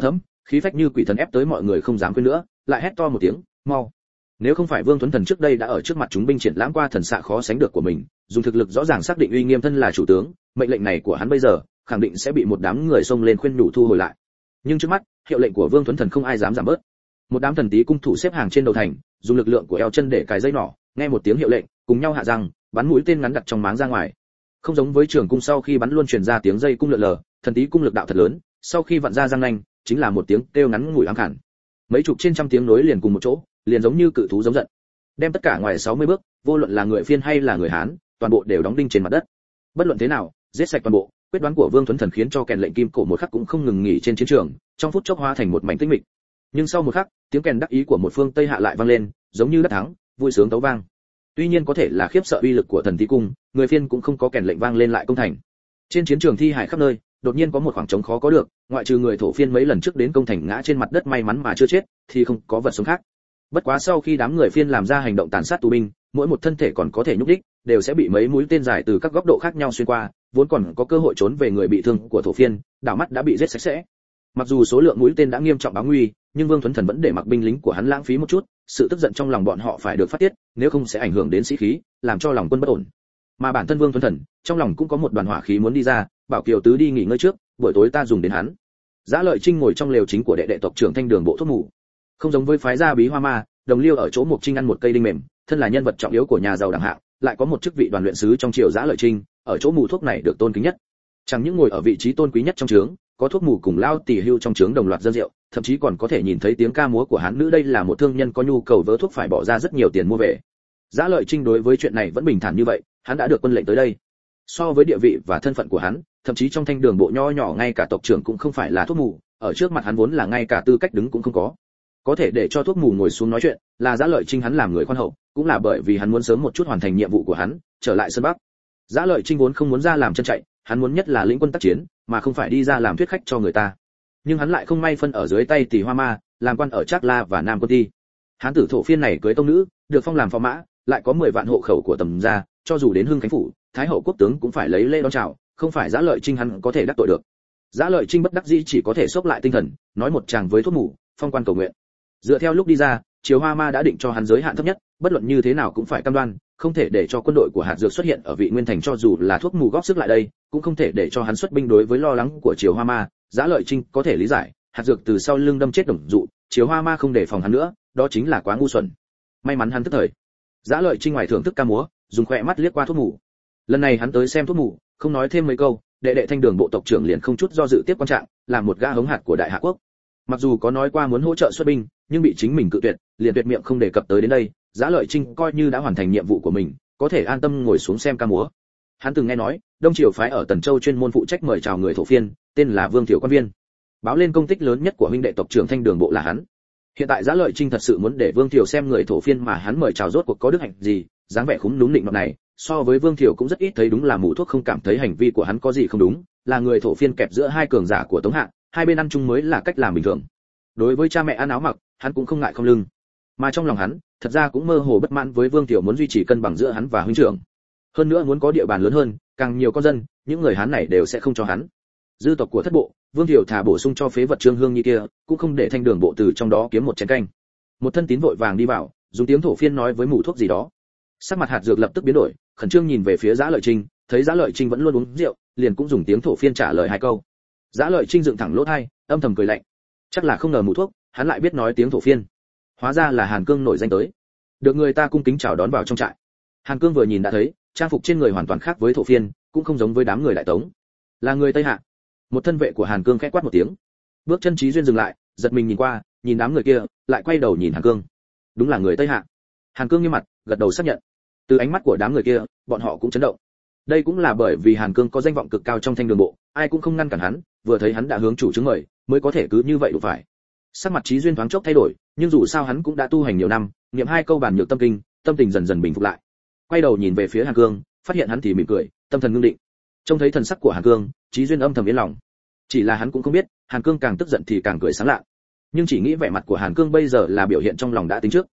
[SPEAKER 1] khí phách như quỷ thần ép tới mọi người không dám quên nữa, lại hét to một tiếng, mau. Nếu không phải Vương Tuấn Thần trước đây đã ở trước mặt chúng binh triển lãm qua thần xạ khó sánh được của mình, dùng thực lực rõ ràng xác định uy nghiêm thân là chủ tướng, mệnh lệnh này của hắn bây giờ khẳng định sẽ bị một đám người xông lên khuyên nhủ thu hồi lại. Nhưng trước mắt, hiệu lệnh của Vương Tuấn Thần không ai dám giảm bớt. Một đám thần tí cung thủ xếp hàng trên đầu thành, dùng lực lượng của eo chân để cài dây nỏ, nghe một tiếng hiệu lệnh, cùng nhau hạ răng, bắn mũi tên ngắn đặt trong máng ra ngoài. Không giống với trường cung sau khi bắn luôn truyền ra tiếng dây cung lượn lờ, thần tí cung lực đạo thật lớn, sau khi vặn ra răng nanh, chính là một tiếng kêu ngắn ngủi ám khản. Mấy chục trên trăm tiếng nối liền cùng một chỗ, liền giống như cự thú giống giận. Đem tất cả ngoài sáu mươi bước, vô luận là người Phiên hay là người Hán, toàn bộ đều đóng đinh trên mặt đất. Bất luận thế nào, giết sạch toàn bộ, quyết đoán của Vương Tuấn Thần khiến cho kèn lệnh kim cổ một khắc cũng không ngừng nghỉ trên chiến trường, trong phút chốc hóa thành một mảnh tĩnh mịch. Nhưng sau một khắc, tiếng kèn đắc ý của một phương Tây hạ lại vang lên, giống như đắc thắng, vui sướng tấu vang. Tuy nhiên có thể là khiếp sợ uy lực của thần tí cung, người Phiên cũng không có kèn lệnh vang lên lại công thành. Trên chiến trường thi hải khắp nơi, đột nhiên có một khoảng trống khó có được, ngoại trừ người thổ Phiên mấy lần trước đến công thành ngã trên mặt đất may mắn mà chưa chết, thì không có vật sống khác. Bất quá sau khi đám người Phiên làm ra hành động tàn sát tù binh, mỗi một thân thể còn có thể nhúc đích, đều sẽ bị mấy mũi tên dài từ các góc độ khác nhau xuyên qua, vốn còn có cơ hội trốn về người bị thương của thổ Phiên, đảo mắt đã bị giết sạch sẽ. Mặc dù số lượng mũi tên đã nghiêm trọng báo nguy, nhưng Vương Tuấn Thần vẫn để mặc binh lính của hắn lãng phí một chút, sự tức giận trong lòng bọn họ phải được phát tiết, nếu không sẽ ảnh hưởng đến sĩ khí, làm cho lòng quân bất ổn. Mà bản thân Vương Tuấn Thần, trong lòng cũng có một đoàn hỏa khí muốn đi ra, bảo Kiều Tứ đi nghỉ ngơi trước, buổi tối ta dùng đến hắn. Giá Lợi Trinh ngồi trong lều chính của đệ đệ tộc trưởng Thanh Đường bộ thuốc mù. Không giống với phái gia Bí Hoa Ma, Đồng Liêu ở chỗ Mục Trinh ăn một cây đinh mềm, thân là nhân vật trọng yếu của nhà giàu đẳng hạng, lại có một chức vị đoàn luyện sứ trong triều Giá Lợi Trinh, ở chỗ mù thuốc này được tôn kính nhất. Chẳng những ngồi ở vị trí tôn quý nhất trong trướng, có thuốc mù cùng lao tỷ hưu trong trướng đồng loạt dâng rượu, thậm chí còn có thể nhìn thấy tiếng ca múa của hán nữ, đây là một thương nhân có nhu cầu vớ thuốc phải bỏ ra rất nhiều tiền mua về. Giá Lợi Trinh đối với chuyện này vẫn bình thản như vậy, hắn đã được quân lệnh tới đây. So với địa vị và thân phận của hắn, thậm chí trong Thanh Đường bộ nho nhỏ ngay cả tộc trưởng cũng không phải là thuốc mù, ở trước mặt hắn vốn là ngay cả tư cách đứng cũng không có. Có thể để cho thuốc mù ngồi xuống nói chuyện, là Giá Lợi Trinh hắn làm người khoan hậu, cũng là bởi vì hắn muốn sớm một chút hoàn thành nhiệm vụ của hắn, trở lại Sơn Bắc. Giá Lợi Trinh vốn không muốn ra làm chân chạy, hắn muốn nhất là lĩnh quân tác chiến, mà không phải đi ra làm thuyết khách cho người ta. Nhưng hắn lại không may phân ở dưới tay Tỷ Hoa Ma, làm quan ở Trác La và Nam Quân Ti. Hán tử thổ Phiên này cưới tông nữ, được phong làm phò mã, lại có mười vạn hộ khẩu của tầm gia, cho dù đến Hưng Khánh phủ, Thái hậu quốc tướng cũng phải lấy lễ đón chào, không phải Giá Lợi Trinh hắn có thể đắc tội được. Giá Lợi Trinh bất đắc dĩ chỉ có thể xốc lại tinh thần, nói một tràng với thuốc mù, phong quan cầu nguyện. Dựa theo lúc đi ra, Triều Hoa Ma đã định cho hắn giới hạn thấp nhất, bất luận như thế nào cũng phải cam đoan, không thể để cho quân đội của hạt dược xuất hiện ở vị nguyên thành, cho dù là thuốc mù góp sức lại đây, cũng không thể để cho hắn xuất binh. Đối với lo lắng của Triều Hoa Ma, Giá Lợi Trinh có thể lý giải, hạt dược từ sau lưng đâm chết Đồng Dụ, Triều Hoa Ma không để phòng hắn nữa, đó chính là quá ngu xuẩn. May mắn hắn tức thời. Giá Lợi Trinh ngoài thưởng thức ca múa, dùng khỏe mắt liếc qua thuốc mù. Lần này hắn tới xem thuốc mù, không nói thêm mấy câu, đệ đệ Thanh Đường bộ tộc trưởng liền không chút do dự tiếp quan trạng, làm một gã hống hạt của Đại Hạ quốc. Mặc dù có nói qua muốn hỗ trợ xuất binh, nhưng bị chính mình cự tuyệt, liền tuyệt miệng không đề cập tới đến đây. Giá Lợi Trinh coi như đã hoàn thành nhiệm vụ của mình, có thể an tâm ngồi xuống xem ca múa. Hắn từng nghe nói, Đông Triều phái ở Tần Châu chuyên môn phụ trách mời chào người thổ Phiên, tên là Vương Thiểu Quan Viên. Báo lên công tích lớn nhất của huynh đệ tộc trưởng Thanh Đường bộ là hắn. Hiện tại Giá Lợi Trinh thật sự muốn để Vương Thiểu xem người thổ Phiên mà hắn mời chào rốt cuộc có đức hạnh gì, dáng vẻ khúm núm nịnh nọt này, so với Vương Thiểu cũng rất ít thấy, đúng là mù thuốc không cảm thấy hành vi của hắn có gì không đúng, là người thổ Phiên kẹp giữa hai cường giả của Tống Hạ, hai bên ăn chung mới là cách làm bình thường. Đối với cha mẹ ăn áo mặc, hắn cũng không ngại không lưng. Mà trong lòng hắn, thật ra cũng mơ hồ bất mãn với Vương Thiểu muốn duy trì cân bằng giữa hắn và huynh trưởng. Hơn nữa muốn có địa bàn lớn hơn, càng nhiều con dân, những người Hán này đều sẽ không cho hắn. Dư tộc của thất bộ, Vương Thiểu thả bổ sung cho phế vật Trương Hương Nhi kia, cũng không để Thanh Đường bộ từ trong đó kiếm một chén canh. Một thân tín vội vàng đi vào, dùng tiếng thổ Phiên nói với mù thuốc gì đó. Sắc mặt hạt dược lập tức biến đổi, khẩn trương nhìn về phía Giá Lợi Trinh, thấy Giá Lợi Trinh vẫn luôn uống rượu, liền cũng dùng tiếng thổ Phiên trả lời hai câu. Giá Lợi Trinh dựng thẳng lỗ tai, âm thầm cười lạnh. Chắc là không ngờ mù thuốc, hắn lại biết nói tiếng thổ Phiên. Hóa ra là Hàn Cương nổi danh tới, được người ta cung kính chào đón vào trong trại. Hàn Cương vừa nhìn đã thấy, trang phục trên người hoàn toàn khác với thổ Phiên, cũng không giống với đám người Đại Tống, là người Tây Hạ. Một thân vệ của Hàn Cương khẽ quát một tiếng, bước chân Chí Duyên dừng lại, giật mình nhìn qua, nhìn đám người kia, lại quay đầu nhìn Hàn Cương. Đúng là người Tây Hạ. Hàn Cương nghiêm mặt, gật đầu xác nhận. Từ ánh mắt của đám người kia, bọn họ cũng chấn động. Đây cũng là bởi vì Hàn Cương có danh vọng cực cao trong Thanh Đường bộ, ai cũng không ngăn cản hắn, vừa thấy hắn đã hướng chủ chứng mời, mới có thể cứ như vậy đủ phải. Sắc mặt Chí Duyên thoáng chốc thay đổi, nhưng dù sao hắn cũng đã tu hành nhiều năm, niệm hai câu bản nhược tâm kinh, tâm tình dần dần bình phục lại. Quay đầu nhìn về phía Hàn Cương, phát hiện hắn thì mỉm cười, tâm thần ngưng định. Trông thấy thần sắc của Hàn Cương, Chí Duyên âm thầm yên lòng. Chỉ là hắn cũng không biết, Hàn Cương càng tức giận thì càng cười sáng lạ. Nhưng chỉ nghĩ vẻ mặt của Hàn Cương bây giờ là biểu hiện trong lòng đã tính trước,